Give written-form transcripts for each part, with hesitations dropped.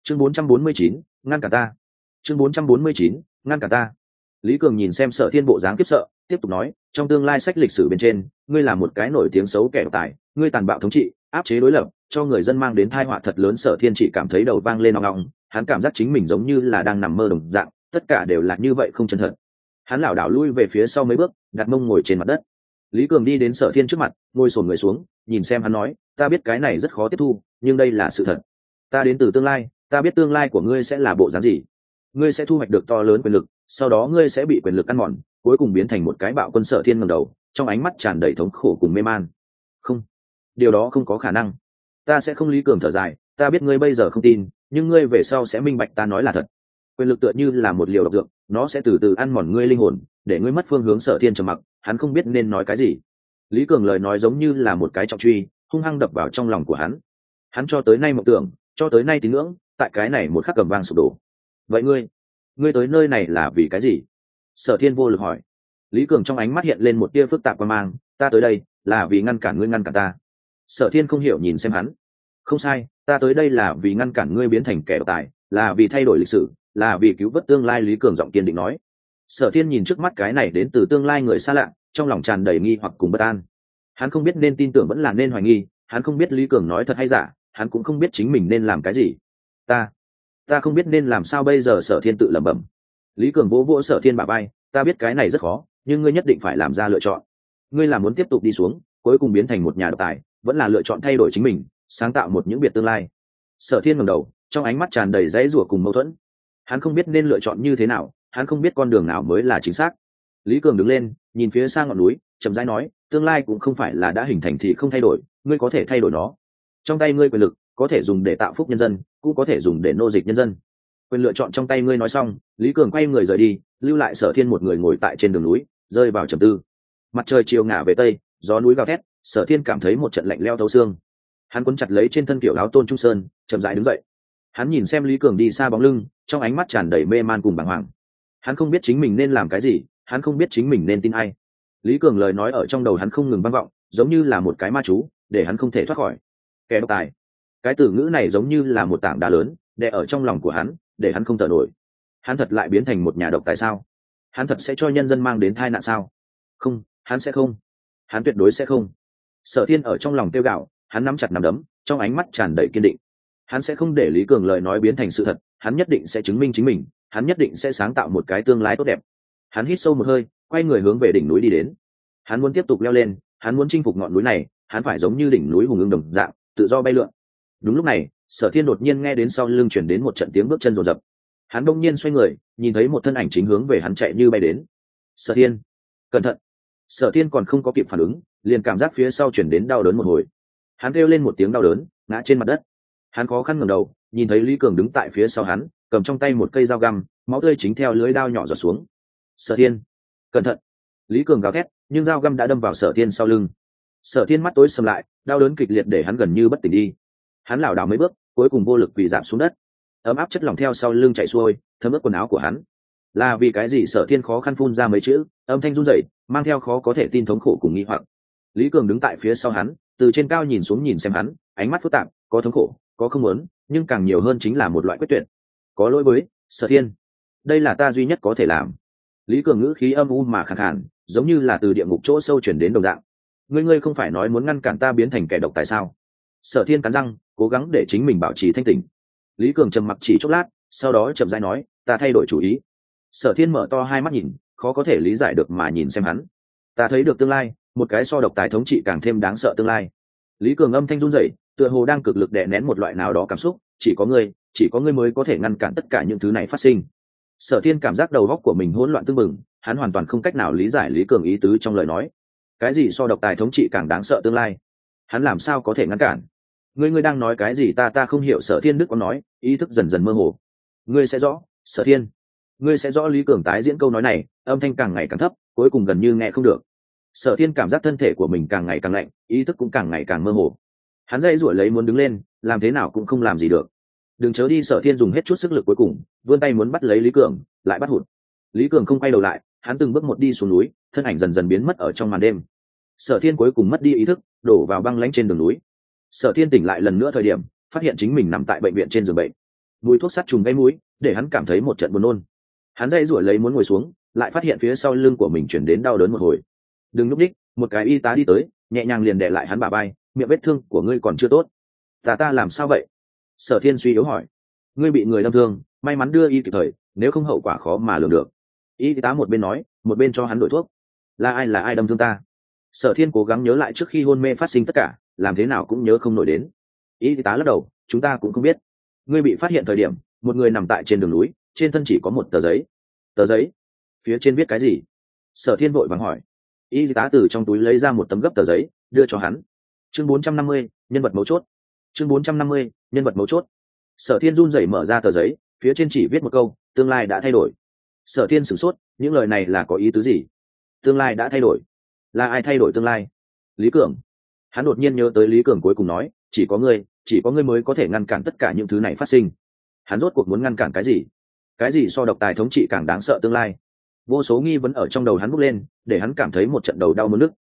chương 449, ngăn cả ta. chương 449, ngăn cả ta. Lý Cường nhìn xem Sở Thiên bộ dáng kiếp sợ, tiếp tục nói, trong tương lai sách lịch sử bên trên, ngươi là một cái nổi tiếng xấu kẻ độc tài, ngươi tàn bạo thống trị, áp chế đối lập, cho người dân mang đến tai họa thật lớn. Sở Thiên chỉ cảm thấy đầu vang lên ong ong, hắn cảm giác chính mình giống như là đang nằm mơ đồng dạng, tất cả đều là như vậy không chân thật. Hắn lảo đảo lui về phía sau mấy bước, đặt mông ngồi trên mặt đất. Lý Cường đi đến Sở Thiên trước mặt, ngồi xổm người xuống, nhìn xem hắn nói, ta biết cái này rất khó tiếp thu, nhưng đây là sự thật. Ta đến từ tương lai, ta biết tương lai của ngươi sẽ là bộ dáng gì. Ngươi sẽ thu hoạch được to lớn quyền lực, sau đó ngươi sẽ bị quyền lực ăn mòn, cuối cùng biến thành một cái bạo quân. Sở Thiên ngẩng đầu, trong ánh mắt tràn đầy thống khổ cùng mê man. Không, điều đó không có khả năng. Ta sẽ không. Lý Cường thở dài, ta biết ngươi bây giờ không tin, nhưng ngươi về sau sẽ minh bạch ta nói là thật. Quyền lực tựa như là một liều độc dược, nó sẽ từ từ ăn mòn ngươi linh hồn, để ngươi mất phương hướng. Sở Thiên trầm mặc, hắn không biết nên nói cái gì. Lý Cường lời nói giống như là một cái trọng truy, hung hăng đập vào trong lòng của hắn. Hắn cho tới nay mộng tưởng, cho tới nay tín ngưỡng, tại cái này một khắc cầm vang sụp đổ. Vậy ngươi tới nơi này là vì cái gì? Sở Thiên vô lực hỏi. Lý Cường trong ánh mắt hiện lên một tia phức tạp quan mang, ta tới đây là vì ngăn cản ngươi ngăn cản ta. Sở Thiên không hiểu nhìn xem hắn. Không sai, ta tới đây là vì ngăn cản ngươi biến thành kẻ độc tài, là vì thay đổi lịch sử, là vì cứu vớt tương lai. Lý Cường giọng kiên định nói. Sở Thiên nhìn trước mắt cái này đến từ tương lai người xa lạ, trong lòng tràn đầy nghi hoặc cùng bất an. Hắn không biết nên tin tưởng vẫn là nên hoài nghi, hắn không biết Lý Cường nói thật hay giả, hắn cũng không biết chính mình nên làm cái gì. Ta không biết nên làm sao bây giờ. Sở Thiên tự lẩm bẩm. Lý Cường vỗ vỗ Sở Thiên bả vai, ta biết cái này rất khó, nhưng ngươi nhất định phải làm ra lựa chọn. Ngươi là muốn tiếp tục đi xuống, cuối cùng biến thành một nhà độc tài, vẫn là lựa chọn thay đổi chính mình, sáng tạo một những biệt tương lai. Sở Thiên ngẩng đầu, trong ánh mắt tràn đầy dãy rủa cùng mâu thuẫn. Hắn không biết nên lựa chọn như thế nào, hắn không biết con đường nào mới là chính xác. Lý Cường đứng lên, nhìn phía xa ngọn núi, chậm rãi nói, tương lai cũng không phải là đã hình thành thì không thay đổi, ngươi có thể thay đổi nó. Trong tay ngươi quyền lực có thể dùng để tạo phúc nhân dân, cũng có thể dùng để nô dịch nhân dân. Quyền lựa chọn trong tay ngươi. Nói xong, Lý Cường quay người rời đi, lưu lại Sở Thiên một người ngồi tại trên đường núi, rơi vào trầm tư. Mặt trời chiều ngả về tây, gió núi gào thét, Sở Thiên cảm thấy một trận lạnh leo thấu xương. Hắn quấn chặt lấy trên thân kiểu áo Tôn Trung Sơn, chậm rãi đứng dậy. Hắn nhìn xem Lý Cường đi xa bóng lưng, trong ánh mắt tràn đầy mê man cùng bàng hoàng. Hắn không biết chính mình nên làm cái gì, hắn không biết chính mình nên tin ai. Lý Cường lời nói ở trong đầu hắn không ngừng vang vọng, giống như là một cái ma chú, để hắn không thể thoát khỏi. Kẻ độc tài. Cái từ ngữ này giống như là một tảng đá lớn, đè ở trong lòng của hắn, để hắn không thở nổi. Hắn thật lại biến thành một nhà độc tài sao? Hắn thật sẽ cho nhân dân mang đến tai nạn sao? Không, hắn sẽ không. Hắn tuyệt đối sẽ không. Sở Thiên ở trong lòng tiêu gạo, hắn nắm chặt nắm đấm, trong ánh mắt tràn đầy kiên định. Hắn sẽ không để Lý Cường lời nói biến thành sự thật, hắn nhất định sẽ chứng minh chính mình, hắn nhất định sẽ sáng tạo một cái tương lai tốt đẹp. Hắn hít sâu một hơi, quay người hướng về đỉnh núi đi đến. Hắn muốn tiếp tục leo lên, hắn muốn chinh phục ngọn núi này, hắn phải giống như đỉnh núi hùng ưng đồng dạng, tự do bay lượn. Đúng lúc này, Sở Thiên đột nhiên nghe đến sau lưng chuyển đến một trận tiếng bước chân rồn rập. Hắn đông nhiên xoay người, nhìn thấy một thân ảnh chính hướng về hắn chạy như bay đến. Sở Thiên, cẩn thận! Sở Thiên còn không có kịp phản ứng, liền cảm giác phía sau chuyển đến đau đớn một hồi. Hắn kêu lên một tiếng đau đớn, ngã trên mặt đất. Hắn khó khăn ngẩng đầu, nhìn thấy Lý Cường đứng tại phía sau hắn, cầm trong tay một cây dao găm, máu tươi chính theo lưỡi dao nhỏ giọt xuống. Sở Thiên, cẩn thận! Lý Cường gào thét, nhưng dao găm đã đâm vào Sở Thiên sau lưng. Sở Thiên mắt tối sầm lại, đau đớn kịch liệt để hắn gần như bất tỉnh đi. Hắn lảo đảo mấy bước, cuối cùng vô lực quỳ rạp xuống đất. Ấm áp chất lỏng theo sau lưng chảy xuôi, thấm ướt quần áo của hắn. Là vì cái gì? Sở Thiên khó khăn phun ra mấy chữ, âm thanh run rẩy, mang theo khó có thể tin thống khổ cùng nghi hoặc. Lý Cường đứng tại phía sau hắn, từ trên cao nhìn xuống nhìn xem hắn, ánh mắt phức tạp, có thống khổ, có không muốn, nhưng càng nhiều hơn chính là một loại quyết tuyệt. Có lỗi với Sở Thiên, đây là ta duy nhất có thể làm. Lý Cường ngữ khí âm u mà khàn khàn, giống như là từ địa ngục chỗ sâu chuyển đến đồng dạng. Ngươi không phải nói muốn ngăn cản ta biến thành kẻ độc tài sao? Sở Thiên cắn răng, cố gắng để chính mình bảo trì thanh tỉnh. Lý Cường trầm mặc chỉ chốc lát, sau đó chậm rãi nói, ta thay đổi chủ ý. Sở Thiên mở to hai mắt nhìn, khó có thể lý giải được mà nhìn xem hắn. Ta thấy được tương lai, một cái so độc tài thống trị càng thêm đáng sợ tương lai. Lý Cường âm thanh run rẩy, tựa hồ đang cực lực đè nén một loại nào đó cảm xúc, chỉ có ngươi mới có thể ngăn cản tất cả những thứ này phát sinh. Sở Thiên cảm giác đầu óc của mình hỗn loạn tương mừng, hắn hoàn toàn không cách nào lý giải Lý Cường ý tứ trong lời nói. Cái gì so độc tài thống trị càng đáng sợ tương lai? Hắn làm sao có thể ngăn cản? Ngươi đang nói cái gì? Ta không hiểu. Sở Thiên Đức có nói, ý thức dần dần mơ hồ. Ngươi sẽ rõ, Sở Thiên. Ngươi sẽ rõ. Lý Cường tái diễn câu nói này, âm thanh càng ngày càng thấp, cuối cùng gần như nghe không được. Sở Thiên cảm giác thân thể của mình càng ngày càng lạnh, ý thức cũng càng ngày càng mơ hồ. Hắn dây rủi lấy muốn đứng lên, làm thế nào cũng không làm gì được. Đừng chớ đi. Sở Thiên dùng hết chút sức lực cuối cùng, vươn tay muốn bắt lấy Lý Cường, lại bắt hụt. Lý Cường không quay đầu lại, hắn từng bước một đi xuống núi, thân ảnh dần dần biến mất ở trong màn đêm. Sở Thiên cuối cùng mất đi ý thức, đổ vào băng lãnh trên đường núi. Sở Thiên tỉnh lại lần nữa thời điểm, phát hiện chính mình nằm tại bệnh viện trên giường bệnh. mùi thuốc sát trùng gây mũi để hắn cảm thấy một trận buồn nôn. Hắn dây rủi lấy muốn ngồi xuống, lại phát hiện phía sau lưng của mình chuyển đến đau đớn một hồi. Đừng nhúc nhích. Một cái y tá đi tới, nhẹ nhàng liền đè lại hắn bả vai. Miệng vết thương của ngươi còn chưa tốt. Ta làm sao vậy? Sở Thiên suy yếu hỏi. Ngươi bị người đâm thương, may mắn đưa y kịp thời, nếu không hậu quả khó mà lường được. Y tá một bên nói, một bên cho hắn đổi thuốc. Là ai đâm thương ta? Sở Thiên cố gắng nhớ lại trước khi hôn mê phát sinh tất cả, làm thế nào cũng nhớ không nổi đến. Y tá lắc đầu, chúng ta cũng không biết. Ngươi bị phát hiện thời điểm, một người nằm tại trên đường núi, trên thân chỉ có một tờ giấy. Tờ giấy? Phía trên viết cái gì? Sở Thiên vội vàng hỏi. Y tá từ trong túi lấy ra một tấm gấp tờ giấy, đưa cho hắn. Chương 450, nhân vật mấu chốt. Chương 450, nhân vật mấu chốt. Sở Thiên run rẩy mở ra tờ giấy, phía trên chỉ viết một câu, tương lai đã thay đổi. Sở Thiên sửng sốt, những lời này là có ý tứ gì? Tương lai đã thay đổi? Là ai thay đổi tương lai? Lý Cường. Hắn đột nhiên nhớ tới Lý Cường cuối cùng nói, chỉ có ngươi mới có thể ngăn cản tất cả những thứ này phát sinh. Hắn rốt cuộc muốn ngăn cản cái gì? Cái gì so độc tài thống trị càng đáng sợ tương lai? Vô số nghi vấn ở trong đầu hắn bốc lên, để hắn cảm thấy một trận đầu đau muốn nức.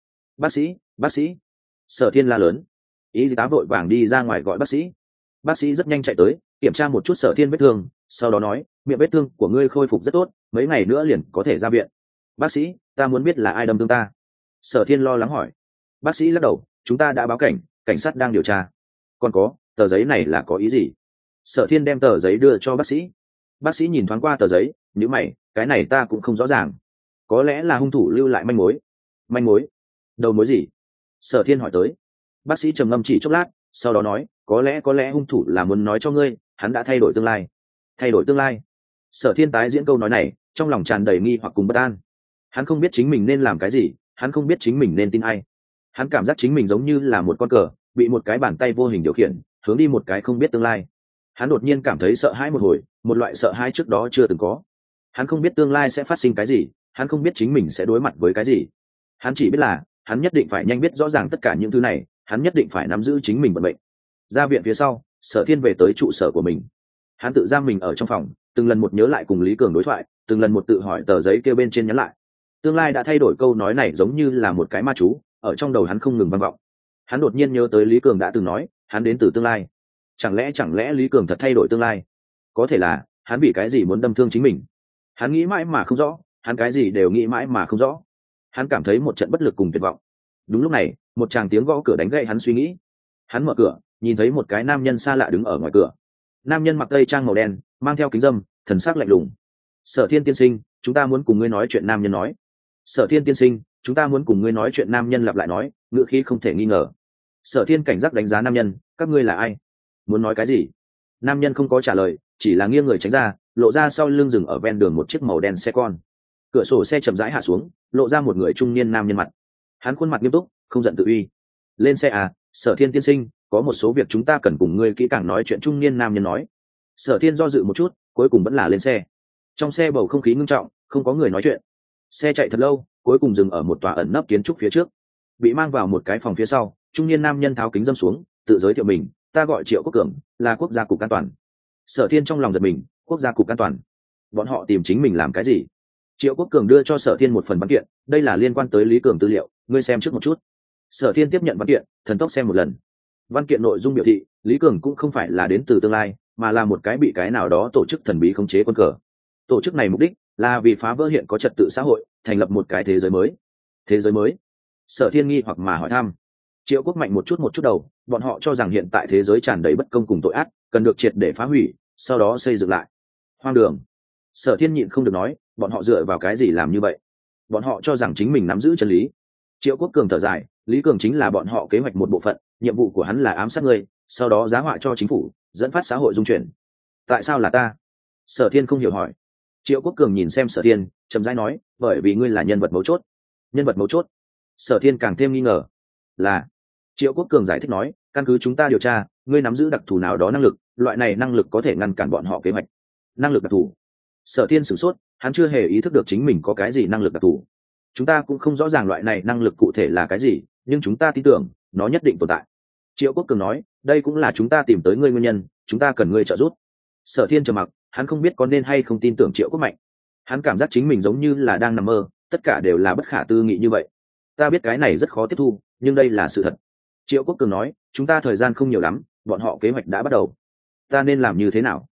Bác sĩ. Sở Thiên la lớn. Y tá vội vàng đi ra ngoài gọi bác sĩ. Bác sĩ rất nhanh chạy tới, kiểm tra một chút Sở Thiên vết thương, sau đó nói, miệng vết thương của ngươi khôi phục rất tốt, mấy ngày nữa liền có thể ra viện. Bác sĩ, ta muốn biết là ai đâm thương ta. Sở Thiên lo lắng hỏi. Bác sĩ lắc đầu, chúng ta đã báo cảnh sát đang điều tra. Còn có, tờ giấy này là có ý gì? Sở Thiên đem tờ giấy đưa cho bác sĩ. Bác sĩ nhìn thoáng qua tờ giấy, nhíu mày, cái này ta cũng không rõ ràng. Có lẽ là hung thủ lưu lại manh mối. Đầu mối gì? Sở Thiên hỏi tới. Bác sĩ trầm ngâm chỉ chốc lát, sau đó nói, có lẽ hung thủ là muốn nói cho ngươi, hắn đã thay đổi tương lai. Thay đổi tương lai? Sở Thiên tái diễn câu nói này, trong lòng tràn đầy nghi hoặc cùng bất an. Hắn không biết chính mình nên làm cái gì, hắn không biết chính mình nên tin ai. Hắn cảm giác chính mình giống như là một con cờ, bị một cái bàn tay vô hình điều khiển, hướng đi một cái không biết tương lai. Hắn đột nhiên cảm thấy sợ hãi một hồi, một loại sợ hãi trước đó chưa từng có. Hắn không biết tương lai sẽ phát sinh cái gì, hắn không biết chính mình sẽ đối mặt với cái gì. Hắn chỉ biết là, hắn nhất định phải nhanh biết rõ ràng tất cả những thứ này, hắn nhất định phải nắm giữ chính mình vận mệnh. Ra viện phía sau, Sở Thiên về tới trụ sở của mình. Hắn tự giam mình ở trong phòng, từng lần một nhớ lại cùng Lý Cường đối thoại, từng lần một tự hỏi tờ giấy kêu bên trên nhắn lại. Tương lai đã thay đổi, câu nói này giống như là một cái ma chú, ở trong đầu hắn không ngừng vang vọng. Hắn đột nhiên nhớ tới Lý Cường đã từng nói, hắn đến từ tương lai. Chẳng lẽ Lý Cường thật thay đổi tương lai? Có thể là, hắn vì cái gì muốn đâm thương chính mình? Hắn nghĩ mãi mà không rõ, hắn cái gì đều nghĩ mãi mà không rõ. Hắn cảm thấy một trận bất lực cùng tuyệt vọng. Đúng lúc này, một tràng tiếng gõ cửa đánh gậy hắn suy nghĩ. Hắn mở cửa, nhìn thấy một cái nam nhân xa lạ đứng ở ngoài cửa. Nam nhân mặc tây trang màu đen, mang theo kính râm, thần sắc lạnh lùng. Sở Thiên tiên sinh, chúng ta muốn cùng ngươi nói chuyện. Nam nhân nói. Sở Thiên tiên sinh, chúng ta muốn cùng ngươi nói chuyện. Nam nhân lặp lại nói, ngữ khí không thể nghi ngờ. Sở Thiên cảnh giác đánh giá nam nhân, các ngươi là ai? Muốn nói cái gì? Nam nhân không có trả lời, chỉ là nghiêng người tránh ra, lộ ra sau lưng dừng ở ven đường một chiếc màu đen xe con. Cửa sổ xe chậm rãi hạ xuống, lộ ra một người trung niên nam nhân mặt. Hắn khuôn mặt nghiêm túc, không giận tự uy. Lên xe à, Sở Thiên tiên sinh, có một số việc chúng ta cần cùng ngươi kỹ càng nói chuyện. Trung niên nam nhân nói. Sở Thiên do dự một chút, cuối cùng vẫn là lên xe. Trong xe bầu không khí ngưng trọng, không có người nói chuyện. Xe chạy thật lâu, cuối cùng dừng ở một tòa ẩn nấp kiến trúc phía trước. Bị mang vào một cái phòng phía sau, trung niên nam nhân tháo kính dâm xuống, tự giới thiệu mình, ta gọi Triệu Quốc Cường, là quốc gia cục an toàn. Sở Thiên trong lòng giật mình, quốc gia cục an toàn, bọn họ tìm chính mình làm cái gì? Triệu Quốc Cường đưa cho Sở Thiên một phần văn kiện, đây là liên quan tới Lý Cường tư liệu, ngươi xem trước một chút. Sở Thiên tiếp nhận văn kiện, thần tốc xem một lần. Văn kiện nội dung biểu thị, Lý Cường cũng không phải là đến từ tương lai, mà là một cái bị cái nào đó tổ chức thần bí khống chế quân cờ. Tổ chức này mục đích là vì phá vỡ hiện có trật tự xã hội, thành lập một cái thế giới mới. Thế giới mới? Sở Thiên nghi hoặc mà hỏi thăm. Triệu Quốc Mạnh một chút đầu, bọn họ cho rằng hiện tại thế giới tràn đầy bất công cùng tội ác, cần được triệt để phá hủy, sau đó xây dựng lại. Hoang đường. Sở Thiên nhịn không được nói, bọn họ dựa vào cái gì làm như vậy? Bọn họ cho rằng chính mình nắm giữ chân lý. Triệu Quốc Cường thở dài, Lý Cường chính là bọn họ kế hoạch một bộ phận, nhiệm vụ của hắn là ám sát ngươi, sau đó giá họa cho chính phủ, dẫn phát xã hội dung chuyển. Tại sao là ta? Sở Thiên không hiểu hỏi. Triệu Quốc Cường nhìn xem Sở Thiên, chậm rãi nói, bởi vì ngươi là nhân vật mấu chốt. Nhân vật mấu chốt? Sở Thiên càng thêm nghi ngờ. Là. Triệu Quốc Cường giải thích nói, căn cứ chúng ta điều tra, ngươi nắm giữ đặc thù nào đó năng lực, loại này năng lực có thể ngăn cản bọn họ kế hoạch. Năng lực đặc thù? Sở Thiên sửng sốt, hắn chưa hề ý thức được chính mình có cái gì năng lực đặc thù. Chúng ta cũng không rõ ràng loại này năng lực cụ thể là cái gì, nhưng chúng ta tin tưởng nó nhất định tồn tại. Triệu Quốc Cường nói, đây cũng là chúng ta tìm tới ngươi nguyên nhân, chúng ta cần ngươi trợ giúp. Sở Thiên trầm mặc, hắn không biết có nên hay không tin tưởng Triệu Quốc Mạnh. Hắn cảm giác chính mình giống như là đang nằm mơ, tất cả đều là bất khả tư nghị như vậy. Ta biết cái này rất khó tiếp thu, nhưng đây là sự thật. Triệu Quốc Cường nói, chúng ta thời gian không nhiều lắm, bọn họ kế hoạch đã bắt đầu. Ta nên làm như thế nào?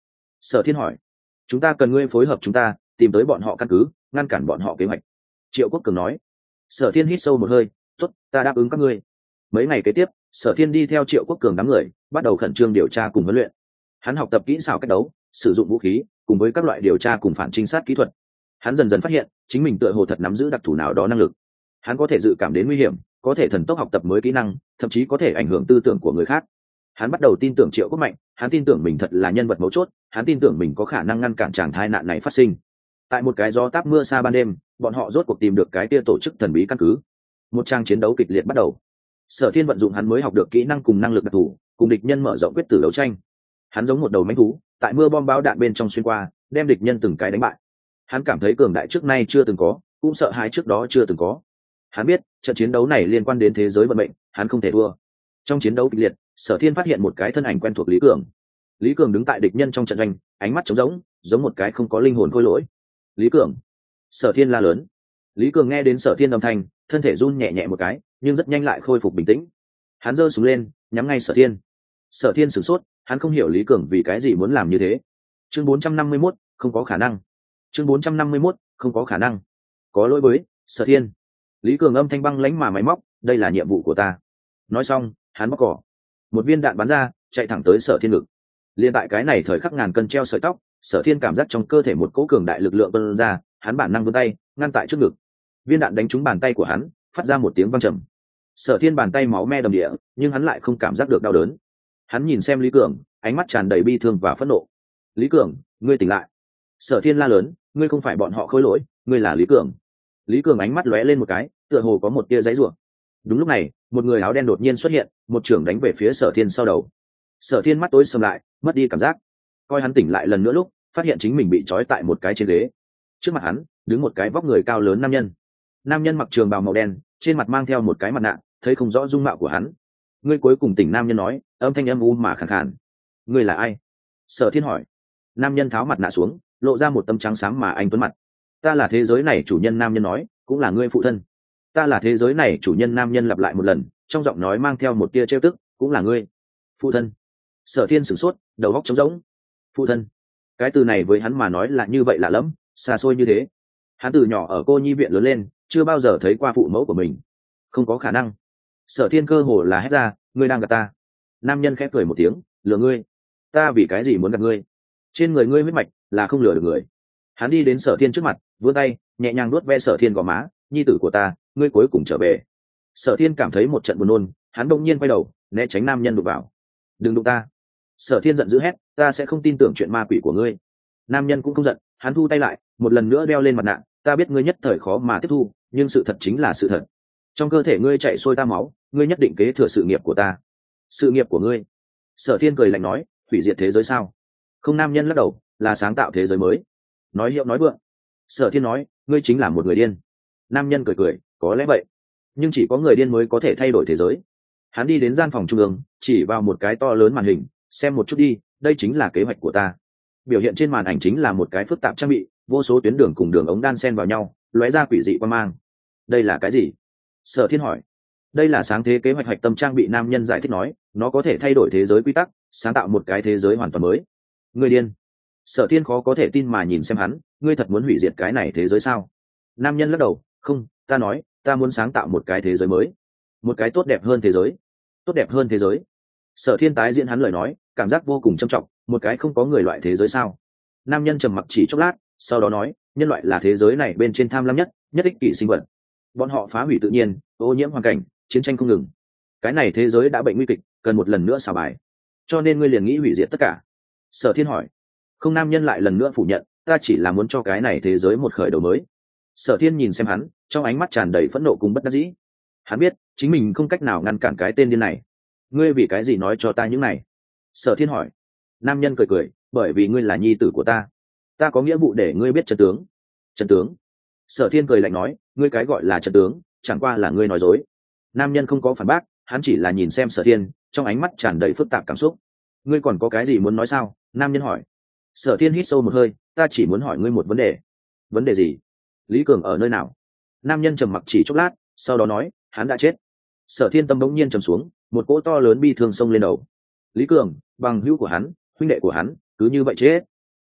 Sở Thiên hỏi. Chúng ta cần ngươi phối hợp chúng ta tìm tới bọn họ căn cứ, ngăn cản bọn họ kế hoạch. Triệu Quốc Cường nói. Sở Thiên hít sâu một hơi. Tốt, ta đáp ứng các ngươi. Mấy ngày kế tiếp, Sở Thiên đi theo Triệu Quốc Cường đám người bắt đầu khẩn trương điều tra cùng huấn luyện. Hắn học tập kỹ xảo cách đấu, sử dụng vũ khí cùng với các loại điều tra cùng phản trinh sát kỹ thuật. Hắn dần dần phát hiện chính mình tựa hồ thật nắm giữ đặc thù nào đó năng lực. Hắn có thể dự cảm đến nguy hiểm, có thể thần tốc học tập mới kỹ năng, thậm chí có thể ảnh hưởng tư tưởng của người khác. Hắn bắt đầu tin tưởng Triệu Quốc Mạnh, hắn tin tưởng mình thật là nhân vật mấu chốt, hắn tin tưởng mình có khả năng ngăn cản tràng tai nạn này phát sinh. Tại một cái gió táp mưa xa ban đêm, bọn họ rốt cuộc tìm được cái kia tổ chức thần bí căn cứ. Một trang chiến đấu kịch liệt bắt đầu. Sở Thiên vận dụng hắn mới học được kỹ năng cùng năng lực đặc thù, cùng địch nhân mở rộng quyết tử đấu tranh. Hắn giống một đầu mãnh thú, tại mưa bom bão đạn bên trong xuyên qua, đem địch nhân từng cái đánh bại. Hắn cảm thấy cường đại trước nay chưa từng có, cũng sợ hãi trước đó chưa từng có. Hắn biết trận chiến đấu này liên quan đến thế giới vận mệnh, hắn không thể thua. Trong chiến đấu kịch liệt, Sở Thiên phát hiện một cái thân ảnh quen thuộc Lý Cường. Lý Cường đứng tại địch nhân trong trận doanh, ánh mắt trống rỗng, giống một cái không có linh hồn khôi lỗi. Lý Cường! Sở Thiên la lớn. Lý Cường nghe đến Sở Thiên âm thanh, thân thể run nhẹ nhẹ một cái, nhưng rất nhanh lại khôi phục bình tĩnh. Hắn giơ súng lên, nhắm ngay Sở Thiên. Sở Thiên sửng sốt, hắn không hiểu Lý Cường vì cái gì muốn làm như thế. Chương 451, không có khả năng. Chương 451, không có khả năng. Có lỗi với Sở Thiên. Lý Cường âm thanh băng lãnh mà máy móc, đây là nhiệm vụ của ta. Nói xong, hắn bóc cỏ. Một viên đạn bắn ra, chạy thẳng tới Sở Thiên ngực. Liên tại cái này thời khắc ngàn cân treo sợi tóc, Sở Thiên cảm giác trong cơ thể một cỗ cường đại lực lượng tuôn ra, hắn bản năng vươn tay, ngăn tại trước ngực. Viên đạn đánh trúng bàn tay của hắn, phát ra một tiếng vang trầm. Sở Thiên bàn tay máu me đầm địa, nhưng hắn lại không cảm giác được đau đớn. Hắn nhìn xem Lý Cường, ánh mắt tràn đầy bi thương và phẫn nộ. Lý Cường, ngươi tỉnh lại! Sở Thiên la lớn, ngươi không phải bọn họ khôi lỗi, ngươi là Lý Cường. Lý Cường ánh mắt lóe lên một cái, tựa hồ có một tia giãy giụa. Đúng lúc này, một người áo đen đột nhiên xuất hiện, một chưởng đánh về phía Sở Thiên sau đầu. Sở Thiên mắt tối sầm lại, mất đi cảm giác. Coi hắn tỉnh lại lần nữa lúc, phát hiện chính mình bị trói tại một cái trên ghế. Trước mặt hắn, đứng một cái vóc người cao lớn nam nhân. Nam nhân mặc trường bào màu đen, trên mặt mang theo một cái mặt nạ, thấy không rõ dung mạo của hắn. Ngươi cuối cùng tỉnh, nam nhân nói, âm thanh âm u mà khàn khàn. Ngươi là ai? Sở Thiên hỏi. Nam nhân tháo mặt nạ xuống, lộ ra một tấm trắng sáng mà anh tuấn mặt. Ta là thế giới này chủ nhân, nam nhân nói, cũng là ngươi phụ thân. Ta là thế giới này chủ nhân, nam nhân lặp lại một lần, trong giọng nói mang theo một tia trêu tức, cũng là ngươi phụ thân. Sở Thiên sửng sốt, đầu óc trống rỗng. Phụ thân, cái từ này với hắn mà nói là như vậy lạ lẫm, xa xôi như thế. Hắn từ nhỏ ở cô nhi viện lớn lên, chưa bao giờ thấy qua phụ mẫu của mình. Không có khả năng. Sở Thiên cơ hồ là hét ra, ngươi đang gạt ta. Nam nhân khẽ cười một tiếng, lừa ngươi? Ta vì cái gì muốn gạt ngươi? Trên người ngươi huyết mạch là không lừa được người. Hắn đi đến Sở Thiên trước mặt, vươn tay nhẹ nhàng nuốt ve Sở Thiên gò má, nhi tử của ta, ngươi cuối cùng trở về. Sở Thiên cảm thấy một trận buồn nôn, hắn đông nhiên quay đầu né tránh nam nhân đụng vào. Đừng đụng ta! Sở Thiên giận dữ hét, ta sẽ không tin tưởng chuyện ma quỷ của ngươi. Nam nhân cũng không giận, hắn thu tay lại, một lần nữa đeo lên mặt nạ. Ta biết ngươi nhất thời khó mà tiếp thu, nhưng sự thật chính là sự thật. Trong cơ thể ngươi chạy xuôi ta máu, ngươi nhất định kế thừa sự nghiệp của ta. Sự nghiệp của ngươi? Sở Thiên cười lạnh nói, hủy diệt thế giới sao? Không. Nam nhân lắc đầu, là sáng tạo thế giới mới. Nói hiệu nói vượng. Sở Thiên nói, ngươi chính là một người điên. Nam nhân cười cười, có lẽ vậy, nhưng chỉ có người điên mới có thể thay đổi thế giới. Hắn đi đến gian phòng trung ương, chỉ vào một cái to lớn màn hình, xem một chút đi, đây chính là kế hoạch của ta. Biểu hiện trên màn ảnh chính là một cái phức tạp trang bị, vô số tuyến đường cùng đường ống đan xen vào nhau, lóe ra quỷ dị quang mang. Đây là cái gì? Sở Thiên hỏi. Đây là sáng thế kế hoạch hạch tâm trang bị, nam nhân giải thích nói, nó có thể thay đổi thế giới quy tắc, sáng tạo một cái thế giới hoàn toàn mới. Người điên! Sở Thiên khó có thể tin mà nhìn xem hắn, ngươi thật muốn hủy diệt cái này thế giới sao? Nam nhân lắc đầu, không, ta nói, ta muốn sáng tạo một cái thế giới mới, một cái tốt đẹp hơn thế giới. Tốt đẹp hơn thế giới? Sở Thiên tái diễn hắn lời nói, cảm giác vô cùng trầm trọng, một cái không có người loại thế giới sao? Nam nhân trầm mặc chỉ chốc lát, sau đó nói, nhân loại là thế giới này bên trên tham lam nhất, nhất ích kỷ sinh vật. Bọn họ phá hủy tự nhiên, ô nhiễm hoàn cảnh, chiến tranh không ngừng. Cái này thế giới đã bệnh nguy kịch, cần một lần nữa xào bài. Cho nên ngươi liền nghĩ hủy diệt tất cả? Sở Thiên hỏi. Không. Nam nhân lại lần nữa phủ nhận, ta chỉ là muốn cho cái này thế giới một khởi đầu mới. Sở Thiên nhìn xem hắn, trong ánh mắt tràn đầy phẫn nộ cùng bất đắc dĩ. Hắn biết chính mình không cách nào ngăn cản cái tên điên này. Ngươi vì cái gì nói cho ta những này? Sở Thiên hỏi. Nam nhân cười cười, bởi vì ngươi là nhi tử của ta, ta có nghĩa vụ để ngươi biết chân tướng. Chân tướng? Sở Thiên cười lạnh nói, ngươi cái gọi là chân tướng chẳng qua là ngươi nói dối. Nam nhân không có phản bác, hắn chỉ là nhìn xem Sở Thiên, trong ánh mắt tràn đầy phức tạp cảm xúc. Ngươi còn có cái gì muốn nói sao? Nam nhân hỏi. Sở Thiên hít sâu một hơi, ta chỉ muốn hỏi ngươi một vấn đề. Vấn đề gì? Lý Cường ở nơi nào? Nam nhân trầm mặc chỉ chốc lát, sau đó nói, hắn đã chết. Sở Thiên tâm bỗng nhiên trầm xuống, một cỗ to lớn bi thương xông lên đầu. Lý Cường, bằng hữu của hắn, huynh đệ của hắn, cứ như vậy chết.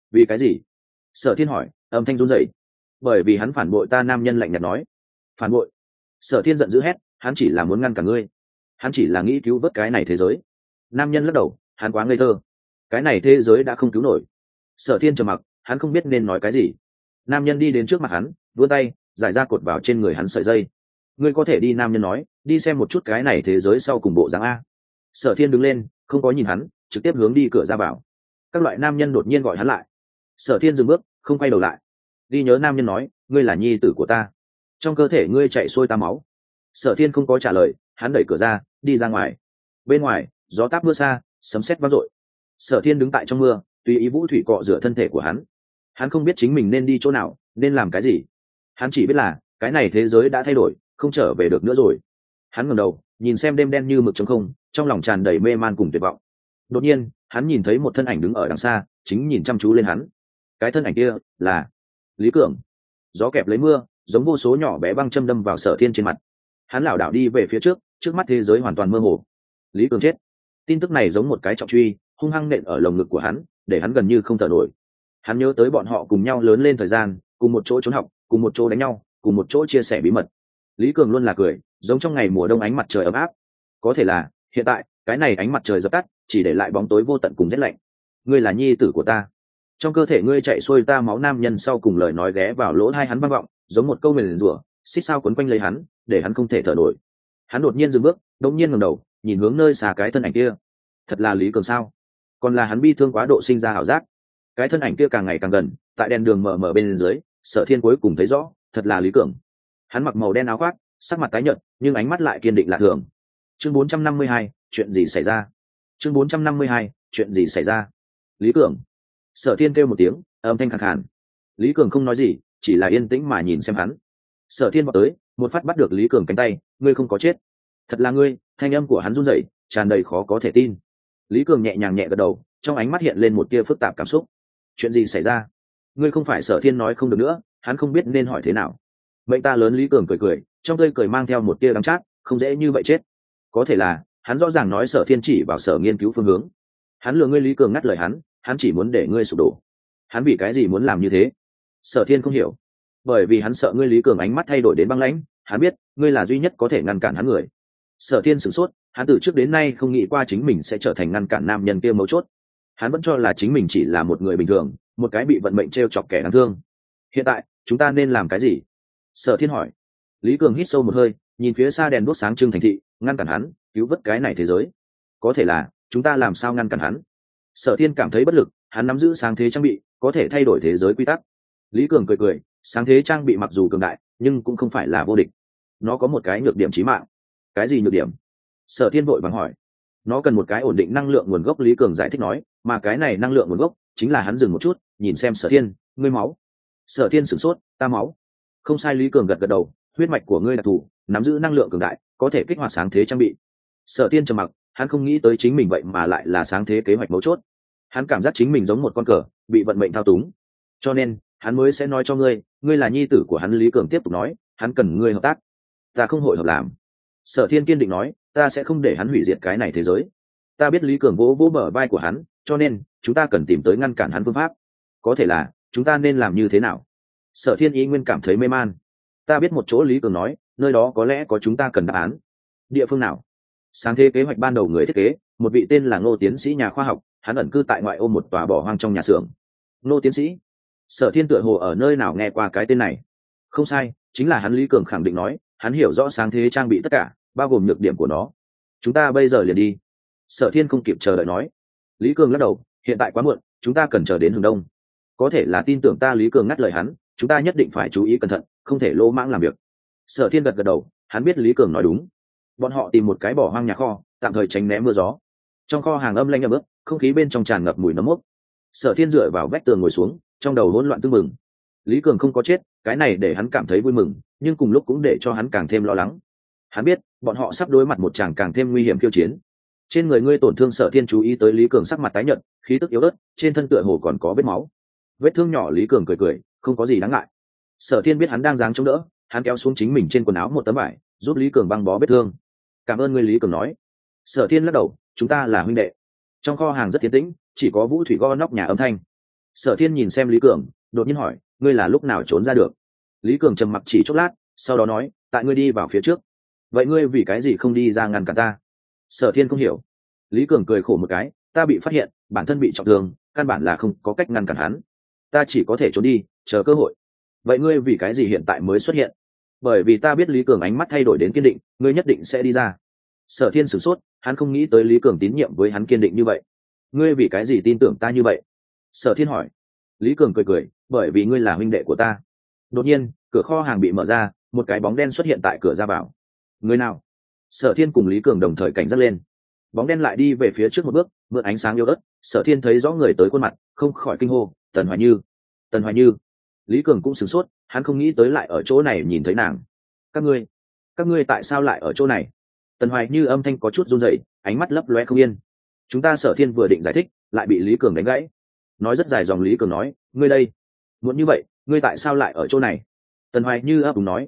vì cái gì? Sở Thiên hỏi, âm thanh run rẩy. Bởi vì hắn phản bội ta, nam nhân lạnh nhạt nói. Phản bội? Sở Thiên giận dữ hét, hắn chỉ là muốn ngăn cả ngươi, hắn chỉ là nghĩ cứu vớt cái này thế giới. Nam nhân lắc đầu, hắn quá ngây thơ, cái này thế giới đã không cứu nổi. Sở Thiên trầm mặc, hắn không biết nên nói cái gì. Nam nhân đi đến trước mặt hắn, vươn tay giải ra cột vào trên người hắn sợi dây. Ngươi có thể đi, nam nhân nói, đi xem một chút cái này thế giới sau cùng bộ dáng a. Sở Thiên đứng lên, không có nhìn hắn, trực tiếp hướng đi cửa ra vào. Các loại nam nhân đột nhiên gọi hắn lại. Sở Thiên dừng bước, không quay đầu lại. Đi nhớ, nam nhân nói, ngươi là nhi tử của ta, trong cơ thể ngươi chạy xuôi ta máu. Sở Thiên không có trả lời, hắn đẩy cửa ra, đi ra ngoài. Bên ngoài gió táp mưa xa, sấm sét vang dội. Sở Thiên đứng tại trong mưa, tùy ý vũ thủy cọ rửa thân thể của hắn. Hắn không biết chính mình nên đi chỗ nào, nên làm cái gì. Hắn chỉ biết là cái này thế giới đã thay đổi, không trở về được nữa rồi. Hắn ngẩng đầu nhìn xem đêm đen như mực trống không, trong lòng tràn đầy mê man cùng tuyệt vọng. Đột nhiên hắn nhìn thấy một thân ảnh đứng ở đằng xa, chính nhìn chăm chú lên hắn. Cái thân ảnh kia là Lý Cường. Gió kẹp lấy mưa, giống vô số nhỏ bé băng châm đâm vào Sở Thiên trên mặt. Hắn lảo đảo đi về phía trước, trước mắt thế giới hoàn toàn mơ hồ. Lý Cường chết. Tin tức này giống một cái trọng truy, hung hăng nện ở lồng ngực của hắn, để hắn gần như không thở nổi. Hắn nhớ tới bọn họ cùng nhau lớn lên thời gian, cùng một chỗ trốn học, cùng một chỗ đánh nhau, cùng một chỗ chia sẻ bí mật. Lý Cường luôn là cười, giống trong ngày mùa đông ánh mặt trời ấm áp. Có thể là hiện tại, cái này ánh mặt trời dập tắt, chỉ để lại bóng tối vô tận cùng rét lạnh. Ngươi là nhi tử của ta, trong cơ thể ngươi chạy xuôi ta máu, nam nhân sau cùng lời nói ghé vào lỗ tai hắn vang vọng, giống một câu nguyền rủa, xích sao quấn quanh lấy hắn, để hắn không thể thở nổi. Hắn đột nhiên dừng bước, đột nhiên ngẩng đầu, nhìn hướng nơi xa cái thân ảnh kia. Thật là Lý Cường sao? Còn là hắn bi thương quá độ sinh ra ảo giác? Cái thân ảnh kia càng ngày càng gần, tại đèn đường mờ mờ bên dưới, Sở Thiên cuối cùng thấy rõ, thật là Lý Cường. Hắn mặc màu đen áo khoác, sắc mặt tái nhợt, nhưng ánh mắt lại kiên định lạ thường. Chương 452, chuyện gì xảy ra? Chương 452, chuyện gì xảy ra? Lý Cường. Sở Thiên kêu một tiếng, âm thanh khàn khàn. Lý Cường không nói gì, chỉ là yên tĩnh mà nhìn xem hắn. Sở Thiên vọt tới, một phát bắt được Lý Cường cánh tay, ngươi không có chết. Thật là ngươi? Thanh âm của hắn run rẩy, tràn đầy khó có thể tin. Lý Cường nhẹ nhàng nhẹ gật đầu, trong ánh mắt hiện lên một tia phức tạp cảm xúc. Chuyện gì xảy ra? Ngươi không phải? Sở Thiên nói không được nữa, hắn không biết nên hỏi thế nào. Mệnh ta lớn. Lý Cường cười cười, trong tươi cười mang theo một tia đắng chát, không dễ như vậy chết. Có thể là hắn rõ ràng nói Sở Thiên chỉ vào sở nghiên cứu phương hướng. Hắn lừa ngươi. Lý Cường ngắt lời hắn chỉ muốn để ngươi sụp đổ. Hắn vì cái gì muốn làm như thế? Sở Thiên không hiểu. Bởi vì hắn sợ ngươi. Lý Cường ánh mắt thay đổi đến băng lãnh, hắn biết ngươi là duy nhất có thể ngăn cản hắn người. Sở Thiên sửng sốt, hắn từ trước đến nay không nghĩ qua chính mình sẽ trở thành ngăn cản nam nhân kia mấu chốt. Hắn vẫn cho là chính mình chỉ là một người bình thường, một cái bị vận mệnh trêu chọc kẻ đáng thương. Hiện tại chúng ta nên làm cái gì? Sở Thiên hỏi. Lý Cường hít sâu một hơi, nhìn phía xa đèn đuốc sáng trưng thành thị, ngăn cản hắn, cứu vớt cái này thế giới. Có thể là chúng ta làm sao ngăn cản hắn? Sở Thiên cảm thấy bất lực, hắn nắm giữ sáng thế trang bị, có thể thay đổi thế giới quy tắc. Lý Cường cười cười, sáng thế trang bị mặc dù cường đại, nhưng cũng không phải là vô địch. Nó có một cái nhược điểm chí mạng. Cái gì nhược điểm? Sở Thiên vội vàng hỏi. Nó cần một cái ổn định năng lượng nguồn gốc. Lý Cường giải thích nói, mà cái này năng lượng nguồn gốc chính là hắn. Dừng một chút, nhìn xem Sở Thiên, ngươi máu. Sở Thiên sửng sốt, ta máu? Không sai. Lý Cường gật gật đầu, huyết mạch của ngươi đặc thù, nắm giữ năng lượng cường đại, có thể kích hoạt sáng thế trang bị. Sở Thiên trầm mặc, hắn không nghĩ tới chính mình vậy mà lại là sáng thế kế hoạch mấu chốt. Hắn cảm giác chính mình giống một con cờ bị vận mệnh thao túng, cho nên hắn mới sẽ nói cho ngươi, ngươi là nhi tử của hắn. Lý Cường tiếp tục nói, hắn cần ngươi hợp tác. Ta không hội hợp làm. Sở Thiên kiên định nói, ta sẽ không để hắn hủy diệt cái này thế giới. Ta biết. Lý Cường vỗ vỗ bờ vai của hắn, cho nên chúng ta cần tìm tới ngăn cản hắn phương pháp. Có thể là chúng ta nên làm như thế nào? Sở Thiên ý nguyên cảm thấy mê man. Ta biết một chỗ. Lý Cường nói, nơi đó có lẽ có chúng ta cần đáp án. Địa phương nào? Sáng thế kế hoạch ban đầu người thiết kế, một vị tên là Ngô tiến sĩ nhà khoa học, hắn ẩn cư tại ngoại ô một tòa bỏ hoang trong nhà xưởng. Ngô tiến sĩ? Sở Thiên tựa hồ ở nơi nào nghe qua cái tên này. Không sai, chính là hắn. Lý Cường khẳng định nói, hắn hiểu rõ sáng thế trang bị tất cả, bao gồm nhược điểm của nó. Chúng ta bây giờ liền đi. Sở Thiên không kịp chờ đợi nói. Lý Cường lắc đầu, hiện tại quá muộn, chúng ta cần chờ đến hướng đông. Có thể là tin tưởng ta. Lý Cường ngắt lời hắn, chúng ta nhất định phải chú ý cẩn thận, không thể lỗ mãng làm việc. Sở Thiên gật gật đầu, hắn biết Lý Cường nói đúng. Bọn họ tìm một cái bỏ hoang nhà kho, tạm thời tránh né mưa gió. Trong kho hàng âm lanh ẩm ướt, không khí bên trong tràn ngập mùi nấm mốc. Sở Thiên dựa vào vách tường ngồi xuống, trong đầu hỗn loạn tương mừng. Lý Cường không có chết, cái này để hắn cảm thấy vui mừng, nhưng cùng lúc cũng để cho hắn càng thêm lo lắng. Hắn biết bọn họ sắp đối mặt một tràng càng thêm nguy hiểm khiêu chiến. Trên người ngươi tổn thương. Sở Thiên chú ý tới Lý Cường sắc mặt tái nhợt, khí tức yếu ớt, trên thân tựa hồ còn có vết máu. Vết thương nhỏ. Lý Cường cười cười, không có gì đáng ngại. Sở Thiên biết hắn đang giáng chống đỡ, hắn kéo xuống chính mình trên quần áo một tấm vải, giúp Lý Cường băng bó vết thương. Cảm ơn ngươi. Lý Cường nói. Sở Thiên lắc đầu, chúng ta là huynh đệ. Trong kho hàng rất tiến tĩnh, chỉ có vũ thủy gõ nóc nhà âm thanh. Sở Thiên nhìn xem Lý Cường, đột nhiên hỏi, ngươi là lúc nào trốn ra được? Lý Cường trầm mặc chỉ chốc lát, sau đó nói, tại ngươi đi vào phía trước. Vậy ngươi vì cái gì không đi ra ngăn cản ta? Sở Thiên không hiểu. Lý Cường cười khổ một cái, ta bị phát hiện, bản thân bị trọng thương, căn bản là không có cách ngăn cản hắn. Ta chỉ có thể trốn đi, chờ cơ hội. Vậy ngươi vì cái gì hiện tại mới xuất hiện? Bởi vì ta biết Lý Cường ánh mắt thay đổi đến kiên định, ngươi nhất định sẽ đi ra. Sở Thiên sửng sốt, hắn không nghĩ tới Lý Cường tín nhiệm với hắn kiên định như vậy. Ngươi vì cái gì tin tưởng ta như vậy? Sở Thiên hỏi. Lý Cường cười cười, bởi vì ngươi là huynh đệ của ta. Đột nhiên, cửa kho hàng bị mở ra, một cái bóng đen xuất hiện tại cửa ra vào. Người nào? Sở Thiên cùng Lý Cường đồng thời cảnh giác lên. Bóng đen lại đi về phía trước một bước, mượn ánh sáng yếu ớt, Sở Thiên thấy rõ người tới khuôn mặt, không khỏi kinh hô, Tần Hoài Như. Tần Hoài Như. Lý Cường cũng sửng sốt, hắn không nghĩ tới lại ở chỗ này nhìn thấy nàng. Các ngươi tại sao lại ở chỗ này? Tần Hoài Như âm thanh có chút run rẩy, ánh mắt lấp loe không yên. Chúng ta Sở Thiên vừa định giải thích, lại bị Lý Cường đánh gãy. Nói rất dài dòng. Lý Cường nói, ngươi đây, muốn như vậy, ngươi tại sao lại ở chỗ này? Tần Hoài Như ấp úng nói,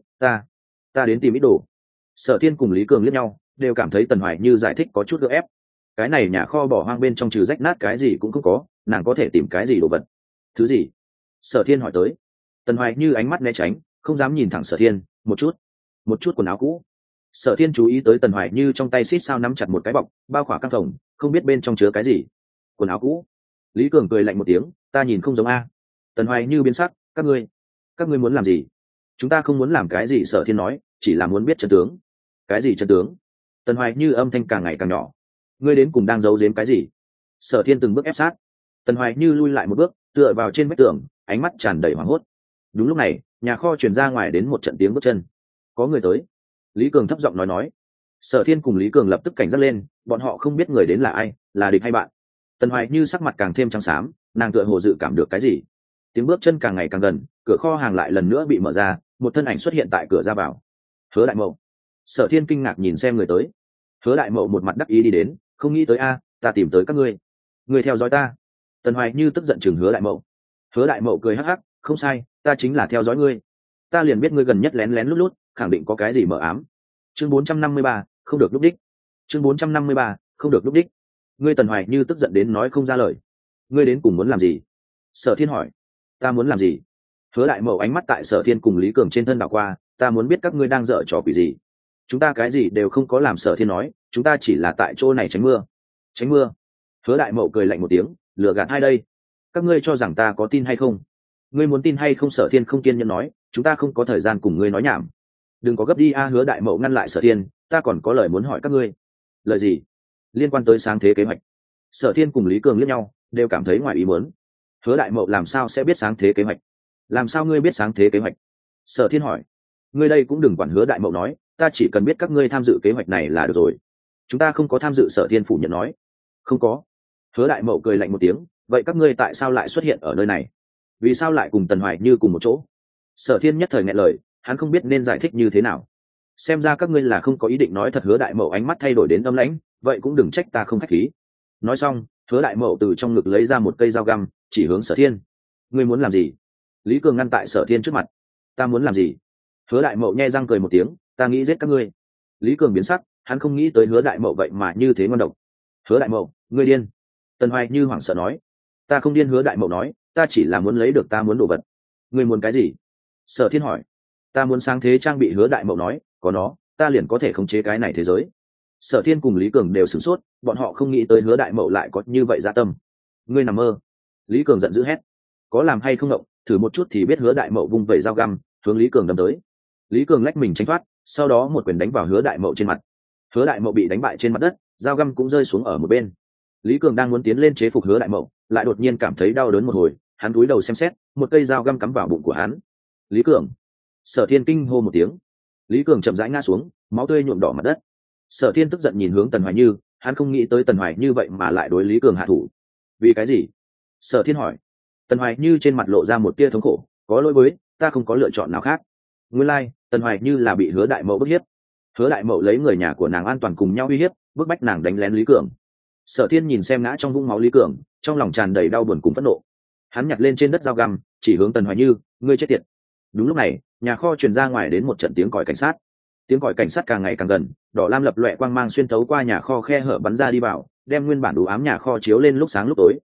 ta đến tìm ít đồ. Sở Thiên cùng Lý Cường liếc nhau, đều cảm thấy Tần Hoài Như giải thích có chút gượng ép. Cái này nhà kho bỏ hoang bên trong trừ rách nát cái gì cũng không có, nàng có thể tìm cái gì đồ vật? Thứ gì? Sở Thiên hỏi tới. Tần Hoài Như ánh mắt né tránh, không dám nhìn thẳng Sở Thiên. Một chút quần áo cũ. Sở Thiên chú ý tới Tần Hoài Như trong tay xít sao nắm chặt một cái bọc, bao khỏa căn phòng, không biết bên trong chứa cái gì. Quần áo cũ. Lý Cường cười lạnh một tiếng, ta nhìn không giống a. Tần Hoài Như biến sắc, các ngươi muốn làm gì? Chúng ta không muốn làm cái gì. Sở Thiên nói, chỉ là muốn biết chân tướng. Cái gì chân tướng? Tần Hoài Như âm thanh càng ngày càng nhỏ. Ngươi đến cùng đang giấu giếm cái gì? Sở Thiên từng bước ép sát. Tần Hoài Như lui lại một bước, tựa vào trên vách tường, ánh mắt tràn đầy hoảng hốt. Đúng lúc này, nhà kho truyền ra ngoài đến một trận tiếng bước chân. Có người tới. Lý Cường thấp giọng nói. Sở Thiên cùng Lý Cường lập tức cảnh giác lên, bọn họ không biết người đến là ai, là địch hay bạn. Tần Hoài Như sắc mặt càng thêm trắng xám, nàng tựa hồ dự cảm được cái gì. Tiếng bước chân càng ngày càng gần, cửa kho hàng lại lần nữa bị mở ra, một thân ảnh xuất hiện tại cửa ra vào. Hứa Đại Mậu. Sở Thiên kinh ngạc nhìn xem người tới. Hứa Đại Mậu một mặt đắc ý đi đến, không nghĩ tới a, ta tìm tới các ngươi. Ngươi theo dõi ta? Tần Hoài Như tức giận chừng Hứa Đại Mậu. Hứa Đại Mậu cười hắc hắc, không sai, ta chính là theo dõi ngươi. Ta liền biết ngươi gần nhất lén lén lút lút, khẳng định có cái gì mờ ám. Chương 453, không được lúc đích. Chương 453, không được lúc đích. Ngươi Tần Hoài Như tức giận đến nói không ra lời. Ngươi đến cùng muốn làm gì? Sở Thiên hỏi. Ta muốn làm gì? Hứa Đại Mậu ánh mắt tại Sở Thiên cùng Lý Cường trên thân đảo qua, ta muốn biết các ngươi đang dở trò quỷ gì. Chúng ta cái gì đều không có làm. Sở Thiên nói, chúng ta chỉ là tại chỗ này tránh mưa. Tránh mưa? Hứa Đại Mậu cười lạnh một tiếng, lừa gạt hai đây. Các ngươi cho rằng ta có tin hay không? Ngươi muốn tin hay không? Sở Thiên không kiên nhẫn nói, chúng ta không có thời gian cùng ngươi nói nhảm. Đừng có gấp đi a. Hứa Đại Mậu ngăn lại Sở Thiên, ta còn có lời muốn hỏi các ngươi. Lời gì? Liên quan tới sáng thế kế hoạch. Sở Thiên cùng Lý Cường liếc nhau, đều cảm thấy ngoài ý muốn. Hứa Đại Mậu làm sao sẽ biết sáng thế kế hoạch? Làm sao ngươi biết sáng thế kế hoạch? Sở Thiên hỏi. Ngươi đây cũng đừng quản. Hứa Đại Mậu nói, ta chỉ cần biết các ngươi tham dự kế hoạch này là được rồi. Chúng ta không có tham dự. Sở Thiên phủ nhận nói. Không có. Hứa Đại Mậu cười lạnh một tiếng, vậy các ngươi tại sao lại xuất hiện ở nơi này? Vì sao lại cùng Tần Hoài Như cùng một chỗ? Sở Thiên nhất thời nghẹn lời, hắn không biết nên giải thích như thế nào. Xem ra các ngươi là không có ý định nói thật. Hứa Đại Mậu ánh mắt thay đổi đến âm lãnh, vậy cũng đừng trách ta không khách khí. Nói xong, Hứa Đại Mậu từ trong ngực lấy ra một cây dao găm, chỉ hướng Sở Thiên. Ngươi muốn làm gì? Lý Cường ngăn tại Sở Thiên trước mặt. Ta muốn làm gì? Hứa Đại Mậu nhe răng cười một tiếng, ta nghĩ giết các ngươi. Lý Cường biến sắc, hắn không nghĩ tới Hứa Đại Mậu vậy mà như thế ngon độc. Hứa Đại Mậu, ngươi điên? Tần Hoài Như hoảng sợ nói. Ta không điên. Hứa Đại Mậu nói, ta chỉ là muốn lấy được ta muốn đồ vật. Ngươi muốn cái gì? Sở Thiên hỏi. Ta muốn sáng thế trang bị. Hứa Đại Mậu nói, có nó, ta liền có thể khống chế cái này thế giới. Sở Thiên cùng Lý Cường đều sửng sốt, bọn họ không nghĩ tới Hứa Đại Mậu lại có như vậy dạ tâm. Ngươi nằm mơ. Lý Cường giận dữ hét. Có làm hay không động, thử một chút thì biết. Hứa Đại Mậu vung vẩy dao găm, hướng Lý Cường đâm tới. Lý Cường lách mình tránh thoát, sau đó một quyền đánh vào Hứa Đại Mậu trên mặt. Hứa Đại Mậu bị đánh bại trên mặt đất, dao găm cũng rơi xuống ở một bên. Lý Cường đang muốn tiến lên chế phục Hứa Đại Mậu, lại đột nhiên cảm thấy đau đớn một hồi, hắn cúi đầu xem xét, một cây dao găm cắm vào bụng của hắn. Lý Cường! Sở Thiên kinh hô một tiếng. Lý Cường chậm rãi ngã xuống, máu tươi nhuộm đỏ mặt đất. Sở Thiên tức giận nhìn hướng Tần Hoài Như, hắn không nghĩ tới Tần Hoài Như vậy mà lại đối Lý Cường hạ thủ. Vì cái gì? Sở Thiên hỏi. Tần Hoài Như trên mặt lộ ra một tia thống khổ, có lỗi với, ta không có lựa chọn nào khác. Nguyên lai, Tần Hoài Như là bị Hứa Đại Mậu bức hiếp. Hứa Đại Mậu lấy người nhà của nàng an toàn cùng nhau uy hiếp, bức bách nàng đánh lén Lý Cường. Sở Thiên nhìn xem ngã trong vũng máu Lý Cường, trong lòng tràn đầy đau buồn cùng phẫn nộ. Hắn nhặt lên trên đất dao găm, chỉ hướng Tần Hoài Như, ngươi chết tiệt. Đúng lúc này, nhà kho truyền ra ngoài đến một trận tiếng còi cảnh sát. Tiếng còi cảnh sát càng ngày càng gần, đỏ lam lập loè quang mang xuyên thấu qua nhà kho khe hở bắn ra đi vào, đem nguyên bản đủ ám nhà kho chiếu lên lúc sáng lúc tối.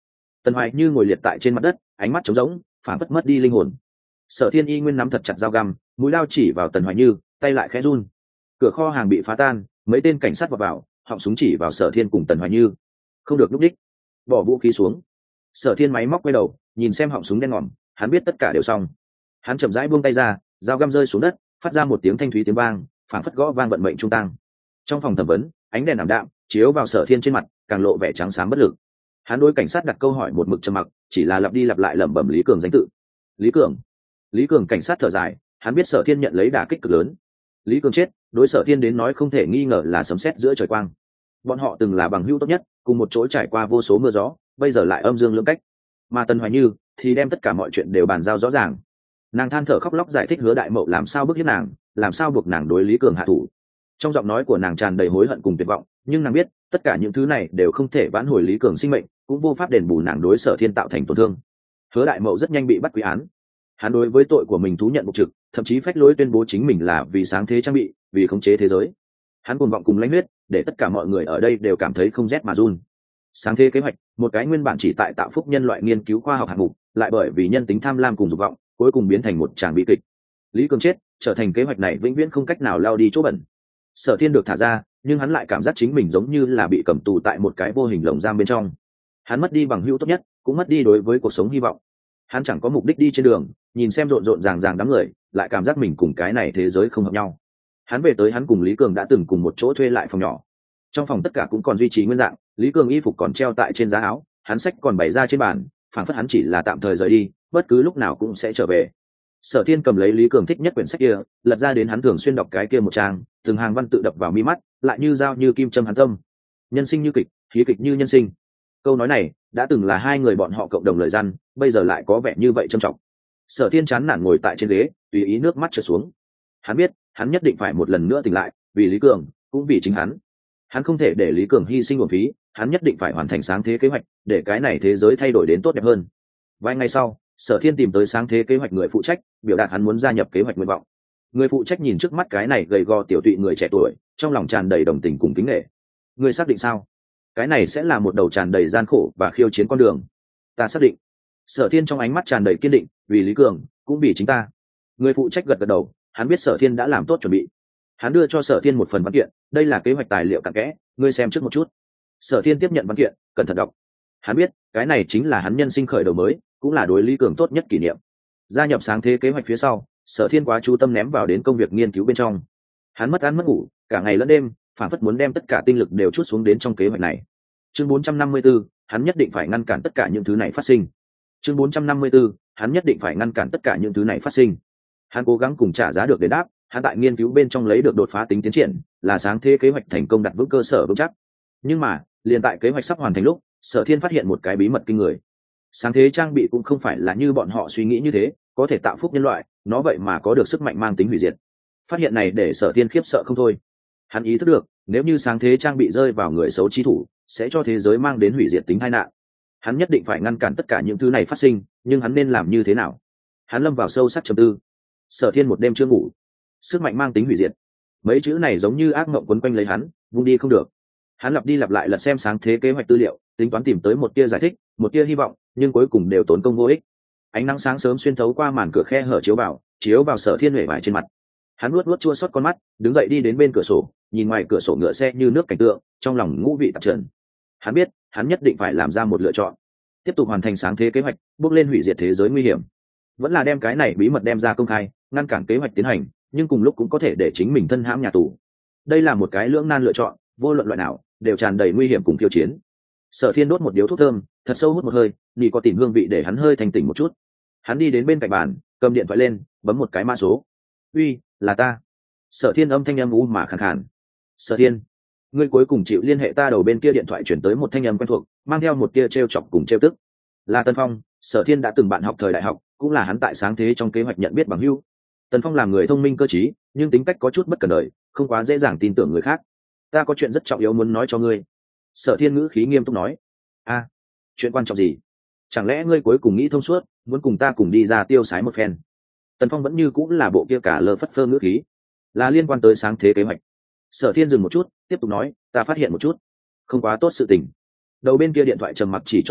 Tần Hoài Như ngồi liệt tại trên mặt đất, ánh mắt trống rỗng, phản phất mất đi linh hồn. Sở Thiên y nguyên nắm thật chặt dao găm, mũi lao chỉ vào Tần Hoài Như, tay lại khẽ run. Cửa kho hàng bị phá tan, mấy tên cảnh sát vọt vào, họng súng chỉ vào Sở Thiên cùng Tần Hoài Như. Không được lúc đích, bỏ vũ khí xuống. Sở Thiên máy móc quay đầu, nhìn xem họng súng đen ngòm, hắn biết tất cả đều xong. Hắn chậm rãi buông tay ra, dao găm rơi xuống đất, phát ra một tiếng thanh thúy tiếng vang, phảng phất gõ vang vận mệnh trung tang. Trong phòng thẩm vấn, ánh đèn ảm đạm chiếu vào Sở Thiên trên mặt, càng lộ vẻ trắng xám bất lực. Hắn đối cảnh sát đặt câu hỏi một mực trầm mặc, chỉ là lặp đi lặp lại lẩm bẩm Lý Cường danh tự. Lý Cường. Lý Cường. Cảnh sát thở dài, hắn biết Sở Thiên nhận lấy đả kích cực lớn. Lý Cường chết, đối Sở Thiên đến nói không thể nghi ngờ là sấm sét giữa trời quang. Bọn họ từng là bằng hữu tốt nhất, cùng một chỗ trải qua vô số mưa gió, bây giờ lại âm dương lưỡng cách. Mà Tần Hoài Như thì đem tất cả mọi chuyện đều bàn giao rõ ràng. Nàng than thở khóc lóc giải thích Hứa Đại Mậu làm sao bức hiếp nàng, làm sao buộc nàng đối Lý Cường hạ thủ. Trong giọng nói của nàng tràn đầy hối hận cùng tuyệt vọng, nhưng nàng biết tất cả những thứ này đều không thể vãn hồi Lý Cường sinh mệnh, cũng vô pháp đền bù nàng đối Sở Thiên tạo thành tổn thương. Hứa Đại Mậu rất nhanh bị bắt quy án. Hắn đối với tội của mình thú nhận bục trực, thậm chí phách lối tuyên bố chính mình là vì sáng thế trang bị, vì khống chế thế giới. Hắn cuồng vọng cùng lãnh huyết, để tất cả mọi người ở đây đều cảm thấy không rét mà run. Sáng thế kế hoạch, một cái nguyên bản chỉ tại tạo phúc nhân loại nghiên cứu khoa học hạng mục, lại bởi vì nhân tính tham lam cùng dục vọng, cuối cùng biến thành một tràng bi kịch. Lý Cường chết, trở thành kế hoạch này vĩnh viễn không cách nào lao đi chỗ bẩn. Sở Thiên được thả ra, nhưng hắn lại cảm giác chính mình giống như là bị cầm tù tại một cái vô hình lồng giam bên trong. Hắn mất đi bằng hữu tốt nhất, cũng mất đi đối với cuộc sống hy vọng. Hắn chẳng có mục đích đi trên đường, nhìn xem rộn rộn ràng ràng đám người, lại cảm giác mình cùng cái này thế giới không hợp nhau. Hắn về tới hắn cùng Lý Cường đã từng cùng một chỗ thuê lại phòng nhỏ. Trong phòng tất cả cũng còn duy trì nguyên dạng, Lý Cường y phục còn treo tại trên giá áo, hắn sách còn bày ra trên bàn, phản phất hắn chỉ là tạm thời rời đi, bất cứ lúc nào cũng sẽ trở về. Sở Thiên cầm lấy Lý Cường thích nhất quyển sách kia, lật ra đến hắn thường xuyên đọc cái kia một trang, từng hàng văn tự đập vào mi mắt, lại như dao như kim châm hắn tâm. Nhân sinh như kịch, khí kịch như nhân sinh. Câu nói này đã từng là hai người bọn họ cộng đồng lời răn, bây giờ lại có vẻ như vậy trầm trọng. Sở Thiên chán nản ngồi tại trên ghế, tùy ý nước mắt trượt xuống. Hắn biết, hắn nhất định phải một lần nữa tỉnh lại, vì Lý Cường, cũng vì chính hắn. Hắn không thể để Lý Cường hy sinh uổng phí, hắn nhất định phải hoàn thành sáng thế kế hoạch, để cái này thế giới thay đổi đến tốt đẹp hơn. Vài ngày sau, Sở Thiên tìm tới sáng thế kế hoạch người phụ trách, biểu đạt hắn muốn gia nhập kế hoạch nguyện vọng. Người phụ trách nhìn trước mắt cái này gầy gò tiểu tụy người trẻ tuổi, trong lòng tràn đầy đồng tình cùng kính nể. Người xác định sao? Cái này sẽ là một đầu tràn đầy gian khổ và khiêu chiến con đường. Ta xác định. Sở Thiên trong ánh mắt tràn đầy kiên định, vì Lý Cường, cũng vì chính ta. Người phụ trách gật gật đầu, hắn biết Sở Thiên đã làm tốt chuẩn bị. Hắn đưa cho Sở Thiên một phần văn kiện, đây là kế hoạch tài liệu cặn kẽ, ngươi xem trước một chút. Sở Thiên tiếp nhận văn kiện, cẩn thận đọc. Hắn biết, cái này chính là hắn nhân sinh khởi đầu mới, cũng là đối Lý Cường tốt nhất kỷ niệm. Gia nhập sáng thế kế hoạch phía sau, Sở Thiên quá chú tâm ném vào đến công việc nghiên cứu bên trong. Hắn mất ăn mất ngủ, cả ngày lẫn đêm, phản phất muốn đem tất cả tinh lực đều trút xuống đến trong kế hoạch này. Chương 454, hắn nhất định phải ngăn cản tất cả những thứ này phát sinh. Chương 454, hắn nhất định phải ngăn cản tất cả những thứ này phát sinh. Hắn cố gắng cùng trả giá được để đáp, hắn tại nghiên cứu bên trong lấy được đột phá tính tiến triển, là sáng thế kế hoạch thành công đặt vững cơ sở vững chắc. Nhưng mà, liền tại kế hoạch sắp hoàn thành lúc, Sở Thiên phát hiện một cái bí mật kinh người. Sáng thế trang bị cũng không phải là như bọn họ suy nghĩ như thế, có thể tạo phúc nhân loại, nó vậy mà có được sức mạnh mang tính hủy diệt. Phát hiện này để Sở Thiên khiếp sợ không thôi. Hắn ý thức được, nếu như sáng thế trang bị rơi vào người xấu chi thủ, sẽ cho thế giới mang đến hủy diệt tính tai nạn. Hắn nhất định phải ngăn cản tất cả những thứ này phát sinh, nhưng hắn nên làm như thế nào? Hắn lâm vào sâu sắc trầm tư. Sở Thiên một đêm chưa ngủ. Sức mạnh mang tính hủy diệt, mấy chữ này giống như ác mộng quấn quanh lấy hắn, vung đi không được. Hắn lặp đi lặp lại lật xem sáng thế kế hoạch tư liệu, tính toán tìm tới một tia giải thích, một tia hy vọng, nhưng cuối cùng đều tốn công vô ích. Ánh nắng sáng sớm xuyên thấu qua màn cửa khe hở chiếu vào Sở Thiên uể oải trên mặt. Hắn luốt chua xót con mắt, đứng dậy đi đến bên cửa sổ, nhìn ngoài cửa sổ ngựa xe như nước cảnh tượng, trong lòng ngũ vị tạp trần. Hắn biết, hắn nhất định phải làm ra một lựa chọn, tiếp tục hoàn thành sáng thế kế hoạch, bước lên hủy diệt thế giới nguy hiểm, vẫn là đem cái này bí mật đem ra công khai, ngăn cản kế hoạch tiến hành, nhưng cùng lúc cũng có thể để chính mình thân hãm nhà tù. Đây là một cái lưỡng nan lựa chọn, vô luận loại nào đều tràn đầy nguy hiểm cùng khiêu chiến. Sở Thiên đốt một điếu thuốc thơm, thật sâu hút một hơi, nhỉ có tìm hương vị để hắn hơi thành tỉnh một chút. Hắn đi đến bên cạnh bàn, cầm điện thoại lên, bấm một cái mã số. Uy, là ta. Sở Thiên âm thanh âm u mà khàn khàn. Sở Thiên, ngươi cuối cùng chịu liên hệ ta. Đầu bên kia điện thoại chuyển tới một thanh âm quen thuộc, mang theo một tia trêu chọc cùng trêu tức. Là Tân Phong. Sở Thiên đã từng bạn học thời đại học, cũng là hắn tại sáng thế trong kế hoạch nhận biết bằng hữu. Tần Phong làm người thông minh cơ trí, nhưng tính cách có chút bất cẩn đời, không quá dễ dàng tin tưởng người khác. Ta có chuyện rất trọng yếu muốn nói cho ngươi. Sở Thiên ngữ khí nghiêm túc nói. A, chuyện quan trọng gì? Chẳng lẽ ngươi cuối cùng nghĩ thông suốt, muốn cùng ta cùng đi ra tiêu sái một phen? Tần Phong vẫn như cũng là bộ kia cả lơ phất phơ ngữ khí, là liên quan tới sáng thế kế hoạch. Sở Thiên dừng một chút, tiếp tục nói, ta phát hiện một chút không quá tốt sự tình. Đầu bên kia điện thoại trầm mặc chỉ chốc lát,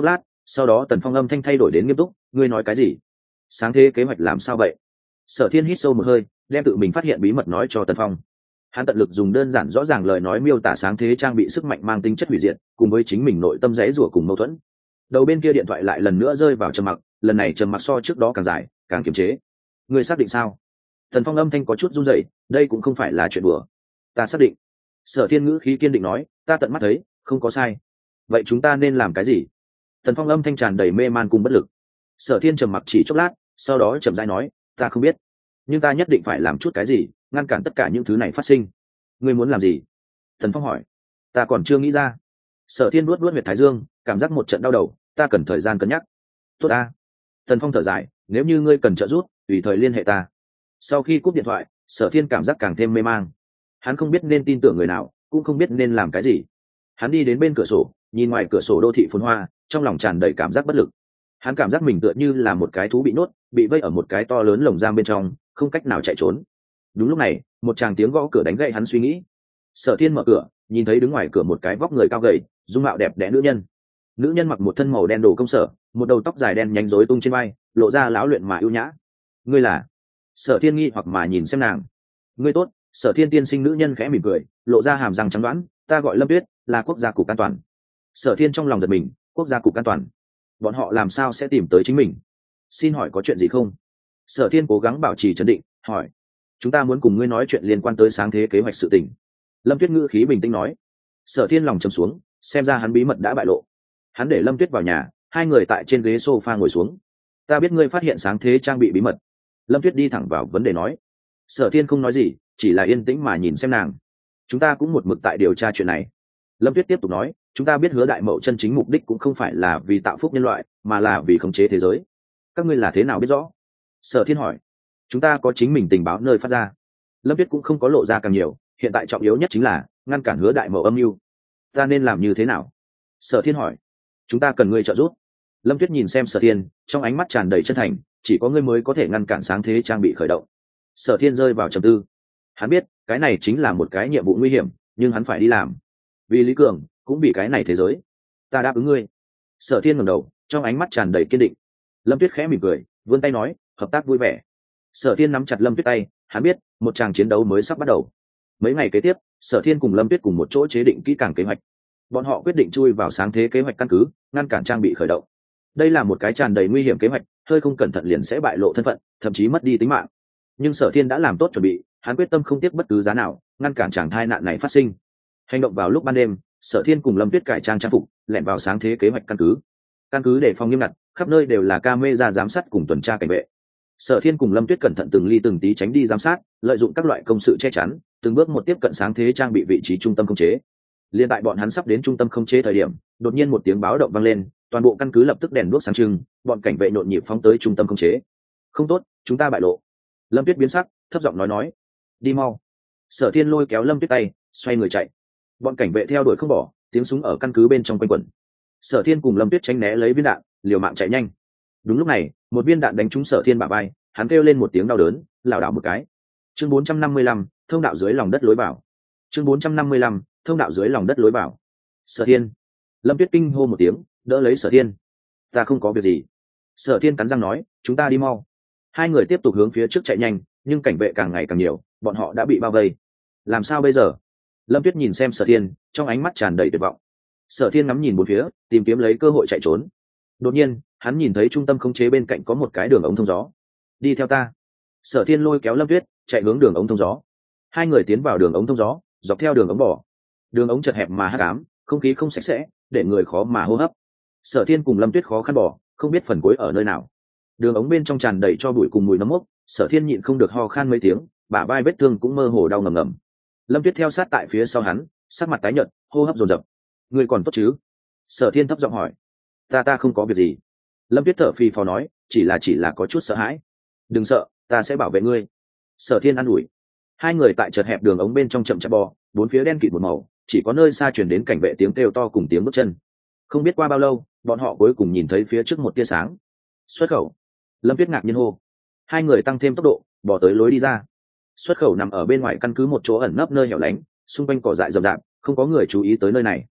sau đó Tần Phong âm thanh thay đổi đến nghiêm túc, ngươi nói cái gì? Sáng thế kế hoạch làm sao vậy? Sở Thiên hít sâu một hơi, đem tự mình phát hiện bí mật nói cho Tần Phong. Hắn tận lực dùng đơn giản rõ ràng lời nói miêu tả sáng thế trang bị sức mạnh mang tính chất hủy diệt, cùng với chính mình nội tâm rẽ rủa cùng mâu thuẫn. Đầu bên kia điện thoại lại lần nữa rơi vào trầm mặc, lần này trầm mặc so trước đó càng dài, càng kiềm chế. Ngươi xác định sao? Tần Phong âm thanh có chút run rẩy, đây cũng không phải là chuyện đùa. Ta xác định. Sở Thiên ngữ khí kiên định nói, ta tận mắt thấy, không có sai. Vậy chúng ta nên làm cái gì? Tần Phong âm thanh tràn đầy mê man cùng bất lực. Sở Thiên trầm mặc chỉ chốc lát, sau đó chậm rãi nói, ta không biết, nhưng ta nhất định phải làm chút cái gì, ngăn cản tất cả những thứ này phát sinh. Ngươi muốn làm gì? Tần Phong hỏi. Ta còn chưa nghĩ ra. Sở Thiên nuốt huyệt thái dương, cảm giác một trận đau đầu, ta cần thời gian cân nhắc. Tốt ta. Tần Phong thở dài, nếu như ngươi cần trợ giúp, tùy thời liên hệ ta. Sau khi cúp điện thoại, Sở Thiên cảm giác càng thêm mê mang. Hắn không biết nên tin tưởng người nào, cũng không biết nên làm cái gì. Hắn đi đến bên cửa sổ, nhìn ngoài cửa sổ đô thị phồn hoa, trong lòng tràn đầy cảm giác bất lực. Hắn cảm giác mình tựa như là một cái thú bị nhốt, bị vây ở một cái to lớn lồng giam bên trong, không cách nào chạy trốn. Đúng lúc này, một tràng tiếng gõ cửa đánh gậy hắn suy nghĩ. Sở Thiên mở cửa, nhìn thấy đứng ngoài cửa một cái vóc người cao gầy, dung mạo đẹp đẽ nữ nhân. Nữ nhân mặc một thân màu đen đồ công sở, một đầu tóc dài đen nhánh rối tung trên vai, lộ ra lão luyện mà ưu nhã. Ngươi là? Sở Thiên nghi hoặc mà nhìn xem nàng. Ngươi tốt. Sở Thiên tiên sinh. Nữ nhân khẽ mỉm cười, lộ ra hàm răng trắng đoán, ta gọi Lâm Tuyết, là quốc gia cục an toàn. Sở Thiên trong lòng giật mình, quốc gia cục an toàn, bọn họ làm sao sẽ tìm tới chính mình? Xin hỏi có chuyện gì không? Sở Thiên cố gắng bảo trì trấn định, hỏi. Chúng ta muốn cùng ngươi nói chuyện liên quan tới sáng thế kế hoạch sự tình. Lâm Tuyết ngữ khí bình tĩnh nói. Sở Thiên lòng trầm xuống, xem ra hắn bí mật đã bại lộ. Hắn để Lâm Tuyết vào nhà, hai người tại trên ghế sofa ngồi xuống. Ta biết ngươi phát hiện sáng thế trang bị bí mật. Lâm Tuyết đi thẳng vào vấn đề nói. Sở Thiên không nói gì, chỉ là yên tĩnh mà nhìn xem nàng. Chúng ta cũng một mực tại điều tra chuyện này. Lâm Tuyết tiếp tục nói, chúng ta biết Hứa Đại Mậu chân chính mục đích cũng không phải là vì tạo phúc nhân loại, mà là vì khống chế thế giới. Các ngươi là thế nào biết rõ? Sở Thiên hỏi. Chúng ta có chính mình tình báo nơi phát ra. Lâm Tuyết cũng không có lộ ra càng nhiều, hiện tại trọng yếu nhất chính là ngăn cản Hứa Đại Mậu âm mưu. Ta nên làm như thế nào? Sở Thiên hỏi. Chúng ta cần ngươi trợ giúp. Lâm Tuyết nhìn xem Sở Thiên, trong ánh mắt tràn đầy chân thành, chỉ có ngươi mới có thể ngăn cản sáng thế trang bị khởi động. Sở Thiên rơi vào trầm tư. Hắn biết, cái này chính là một cái nhiệm vụ nguy hiểm, nhưng hắn phải đi làm. Vì Lý Cường, cũng vì cái này thế giới. Ta đáp ứng ngươi. Sở Thiên ngẩng đầu, trong ánh mắt tràn đầy kiên định. Lâm Tuyết khẽ mỉm cười, vươn tay nói, hợp tác vui vẻ. Sở Thiên nắm chặt Lâm Tuyết tay, hắn biết, một tràng chiến đấu mới sắp bắt đầu. Mấy ngày kế tiếp, Sở Thiên cùng Lâm Tuyết cùng một chỗ chế định kỹ càng kế hoạch. Bọn họ quyết định chui vào sáng thế kế hoạch căn cứ, ngăn cản trang bị khởi động. Đây là một cái tràn đầy nguy hiểm kế hoạch, hơi không cẩn thận liền sẽ bại lộ thân phận, thậm chí mất đi tính mạng. Nhưng Sở Thiên đã làm tốt chuẩn bị, hắn quyết tâm không tiếc bất cứ giá nào, ngăn cản tràng tai nạn này phát sinh. Hành động vào lúc ban đêm, Sở Thiên cùng Lâm Tuyết cải trang trang phục, lẻn vào sáng thế kế hoạch căn cứ. Căn cứ để phòng nghiêm ngặt, khắp nơi đều là camera giám sát cùng tuần tra cảnh vệ. Sở Thiên cùng Lâm Tuyết cẩn thận từng ly từng tí tránh đi giám sát, lợi dụng các loại công sự che chắn, từng bước một tiếp cận sáng thế trang bị vị trí trung tâm khống chế. Liên tại bọn hắn sắp đến trung tâm khống chế thời điểm, đột nhiên một tiếng báo động vang lên, toàn bộ căn cứ lập tức đèn đuốc sáng trưng, bọn cảnh vệ nhộn nhịp phóng tới trung tâm khống chế. Không tốt, chúng ta bại lộ. Lâm Tuyết biến sắc, thấp giọng nói, đi mau. Sở Thiên lôi kéo Lâm Tuyết tay, xoay người chạy. Bọn cảnh vệ theo đuổi không bỏ, tiếng súng ở căn cứ bên trong quanh quẩn. Sở Thiên cùng Lâm Tuyết tránh né lấy viên đạn, liều mạng chạy nhanh. Đúng lúc này, một viên đạn đánh trúng Sở Thiên bả vai, hắn kêu lên một tiếng đau đớn, lảo đảo một cái. Chương 455, thông đạo dưới lòng đất lối vào. Chương 455, thông đạo dưới lòng đất lối vào. Sở Thiên. Lâm Tuyết kinh hô một tiếng, đỡ lấy Sở Thiên. Ta không có việc gì. Sở Thiên cắn răng nói, chúng ta đi mau. Hai người tiếp tục hướng phía trước chạy nhanh, nhưng cảnh vệ càng ngày càng nhiều, bọn họ đã bị bao vây. Làm sao bây giờ? Lâm Tuyết nhìn xem Sở Thiên, trong ánh mắt tràn đầy tuyệt vọng. Sở Thiên ngắm nhìn bốn phía, tìm kiếm lấy cơ hội chạy trốn. Đột nhiên, hắn nhìn thấy trung tâm khống chế bên cạnh có một cái đường ống thông gió. Đi theo ta. Sở Thiên lôi kéo Lâm Tuyết, chạy hướng đường ống thông gió. Hai người tiến vào đường ống thông gió, dọc theo đường ống bỏ. Đường ống chật hẹp mà hắc ám, không khí không sạch sẽ, để người khó mà hô hấp. Sở Thiên cùng Lâm Tuyết khó khăn bỏ, không biết phần cuối ở nơi nào. Đường ống bên trong tràn đầy cho bụi cùng mùi nấm mốc, Sở Thiên nhịn không được ho khan mấy tiếng, bả vai vết thương cũng mơ hồ đau ngầm ngầm. Lâm Tuyết theo sát tại phía sau hắn, sắc mặt tái nhợt, hô hấp dồn dập. Ngươi còn tốt chứ? Sở Thiên thấp giọng hỏi. Ta không có việc gì. Lâm Tuyết thở phì phò nói, chỉ là có chút sợ hãi. Đừng sợ, ta sẽ bảo vệ ngươi. Sở Thiên an ủi. Hai người tại chật hẹp đường ống bên trong chậm chạp bò, bốn phía đen kịt một màu, chỉ có nơi xa truyền đến cảnh vệ tiếng kêu to cùng tiếng bước chân. Không biết qua bao lâu, bọn họ cuối cùng nhìn thấy phía trước một tia sáng. Xuất khẩu. Lâm Tuyết ngạc nhiên hô. Hai người tăng thêm tốc độ, bỏ tới lối đi ra. Xuất khẩu nằm ở bên ngoài căn cứ một chỗ ẩn nấp nơi hẻo lánh, xung quanh cỏ dại rậm rạp, không có người chú ý tới nơi này.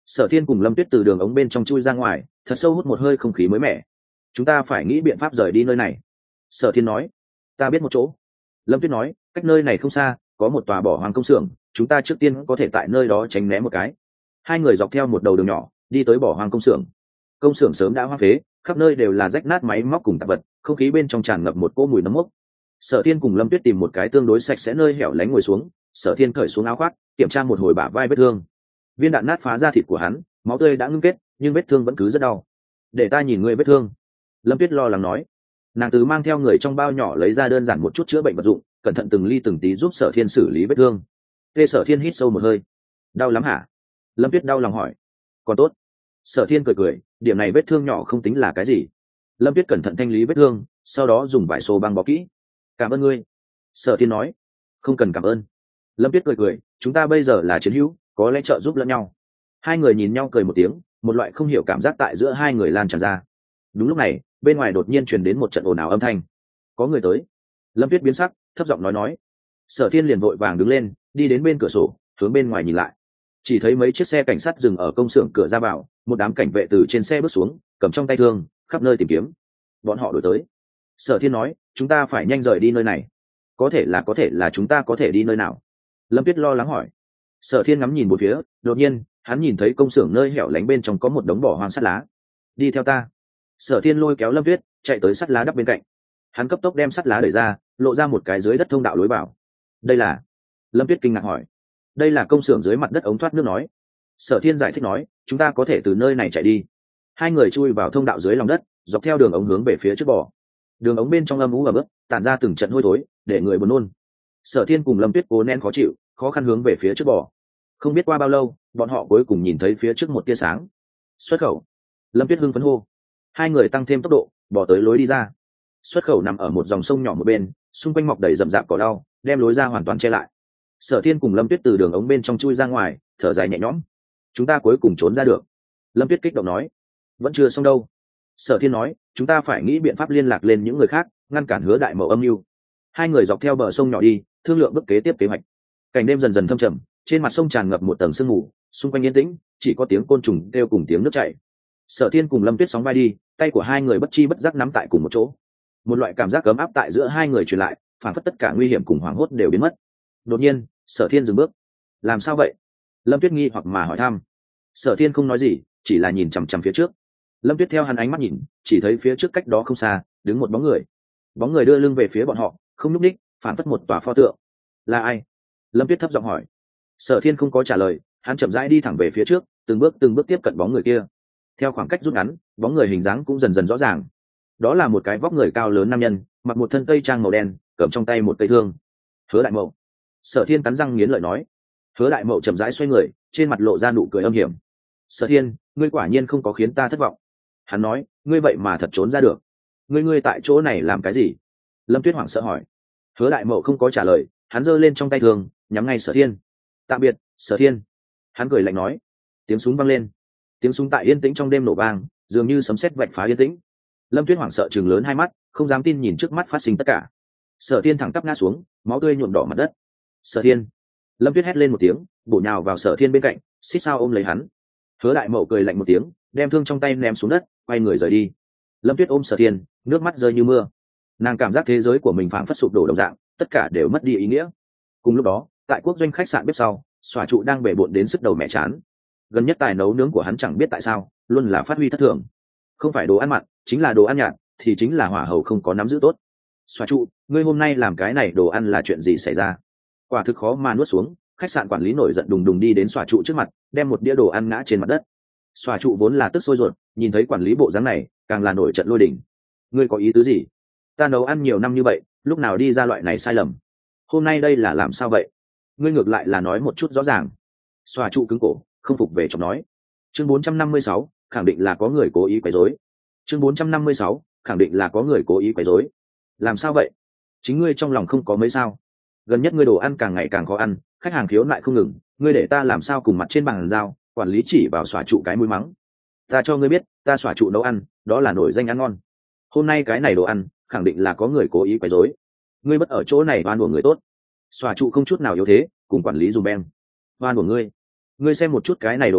Sở Thiên cùng Lâm Tuyết từ đường ống bên trong chui ra ngoài, thật sâu hút một hơi không khí mới mẻ. Chúng ta phải nghĩ biện pháp rời đi nơi này. Sở Thiên nói. Ta biết một chỗ. Lâm Tuyết nói, cách nơi này không xa, có một tòa bỏ hoang công xưởng, chúng ta trước tiên có thể tại nơi đó tránh né một cái. Hai người dọc theo một đầu đường nhỏ, đi tới bỏ hoang công xưởng. Công xưởng sớm đã hoang phế, khắp nơi đều là rách nát máy móc cùng tạp vật, không khí bên trong tràn ngập một cỗ mùi nấm mốc. Sở Thiên cùng Lâm Tuyết tìm một cái tương đối sạch sẽ nơi hẻo lánh ngồi xuống. Sở Thiên cởi xuống áo khoác, kiểm tra một hồi bả vai vết thương. Viên đạn nát phá da thịt của hắn, máu tươi đã ngưng kết, nhưng vết thương vẫn cứ rất đau. Để ta nhìn ngươi vết thương. Lâm Tuyết lo lắng nói. Nàng từ mang theo người trong bao nhỏ lấy ra đơn giản một chút chữa bệnh vật dụng, cẩn thận từng ly từng tí giúp Sở Thiên xử lý vết thương. Tê Sở Thiên hít sâu một hơi. Đau lắm hả? Lâm Tuyết đau lòng hỏi. Còn tốt. Sở Thiên cười cười, điểm này vết thương nhỏ không tính là cái gì. Lâm Tuyết cẩn thận thanh lý vết thương, sau đó dùng vải xô băng bó kỹ. Cảm ơn ngươi. Sở Thiên nói. Không cần cảm ơn. Lâm Tuyết cười cười, chúng ta bây giờ là chiến hữu, có lẽ trợ giúp lẫn nhau. Hai người nhìn nhau cười một tiếng, một loại không hiểu cảm giác tại giữa hai người lan tràn ra. Đúng lúc này, bên ngoài đột nhiên truyền đến một trận ồn ào âm thanh. Có người tới. Lâm Tuyết biến sắc, thấp giọng nói. Sở Thiên liền vội vàng đứng lên, đi đến bên cửa sổ, hướng bên ngoài nhìn lại. Chỉ thấy mấy chiếc xe cảnh sát dừng ở công xưởng cửa ra vào, một đám cảnh vệ từ trên xe bước xuống, cầm trong tay thương, khắp nơi tìm kiếm. Bọn họ đuổi tới. Sở Thiên nói, chúng ta phải nhanh rời đi nơi này. Có thể là chúng ta có thể đi nơi nào? Lâm Tuyết lo lắng hỏi. Sở Thiên ngắm nhìn một phía, đột nhiên hắn nhìn thấy công xưởng nơi hẻo lánh bên trong có một đống bỏ hoang sắt lá. Đi theo ta. Sở Thiên lôi kéo Lâm Tuyết chạy tới sắt lá đắp bên cạnh. Hắn cấp tốc đem sắt lá đẩy ra, lộ ra một cái dưới đất thông đạo lối vào. Đây là? Lâm Tuyết kinh ngạc hỏi. Đây là công xưởng dưới mặt đất ống thoát nước nói. Sở Thiên giải thích nói, chúng ta có thể từ nơi này chạy đi. Hai người chui vào thông đạo dưới lòng đất, dọc theo đường ống hướng về phía trước bò. Đường ống bên trong âm u ẩm ướt, tản ra từng trận hôi thối, để người buồn nôn. Sở Thiên cùng Lâm Tuyết cố nén khó chịu, khó khăn hướng về phía trước bò. Không biết qua bao lâu, bọn họ cuối cùng nhìn thấy phía trước một tia sáng. Xuất khẩu. Lâm Tuyết hưng phấn hô. Hai người tăng thêm tốc độ, bò tới lối đi ra. Xuất khẩu nằm ở một dòng sông nhỏ một bên, xung quanh mọc đầy rậm rạp cỏ lau, đem lối ra hoàn toàn che lại. Sở Thiên cùng Lâm Tuyết từ đường ống bên trong chui ra ngoài, thở dài nhẹ nhõm. Chúng ta cuối cùng trốn ra được. Lâm Tuyết kích động nói. Vẫn chưa xong đâu. Sở Thiên nói, chúng ta phải nghĩ biện pháp liên lạc lên những người khác, ngăn cản Hứa Đại Mậu âm mưu. Hai người dọc theo bờ sông nhỏ đi, thương lượng bước kế tiếp kế hoạch. Cảnh đêm dần dần thâm trầm, trên mặt sông tràn ngập một tầng sương mù, xung quanh yên tĩnh, chỉ có tiếng côn trùng kêu cùng tiếng nước chảy. Sở Thiên cùng Lâm Tuyết sóng vai đi, tay của hai người bất chi bất giác nắm tại cùng một chỗ. Một loại cảm giác ấm áp tại giữa hai người truyền lại, phản phất tất cả nguy hiểm cùng hoảng hốt đều biến mất. Đột nhiên, Sở Thiên dừng bước. Làm sao vậy? Lâm Tuyết nghi hoặc mà hỏi thăm. Sở Thiên không nói gì, chỉ là nhìn chằm chằm phía trước. Lâm Tuyết theo hắn ánh mắt nhìn, chỉ thấy phía trước cách đó không xa, đứng một bóng người. Bóng người đưa lưng về phía bọn họ, không nhúc nhích, phản phất một tòa pho tượng. Là ai? Lâm Tuyết thấp giọng hỏi. Sở Thiên không có trả lời, hắn chậm rãi đi thẳng về phía trước, từng bước tiếp cận bóng người kia. Theo khoảng cách rút ngắn, bóng người hình dáng cũng dần dần rõ ràng. Đó là một cái vóc người cao lớn nam nhân, mặc một thân tây trang màu đen, cầm trong tay một cây thương. Hứa Đại Mậu. Sở Thiên cắn răng nghiến lợi nói. Hứa Đại Mậu chậm rãi xoay người, trên mặt lộ ra nụ cười âm hiểm. Sở Thiên, ngươi quả nhiên không có khiến ta thất vọng. Hắn nói, ngươi vậy mà thật trốn ra được. Ngươi tại chỗ này làm cái gì? Lâm Tuyết hoảng sợ hỏi. Hứa Đại Mậu không có trả lời, hắn giơ lên trong tay thương, nhắm ngay Sở Thiên. Tạm biệt, Sở Thiên. Hắn cười lạnh nói. Tiếng súng vang lên. Tiếng súng tại yên tĩnh trong đêm nổ vang, dường như sấm sét vạch phá yên tĩnh. Lâm Tuyết hoảng sợ trừng lớn hai mắt, không dám tin nhìn trước mắt phát sinh tất cả. Sở Thiên thẳng tắp ngã xuống, máu tươi nhuộm đỏ mặt đất. Sở Thiên. Lâm Tuyết hét lên một tiếng, bổ nhào vào Sở Thiên bên cạnh, xích sao ôm lấy hắn. Hứa Đại Mậu cười lạnh một tiếng, đem thương trong tay ném xuống đất, quay người rời đi. Lâm Tuyết ôm Sở Thiên, nước mắt rơi như mưa. Nàng cảm giác thế giới của mình phảng phất sụp đổ đồng dạng, tất cả đều mất đi ý nghĩa. Cùng lúc đó, tại quốc doanh khách sạn bếp sau, Xòa Trụ đang bể bộn đến sức đầu mẹ chán. Gần nhất tài nấu nướng của hắn chẳng biết tại sao luôn là phát huy thất thường. Không phải đồ ăn mặn, chính là đồ ăn nhạt, thì chính là hỏa hầu không có nắm giữ tốt. Xòa Trụ, ngươi hôm nay làm cái này đồ ăn là chuyện gì xảy ra? Quả thực khó mà nuốt xuống. Khách sạn quản lý nổi giận đùng đùng đi đến Xòa Trụ trước mặt, đem một đĩa đồ ăn ngã trên mặt đất. Xòa Trụ vốn là tức sôi ruột, nhìn thấy quản lý bộ dáng này, càng là nổi trận lôi đình. Ngươi có ý tứ gì? Ta nấu ăn nhiều năm như vậy, lúc nào đi ra loại này sai lầm? Hôm nay đây là làm sao vậy? Ngươi ngược lại là nói một chút rõ ràng. Xòa Trụ cứng cổ, không phục về chọc nói. Chương 456, khẳng định là có người cố ý quấy rối. Chương 456, khẳng định là có người cố ý quấy rối. Làm sao vậy? Chính ngươi trong lòng không có mấy sao? Gần nhất ngươi đồ ăn càng ngày càng khó ăn, khách hàng khiếu nại không ngừng, ngươi để ta làm sao cùng mặt trên bàn giao? Quản lý chỉ vào Xòa Trụ cái mũi mắng. Ta cho ngươi biết, ta Xòa Trụ nấu ăn, đó là nổi danh ăn ngon. Hôm nay cái này đồ ăn, khẳng định là có người cố ý quấy rối. Ngươi bất ở chỗ này oan uổng người tốt. Xòa Trụ không chút nào yếu thế, cùng quản lý dùm beng. Oan uổng ngươi. Ngươi xem một chút cái này đồ ăn,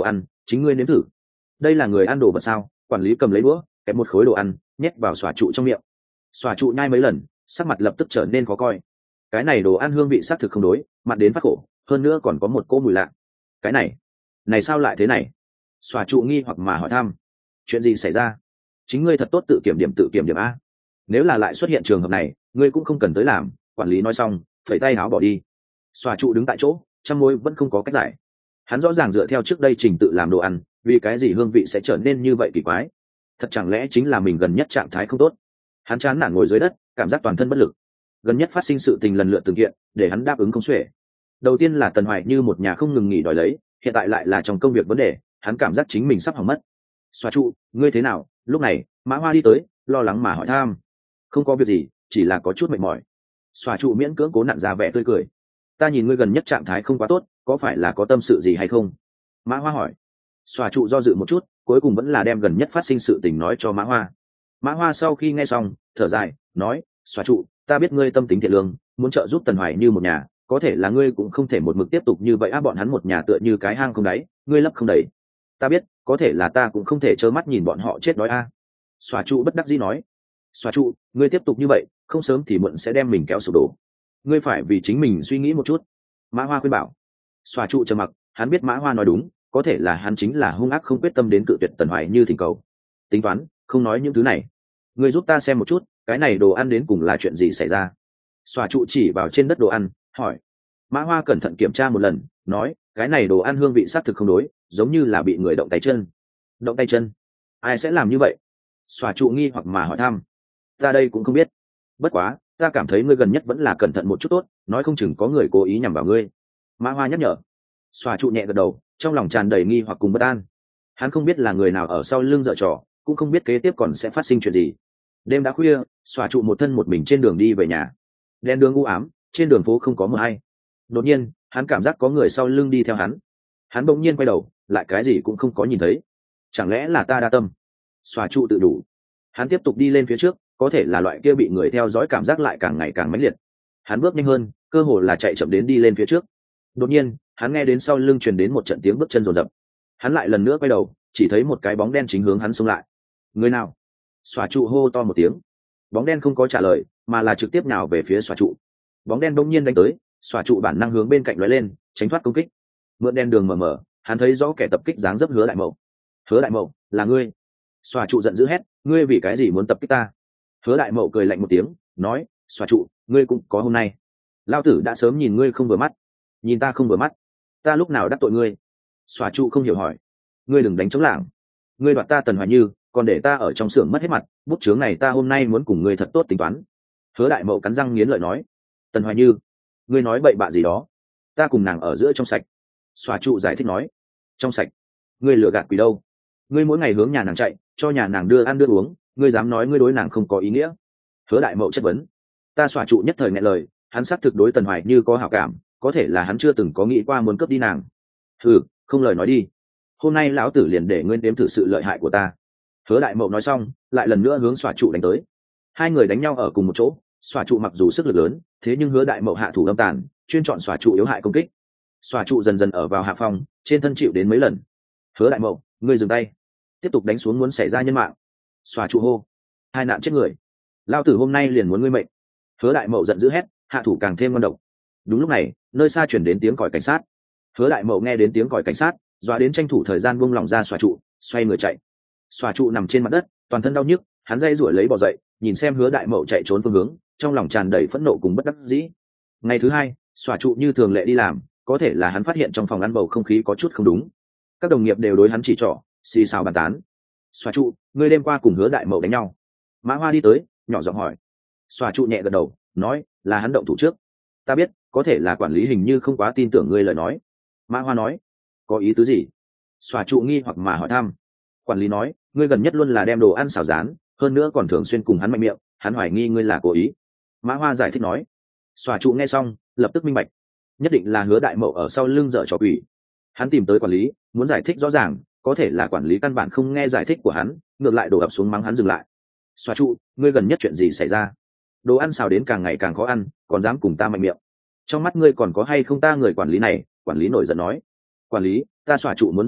chính ngươi nếm thử. Đây là người ăn đồ vật sao? Quản lý cầm lấy đũa kẹp một khối đồ ăn nhét vào xòa trụ trong miệng. Xòa trụ nhai mấy lần, sắc mặt lập tức trở nên khó coi. Cái này đồ ăn hương vị xác thực không đối, mặn đến phát khổ, hơn nữa còn có một cỗ mùi lạ. Cái này sao lại thế này? Xòa trụ nghi hoặc mà hỏi thăm. Chuyện gì xảy ra? Chính ngươi thật tốt tự kiểm điểm a. Nếu là lại xuất hiện trường hợp này, ngươi cũng không cần tới làm. Quản lý nói xong, phẩy tay áo bỏ đi. Xòa trụ đứng tại chỗ, trăm mối vẫn không có cách giải. Hắn rõ ràng dựa theo trước đây trình tự làm đồ ăn, vì cái gì hương vị sẽ trở nên như vậy kỳ quái? Thật chẳng lẽ chính là mình gần nhất trạng thái không tốt? Hắn chán nản ngồi dưới đất, cảm giác toàn thân bất lực. Gần nhất phát sinh sự tình lần lượt từng kiện, để hắn đáp ứng không xuể. Đầu tiên là Tần Hoài Như một nhà không ngừng nghỉ đòi lấy, hiện tại lại là trong công việc vấn đề, hắn cảm giác chính mình sắp hỏng mất. Xòa trụ, ngươi thế nào? Lúc này Mã Hoa đi tới, lo lắng mà hỏi thăm. Không có việc gì, chỉ là có chút mệt mỏi. Xòa trụ miễn cưỡng cố nặn ra vẻ tươi cười. Ta nhìn ngươi gần nhất trạng thái không quá tốt, có phải là có tâm sự gì hay không? Mã Hoa hỏi. Xòa trụ do dự một chút, cuối cùng vẫn là đem gần nhất phát sinh sự tình nói cho Mã Hoa. Mã Hoa sau khi nghe xong, thở dài, nói: Xòa trụ, ta biết ngươi tâm tính thiện lương, muốn trợ giúp Tần Hoài Như một nhà, có thể là ngươi cũng không thể một mực tiếp tục như vậy bọn hắn một nhà tựa như cái hang không đáy, ngươi lấp không đầy. Ta biết, có thể là ta cũng không thể trơ mắt nhìn bọn họ chết đói Xòa trụ bất đắc dĩ nói. Xòa trụ, ngươi tiếp tục như vậy, không sớm thì muộn sẽ đem mình kéo sụp đổ. Ngươi phải vì chính mình suy nghĩ một chút. Mã Hoa khuyên bảo. Xòa trụ trầm mặc, hắn biết Mã Hoa nói đúng, có thể là hắn chính là hung ác không quyết tâm đến cự tuyệt Tần Hoài Như thỉnh cầu. Tính toán, không nói những thứ này. Ngươi giúp ta xem một chút, cái này đồ ăn đến cùng là chuyện gì xảy ra? Xòa trụ chỉ vào trên đất đồ ăn, hỏi. Mã Hoa cẩn thận kiểm tra một lần, nói, cái này đồ ăn hương vị xác thực không đối, giống như là bị người động tay chân. Động tay chân? Ai sẽ làm như vậy? Xòa trụ nghi hoặc mà hỏi thăm. Ta đây cũng không biết. Bất quá, ta cảm thấy ngươi gần nhất vẫn là cẩn thận một chút tốt, nói không chừng có người cố ý nhằm vào ngươi. Mã Hoa nhắc nhở. Xòa trụ nhẹ gật đầu, trong lòng tràn đầy nghi hoặc cùng bất an. Hắn không biết là người nào ở sau lưng dở trò, cũng không biết kế tiếp còn sẽ phát sinh chuyện gì. Đêm đã khuya, Xòa trụ một thân một mình trên đường đi về nhà. Đèn đường u ám, trên đường phố không có mờ hay. Đột nhiên, hắn cảm giác có người sau lưng đi theo hắn. Hắn bỗng nhiên quay đầu, lại cái gì cũng không có nhìn thấy. Chẳng lẽ là ta đa tâm? Xòa trụ tự đủ. Hắn tiếp tục đi lên phía trước, có thể là loại kia bị người theo dõi cảm giác lại càng ngày càng mãnh liệt. Hắn bước nhanh hơn, cơ hồ là chạy chậm đến đi lên phía trước. Đột nhiên, hắn nghe đến sau lưng truyền đến một trận tiếng bước chân rồn rập. Hắn lại lần nữa quay đầu, chỉ thấy một cái bóng đen chính hướng hắn xông lại. Người nào? Xòa trụ hô to một tiếng. Bóng đen không có trả lời, mà là trực tiếp nhào về phía xòa trụ. Bóng đen đông nhiên đánh tới, xòa trụ bản năng hướng bên cạnh lóe lên, tránh thoát công kích. Mượn đen đường mờ mờ, hắn thấy rõ kẻ tập kích dáng dấp Hứa Đại Mậu. Hứa Đại Mậu, là ngươi? Xòa trụ giận dữ hét, ngươi vì cái gì muốn tập kích ta? Hứa Đại Mậu cười lạnh một tiếng, nói, xòa trụ, ngươi cũng có hôm nay. Lao tử đã sớm nhìn ngươi không vừa mắt. Nhìn ta không vừa mắt? Ta lúc nào đắc tội ngươi? Xòa trụ không hiểu hỏi. Ngươi đừng đánh trống lảng. Ngươi đoạt ta Tần Hoài Như, còn để ta ở trong xưởng mất hết mặt, bút chướng này ta hôm nay muốn cùng ngươi thật tốt tính toán. Hứa Đại Mậu cắn răng nghiến lợi nói. Tần Hoài Như, ngươi nói bậy bạ gì đó? Ta cùng nàng ở giữa trong sạch. Xòa trụ giải thích nói. Trong sạch? Ngươi lừa gạt quỷ đâu? Ngươi mỗi ngày hướng nhà nàng chạy, cho nhà nàng đưa ăn đưa uống, ngươi dám nói ngươi đối nàng không có ý nghĩa? Hứa Đại Mậu chất vấn. Ta xòa trụ nhất thời nghẹn lời, hắn xác thực đối Tần Hoài Như có hảo cảm, có thể là hắn chưa từng có nghĩ qua muốn cướp đi nàng. Không lời nói đi. Hôm nay lão tử liền để ngươi nếm thử sự lợi hại của ta. Hứa Đại Mậu nói xong, lại lần nữa hướng xòa trụ đánh tới. Hai người đánh nhau ở cùng một chỗ, xòa trụ mặc dù sức lực lớn, thế nhưng Hứa Đại Mậu hạ thủ âm tàn, chuyên chọn xòa trụ yếu hại công kích. Xòa trụ dần dần ở vào hạ phong, trên thân chịu đến mấy lần. Hứa Đại Mậu, ngươi dừng tay. Tiếp tục đánh xuống muốn xảy ra nhân mạng. Xòa trụ hô. Hai nạn chết người. Lao tử hôm nay liền muốn ngươi mệnh. Hứa Đại Mậu giận dữ hét, hạ thủ càng thêm ngon độc. Đúng lúc này, nơi xa chuyển đến tiếng còi cảnh sát. Hứa Đại Mậu nghe đến tiếng còi cảnh sát, dọa đến tranh thủ thời gian buông lỏng ra xòa trụ, xoay người chạy. Xòa trụ nằm trên mặt đất, toàn thân đau nhức, hắn dây rủi lấy bò dậy, nhìn xem Hứa Đại Mậu chạy trốn phương hướng, trong lòng tràn đầy phẫn nộ cùng bất đắc dĩ. Ngày thứ hai, xòa trụ như thường lệ đi làm, có thể là hắn phát hiện trong phòng ăn bầu không khí có chút không đúng. Các đồng nghiệp đều đối hắn chỉ trỏ, xì xào bàn tán. Xòa trụ, ngươi đêm qua cùng Hứa Đại Mậu đánh nhau? Mã Hoa đi tới, nhỏ giọng hỏi. Xòa trụ nhẹ gật đầu, nói, là hắn động thủ trước. Ta biết, có thể là quản lý hình như không quá tin tưởng ngươi lời nói. Mã Hoa nói. Có ý tứ gì? Xòa trụ nghi hoặc mà hỏi thăm. Quản lý nói, ngươi gần nhất luôn là đem đồ ăn xào rán, hơn nữa còn thường xuyên cùng hắn mạnh miệng, hắn hoài nghi ngươi là cố ý. Mã Hoa giải thích nói. Xòa trụ nghe xong, lập tức minh bạch. Nhất định là Hứa Đại Mậu ở sau lưng dở trò quỷ. Hắn tìm tới quản lý, muốn giải thích rõ ràng, có thể là quản lý căn bản không nghe giải thích của hắn, ngược lại đổ ập xuống mắng hắn dừng lại. Xòa trụ, ngươi gần nhất chuyện gì xảy ra? Đồ ăn xào đến càng ngày càng khó ăn, còn dám cùng ta mạnh miệng. Trong mắt ngươi còn có hay không ta người quản lý này? Quản lý nổi giận nói. Quản lý, ta xòa trụ muốn giải thích,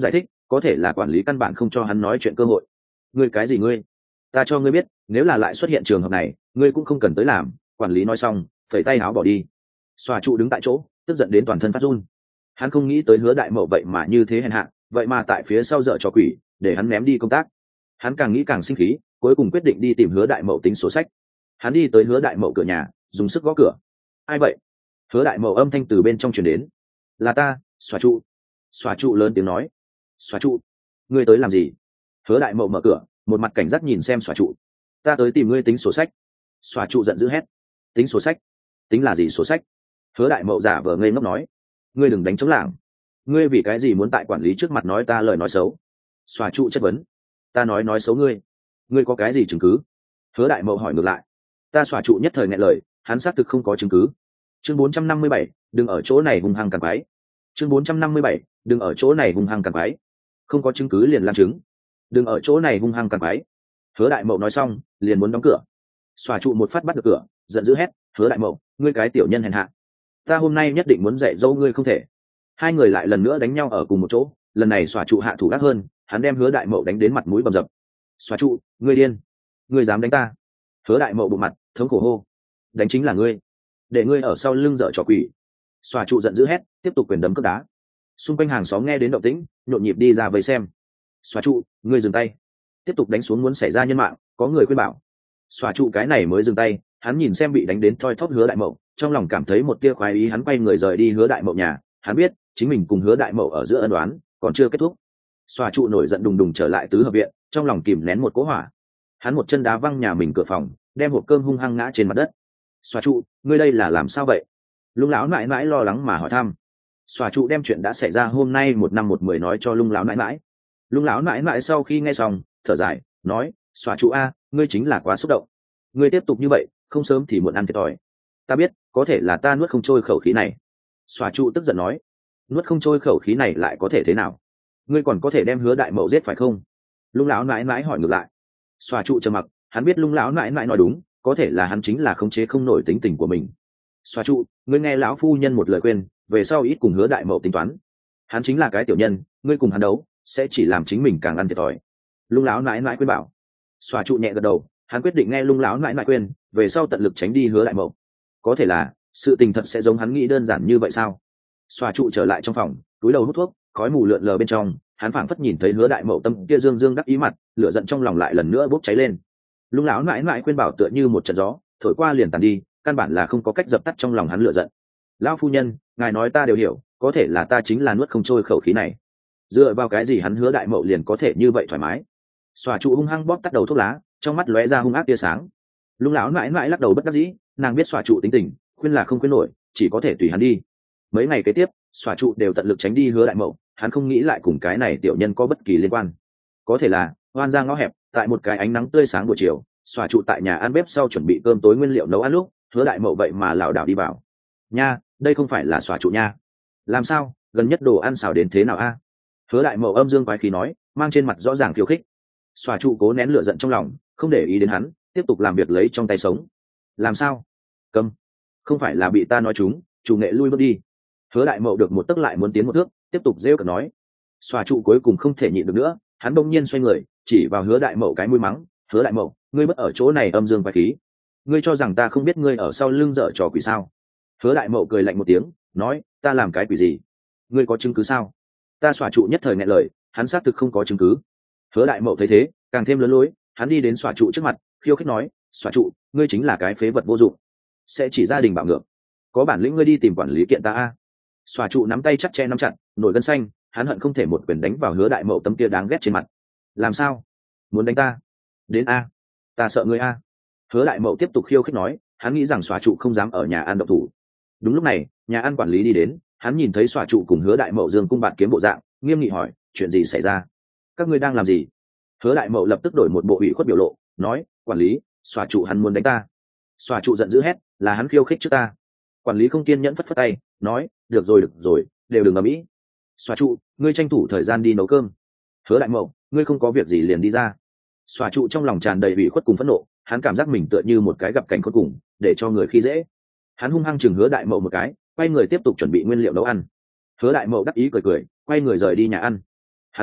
có thể là quản lý căn bản không cho hắn nói chuyện cơ hội. Ngươi cái gì ngươi? Ta cho ngươi biết, nếu là lại xuất hiện trường hợp này, ngươi cũng không cần tới làm. Quản lý nói xong, phẩy tay áo bỏ đi. Xòa trụ đứng tại chỗ, tức giận đến toàn thân phát run. Hắn không nghĩ tới Hứa Đại Mậu vậy mà như thế hèn hạ, vậy mà tại phía sau dở trò quỷ, để hắn ném đi công tác. Hắn càng nghĩ càng sinh khí, cuối cùng quyết định đi tìm Hứa Đại Mậu tính sổ sách. Hắn đi tới Hứa Đại Mậu cửa nhà, dùng sức gõ cửa. Ai vậy? Hứa Đại Mậu âm thanh từ bên trong truyền đến. Là ta, Xòa trụ. Xòa trụ lớn tiếng nói. Xòa trụ, ngươi tới làm gì? Hứa Đại Mậu mở cửa, một mặt cảnh giác nhìn xem Xòa trụ. Ta tới tìm ngươi tính sổ sách. Xòa trụ giận dữ hét. Tính sổ sách? Tính là gì sổ sách? Hứa Đại Mậu giả vờ ngây ngốc nói. Ngươi đừng đánh trống lảng. Ngươi vì cái gì muốn tại quản lý trước mặt nói ta lời nói xấu? Xòa trụ chất vấn. Ta nói xấu ngươi? Ngươi có cái gì chứng cứ? Hứa Đại Mậu hỏi ngược lại. Ta Xòa trụ nhất thời nghẹn lời, hắn xác thực không có chứng cứ. Chương 457, đừng ở chỗ này hung hăng càn quái. Chương 457, đừng ở chỗ này hung hăng càn quái. Không có chứng cứ liền lan chứng. Đừng ở chỗ này hung hăng càn quái. Hứa Đại Mậu nói xong, liền muốn đóng cửa. Xòa trụ một phát bắt được cửa, giận dữ hét. Hứa Đại Mậu, ngươi cái tiểu nhân hèn hạ, ta hôm nay nhất định muốn dạy dỗ ngươi không thể. Hai người lại lần nữa đánh nhau ở cùng một chỗ, lần này Xòa trụ hạ thủ ác hơn, hắn đem Hứa Đại Mậu đánh đến mặt mũi bầm dập. Xòa trụ, ngươi điên, ngươi dám đánh ta? Hứa Đại Mậu bụng mặt thống khổ hô. Đánh chính là ngươi, để ngươi ở sau lưng dở trò quỷ. Xòa trụ giận dữ hét, tiếp tục quyền đấm cước đá. Xung quanh hàng xóm nghe đến động tĩnh, nhộn nhịp đi ra vây xem. Xòa trụ, ngươi dừng tay, tiếp tục đánh xuống muốn xảy ra nhân mạng, có người khuyên bảo. Xòa trụ cái này mới dừng tay, hắn nhìn xem bị đánh đến thoi thóp Hứa Đại Mậu, trong lòng cảm thấy một tia khoái ý, hắn quay người rời đi Hứa Đại Mậu nhà. Hắn biết chính mình cùng Hứa Đại Mậu ở giữa ân oán còn chưa kết thúc. Xòa trụ nổi giận đùng đùng trở lại tứ hợp viện, trong lòng kìm nén một cỗ hỏa. Hắn một chân đá văng nhà mình cửa phòng, đem hộp cơm hung hăng ngã trên mặt đất. Xòa trụ, ngươi đây là làm sao vậy? Lung lão nãi nãi lo lắng mà hỏi thăm. Xòa trụ đem chuyện đã xảy ra hôm nay 1/10 nói cho Lung lão nãi nãi. Lung lão nãi nãi sau khi nghe xong, thở dài, nói: Xòa trụ a, ngươi chính là quá xúc động. Ngươi tiếp tục như vậy, không sớm thì muộn ăn thiệt thòi. Ta biết, có thể là ta nuốt không trôi khẩu khí này. Xòa trụ tức giận nói. Nuốt không trôi khẩu khí này lại có thể thế nào? Ngươi còn có thể đem Hứa Đại Mậu giết phải không? Lung lão nãi nãi hỏi ngược lại. Xòa trụ trầm mặc, hắn biết Lung lão nãi nãi nói đúng, có thể là hắn chính là khống chế không nổi tính tình của mình. Xòa trụ, ngươi nghe lão phu nhân một lời khuyên, về sau ít cùng Hứa Đại Mậu tính toán. Hắn chính là cái tiểu nhân, ngươi cùng hắn đấu sẽ chỉ làm chính mình càng ăn thiệt thòi. Lung lão nãi nãi khuyên bảo. Xòa trụ nhẹ gật đầu, hắn quyết định nghe Lung lão nãi nãi khuyên, về sau tận lực tránh đi Hứa Đại Mậu. Có thể là sự tình thật sẽ giống hắn nghĩ đơn giản như vậy sao? Xòa trụ trở lại trong phòng, túi đầu hút thuốc, khói mù lượn lờ bên trong, hắn phảng phất nhìn thấy Hứa Đại Mậu tâm kia dương dương đắc ý mặt, lửa giận trong lòng lại lần nữa bốc cháy lên. Lung lão nãi nãi khuyên bảo tựa như một trận gió, thổi qua liền tàn đi, căn bản là không có cách dập tắt trong lòng hắn lửa giận. Lão phu nhân, ngài nói ta đều hiểu, có thể là ta chính là nuốt không trôi khẩu khí này. Dựa vào cái gì hắn Hứa Đại Mậu liền có thể như vậy thoải mái? Xòa trụ hung hăng bóp tắt đầu thuốc lá, trong mắt lóe ra hung ác tia sáng. Lung lão nãi nãi lắc đầu bất đắc dĩ, nàng biết xòa trụ tính tình, khuyên là không khuyên nổi, chỉ có thể tùy hắn đi. Mấy ngày kế tiếp, xòa trụ đều tận lực tránh đi Hứa Đại Mậu, hắn không nghĩ lại cùng cái này tiểu nhân có bất kỳ liên quan. Có thể là oan ra ngõ hẹp, tại một cái ánh nắng tươi sáng buổi chiều, xòa trụ tại nhà ăn bếp sau chuẩn bị cơm tối nguyên liệu nấu ăn lúc, Hứa Đại Mậu vậy mà lảo đảo đi vào. Nha, đây không phải là xòa trụ nha. Làm sao, gần nhất đồ ăn xào đến thế nào a? Hứa Đại Mậu âm dương quái khí nói, mang trên mặt rõ ràng khiêu khích. Xòa trụ cố nén lửa giận trong lòng, không để ý đến hắn, tiếp tục làm việc lấy trong tay sống. Làm sao? Câm. Không phải là bị ta nói trúng, chủ nghệ lui bước đi. Hứa Đại Mậu được một tấc lại muốn tiến một thước, tiếp tục rêu cợt nói. Xòa trụ cuối cùng không thể nhịn được nữa, hắn bỗng nhiên xoay người, chỉ vào Hứa Đại Mậu cái mũi mắng. Hứa Đại Mậu, ngươi bất ở chỗ này âm dương quái khí, ngươi cho rằng ta không biết ngươi ở sau lưng dở trò quỷ sao? Hứa Đại Mậu cười lạnh một tiếng, nói, ta làm cái quỷ gì? Ngươi có chứng cứ sao? Ta xòa trụ nhất thời nghẹn lời, hắn xác thực không có chứng cứ. Hứa Đại Mậu thấy thế, càng thêm lớn lối, hắn đi đến xòa trụ trước mặt, khiêu khích nói, xòa trụ, ngươi chính là cái phế vật vô dụng, sẽ chỉ gia đình bạo ngược, có bản lĩnh ngươi đi tìm quản lý kiện ta a. Xòa trụ nắm tay chặt che nắm chặt, nổi gân xanh, hắn hận không thể một quyền đánh vào Hứa Đại Mậu tấm kia đáng ghét trên mặt. Làm sao? Muốn đánh ta? Đến a, ta sợ ngươi a. Hứa Đại Mậu tiếp tục khiêu khích nói, hắn nghĩ rằng xòa trụ không dám ở nhà ăn động thủ. Đúng lúc này, nhà ăn quản lý đi đến, hắn nhìn thấy xòa trụ cùng Hứa Đại Mậu dương cung bạt kiếm bộ dạng, nghiêm nghị hỏi, chuyện gì xảy ra? Các ngươi đang làm gì? Hứa Đại Mậu lập tức đổi một bộ ủy khuất biểu lộ, nói, quản lý, xòa trụ hắn muốn đánh ta. Xòa trụ giận dữ hét, là hắn khiêu khích trước ta. Quản lý không kiên nhẫn phất phất tay, nói, được rồi, đều đừng ầm ĩ. Xòa trụ, ngươi tranh thủ thời gian đi nấu cơm. Hứa Đại Mậu, ngươi không có việc gì liền đi ra. Xòa trụ trong lòng tràn đầy ủy khuất cùng phẫn nộ, hắn cảm giác mình tựa như một cái gặp cảnh khốn cùng, để cho người khi dễ. Hắn hung hăng chừng Hứa Đại Mậu một cái, quay người tiếp tục chuẩn bị nguyên liệu nấu ăn. Hứa Đại Mậu đắc ý cười cười, quay người rời đi nhà ăn. Hắn biết,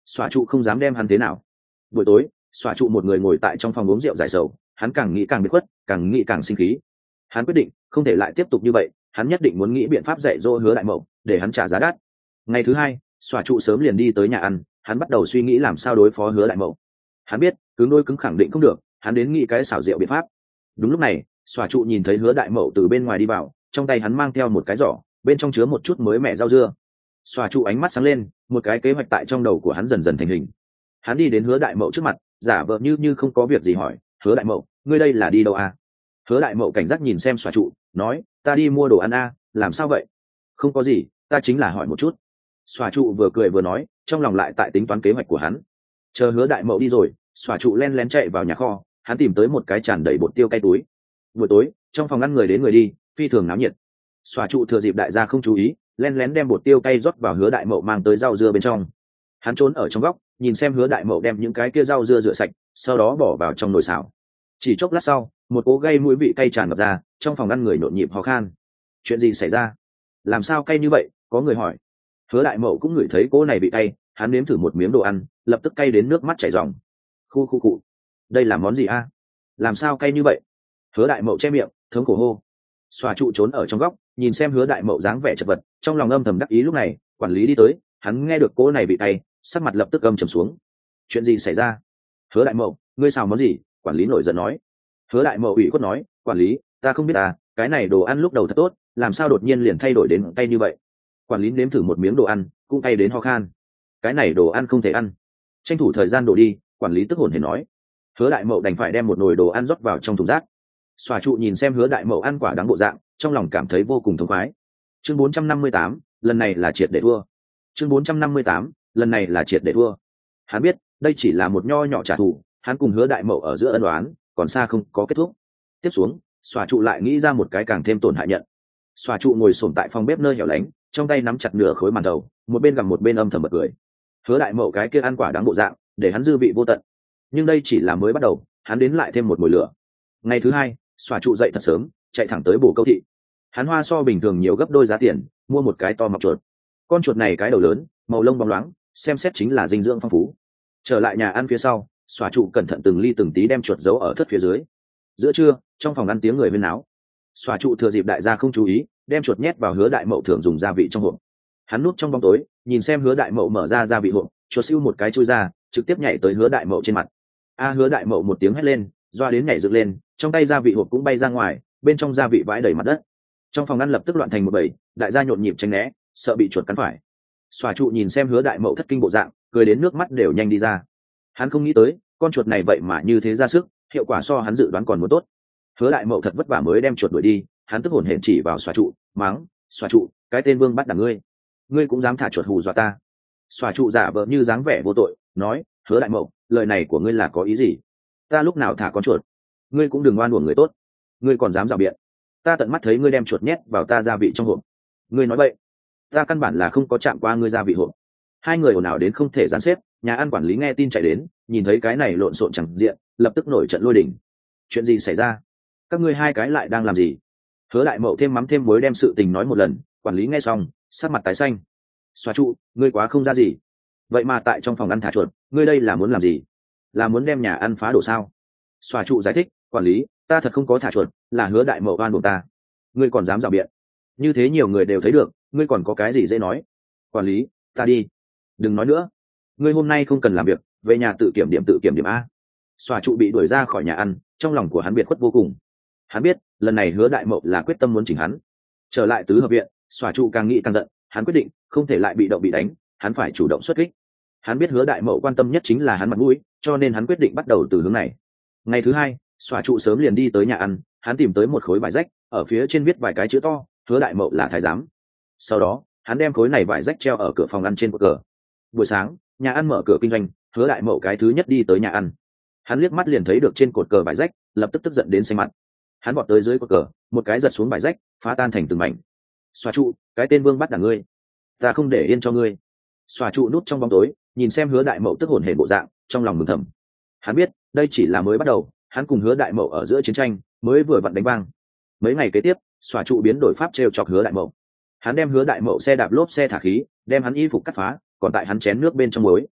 xòa trụ không dám đem hắn thế nào. Buổi tối, xòa trụ một người ngồi tại trong phòng uống rượu giải sầu, hắn càng nghĩ càng biệt khuất, càng nghĩ càng sinh khí. Hắn quyết định không thể lại tiếp tục như vậy, hắn nhất định muốn nghĩ biện pháp dạy dỗ Hứa Đại Mậu để hắn trả giá đắt. Ngày thứ hai, xòa trụ sớm liền đi tới nhà ăn, hắn bắt đầu suy nghĩ làm sao đối phó Hứa Đại Mậu. Hắn biết cứng đôi cứng khẳng định không được, hắn đến nghĩ cái xảo diệu biện pháp. Đúng lúc này, xòa trụ nhìn thấy Hứa Đại Mậu từ bên ngoài đi vào, trong tay hắn mang theo một cái giỏ, bên trong chứa một chút mới mẻ rau dưa. Xòa trụ ánh mắt sáng lên, một cái kế hoạch tại trong đầu của hắn dần dần thành hình. Hắn đi đến Hứa Đại Mậu trước mặt, giả vờ như không có việc gì hỏi: Hứa Đại Mậu, ngươi đây là đi đâu à? Hứa Đại Mậu cảnh giác nhìn xem xòa trụ, nói: ta đi mua đồ ăn à, làm sao vậy? Không có gì, ta chính là hỏi một chút. Xòa trụ vừa cười vừa nói, trong lòng lại tại tính toán kế hoạch của hắn. Chờ Hứa Đại Mậu đi rồi, xòa trụ len lén chạy vào nhà kho, hắn tìm tới một cái tràn đầy bột tiêu cay túi. Buổi tối, trong phòng ăn người đến người đi, phi thường náo nhiệt. Xòa trụ thừa dịp đại gia không chú ý, len lén đem bột tiêu cay rót vào Hứa Đại Mậu mang tới rau dưa bên trong. Hắn trốn ở trong góc, nhìn xem Hứa Đại Mậu đem những cái kia rau dưa rửa sạch, sau đó bỏ vào trong nồi xào. Chỉ chốc lát sau, một cỗ gây mũi vị cay tràn ngập ra, trong phòng ăn người nhộn nhịp ho khan. Chuyện gì xảy ra? Làm sao cay như vậy? Có người hỏi. Hứa Đại Mậu cũng ngửi thấy cỗ này bị cay, hắn nếm thử một miếng đồ ăn, lập tức cay đến nước mắt chảy ròng. Khu cụ, đây là món gì a? Làm sao cay như vậy? Hứa Đại Mậu che miệng, thống khổ hô. Xòa trụ trốn ở trong góc, nhìn xem Hứa Đại Mậu dáng vẻ chật vật, trong lòng âm thầm đắc ý. Lúc này, quản lý đi tới, hắn nghe được cỗ này bị cay, sắc mặt lập tức âm trầm xuống. Chuyện gì xảy ra? Hứa Đại Mậu, ngươi xào món gì? Quản lý nổi giận nói. Hứa Đại Mậu ủy khuất nói: quản lý, ta không biết à, cái này đồ ăn lúc đầu thật tốt, làm sao đột nhiên liền thay đổi đến cay như vậy? Quản lý nếm thử một miếng đồ ăn, cũng cay đến ho khan. Cái này đồ ăn không thể ăn. Tranh thủ thời gian đổ đi, quản lý tức hồn hển nói. Hứa Đại Mậu đành phải đem một nồi đồ ăn rót vào trong thùng rác. Xòa trụ nhìn xem Hứa Đại Mậu ăn quả đắng bộ dạng, trong lòng cảm thấy vô cùng thống khoái. Chương 458, lần này là triệt để thua. Chương 458, lần này là triệt để thua. Hắn biết, đây chỉ là một nho nhỏ trả thù, hắn cùng Hứa Đại Mậu ở giữa ân oán, còn xa không có kết thúc. Tiếp xuống, xòa trụ lại nghĩ ra một cái càng thêm tổn hại nhận. Xòa trụ ngồi xổm tại phòng bếp nơi hẻo lánh, trong tay nắm chặt nửa khối màn thầu, một bên gặm một bên âm thầm bật cười. Hứa Đại Mậu cái kia ăn quả đắng bộ dạng, để hắn dư vị vô tận. Nhưng đây chỉ là mới bắt đầu, hắn đến lại thêm một mùi lửa. Ngày thứ hai, xòa trụ dậy thật sớm, chạy thẳng tới Bồ Câu thị. Hắn hoa so bình thường nhiều gấp đôi giá tiền, mua một cái to mọc chuột. Con chuột này cái đầu lớn, màu lông bóng loáng, xem xét chính là dinh dưỡng phong phú. Trở lại nhà ăn phía sau, xòa trụ cẩn thận từng ly từng tí đem chuột giấu ở thất phía dưới. Giữa trưa, trong phòng ăn tiếng người huyên náo. Xòa trụ thừa dịp đại gia không chú ý, đem chuột nhét vào Hứa Đại Mậu thường dùng gia vị trong hộp. Hắn núp trong bóng tối, nhìn xem Hứa Đại Mậu mở ra gia vị hộp, chuột siêu một cái chui ra, trực tiếp nhảy tới Hứa Đại Mậu trên mặt. Hứa Đại Mậu một tiếng hét lên, doa đến nhảy dựng lên, trong tay gia vị hộp cũng bay ra ngoài, bên trong gia vị vãi đầy mặt đất. Trong phòng ăn lập tức loạn thành một bầy, đại gia nhộn nhịp tránh né, sợ bị chuột cắn phải. Xòa trụ nhìn xem Hứa Đại Mậu thất kinh bộ dạng, cười đến nước mắt đều nhanh đi ra. Hắn không nghĩ tới, con chuột này vậy mà như thế ra sức, hiệu quả so hắn dự đoán còn muốn tốt. Hứa Đại Mậu thật vất vả mới đem chuột đuổi đi, hắn tức hổn hển chỉ vào xòa trụ, mắng: xòa trụ, cái tên vương bắt đằng ngươi, ngươi cũng dám thả chuột hù dọa ta? Xòa trụ giả vờ như dáng vẻ vô tội, nói: Hứa Đại Mậu, lời này của ngươi là có ý gì? Ta lúc nào thả con chuột? Ngươi cũng đừng oan uổng người tốt, ngươi còn dám rào biện. Ta tận mắt thấy ngươi đem chuột nhét vào ta gia vị trong hộp. Ngươi nói vậy? Ta căn bản là không có chạm qua ngươi gia vị hộp. Hai người ồn ào đến không thể gián xếp, nhà ăn quản lý nghe tin chạy đến, nhìn thấy cái này lộn xộn chẳng diện, lập tức nổi trận lôi đình. Chuyện gì xảy ra? Các ngươi hai cái lại đang làm gì? Hứa Đại Mậu thêm mắm thêm muối đem sự tình nói một lần, quản lý nghe xong, sắc mặt tái xanh. Xóa trụ, ngươi quá không ra gì. Vậy mà tại trong phòng ăn thả chuột, ngươi đây là muốn làm gì? Là muốn đem nhà ăn phá đổ sao? Xóa trụ giải thích, quản lý, ta thật không có thả chuột, là Hứa Đại Mậu oan buộc ta. Ngươi còn dám rào biện? Như thế nhiều người đều thấy được, ngươi còn có cái gì dễ nói? Quản lý, ta đi. Đừng nói nữa. Ngươi hôm nay không cần làm việc, về nhà tự kiểm điểm a. Xóa trụ bị đuổi ra khỏi nhà ăn, trong lòng của hắn biệt khuất vô cùng. Hắn biết, lần này Hứa Đại Mậu là quyết tâm muốn chỉnh hắn. Trở lại tứ hợp viện, xóa trụ càng nghĩ càng giận, hắn quyết định không thể lại bị động bị đánh, hắn phải chủ động xuất kích. Hắn biết Hứa Đại Mậu quan tâm nhất chính là hắn mặt mũi, cho nên hắn quyết định bắt đầu từ hướng này. Ngày thứ hai, xóa trụ sớm liền đi tới nhà ăn, hắn tìm tới một khối vải rách, ở phía trên viết vài cái chữ to: Hứa Đại Mậu là thái giám. Sau đó, hắn đem khối này vải rách treo ở cửa phòng ăn trên cột cờ. Buổi sáng, nhà ăn mở cửa kinh doanh, Hứa Đại Mậu cái thứ nhất đi tới nhà ăn. Hắn liếc mắt liền thấy được trên cột cờ vải rách, lập tức tức giận đến xanh mặt. Hắn vọt tới dưới cột cờ, một cái giật xuống vải rách, phá tan thành từng mảnh. Xóa trụ, cái tên vương bắt đảng ngươi, ta không để yên cho ngươi. Xóa trụ núp trong bóng tối, nhìn xem Hứa Đại Mậu tức hổn hển bộ dạng, trong lòng mừng thầm. Hắn biết, đây chỉ là mới bắt đầu, hắn cùng Hứa Đại Mậu ở giữa chiến tranh mới vừa vặn đánh vang. Mấy ngày kế tiếp, xóa trụ biến đổi pháp trêu chọc Hứa Đại Mậu. Hắn đem Hứa Đại Mậu xe đạp lốp xe thả khí, đem hắn y phục cắt phá, còn tại hắn chén nước bên trong muối.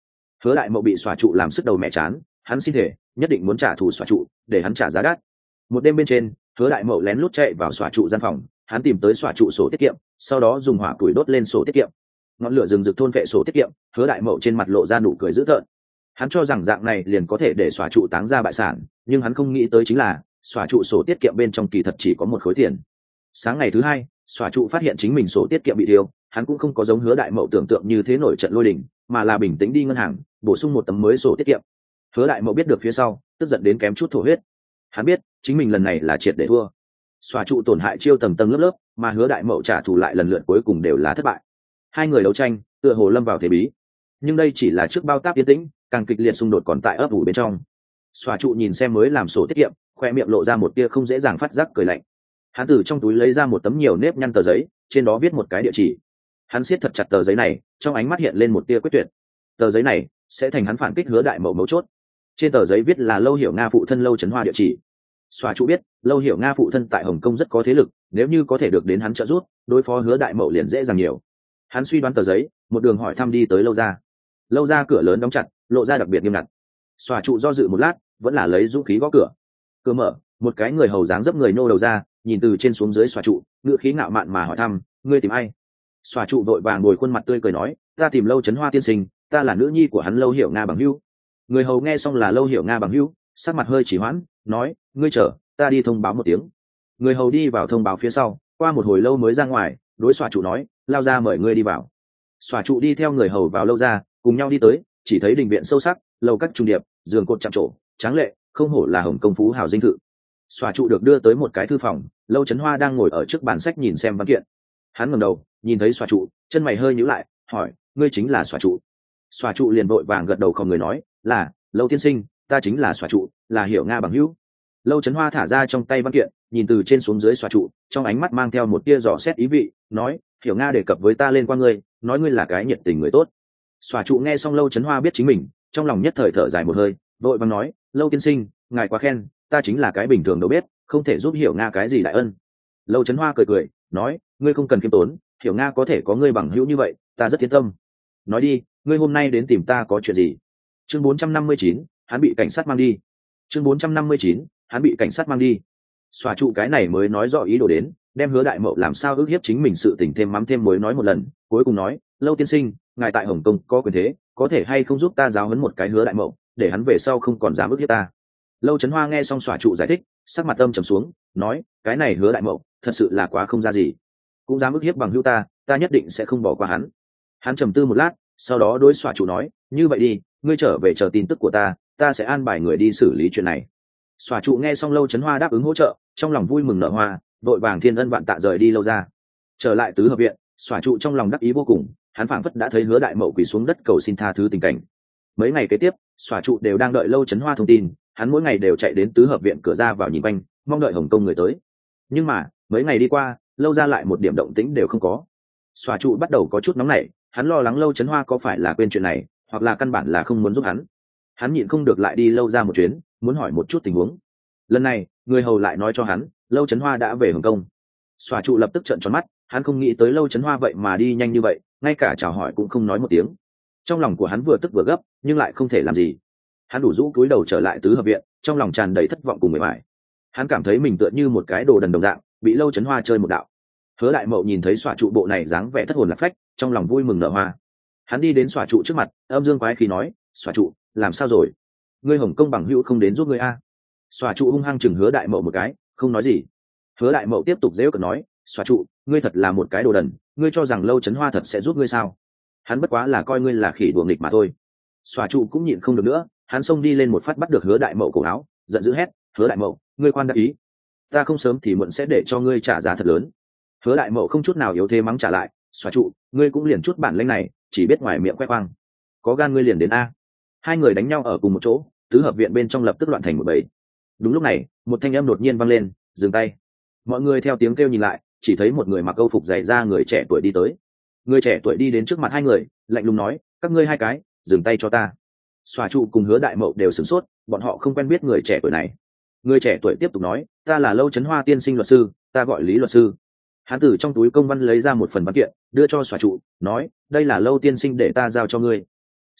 Hứa đại mậu bị xòa trụ làm sức đầu mẹ chán, hắn xin thể nhất định muốn trả thù xòa trụ, để hắn trả giá đắt. Một đêm bên trên, hứa đại mậu lén lút chạy vào xòa trụ gian phòng, hắn tìm tới xòa trụ sổ tiết kiệm, sau đó dùng hỏa củi đốt lên sổ tiết kiệm. Ngọn lửa rừng rực thôn vệ sổ tiết kiệm, hứa đại mậu trên mặt lộ ra nụ cười dữ tợn. Hắn cho rằng dạng này liền có thể để xòa trụ táng ra bại sản, nhưng hắn không nghĩ tới chính là xòa trụ sổ tiết kiệm bên trong kỳ thật chỉ có một khối tiền. Sáng ngày thứ hai, xòa trụ phát hiện chính mình sổ tiết kiệm bị tiêu, hắn cũng không có giống hứa đại mậu tưởng tượng như thế nổi trận lôi đình, mà là bình tĩnh đi ngân hàng bổ sung một tấm mới sổ tiết kiệm. Hứa đại mậu biết được phía sau, tức giận đến kém chút thổ huyết. Hắn biết chính mình lần này là triệt để thua. Xòa trụ tổn hại chiêu tầng tầng lớp lớp, mà hứa đại mậu trả thù lại lần lượt cuối cùng đều là thất bại. Hai người đấu tranh tựa hồ lâm vào thế bí, nhưng đây chỉ là trước bao táp yên tĩnh, càng kịch liệt xung đột còn tại ấp ủ bên trong. Xòa trụ nhìn xem mới làm sổ tiết kiệm, khoe miệng lộ ra một tia không dễ dàng phát giác cười lạnh. Hắn từ trong túi lấy ra một tấm nhiều nếp nhăn tờ giấy, trên đó viết một cái địa chỉ. Hắn siết thật chặt tờ giấy này, trong ánh mắt hiện lên một tia quyết tuyệt. Tờ giấy này sẽ thành hắn phản kích hứa đại mậu mấu chốt. Trên tờ giấy viết là Lâu Hiểu Nga phụ thân Lâu Chấn Hoa địa chỉ. Xòa trụ biết Lâu Hiểu Nga phụ thân tại Hồng Kông rất có thế lực, nếu như có thể được đến hắn trợ giúp, đối phó hứa đại mậu liền dễ dàng nhiều. Hắn suy đoán tờ giấy, một đường hỏi thăm đi tới Lâu gia. Lâu gia cửa lớn đóng chặt, lộ ra đặc biệt nghiêm ngặt. Xòa trụ do dự một lát, vẫn là lấy dũng khí gõ cửa. Cửa mở, một cái người hầu dáng dấp người nô đầu ra, nhìn từ trên xuống dưới xòa trụ, ngữ khí ngạo mạn mà hỏi thăm, ngươi tìm ai? Xòa trụ vội vàng ngồi khuôn mặt tươi cười nói, ta tìm Lâu Chấn Hoa tiên sinh, ta là nữ nhi của hắn Lâu Hiểu Nga bằng hữu. Người hầu nghe xong là Lâu Hiểu Nga bằng hữu, sắc mặt hơi chỉ hoãn, nói, ngươi chờ, ta đi thông báo một tiếng. Người hầu đi vào thông báo phía sau, qua một hồi lâu mới ra ngoài, đối xòa trụ nói, lao ra mời ngươi đi vào. Xòa trụ đi theo người hầu vào lâu ra, cùng nhau đi tới, chỉ thấy đình viện sâu sắc, lầu các trung điệp, giường cột chạm trổ, tráng lệ, không hổ là Hồng Công phú hào dinh thự. Xòa trụ được đưa tới một cái thư phòng, Lâu Chấn Hoa đang ngồi ở trước bàn sách nhìn xem văn kiện. Hắn ngẩng đầu, nhìn thấy xòa trụ, chân mày hơi nhíu lại, hỏi, ngươi chính là xòa trụ? Xòa trụ liền vội vàng gật đầu không người nói, là Lâu tiên sinh, ta chính là xòa trụ, là Hiểu Nga bằng hữu. Lâu Chấn Hoa thả ra trong tay văn kiện, nhìn từ trên xuống dưới xòa trụ, trong ánh mắt mang theo một tia dò xét ý vị, nói, Hiểu Nga đề cập với ta lên qua ngươi, nói ngươi là cái nhiệt tình người tốt. Xòa trụ nghe xong Lâu Chấn Hoa biết chính mình, trong lòng nhất thời thở dài một hơi, vội vàng nói, Lâu tiên sinh, ngài quá khen, ta chính là cái bình thường đâu biết, không thể giúp Hiểu Nga cái gì đại ân. Lâu Chấn Hoa cười cười, nói, ngươi không cần khiêm tốn, Hiểu Nga có thể có ngươi bằng hữu như vậy, ta rất yên tâm. Nói đi, ngươi hôm nay đến tìm ta có chuyện gì? Chương 459, hắn bị cảnh sát mang đi. Chương 459, hắn bị cảnh sát mang đi. Xòa trụ cái này mới nói rõ ý đồ đến, đem hứa đại mậu làm sao ức hiếp chính mình sự tình thêm mắm thêm muối nói một lần, cuối cùng nói, Lâu tiên sinh, ngài tại Hồng Kông có quyền thế, có thể hay không giúp ta giáo huấn một cái hứa đại mậu, để hắn về sau không còn dám ức hiếp ta. Lâu Chấn Hoa nghe xong xòa trụ giải thích, sắc mặt âm trầm xuống, nói, cái này hứa đại mậu thật sự là quá không ra gì, cũng dám ức hiếp bằng hữu ta, ta nhất định sẽ không bỏ qua hắn. Hắn trầm tư một lát, sau đó đối xòa trụ nói, như vậy đi, ngươi trở về chờ tin tức của ta, ta sẽ an bài người đi xử lý chuyện này. Xòa trụ nghe xong Lâu Chấn Hoa đáp ứng hỗ trợ, trong lòng vui mừng nở hoa, vội vàng thiên ân vạn tạ rời đi Lâu ra. Trở lại tứ hợp viện, xòa trụ trong lòng đắc ý vô cùng, hắn phảng phất đã thấy hứa đại mậu quỳ xuống đất cầu xin tha thứ tình cảnh. Mấy ngày kế tiếp, xòa trụ đều đang đợi Lâu Chấn Hoa thông tin, hắn mỗi ngày đều chạy đến tứ hợp viện cửa ra vào nhìn quanh, mong đợi Hồng Kông người tới. Nhưng mà mấy ngày đi qua, Lâu ra lại một điểm động tĩnh đều không có. Xòa trụ bắt đầu có chút nóng nảy, hắn lo lắng Lâu Chấn Hoa có phải là quên chuyện này, hoặc là căn bản là không muốn giúp hắn. Hắn nhịn không được lại đi Lâu ra một chuyến, muốn hỏi một chút tình huống. Lần này người hầu lại nói cho hắn, Lâu Chấn Hoa đã về Hồng Kông. Xòa trụ lập tức trợn tròn mắt, hắn không nghĩ tới Lâu Chấn Hoa vậy mà đi nhanh như vậy, ngay cả chào hỏi cũng không nói một tiếng. Trong lòng của hắn vừa tức vừa gấp, nhưng lại không thể làm gì. Hắn đủ rũ cúi đầu trở lại tứ hợp viện, trong lòng tràn đầy thất vọng cùng mệt mỏi. Hắn cảm thấy mình tựa như một cái đồ đần đồng dạng, bị Lâu Chấn Hoa chơi một đạo. Hứa đại mậu nhìn thấy xòa trụ bộ này dáng vẻ thất hồn lạc phách, trong lòng vui mừng nở hoa. Hắn đi đến xòa trụ trước mặt, âm dương quái khí nói, xòa trụ, làm sao rồi? Ngươi Hồng Kông bằng hữu không đến giúp ngươi a? Xòa trụ hung hăng chừng hứa đại mậu một cái, không nói gì. Hứa đại mậu tiếp tục giễu cợt nói, xòa trụ, ngươi thật là một cái đồ đần, ngươi cho rằng Lâu Chấn Hoa thật sẽ giúp ngươi sao? Hắn bất quá là coi ngươi là khỉ đùa nghịch mà thôi. Xòa trụ cũng nhịn không được nữa, hắn xông đi lên một phát bắt được hứa đại mậu cổ áo, giận dữ hét, hứa đại mậu, ngươi khoan đắc ý, ta không sớm thì muộn sẽ để cho ngươi trả giá thật lớn. Hứa đại mậu không chút nào yếu thế mắng trả lại, xòa trụ, ngươi cũng liền chút bản lĩnh này, chỉ biết ngoài miệng khoe khoang, có gan ngươi liền đến a. Hai người đánh nhau ở cùng một chỗ, tứ hợp viện bên trong lập tức loạn thành một bầy. Đúng lúc này một thanh âm đột nhiên vang lên, dừng tay. Mọi người theo tiếng kêu nhìn lại, chỉ thấy một người mặc câu phục dày da người trẻ tuổi đi tới. Người trẻ tuổi đi đến trước mặt hai người, lạnh lùng nói, các ngươi hai cái dừng tay cho ta. Xòa trụ cùng hứa đại mậu đều sửng sốt, bọn họ không quen biết người trẻ tuổi này. Người trẻ tuổi tiếp tục nói, ta là Lâu Chấn Hoa tiên sinh luật sư, ta gọi Lý luật sư. Hắn từ trong túi công văn lấy ra một phần văn kiện, đưa cho xòa trụ, nói, đây là Lâu tiên sinh để ta giao cho ngươi.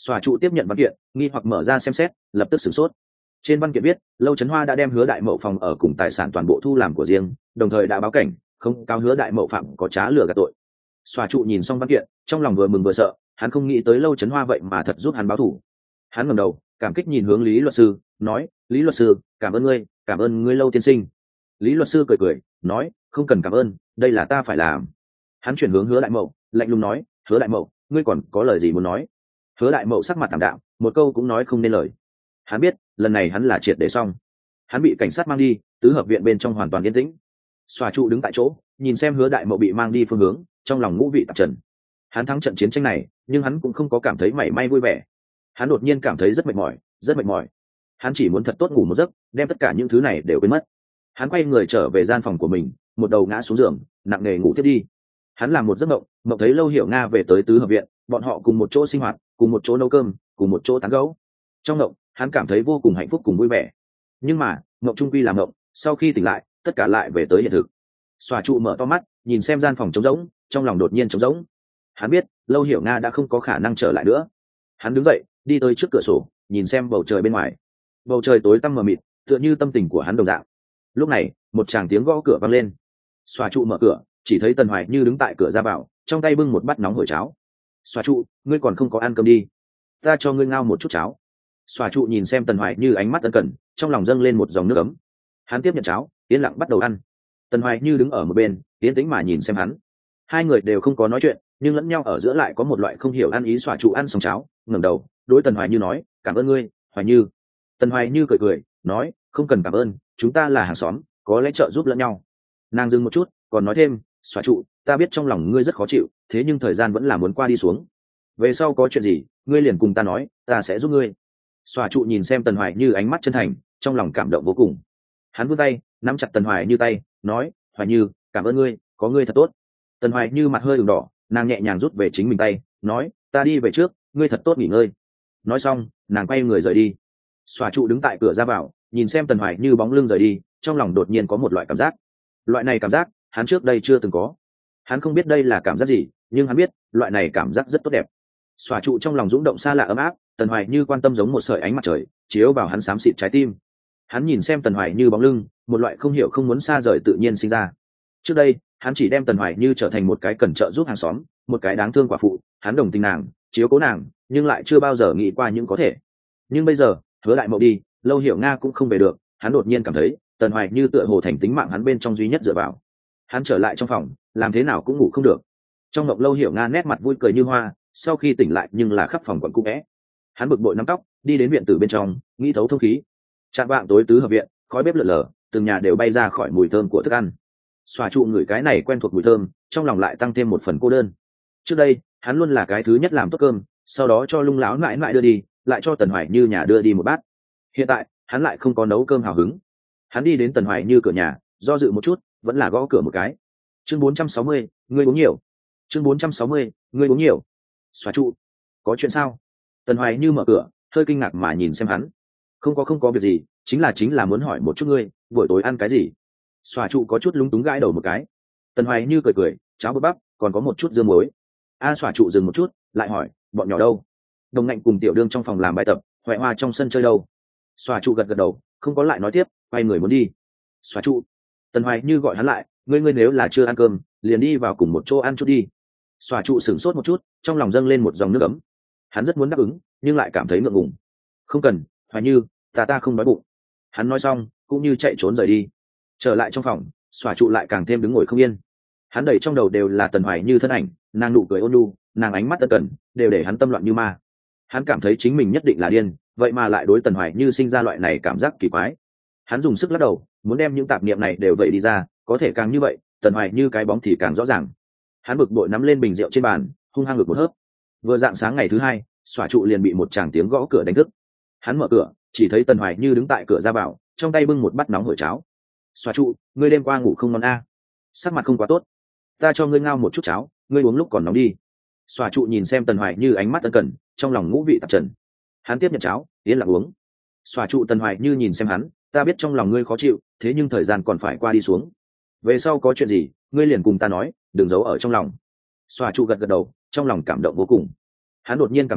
Xòa trụ tiếp nhận văn kiện, nghi hoặc mở ra xem xét, lập tức sửng sốt. Trên văn kiện viết, Lâu Chấn Hoa đã đem Hứa Đại Mậu phòng ở cùng tài sản toàn bộ thu làm của riêng, đồng thời đã báo cảnh, không cáo Hứa Đại Mậu phạm có trá lừa gạt tội. Xòa trụ nhìn xong văn kiện, trong lòng vừa mừng vừa sợ, hắn không nghĩ tới Lâu Chấn Hoa vậy mà thật giúp hắn báo thù. Hắn ngẩng đầu, cảm kích nhìn hướng Lý luật sư, nói: "Lý luật sư, cảm ơn ngươi Lâu tiên sinh." Lý luật sư cười cười, nói: "Không cần cảm ơn, đây là ta phải làm." Hắn chuyển hướng Hứa Đại Mậu, lạnh lùng nói: "Hứa Đại Mậu, ngươi còn có lời gì muốn nói?" Hứa Đại Mậu sắc mặt tạm đạm, một câu cũng nói không nên lời. Hắn biết, lần này hắn là triệt để xong. Hắn bị cảnh sát mang đi, tứ hợp viện bên trong hoàn toàn yên tĩnh. Xòa trụ đứng tại chỗ, nhìn xem Hứa Đại Mậu bị mang đi phương hướng, trong lòng ngũ vị tạp trần. Hắn thắng trận chiến tranh này, nhưng hắn cũng không có cảm thấy mảy may vui vẻ. Hắn đột nhiên cảm thấy rất mệt mỏi, rất mệt mỏi. Hắn chỉ muốn thật tốt ngủ một giấc, đem tất cả những thứ này đều quên mất. Hắn quay người trở về gian phòng của mình, một đầu ngã xuống giường, nặng nề ngủ tiếp đi. Hắn làm một giấc mộng, mộng thấy Lâu Hiểu Nga về tới tứ hợp viện, bọn họ cùng một chỗ sinh hoạt, cùng một chỗ nấu cơm, cùng một chỗ tán gẫu. Trong mộng, hắn cảm thấy vô cùng hạnh phúc cùng vui vẻ. Nhưng mà, mộng trung quy là mộng, sau khi tỉnh lại, tất cả lại về tới hiện thực. Xòa trụ mở to mắt, nhìn xem gian phòng trống rỗng, trong lòng đột nhiên trống rỗng. Hắn biết, Lâu Hiểu Nga đã không có khả năng trở lại nữa. Hắn đứng dậy, đi tới trước cửa sổ, nhìn xem bầu trời bên ngoài. Bầu trời tối tăm mờ mịt, tựa như tâm tình của hắn đồng dạng. Lúc này, một tràng tiếng gõ cửa vang lên. Xòa trụ mở cửa, chỉ thấy Tần Hoài Như đứng tại cửa ra vào, trong tay bưng một bát nóng hổi cháo. "Xòa trụ, ngươi còn không có ăn cơm đi, ta cho ngươi ngao một chút cháo." Xòa trụ nhìn xem Tần Hoài Như ánh mắt ân cần, trong lòng dâng lên một dòng nước ấm. Hắn tiếp nhận cháo, yên lặng bắt đầu ăn. Tần Hoài Như đứng ở một bên, yên tĩnh mà nhìn xem hắn. Hai người đều không có nói chuyện, nhưng lẫn nhau ở giữa lại có một loại không hiểu ăn ý. Xòa trụ ăn xong cháo, ngẩng đầu, đối Tần Hoài Như nói: "Cảm ơn ngươi, Hoài Như." Tần Hoài Như cười cười, nói: "Không cần cảm ơn, chúng ta là hàng xóm, có lẽ trợ giúp lẫn nhau." Nàng dừng một chút, còn nói thêm: "Xòa trụ, ta biết trong lòng ngươi rất khó chịu, thế nhưng thời gian vẫn là muốn qua đi xuống. Về sau có chuyện gì, ngươi liền cùng ta nói, ta sẽ giúp ngươi." Xòa trụ nhìn xem Tần Hoài Như ánh mắt chân thành, trong lòng cảm động vô cùng. Hắn vươn tay, nắm chặt Tần Hoài Như tay, nói: "Hoài Như, cảm ơn ngươi, có ngươi thật tốt." Tần Hoài Như mặt hơi ửng đỏ, nàng nhẹ nhàng rút về chính mình tay, nói: "Ta đi về trước, ngươi thật tốt nghỉ ngơi." Nói xong, nàng quay người rời đi. Xòa trụ đứng tại cửa ra vào, nhìn xem Tần Hoài Như bóng lưng rời đi, trong lòng đột nhiên có một loại cảm giác. Loại này cảm giác, hắn trước đây chưa từng có. Hắn không biết đây là cảm giác gì, nhưng hắn biết, loại này cảm giác rất tốt đẹp. Xòa trụ trong lòng rung động xa lạ ấm áp, Tần Hoài Như quan tâm giống một sợi ánh mặt trời, chiếu vào hắn xám xịt trái tim. Hắn nhìn xem Tần Hoài Như bóng lưng, một loại không hiểu không muốn xa rời tự nhiên sinh ra. Trước đây, hắn chỉ đem Tần Hoài Như trở thành một cái cần trợ giúp hàng xóm, một cái đáng thương quả phụ, hắn đồng tình nàng, chiếu cố nàng, nhưng lại chưa bao giờ nghĩ qua những có thể. Nhưng bây giờ, Hứa Đại Mậu đi, Lâu Hiểu Nga cũng không về được, hắn đột nhiên cảm thấy, Tần Hoài Như tựa hồ thành tính mạng hắn bên trong duy nhất dựa vào. Hắn trở lại trong phòng, làm thế nào cũng ngủ không được. Trong mộng Lâu Hiểu Nga nét mặt vui cười như hoa, sau khi tỉnh lại nhưng là khắp phòng quặn cũ vẽ. Hắn bực bội nắm tóc, đi đến viện tử bên trong, nghĩ thấu thông khí. Chạm vạng tối tứ hợp viện, khói bếp lượn lờ, từng nhà đều bay ra khỏi mùi thơm của thức ăn. Xòa trụ ngửi cái này quen thuộc mùi thơm, trong lòng lại tăng thêm một phần cô đơn. Trước đây, hắn luôn là cái thứ nhất làm tốt cơm, sau đó cho Lung Láo mãi mãi đưa đi, lại cho Tần Hoài Như nhà đưa đi một bát. Hiện tại, hắn lại không có nấu cơm hào hứng. Hắn đi đến Tần Hoài Như cửa nhà, do dự một chút, vẫn là gõ cửa một cái. Chương 460, ngươi uống nhiều. Chương 460, ngươi uống nhiều. Xóa trụ, có chuyện sao? Tần Hoài Như mở cửa, hơi kinh ngạc mà nhìn xem hắn. Không có việc gì, chính là muốn hỏi một chút ngươi, buổi tối ăn cái gì? Xóa trụ có chút lúng túng gãi đầu một cái. Tần Hoài Như cười cười, cháo bột bắp, còn có một chút dưa muối. Xóa trụ dừng một chút, lại hỏi, bọn nhỏ đâu? Đồng Ngạnh cùng Tiểu Đương trong phòng làm bài tập, Hoại Hoa trong sân chơi đâu? Xóa trụ gật gật đầu, không có lại nói tiếp, quay người muốn đi. Xóa trụ. Tần Hoài Như gọi hắn lại, ngươi nếu là chưa ăn cơm, liền đi vào cùng một chỗ ăn chút đi. Xóa trụ sửng sốt một chút, trong lòng dâng lên một dòng nước ấm. Hắn rất muốn đáp ứng, nhưng lại cảm thấy ngượng ngùng. Không cần, Hoài Như, ta không đói bụng. Hắn nói xong, cũng như chạy trốn rời đi. Trở lại trong phòng, Xóa trụ lại càng thêm đứng ngồi không yên. Hắn đẩy trong đầu đều là Tần Hoài Như thân ảnh, nàng nụ cười ôn nhu, nàng ánh mắt ân cần, đều để hắn tâm loạn như ma. Hắn cảm thấy chính mình nhất định là điên, vậy mà lại đối Tần Hoài Như sinh ra loại này cảm giác kỳ quái. Hắn dùng sức lắc đầu, muốn đem những tạp niệm này đều vậy đi ra, có thể càng như vậy, Tần Hoài Như cái bóng thì càng rõ ràng. Hắn bực bội nắm lên bình rượu trên bàn, hung hăng ngực một hớp. Vừa dạng sáng ngày thứ hai, Xóa trụ liền bị một tràng tiếng gõ cửa đánh thức. Hắn mở cửa, chỉ thấy Tần Hoài Như đứng tại cửa ra vào, trong tay bưng một bát nóng hổi cháo. Xóa trụ, ngươi đêm qua ngủ không ngon a? Sắc mặt không quá tốt. Ta cho ngươi ngao một chút cháo, ngươi uống lúc còn nóng đi. Xóa trụ nhìn xem Tần Hoài Như ánh mắt ân cần, trong lòng ngũ vị tạp trần. Hắn tiếp nhận cháo, yên lặng uống. Xóa trụ Tần Hoài Như nhìn xem hắn, ta biết trong lòng ngươi khó chịu, thế nhưng thời gian còn phải qua đi xuống. Về sau có chuyện gì, ngươi liền cùng ta nói, đừng giấu ở trong lòng. Xóa trụ gật gật đầu, trong lòng cảm động vô cùng. Hắn đột nhiên cảm thấy,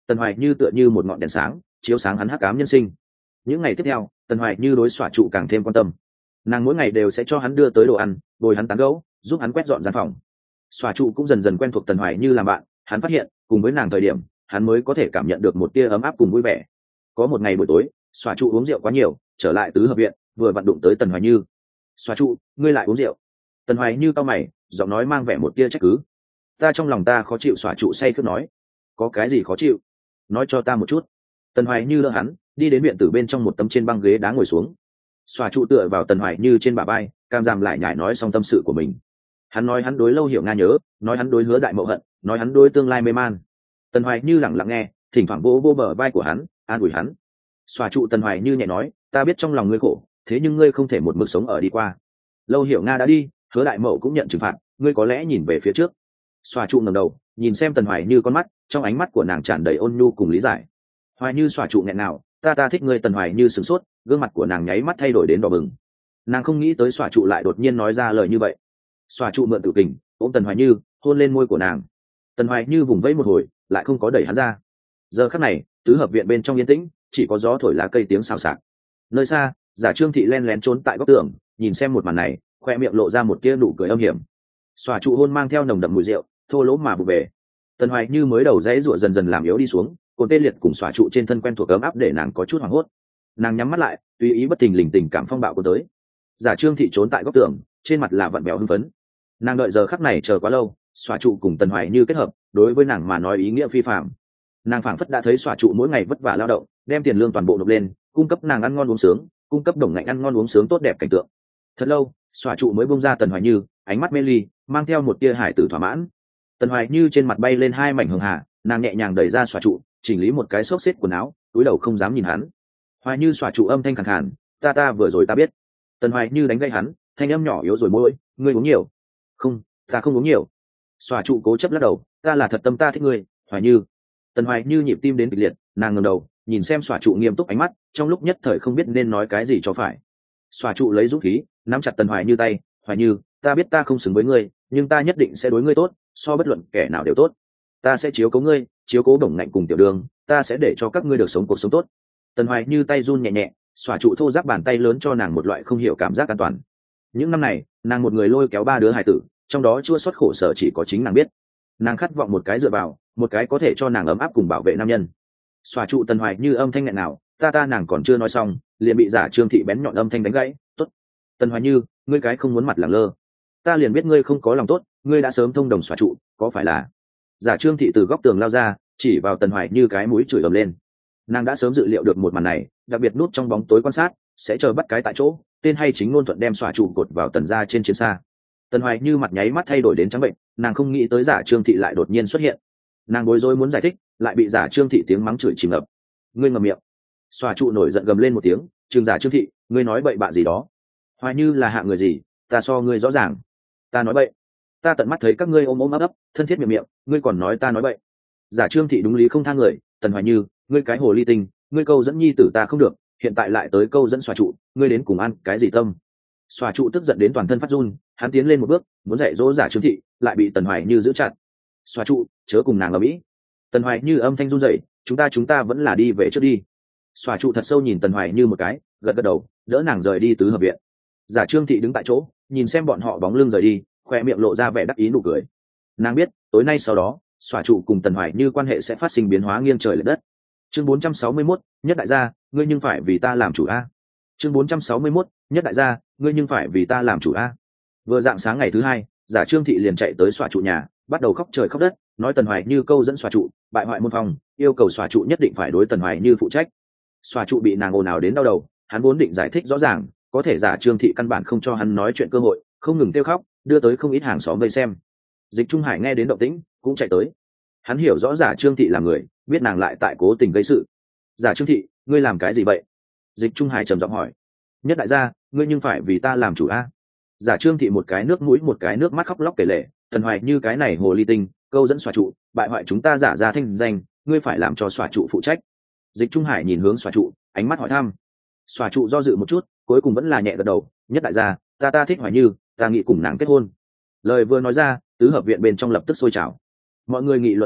Tần Hoài Như tựa như một ngọn đèn sáng chiếu sáng hắn hắc ám nhân sinh. Những ngày tiếp theo Tần Hoài Như đối xòa trụ càng thêm quan tâm. Nàng mỗi ngày đều sẽ cho hắn đưa tới đồ ăn, bồi hắn tán gẫu, giúp hắn quét dọn gian phòng. Xòa trụ cũng dần dần quen thuộc Tần Hoài Như làm bạn, hắn phát hiện cùng với nàng thời điểm hắn mới có thể cảm nhận được một tia ấm áp cùng vui vẻ. Có một ngày buổi tối, xòa trụ uống rượu quá nhiều, trở lại tứ hợp viện, vừa vặn đụng tới Tần Hoài Như. Xòa trụ, ngươi lại uống rượu? Tần Hoài Như cau mày, giọng nói mang vẻ một tia trách cứ. Ta trong lòng ta khó chịu. Xòa trụ say khướt nói. Có cái gì khó chịu? Nói cho ta một chút. Tần Hoài Như đỡ hắn, đi đến viện tử bên trong một tấm trên băng ghế đá ngồi xuống. Xòa trụ tựa vào Tần Hoài Như trên bả vai, cam giảm lại nhải nói xong tâm sự của mình. Hắn nói hắn đối Lâu Hiểu Nga nhớ, nói hắn đối Hứa Đại Mậu hận, nói hắn đối tương lai mê man. Tần Hoài Như lặng lặng nghe, thỉnh thoảng vỗ bờ vai của hắn, an ủi hắn. Xòa trụ Tần Hoài Như nhẹ nói, ta biết trong lòng ngươi khổ, thế nhưng ngươi không thể một mực sống ở đi qua. Lâu Hiểu Nga đã đi, Hứa Đại Mậu cũng nhận trừng phạt, ngươi có lẽ nhìn về phía trước. Xòa trụ ngẩng đầu, nhìn xem Tần Hoài Như con mắt, trong ánh mắt của nàng tràn đầy ôn nhu cùng lý giải. Hoài Như xòa trụ nghẹn nào, ta thích ngươi. Tần Hoài Như sửng sốt, gương mặt của nàng nháy mắt thay đổi đến đỏ bừng. Nàng không nghĩ tới xòa trụ lại đột nhiên nói ra lời như vậy. Xòa trụ mượn tự kình ôm Tần Hoài Như, hôn lên môi của nàng. Tần Hoài Như vùng vẫy một hồi, lại không có đẩy hắn ra. Giờ khắc này, tứ hợp viện bên trong yên tĩnh, chỉ có gió thổi lá cây tiếng xào xạc. Nơi xa, Giả Trương Thị len lén trốn tại góc tường, nhìn xem một màn này, khoe miệng lộ ra một tia nụ cười âm hiểm. Xòa trụ hôn mang theo nồng đậm mùi rượu, thô lỗ mà vụ về. Tần Hoài Như mới đầu dãy rủa dần dần làm yếu đi xuống, cồn tê liệt cùng xòa trụ trên thân quen thuộc ấm áp để nàng có chút hoảng hốt. Nàng nhắm mắt lại, tùy ý bất thình lình tình cảm phong bạo của tới. Giả Trương Thị trốn tại góc tường, trên mặt là vặn vẹo hưng phấn. Nàng đợi giờ khắc này chờ quá lâu, xòa trụ cùng Tần Hoài Như kết hợp, đối với nàng mà nói ý nghĩa phi phàm. Nàng phảng phất đã thấy xòa trụ mỗi ngày vất vả lao động, đem tiền lương toàn bộ nộp lên, cung cấp nàng ăn ngon uống sướng, cung cấp Đồng Ngạnh ăn ngon uống sướng tốt đẹp cảnh tượng. Thật lâu, xòa trụ mới bung ra Tần Hoài Như, ánh mắt mê ly, mang theo một tia hải tử thỏa mãn. Tần Hoài Như trên mặt bay lên hai mảnh hường hà, nàng nhẹ nhàng đẩy ra xòa trụ, chỉnh lý một cái xốc xếp quần áo, cúi đầu không dám nhìn hắn. Hoài Như xòa trụ âm thanh khàn khàn, ta vừa rồi ta biết. Tần Hoài Như đánh gây hắn, thanh âm nhỏ yếu rồi môi, ngươi uống nhiều. Không, ta không uống nhiều. Xòa trụ cố chấp lắc đầu, ta là thật tâm ta thích ngươi, Hoài Như. Tần Hoài Như nhịp tim đến kịch liệt, nàng ngẩng đầu, nhìn xem xòa trụ nghiêm túc ánh mắt, trong lúc nhất thời không biết nên nói cái gì cho phải. Xòa trụ lấy dũng khí, nắm chặt Tần Hoài Như tay, Hoài Như, ta biết ta không xứng với ngươi, nhưng ta nhất định sẽ đối ngươi tốt, so bất luận kẻ nào đều tốt. Ta sẽ chiếu cố ngươi, chiếu cố Đồng Ngạnh cùng Tiểu Đường, ta sẽ để cho các ngươi được sống cuộc sống tốt. Tần Hoài Như tay run nhẹ nhẹ, xòa trụ thô ráp bàn tay lớn cho nàng một loại không hiểu cảm giác an toàn. Những năm này, nàng một người lôi kéo ba đứa hài tử, trong đó chua xót khổ sở chỉ có chính nàng biết. Nàng khát vọng một cái dựa vào, một cái có thể cho nàng ấm áp cùng bảo vệ nam nhân. Xòa trụ Tần Hoài Như âm thanh nghẹn nào, ta nàng còn chưa nói xong, liền bị Giả Trương Thị bén nhọn âm thanh đánh gãy. Tốt. Tần Hoài Như, ngươi cái không muốn mặt lẳng lơ. Ta liền biết ngươi không có lòng tốt, ngươi đã sớm thông đồng xòa trụ, có phải là? Giả Trương Thị từ góc tường lao ra, chỉ vào Tần Hoài Như cái mũi chửi ầm lên. Nàng đã sớm dự liệu được một màn này, đặc biệt núp trong bóng tối quan sát, sẽ chờ bắt cái tại chỗ, tên hay chính ngôn thuận đem xòa trụ cột vào Tần gia trên chiến xa. Tần Hoài Như mặt nháy mắt thay đổi đến trắng bệnh, nàng không nghĩ tới Giả Trương Thị lại đột nhiên xuất hiện. Nàng bối rối muốn giải thích, lại bị Giả Trương Thị tiếng mắng chửi chìm ngập. Ngươi ngậm miệng. Xòa trụ nổi giận gầm lên một tiếng, "Trương Giả Trương Thị, ngươi nói bậy bạ gì đó? Hoài Như là hạ người gì, ta so ngươi rõ ràng. Ta nói bậy. Ta tận mắt thấy các ngươi ôm ôm ấp ấp, thân thiết miệng miệng, ngươi còn nói ta nói bậy." Giả Trương Thị đúng lý không tha người, "Tần Hoài Như, ngươi cái hồ ly tinh, ngươi câu dẫn nhi tử ta không được, hiện tại lại tới câu dẫn xòa trụ, ngươi đến cùng ăn cái gì tâm?" Xòa trụ tức giận đến toàn thân phát run, hắn tiến lên một bước, muốn dạy dỗ Giả Trương Thị, lại bị Tần Hoài Như giữ chặt. "Xòa trụ, chớ cùng nàng ở mỹ." Tần Hoài Như âm thanh run rẩy, chúng ta vẫn là đi về trước đi." Xòa trụ thật sâu nhìn Tần Hoài Như một cái, gật gật đầu, đỡ nàng rời đi tứ hợp viện. Giả Trương Thị đứng tại chỗ, nhìn xem bọn họ bóng lưng rời đi, khoe miệng lộ ra vẻ đắc ý nụ cười. Nàng biết, tối nay sau đó, xòa trụ cùng Tần Hoài Như quan hệ sẽ phát sinh biến hóa nghiêng trời lệch đất. Chương 461, nhất đại gia, ngươi nhưng phải vì ta làm chủ a. Chương 461, nhất đại gia, ngươi nhưng phải vì ta làm chủ a. Vừa dạng sáng ngày thứ hai, Giả Trương Thị liền chạy tới xòa trụ nhà, bắt đầu khóc trời khóc đất, nói Tần Hoài Như câu dẫn xòa trụ, bại hoại môn phòng, yêu cầu xòa trụ nhất định phải đối Tần Hoài Như phụ trách. Xòa trụ bị nàng ồn ào đến đau đầu, hắn vốn định giải thích rõ ràng, có thể Giả Trương Thị căn bản không cho hắn nói chuyện cơ hội, không ngừng kêu khóc, đưa tới không ít hàng xóm vây xem. Dịch Trung Hải nghe đến động tĩnh, cũng chạy tới. Hắn hiểu rõ Giả Trương Thị là người, biết nàng lại tại cố tình gây sự. "Giả Trương Thị, ngươi làm cái gì vậy?" Dịch Trung Hải trầm giọng hỏi. "Nhất đại gia, ngươi nhưng phải vì ta làm chủ a." Giả Trương Thị một cái nước mũi một cái nước mắt khóc lóc kể lể, "Tần Hoài Như cái này hồ ly tinh, câu dẫn xòa trụ, bại hoại chúng ta Giả ra thanh danh, ngươi phải làm cho xòa trụ phụ trách." Dịch Trung Hải nhìn hướng xòa trụ, ánh mắt hỏi thăm. Xòa trụ do dự một chút, cuối cùng vẫn là nhẹ gật đầu, "Nhất đại gia, ta thích Hoài Như, ta nghĩ cùng nàng kết hôn." Lời vừa nói ra, tứ hợp viện bên trong lập tức sôi trào. Mọi người nghị luận ầm ĩ,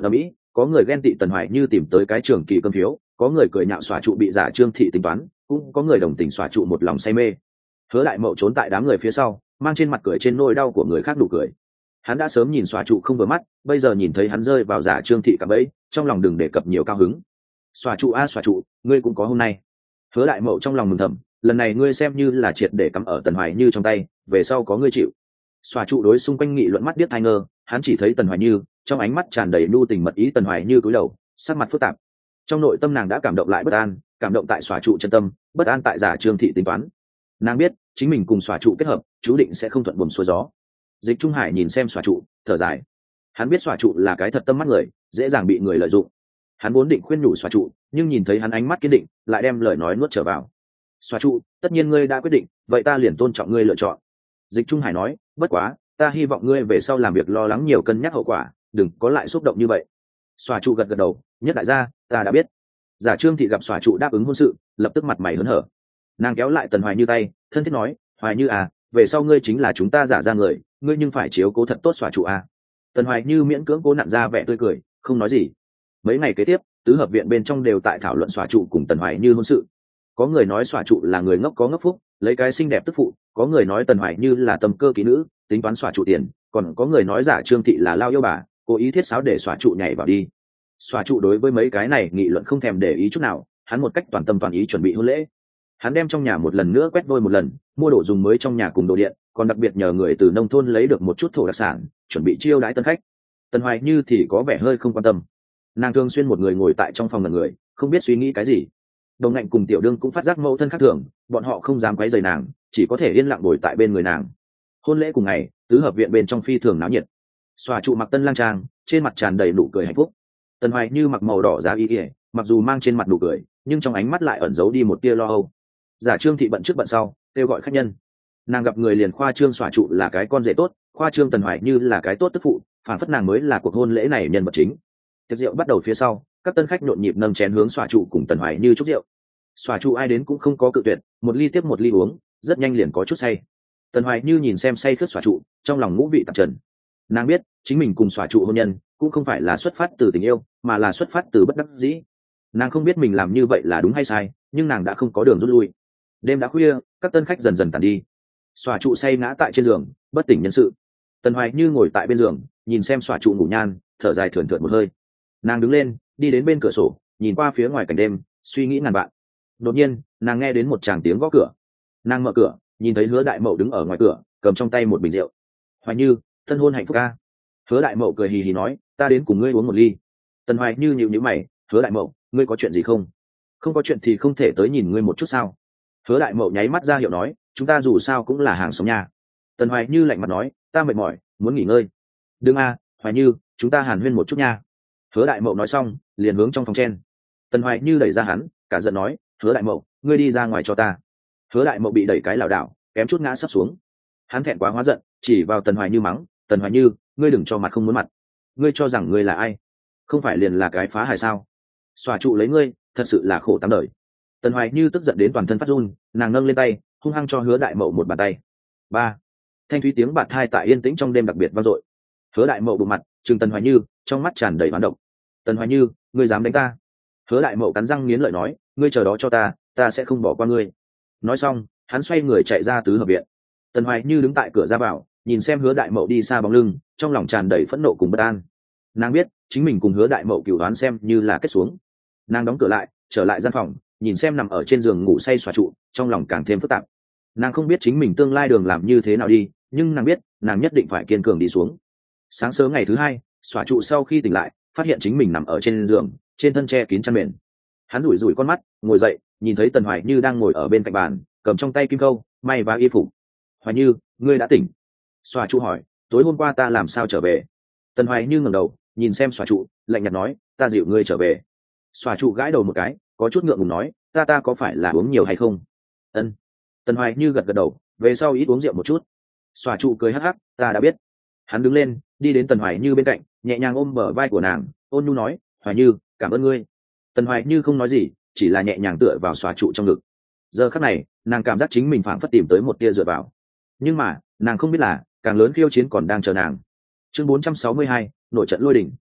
có người ghen tị Tần Hoài Như tìm tới cái trường kỳ cơm phiếu, có người cười nhạo xóa trụ bị giả Trương Thị tính toán, cũng có người đồng tình xóa trụ một lòng say mê. Hứa Đại Mậu trốn tại đám người phía sau, mang trên mặt cười trên nỗi đau của người khác nụ cười. Hắn đã sớm nhìn xóa trụ không vừa mắt, bây giờ nhìn thấy hắn rơi vào giả Trương Thị cạm bẫy, trong lòng đừng đề cập nhiều cao hứng. Xóa trụ a xóa trụ, ngươi cũng có hôm nay. Hứa Đại Mậu trong lòng mừng thầm, lần này ngươi xem như là triệt để cắm ở Tần Hoài Như trong tay, về sau có ngươi chịu. Xóa trụ đối xung quanh nghị luận mắt biết tai ngơ, hắn chỉ thấy Tần Hoài Như, trong ánh mắt tràn đầy nhu tình mật ý. Tần Hoài Như cúi đầu, sắc mặt phức tạp. Trong nội tâm nàng đã cảm động lại bất an, cảm động tại xóa trụ chân tâm, bất an tại giả Trương Thị tính toán. Nàng biết chính mình cùng xóa trụ kết hợp, chú định sẽ không thuận buồm xuôi gió. Dịch Trung Hải nhìn xem xóa trụ, thở dài. Hắn biết xóa trụ là cái thật tâm mắt người, dễ dàng bị người lợi dụng. Hắn vốn định khuyên nhủ xóa trụ, nhưng nhìn thấy hắn ánh mắt kiên định, lại đem lời nói nuốt trở vào. Xóa trụ, tất nhiên ngươi đã quyết định, vậy ta liền tôn trọng ngươi lựa chọn. Dịch Trung Hải nói, bất quá, ta hy vọng ngươi về sau làm việc lo lắng nhiều, cân nhắc hậu quả, đừng có lại xúc động như vậy. Xóa trụ gật gật đầu, nhất đại gia, ta đã biết. Giả Trương Thị gặp xóa trụ đáp ứng hôn sự, lập tức mặt mày hớn hở. Nàng kéo lại Tần Hoài Như tay, thân thiết nói, Hoài Như à, về sau ngươi chính là chúng ta giả ra người, ngươi nhưng phải chiếu cố thật tốt xóa trụ à. Tần Hoài Như miễn cưỡng cố nặn ra vẻ tươi cười, không nói gì. Mấy ngày kế tiếp, tứ hợp viện bên trong đều tại thảo luận xóa trụ cùng Tần Hoài Như hôn sự. Có người nói xóa trụ là người ngốc có ngốc phúc, lấy cái xinh đẹp tức phụ, có người nói Tần Hoài Như là tâm cơ kỹ nữ, tính toán xóa trụ tiền, còn có người nói giả Trương Thị là lao yêu bà, cố ý thiết sáo để xóa trụ nhảy vào đi. Xóa trụ đối với mấy cái này nghị luận không thèm để ý chút nào, hắn một cách toàn tâm toàn ý chuẩn bị hôn lễ. Hắn đem trong nhà một lần nữa quét vôi một lần, mua đồ dùng mới trong nhà cùng đồ điện, còn đặc biệt nhờ người từ nông thôn lấy được một chút thổ đặc sản, chuẩn bị chiêu đãi tân khách. Tần Hoài Như thì có vẻ hơi không quan tâm. Nàng thường xuyên một người ngồi tại trong phòng ngần người, không biết suy nghĩ cái gì. Đồng Ngạnh cùng Tiểu Đương cũng phát giác mâu thân khác thường, bọn họ không dám quấy rầy nàng, chỉ có thể yên lặng ngồi tại bên người nàng. Hôn lễ cùng ngày, tứ hợp viện bên trong phi thường náo nhiệt. Xòa trụ mặc tân lang trang, trên mặt tràn đầy nụ cười hạnh phúc. Tần Hoài Như mặc màu đỏ giá y, mặc dù mang trên mặt nụ cười, nhưng trong ánh mắt lại ẩn giấu đi một tia lo âu. Giả Trương Thị bận trước bận sau, kêu gọi khách nhân. Nàng gặp người liền khoa trương xòa trụ là cái con rể tốt, khoa trương Tần Hoài Như là cái tốt tức phụ, phản phất nàng mới là cuộc hôn lễ này nhân vật chính. Tiệc rượu bắt đầu phía sau, các tân khách nhộn nhịp nâng chén hướng xòa trụ cùng Tần Hoài Như chúc rượu. Xòa trụ ai đến cũng không có cự tuyệt, một ly tiếp một ly uống, rất nhanh liền có chút say. Tần Hoài Như nhìn xem say khướt xòa trụ, trong lòng ngũ vị tạp trần. Nàng biết chính mình cùng xòa trụ hôn nhân cũng không phải là xuất phát từ tình yêu, mà là xuất phát từ bất đắc dĩ. Nàng không biết mình làm như vậy là đúng hay sai, nhưng nàng đã không có đường rút lui. Đêm đã khuya, các tân khách dần dần tàn đi. Xòa trụ say ngã tại trên giường, bất tỉnh nhân sự. Tần Hoài Như ngồi tại bên giường, nhìn xem xòa trụ ngủ nhan, thở dài thườn thượt một hơi. Nàng đứng lên, đi đến bên cửa sổ, nhìn qua phía ngoài cảnh đêm, suy nghĩ ngàn vạn. Đột nhiên, nàng nghe đến một tràng tiếng gõ cửa. Nàng mở cửa, nhìn thấy Hứa Đại Mậu đứng ở ngoài cửa, cầm trong tay một bình rượu. Hoài Như, thân hôn hạnh phúc a. Hứa Đại Mậu cười hì hì nói, ta đến cùng ngươi uống một ly. Tần Hoài Như nhíu nhíu mày, Hứa Đại Mậu, ngươi có chuyện gì không? Không có chuyện thì không thể tới nhìn ngươi một chút sao? Hứa Đại Mậu nháy mắt ra hiệu nói, chúng ta dù sao cũng là hàng xóm nhà. Tần Hoài Như lạnh mặt nói, ta mệt mỏi, muốn nghỉ ngơi. Đừng a, Hoài Như, chúng ta hàn huyên một chút nha. Hứa Đại Mậu nói xong, liền hướng trong phòng chen. Tần Hoài Như đẩy ra hắn, cả giận nói, Hứa Đại Mậu, ngươi đi ra ngoài cho ta. Hứa Đại Mậu bị đẩy cái lảo đảo, kém chút ngã sấp xuống. Hắn thẹn quá hóa giận, chỉ vào Tần Hoài Như mắng, Tần Hoài Như, ngươi đừng cho mặt không muốn mặt. Ngươi cho rằng ngươi là ai? Không phải liền là cái phá hài sao? Xòa trụ lấy ngươi, thật sự là khổ tám đời. Tần Hoài Như tức giận đến toàn thân phát run, nàng nâng lên tay, hung hăng cho Hứa Đại Mậu một bàn tay. Ba, thanh thúy tiếng bạt thai tại yên tĩnh trong đêm đặc biệt vang dội. Hứa Đại Mậu bụng mặt, trừng Tần Hoài Như, trong mắt tràn đầy oán độc. Tần Hoài Như, ngươi dám đánh ta? Hứa Đại Mậu cắn răng nghiến lợi nói, ngươi chờ đó cho ta, ta sẽ không bỏ qua ngươi. Nói xong, hắn xoay người chạy ra tứ hợp viện. Tần Hoài Như đứng tại cửa ra vào, nhìn xem Hứa Đại Mậu đi xa bóng lưng, trong lòng tràn đầy phẫn nộ cùng bất an. Nàng biết chính mình cùng Hứa Đại Mậu cửu đoán xem như là kết xuống. Nàng đóng cửa lại, trở lại gian phòng, nhìn xem nằm ở trên giường ngủ say xòa trụ, trong lòng càng thêm phức tạp. Nàng không biết chính mình tương lai đường làm như thế nào đi, nhưng nàng biết nàng nhất định phải kiên cường đi xuống. Sáng sớm ngày thứ hai, xòa trụ sau khi tỉnh lại, phát hiện chính mình nằm ở trên giường, trên thân che kín chăn mền. Hắn rủi rủi con mắt, ngồi dậy, nhìn thấy Tần Hoài Như đang ngồi ở bên cạnh bàn, cầm trong tay kim câu, may và y phục. Hoài Như, ngươi đã tỉnh? Xòa trụ hỏi, tối hôm qua ta làm sao trở về? Tần Hoài Như ngẩng đầu, nhìn xem xòa trụ, lạnh nhạt nói, ta dịu ngươi trở về. Xòa trụ gãi đầu một cái, có chút ngượng ngùng nói, ta có phải là uống nhiều hay không? Ân. Tần Hoài Như gật gật đầu, về sau ít uống rượu một chút. Xòa trụ cười hắc hắc, ta đã biết. Hắn đứng lên, đi đến Tần Hoài Như bên cạnh, nhẹ nhàng ôm bờ vai của nàng, ôn nhu nói, Hoài Như, cảm ơn ngươi. Tần Hoài Như không nói gì, chỉ là nhẹ nhàng tựa vào xòa trụ trong ngực. Giờ khắc này, nàng cảm giác chính mình phảng phất tìm tới một tia dựa vào. Nhưng mà, nàng không biết là, càng lớn khiêu chiến còn đang chờ nàng. Chương 462, nội trận lôi đỉnh.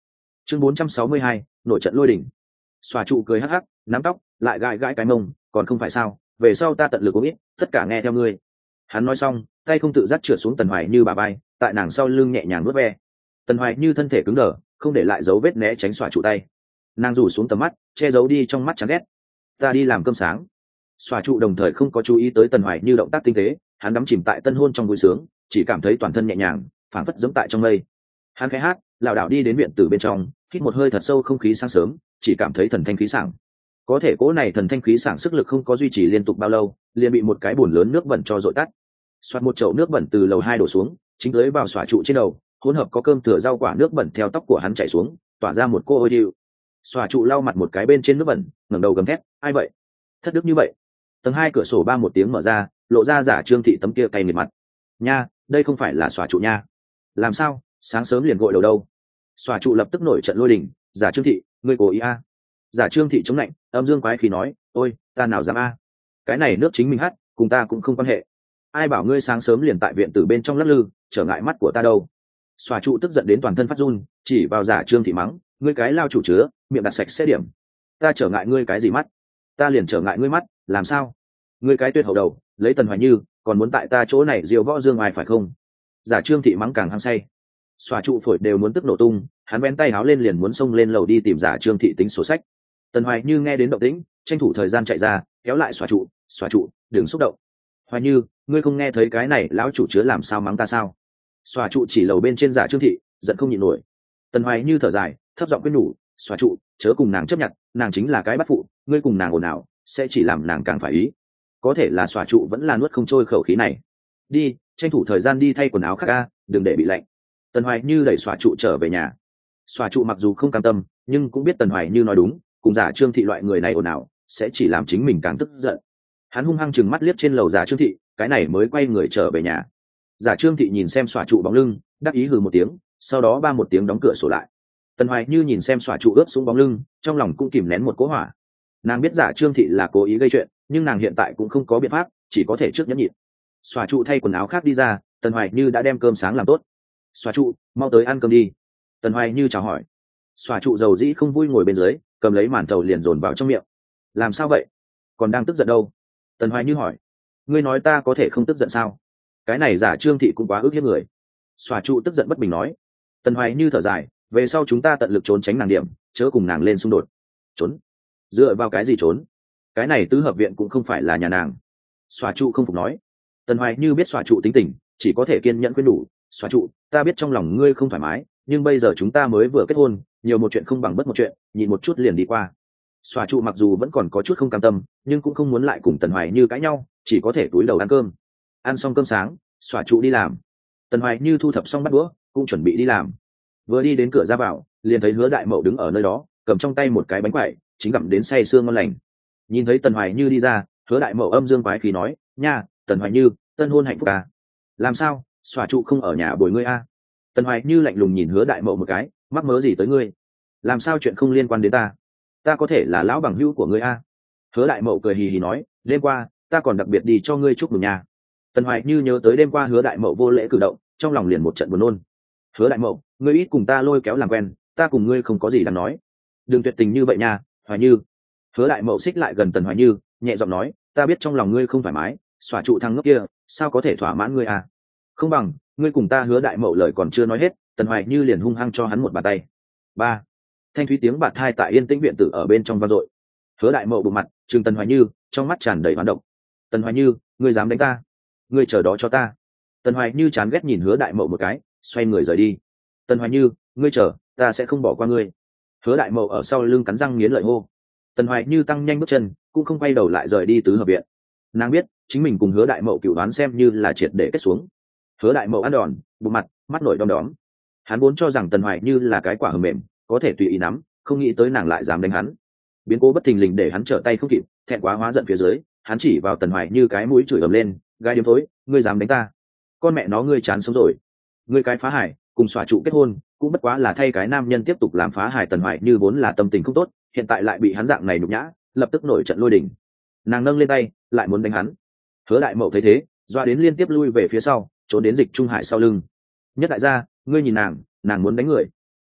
Chương 462, nội trận lôi đỉnh. Xòa trụ cười hắc hắc, nắm tóc, lại gãi gãi cái mông, còn không phải sao, về sau ta tận lực uống ít, tất cả nghe theo ngươi. Hắn nói xong, tay không tự giác trượt xuống Tần Hoài Như bả vai, tại nàng sau lưng nhẹ nhàng vuốt ve. Tần Hoài Như thân thể cứng đờ, không để lại dấu vết né tránh xòa trụ tay. Nàng rủ xuống tầm mắt, che giấu đi trong mắt chán ghét. Ta đi làm cơm sáng. Xòa trụ đồng thời không có chú ý tới Tần Hoài Như động tác tinh tế, hắn đắm chìm tại tân hôn trong vui sướng, chỉ cảm thấy toàn thân nhẹ nhàng, phảng phất giống tại trong mây. Hắn khẽ hát, lảo đảo đi đến viện tử bên trong, hít một hơi thật sâu không khí sáng sớm, chỉ cảm thấy thần thanh khí sảng. Có thể cỗ này thần thanh khí sảng sức lực không có duy trì liên tục bao lâu, liền bị một cái bồn lớn nước bẩn cho dội tắt. Xoạt một chậu nước bẩn từ lầu 2 đổ xuống, chính tưới vào xòa trụ trên đầu, hỗn hợp có cơm thừa rau quả nước bẩn theo tóc của hắn chảy xuống, tỏa ra một cô ôi điệu. Xòa trụ lau mặt một cái bên trên nước bẩn, ngẩng đầu gầm thét, ai vậy? Thất đức như vậy. Tầng 2 cửa sổ ba một tiếng mở ra, lộ ra giả Trương Thị tấm kia cay nghiệt mặt. Nha, đây không phải là xòa trụ nha. Làm sao, sáng sớm liền gội đầu đâu? Xòa trụ lập tức nổi trận lôi đình, giả Trương Thị, ngươi cố ý a? Giả Trương Thị chống lạnh, âm dương quái khí nói, ôi, ta nào dám a? Cái này nước chính mình hắt, cùng ta cũng không quan hệ. Ai bảo ngươi sáng sớm liền tại viện tử bên trong lắc lư, trở ngại mắt của ta đâu? Xòa trụ tức giận đến toàn thân phát run, chỉ vào giả Trương Thị mắng, ngươi cái lao chủ chứa, miệng đặt sạch sẽ điểm. Ta trở ngại ngươi cái gì mắt? Ta liền trở ngại ngươi mắt, làm sao? Ngươi cái tuyệt hậu đầu, lấy Tần Hoài Như, còn muốn tại ta chỗ này diều võ dương ai phải không? Giả Trương Thị mắng càng hăng say. Xòa trụ phổi đều muốn tức nổ tung, hắn bén tay háo lên liền muốn xông lên lầu đi tìm giả Trương Thị tính sổ sách. Tần Hoài Như nghe đến động tĩnh, tranh thủ thời gian chạy ra, kéo lại xòa trụ, đừng xúc động. Hoài Như, ngươi không nghe thấy cái này lão chủ chứa làm sao mắng ta sao? Xòa trụ chỉ lầu bên trên giả Trương Thị, giận không nhịn nổi. Tần Hoài Như thở dài, thấp giọng khuyên nhủ, xòa trụ, chớ cùng nàng chấp nhận, nàng chính là cái bắt phụ, ngươi cùng nàng ồn ào, sẽ chỉ làm nàng càng phải ý. Có thể là xòa trụ vẫn là nuốt không trôi khẩu khí này. Đi, tranh thủ thời gian đi thay quần áo khác a, đừng để bị lạnh. Tần Hoài Như đẩy xòa trụ trở về nhà. Xòa trụ mặc dù không cam tâm, nhưng cũng biết Tần Hoài Như nói đúng, cùng giả Trương Thị loại người này ồn ào, sẽ chỉ làm chính mình càng tức giận. Hắn hung hăng chừng mắt liếc trên lầu giả Trương Thị, cái này mới quay người trở về nhà. Giả Trương Thị nhìn xem xòa trụ bóng lưng, đắc ý hừ một tiếng, sau đó ba một tiếng đóng cửa sổ lại. Tần Hoài Như nhìn xem xòa trụ ướt xuống bóng lưng, trong lòng cũng kìm nén một cỗ hỏa. Nàng biết giả Trương Thị là cố ý gây chuyện, nhưng nàng hiện tại cũng không có biện pháp, chỉ có thể trước nhẫn nhịn. Xòa trụ thay quần áo khác đi ra, Tần Hoài Như đã đem cơm sáng làm tốt. Xòa trụ, mau tới ăn cơm đi. Tần Hoài Như chào hỏi. Xòa trụ dầu dĩ không vui ngồi bên dưới, cầm lấy màn thầu liền dồn vào trong miệng. Làm sao vậy? Còn đang tức giận đâu? Tần Hoài Như hỏi. Ngươi nói ta có thể không tức giận sao? Cái này giả Trương Thị cũng quá ức hiếp người. Xòa trụ tức giận bất bình nói. Tần Hoài Như thở dài, về sau chúng ta tận lực trốn tránh nàng điểm, chớ cùng nàng lên xung đột. Trốn? Dựa vào cái gì trốn? Cái này tứ hợp viện cũng không phải là nhà nàng. Xòa trụ không phục nói. Tần Hoài Như biết xòa trụ tính tình, chỉ có thể kiên nhẫn khuyên đủ. Xòa trụ, ta biết trong lòng ngươi không thoải mái, nhưng bây giờ chúng ta mới vừa kết hôn, nhiều một chuyện không bằng bất một chuyện, nhịn một chút liền đi qua. Xòa trụ mặc dù vẫn còn có chút không cam tâm, nhưng cũng không muốn lại cùng Tần Hoài Như cãi nhau, chỉ có thể túi đầu ăn cơm. Ăn xong cơm sáng, xòa trụ đi làm. Tần Hoài Như thu thập xong bát đũa, cũng chuẩn bị đi làm. Vừa đi đến cửa ra vào, liền thấy Hứa Đại Mậu đứng ở nơi đó, cầm trong tay một cái bánh quẩy, chính gặm đến say sưa ngon lành. Nhìn thấy Tần Hoài Như đi ra, Hứa Đại Mậu âm dương quái khí nói, nha, Tần Hoài Như, tân hôn hạnh phúc à? Làm sao, xòa trụ không ở nhà bồi ngươi a? Tần Hoài Như lạnh lùng nhìn Hứa Đại Mậu một cái, mắc mớ gì tới ngươi? Làm sao chuyện không liên quan đến ta? Ta có thể là lão bằng hữu của ngươi a? Hứa Đại Mậu cười hì hì nói, đêm qua ta còn đặc biệt đi cho ngươi chúc mừng nhà. Tần Hoài Như nhớ tới đêm qua Hứa Đại Mậu vô lễ cử động, trong lòng liền một trận buồn nôn. Hứa Đại Mậu, ngươi ít cùng ta lôi kéo làm quen, ta cùng ngươi không có gì đáng nói. Đừng tuyệt tình như vậy nha, Hoài Như. Hứa Đại Mậu xích lại gần Tần Hoài Như, nhẹ giọng nói, ta biết trong lòng ngươi không thoải mái, xòa trụ thằng ngốc kia, sao có thể thỏa mãn ngươi à? Không bằng, ngươi cùng ta. Hứa Đại Mậu lời còn chưa nói hết, Tần Hoài Như liền hung hăng cho hắn một bàn tay. Ba. Thanh thúy tiếng bạt hai tại yên tĩnh viện tử ở bên trong vang dội. Hứa Đại Mậu bụng mặt, trừng Tần Hoài Như, trong mắt tràn đầy hoán độc. Tần Hoài Như, ngươi dám đánh ta? Ngươi chờ đó cho ta. Tần Hoài Như chán ghét nhìn Hứa Đại Mậu một cái, xoay người rời đi. Tần Hoài Như, ngươi chờ, ta sẽ không bỏ qua ngươi. Hứa Đại Mậu ở sau lưng cắn răng nghiến lợi hô. Tần Hoài Như tăng nhanh bước chân, cũng không quay đầu lại rời đi tứ hợp viện. Nàng biết, chính mình cùng Hứa Đại Mậu cựu đoán xem như là triệt để kết xuống. Hứa Đại Mậu ăn đòn, bụng mặt, mắt nổi đom đóm. Hắn vốn cho rằng Tần Hoài Như là cái quả hờm mềm, có thể tùy ý nắm, không nghĩ tới nàng lại dám đánh hắn. Biến cố bất thình lình để hắn trở tay không kịp, thẹn quá hóa giận phía dưới, hắn chỉ vào Tần Hoài Như cái mũi chửi ầm lên, gai điếm thối, ngươi dám đánh ta? Con mẹ nó ngươi chán sống rồi. Ngươi cái phá hải, cùng xòa trụ kết hôn, cũng bất quá là thay cái nam nhân tiếp tục làm phá hải. Tần Hoài Như vốn là tâm tình không tốt, hiện tại lại bị hắn dạng này nhục nhã, lập tức nổi trận lôi đình. Nàng nâng lên tay, lại muốn đánh hắn. Hứa Đại Mậu thấy thế, doa đến liên tiếp lui về phía sau, trốn đến Dịch Trung Hải sau lưng. Nhất đại gia, ngươi nhìn nàng muốn đánh người.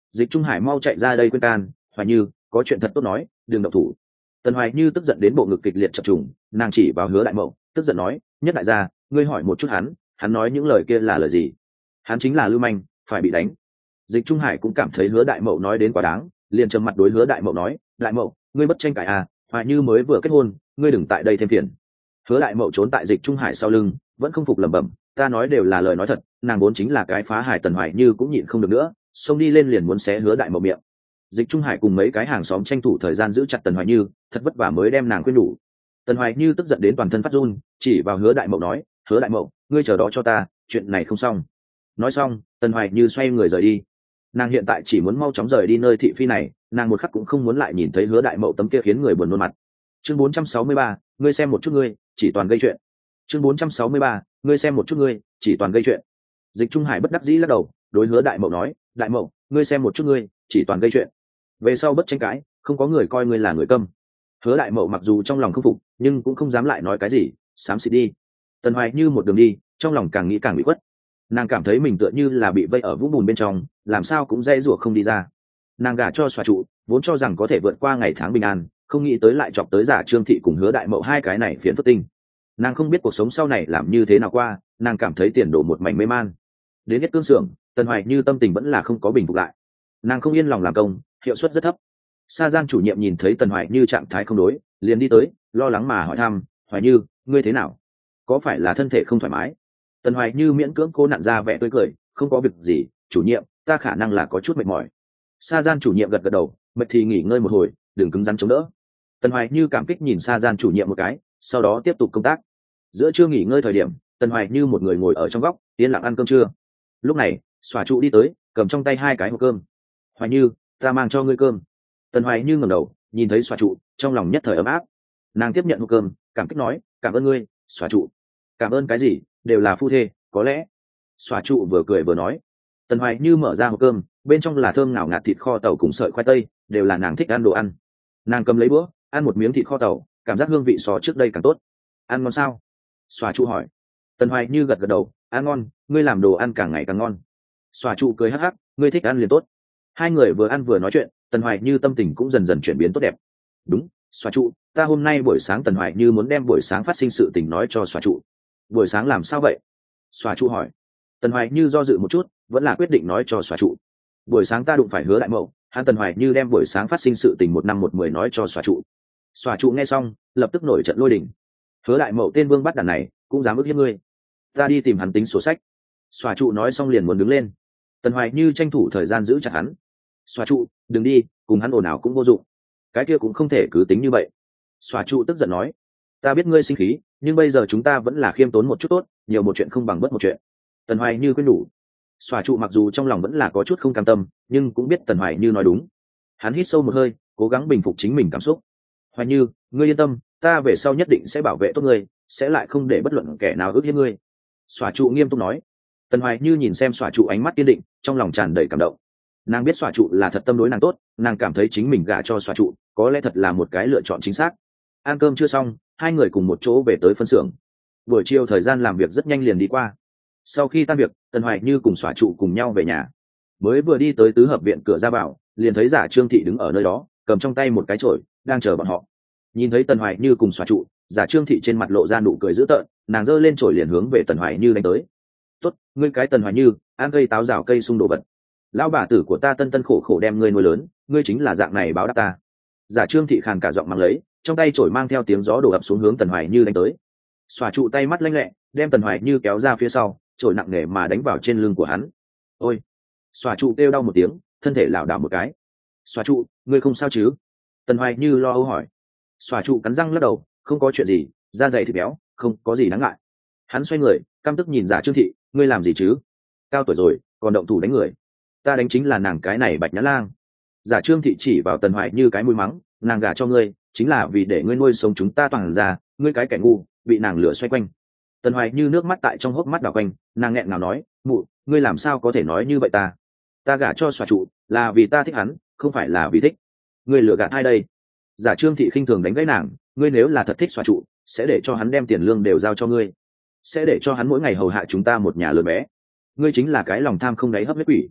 Dịch Trung Hải mau chạy ra đây khuyên can, Hoài Như có chuyện thật tốt nói, đừng động thủ. Tần Hoài Như tức giận đến bộ ngực kịch liệt chập trùng, nàng chỉ vào Hứa Đại Mậu tức giận nói, nhất đại gia, ngươi hỏi một chút hắn nói những lời kia là lời gì? Hắn chính là lưu manh, phải bị đánh. Dịch Trung Hải cũng cảm thấy Hứa Đại Mậu nói đến quá đáng, liền trầm mặt đối Hứa Đại Mậu nói, Đại Mậu, ngươi bất tranh cãi à, Hoài Như mới vừa kết hôn, ngươi đừng tại đây thêm phiền. Hứa Đại Mậu trốn tại Dịch Trung Hải sau lưng, vẫn không phục lẩm bẩm, ta nói đều là lời nói thật, nàng vốn chính là cái phá hài. Tần Hoài Như cũng nhịn không được nữa, xông đi lên liền muốn xé Hứa Đại Mậu miệng. Dịch Trung Hải cùng mấy cái hàng xóm tranh thủ thời gian giữ chặt Tần Hoài Như, thật vất vả mới đem nàng khuyên đủ. Tần Hoài Như tức giận đến toàn thân phát run, chỉ vào Hứa Đại Mậu nói, Hứa Đại Mậu, ngươi chờ đó cho ta, chuyện này không xong. Nói xong, Tần Hoài Như xoay người rời đi. Nàng hiện tại chỉ muốn mau chóng rời đi nơi thị phi này, nàng một khắc cũng không muốn lại nhìn thấy Hứa Đại Mậu tấm kia khiến người buồn nôn mặt. Chương 463, ngươi xem một chút ngươi, chỉ toàn gây chuyện. Chương 463, ngươi xem một chút ngươi, chỉ toàn gây chuyện. Dịch Trung Hải bất đắc dĩ lắc đầu, đối Hứa Đại Mậu nói, Đại Mậu, ngươi xem một chút ngươi, chỉ toàn gây chuyện. Về sau bất tranh cãi, không có người coi ngươi là người câm. Hứa Đại Mậu mặc dù trong lòng không phục, nhưng cũng không dám lại nói cái gì, xám xịt đi. Tần Hoài Như một đường đi, trong lòng càng nghĩ càng bị quất. Nàng cảm thấy mình tựa như là bị vây ở vũng bùn bên trong, làm sao cũng dễ rủa không đi ra. Nàng gả cho Xòa Trụ, vốn cho rằng có thể vượt qua ngày tháng bình an, không nghĩ tới lại chọc tới giả Trương Thị cùng Hứa Đại Mậu hai cái này phiền phức tinh. Nàng không biết cuộc sống sau này làm như thế nào qua, nàng cảm thấy tiền đổ một mảnh mê man. Đến hết cương xưởng, Tần Hoài Như tâm tình vẫn là không có bình phục lại. Nàng không yên lòng làm công, hiệu suất rất thấp. Sa Gian chủ nhiệm nhìn thấy Tần Hoài Như trạng thái không đối, liền đi tới, lo lắng mà hỏi thăm, Hoài Như, ngươi thế nào? Có phải là thân thể không thoải mái? Tần Hoài Như miễn cưỡng cố nặn ra vẻ tươi cười, không có việc gì, chủ nhiệm, ta khả năng là có chút mệt mỏi. Sa Gian chủ nhiệm gật gật đầu, mệt thì nghỉ ngơi một hồi, đừng cứng rắn chống đỡ. Tần Hoài Như cảm kích nhìn Sa Gian chủ nhiệm một cái, sau đó tiếp tục công tác. Giữa trưa nghỉ ngơi thời điểm, Tần Hoài Như một người ngồi ở trong góc, yên lặng ăn cơm trưa. Lúc này, Xòa Trụ đi tới, cầm trong tay hai cái hộp cơm. Hoài Như, ta mang cho ngươi cơm. Tần Hoài Như ngẩng đầu, nhìn thấy Xòa Trụ, trong lòng nhất thời ấm áp. Nàng tiếp nhận hộp cơm, cảm kích nói, cảm ơn ngươi, Xòa Trụ. Cảm ơn cái gì, đều là phu thê, có lẽ. Xòa Trụ vừa cười vừa nói. Tần Hoài Như mở ra hộp cơm, bên trong là thơm ngào ngạt thịt kho tàu cùng sợi khoai tây, đều là nàng thích ăn đồ ăn. Nàng cầm lấy bữa, ăn một miếng thịt kho tàu, cảm giác hương vị so trước đây càng tốt. Ăn ngon sao? Xòa Trụ hỏi. Tần Hoài Như gật gật đầu, ăn ngon, ngươi làm đồ ăn càng ngày càng ngon. Xòa Trụ cười hắc hắc, ngươi thích ăn liền tốt. Hai người vừa ăn vừa nói chuyện, Tần Hoài Như tâm tình cũng dần dần chuyển biến tốt đẹp. Đúng, Xòa Trụ, ta hôm nay buổi sáng Tần Hoài Như muốn đem buổi sáng phát sinh sự tình nói cho Xòa Trụ. Buổi sáng làm sao vậy? Xòa Trụ hỏi. Tần Hoài Như do dự một chút, vẫn là quyết định nói cho Xòa Trụ. Buổi sáng ta đụng phải Hứa Đại Mậu, hắn Tần Hoài Như đem buổi sáng phát sinh sự tình 1 năm 1 10 nói cho Xòa Trụ. Xòa Trụ nghe xong, lập tức nổi trận lôi đình. Hứa Đại Mậu tên vương bắt đàn này, cũng dám ức hiếp ngươi. Ta đi tìm hắn tính sổ sách. Xòa Trụ nói xong liền muốn đứng lên. Tần Hoài Như tranh thủ thời gian giữ chặt hắn. Xòa Trụ, đừng đi, cùng hắn ồn ào cũng vô dụng. Cái kia cũng không thể cứ tính như vậy. Xòa Trụ tức giận nói. Ta biết ngươi sinh khí, nhưng bây giờ chúng ta vẫn là khiêm tốn một chút tốt, nhiều một chuyện không bằng bớt một chuyện. Tần Hoài Như khuyên nhủ. Xòa Trụ mặc dù trong lòng vẫn là có chút không cam tâm, nhưng cũng biết Tần Hoài Như nói đúng. Hắn hít sâu một hơi, cố gắng bình phục chính mình cảm xúc. Hoài Như, ngươi yên tâm, ta về sau nhất định sẽ bảo vệ tốt ngươi, sẽ lại không để bất luận kẻ nào ức hiếp ngươi. Xòa Trụ nghiêm túc nói. Tần Hoài Như nhìn xem Xòa Trụ ánh mắt kiên định, trong lòng tràn đầy cảm động. Nàng biết Xòa Trụ là thật tâm đối nàng tốt, nàng cảm thấy chính mình gả cho Xòa Trụ có lẽ thật là một cái lựa chọn chính xác. Ăn cơm chưa xong, hai người cùng một chỗ về tới phân xưởng. Buổi chiều thời gian làm việc rất nhanh liền đi qua. Sau khi tan việc, Tần Hoài Như cùng Xòa Trụ cùng nhau về nhà. Mới vừa đi tới tứ hợp viện cửa ra vào, liền thấy giả Trương Thị đứng ở nơi đó, cầm trong tay một cái chổi, đang chờ bọn họ. Nhìn thấy Tần Hoài Như cùng Xòa Trụ, giả Trương Thị trên mặt lộ ra nụ cười dữ tợn, nàng giơ lên chổi liền hướng về Tần Hoài Như đánh tới. Tốt, ngươi cái Tần Hoài Như, ăn cây táo rào cây sung đồ vật. Lão bà tử của ta tân tân khổ khổ đem ngươi nuôi lớn, ngươi chính là dạng này báo đáp ta. Giả Trương Thị khàn cả giọng mang lấy, trong tay chổi mang theo tiếng gió đổ ập xuống hướng Tần Hoài Như đánh tới. Xòa Trụ tay mắt lanh lẹ, đem Tần Hoài Như kéo ra phía sau, chổi nặng nề mà đánh vào trên lưng của hắn. Ôi! Xòa Trụ kêu đau một tiếng, thân thể lảo đảo một cái. Xòa Trụ, ngươi không sao chứ? Tần Hoài Như lo âu hỏi. Xòa Trụ cắn răng lắc đầu, không có chuyện gì, da dày thịt béo, không có gì đáng ngại. Hắn xoay người, căm tức nhìn Giả Trương Thị, ngươi làm gì chứ? Cao tuổi rồi, còn động thủ đánh người. Ta đánh chính là nàng cái này Bạch Nhã Lang. Giả Trương Thị chỉ vào Tần Hoài Như cái mũi mắng, nàng gả cho ngươi chính là vì để ngươi nuôi sống chúng ta toàn ra, ngươi cái kẻ ngu, bị nàng lửa xoay quanh. Tần Hoài Như nước mắt tại trong hốc mắt đảo quanh, nàng nghẹn ngào nói, mụ, ngươi làm sao có thể nói như vậy ta? Ta gả cho Xòa Trụ là vì ta thích hắn, không phải là vì thích. Ngươi lừa gạt ai đây? Giả Trương Thị khinh thường đánh gãy nàng, ngươi nếu là thật thích Xòa Trụ, sẽ để cho hắn đem tiền lương đều giao cho ngươi, sẽ để cho hắn mỗi ngày hầu hạ chúng ta một nhà lớn bé. Ngươi chính là cái lòng tham không đáy hấp huyết quỷ.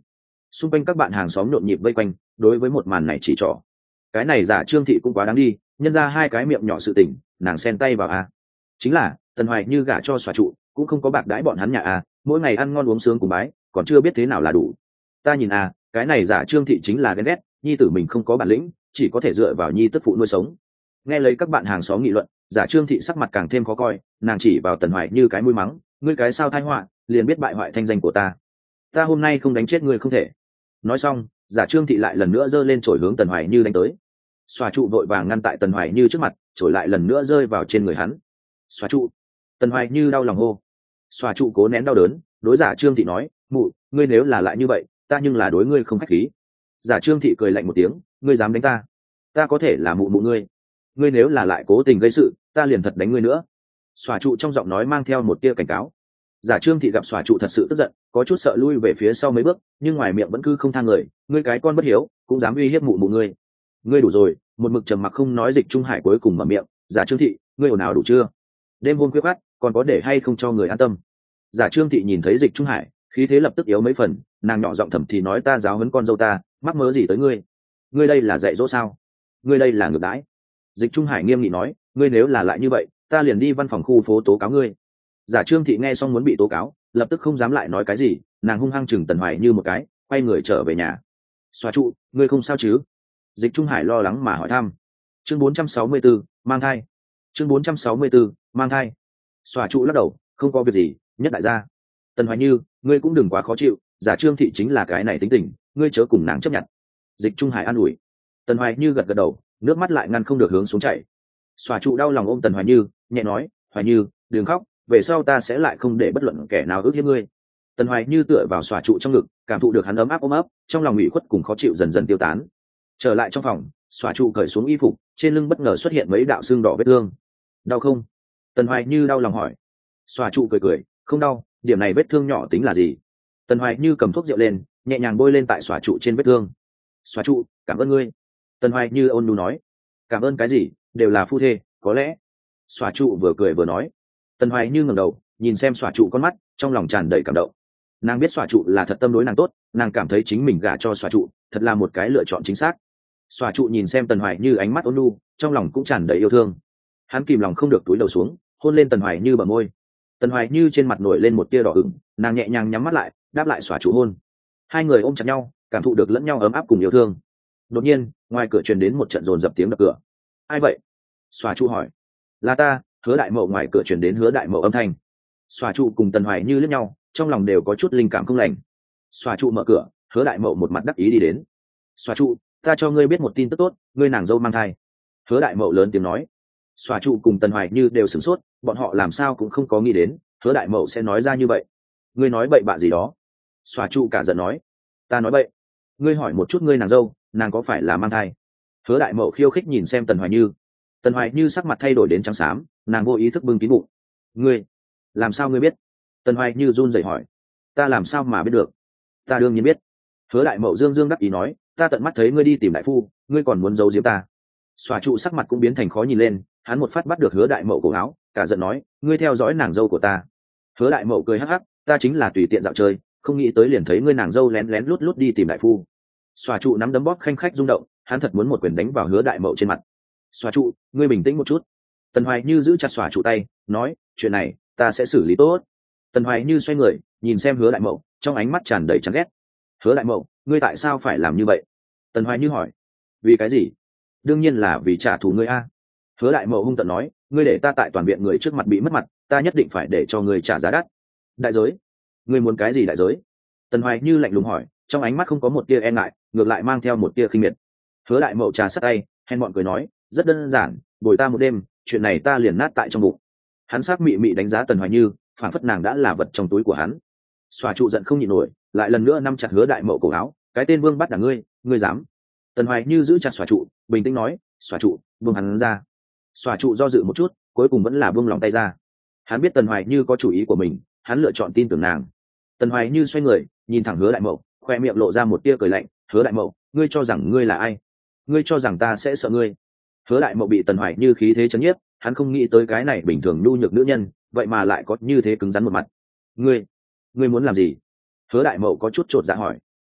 Xung quanh các bạn hàng xóm nhộn nhịp vây quanh, đối với một màn này chỉ trỏ. Cái này giả Trương Thị cũng quá đáng đi, nhân ra hai cái miệng nhỏ sự tình, nàng xen tay vào a. Chính là Tần Hoài Như gả cho xòa trụ, cũng không có bạc đãi bọn hắn nhà a, mỗi ngày ăn ngon uống sướng cùng bái, còn chưa biết thế nào là đủ. Ta nhìn a, cái này giả Trương Thị chính là ghen ghét, nhi tử mình không có bản lĩnh, chỉ có thể dựa vào nhi tức phụ nuôi sống. Nghe lấy các bạn hàng xóm nghị luận, giả Trương Thị sắc mặt càng thêm khó coi, nàng chỉ vào Tần Hoài Như cái mũi mắng, ngươi cái sao tai họa, liền biết bại hoại thanh danh của ta. Ta hôm nay không đánh chết ngươi không thể. Nói xong, giả Trương Thị lại lần nữa giơ lên chổi hướng Tần Hoài Như đánh tới. Xòa trụ vội vàng ngăn tại Tần Hoài Như trước mặt, chổi lại lần nữa rơi vào trên người hắn. Xòa trụ. Tần Hoài Như đau lòng hô. Xòa trụ cố nén đau đớn, đối giả Trương Thị nói, mụ, ngươi nếu là lại như vậy, ta nhưng là đối ngươi không khách khí. Giả Trương Thị cười lạnh một tiếng, ngươi dám đánh ta, ta có thể là mụ ngươi. Ngươi nếu là lại cố tình gây sự, ta liền thật đánh ngươi nữa. Xòa trụ trong giọng nói mang theo một tia cảnh cáo. Giả Trương Thị gặp xòa trụ thật sự tức giận, có chút sợ lui về phía sau mấy bước, nhưng ngoài miệng vẫn cứ không tha người, ngươi cái con bất hiếu, cũng dám uy hiếp mụ ngươi. Ngươi đủ rồi. Một mực trầm mặc không nói Dịch Trung Hải cuối cùng mở miệng, giả Trương Thị, ngươi ồn ào đủ chưa? Đêm hôm khuya khoắt, còn có để hay không cho người an tâm? Giả Trương Thị nhìn thấy Dịch Trung Hải, khí thế lập tức yếu mấy phần, nàng nhỏ giọng thầm thì nói, ta giáo huấn con dâu ta, mắc mớ gì tới ngươi? Ngươi đây là dạy dỗ sao? Ngươi đây là ngược đãi. Dịch Trung Hải nghiêm nghị nói, ngươi nếu là lại như vậy, ta liền đi văn phòng khu phố tố cáo ngươi. Giả Trương Thị nghe xong muốn bị tố cáo, lập tức không dám lại nói cái gì, nàng hung hăng chừng Tần Hoài Như một cái, quay người trở về nhà. Xóa trụ, ngươi không sao chứ? Dịch Trung Hải lo lắng mà hỏi thăm. Chương 464, mang thai. Chương 464, mang thai. Xóa trụ lắc đầu, không có việc gì, nhất đại gia. Tần Hoài Như, ngươi cũng đừng quá khó chịu, giả Trương Thị chính là cái này tính tình, ngươi chớ cùng nàng chấp nhận. Dịch Trung Hải an ủi. Tần Hoài Như gật gật đầu, nước mắt lại ngăn không được hướng xuống chảy. Xóa trụ đau lòng ôm Tần Hoài Như, nhẹ nói, Hoài Như, đừng khóc, về sau ta sẽ lại không để bất luận kẻ nào ước hiếp ngươi. Tần Hoài Như tựa vào xóa trụ trong ngực, cảm thụ được hắn ấm áp ôm ấp, trong lòng ủy khuất cùng khó chịu dần dần tiêu tán. Trở lại trong phòng, xóa trụ cởi xuống y phục, trên lưng bất ngờ xuất hiện mấy đạo xương đỏ vết thương. Đau không? Tần Hoài Như đau lòng hỏi. Xóa trụ cười cười, không đau, điểm này vết thương nhỏ tính là gì? Tần Hoài Như cầm thuốc rượu lên, nhẹ nhàng bôi lên tại xóa trụ trên vết thương. Xóa trụ, cảm ơn ngươi. Tần Hoài Như ôn nhu nói. Cảm ơn cái gì, đều là phu thê, có lẽ. Xóa trụ vừa cười vừa nói. Tần Hoài Như ngẩng đầu, nhìn xem xóa trụ con mắt, trong lòng tràn đầy cảm động. Nàng biết xóa trụ là thật tâm đối nàng tốt, nàng cảm thấy chính mình gả cho xóa trụ, thật là một cái lựa chọn chính xác. Xóa trụ nhìn xem Tần Hoài Như ánh mắt ôn nhu, trong lòng cũng tràn đầy yêu thương. Hắn kìm lòng không được túi đầu xuống, hôn lên Tần Hoài Như bờ môi. Tần Hoài Như trên mặt nổi lên một tia đỏ ửng, nàng nhẹ nhàng nhắm mắt lại, đáp lại xóa trụ hôn. Hai người ôm chặt nhau, cảm thụ được lẫn nhau ấm áp cùng yêu thương. Đột nhiên, ngoài cửa truyền đến một trận dồn dập tiếng đập cửa. Ai vậy? Xóa trụ hỏi. Là ta. Hứa Đại Mậu ngoài cửa truyền đến Hứa Đại Mậu âm thanh. Xóa trụ cùng Tần Hoài Như liếc nhau, trong lòng đều có chút linh cảm không lành. Xóa trụ mở cửa, Hứa Đại Mậu một mặt đắc ý đi đến. Xóa trụ, ta cho ngươi biết một tin tức tốt, ngươi nàng dâu mang thai. Hứa Đại Mậu lớn tiếng nói. Xóa trụ cùng Tần Hoài Như đều sửng sốt, bọn họ làm sao cũng không có nghĩ đến Hứa Đại Mậu sẽ nói ra như vậy. Ngươi nói bậy bạ gì đó? Xóa trụ cả giận nói. Ta nói bậy? Ngươi hỏi một chút ngươi nàng dâu, nàng có phải là mang thai? Hứa Đại Mậu khiêu khích nhìn xem Tần Hoài Như. Tần Hoài Như sắc mặt thay đổi đến trắng xám, nàng vô ý thức bưng kín bụng. Ngươi, làm sao ngươi biết? Tần Hoài Như run rẩy hỏi. Ta làm sao mà biết được? Ta đương nhiên biết. Hứa Đại Mậu dương dương đắc ý nói, ta tận mắt thấy ngươi đi tìm đại phu, ngươi còn muốn giấu giếm ta? Xóa trụ sắc mặt cũng biến thành khó nhìn lên, hắn một phát bắt được Hứa Đại Mậu cổ áo, cả giận nói, ngươi theo dõi nàng dâu của ta. Hứa Đại Mậu cười hắc hắc, ta chính là tùy tiện dạo chơi, không nghĩ tới liền thấy ngươi nàng dâu lén lén lút lút đi tìm đại phu. Xóa trụ nắm đấm bóp khanh khách rung động, hắn thật muốn một quyền đánh vào Hứa Đại Mậu trên mặt. Xóa trụ, ngươi bình tĩnh một chút. Tần Hoài Như giữ chặt xóa trụ tay, nói, chuyện này ta sẽ xử lý tốt. Tần Hoài Như xoay người, nhìn xem Hứa Đại Mậu, trong ánh mắt tràn đầy chán ghét. Hứa Đại Mậu, ngươi tại sao phải làm như vậy? Tần Hoài Như hỏi. Vì cái gì? Đương nhiên là vì trả thù ngươi a. Hứa Đại Mậu hung tợn nói, ngươi để ta tại toàn viện người trước mặt bị mất mặt, ta nhất định phải để cho ngươi trả giá đắt. Đại giới? Ngươi muốn cái gì đại giới? Tần Hoài Như lạnh lùng hỏi, trong ánh mắt không có một tia e ngại, ngược lại mang theo một tia khinh miệt. Hứa Đại Mậu trà sát tay, hèn bọn cười nói, rất đơn giản, bồi ta một đêm, chuyện này ta liền nát tại trong bụng. Hắn sắc mị mị đánh giá Tần Hoài Như, phản phất nàng đã là vật trong túi của hắn. Xóa trụ giận không nhịn nổi, lại lần nữa nắm chặt Hứa Đại Mậu cổ áo, cái tên vương bắt đả ngươi, ngươi dám? Tần Hoài Như giữ chặt xóa trụ, bình tĩnh nói, xóa trụ, buông hắn ra. Xóa trụ do dự một chút, cuối cùng vẫn là buông lòng tay ra. Hắn biết Tần Hoài Như có chủ ý của mình, hắn lựa chọn tin tưởng nàng. Tần Hoài Như xoay người, nhìn thẳng Hứa Đại Mậu, khoe miệng lộ ra một tia cười lạnh, Hứa Đại Mậu, ngươi cho rằng ngươi là ai? Ngươi cho rằng ta sẽ sợ ngươi? Hứa Đại Mậu bị Tần Hoài Như khí thế chấn nhiếp, hắn không nghĩ tới cái này bình thường nhu nhược nữ nhân, vậy mà lại có như thế cứng rắn một mặt. Ngươi muốn làm gì? Hứa Đại Mậu có chút chột dạ hỏi.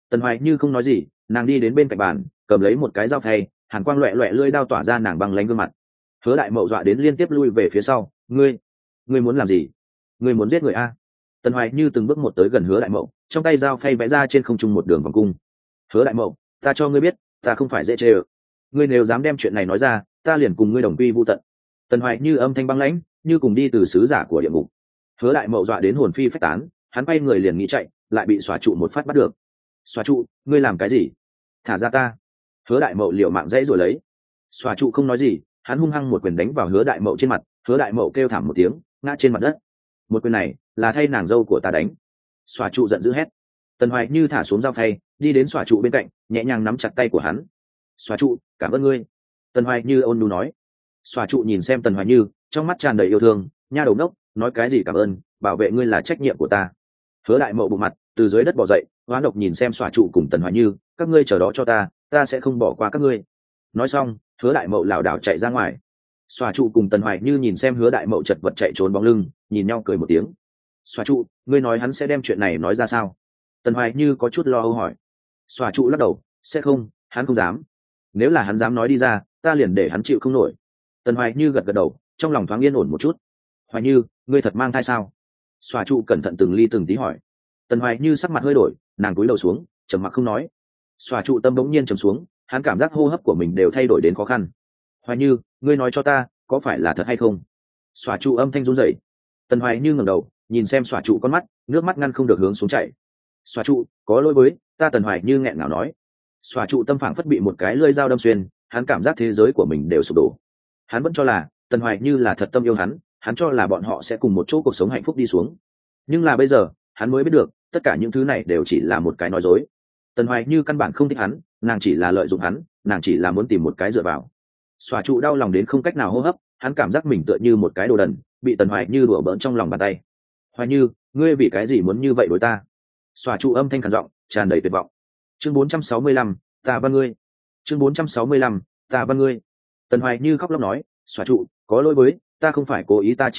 Tần Hoài Như không nói gì, nàng đi đến bên cạnh bàn, cầm lấy một cái dao phay, hàn quang loẹt loẹt lưỡi đao tỏa ra nàng băng lãnh gương mặt. Hứa Đại Mậu dọa đến liên tiếp lui về phía sau. Ngươi muốn làm gì? Ngươi muốn giết người a? Tần Hoài Như từng bước một tới gần Hứa Đại Mậu, trong tay dao phay vẽ ra trên không trung một đường vòng cung. Hứa Đại Mậu, ta cho ngươi biết, ta không phải dễ chê ơ. Ngươi nếu dám đem chuyện này nói ra, ta liền cùng ngươi đồng quy vu tận. Tần Hoài Như âm thanh băng lãnh, như cùng đi từ sứ giả của địa ngục. Hứa Đại Mậu dọa đến hồn phi phách tán, hắn quay người liền nghĩ chạy, lại bị xóa trụ một phát bắt được. Xóa trụ, ngươi làm cái gì? Thả ra ta! Hứa Đại Mậu liều mạng dãy rồi lấy. Xóa trụ không nói gì, hắn hung hăng một quyền đánh vào Hứa Đại Mậu trên mặt. Hứa Đại Mậu kêu thảm một tiếng, ngã trên mặt đất. Một quyền này là thay nàng dâu của ta đánh. Xóa trụ giận dữ hét. Tần Hoài Như thả xuống dao phay, đi đến xóa trụ bên cạnh, nhẹ nhàng nắm chặt tay của hắn. Xóa trụ, cảm ơn ngươi. Tần Hoài Như ôn nhu nói. Xóa trụ nhìn xem Tần Hoài Như, trong mắt tràn đầy yêu thương. Nha đầu đốc, nói cái gì cảm ơn, bảo vệ ngươi là trách nhiệm của ta. Hứa Đại Mậu bụng mặt từ dưới đất bò dậy, hoán độc nhìn xem xóa trụ cùng Tần Hoài Như, các ngươi chờ đó cho ta sẽ không bỏ qua các ngươi. Nói xong, Hứa Đại Mậu lảo đảo chạy ra ngoài. Xóa trụ cùng Tần Hoài Như nhìn xem Hứa Đại Mậu chật vật chạy trốn bóng lưng, nhìn nhau cười một tiếng. Xóa trụ, ngươi nói hắn sẽ đem chuyện này nói ra sao? Tần Hoài Như có chút lo âu hỏi. Xóa trụ lắc đầu, sẽ không, hắn không dám. Nếu là hắn dám nói đi ra, ta liền để hắn chịu không nổi. Tần Hoài Như gật gật đầu, trong lòng thoáng yên ổn một chút. Hoài Như, ngươi thật mang thai sao? Xóa trụ cẩn thận từng ly từng tí hỏi. Tần Hoài Như sắc mặt hơi đổi, nàng cúi đầu xuống, trầm mặc không nói. Xóa trụ tâm bỗng nhiên trầm xuống, hắn cảm giác hô hấp của mình đều thay đổi đến khó khăn. Hoài Như, ngươi nói cho ta, có phải là thật hay không? Xóa trụ âm thanh run rẩy. Tần Hoài Như ngẩng đầu, nhìn xem xóa trụ con mắt, nước mắt ngăn không được hướng xuống chảy. Xóa trụ, có lỗi với ta. Tần Hoài Như nghẹn ngào nói. Xóa trụ tâm phảng phất bị một cái lưỡi dao đâm xuyên, hắn cảm giác thế giới của mình đều sụp đổ. Hắn vẫn cho là Tần Hoài Như là thật tâm yêu hắn cho là bọn họ sẽ cùng một chỗ cuộc sống hạnh phúc đi xuống. Nhưng là bây giờ, hắn mới biết được, tất cả những thứ này đều chỉ là một cái nói dối. Tần Hoài Như căn bản không thích hắn, nàng chỉ là lợi dụng hắn, nàng chỉ là muốn tìm một cái dựa vào. Xóa trụ đau lòng đến không cách nào hô hấp, hắn cảm giác mình tựa như một cái đồ đần, bị Tần Hoài Như đùa bỡn trong lòng bàn tay. Hoài Như, ngươi vì cái gì muốn như vậy đối ta? Xóa trụ âm thanh khàn giọng, tràn đầy tuyệt vọng. Chương 465, ta văn ngươi. Chương 465, ta văn ngươi. Tần Hoài Như khóc lóc nói, xóa trụ, có lỗi với ta, không phải cố ý, ta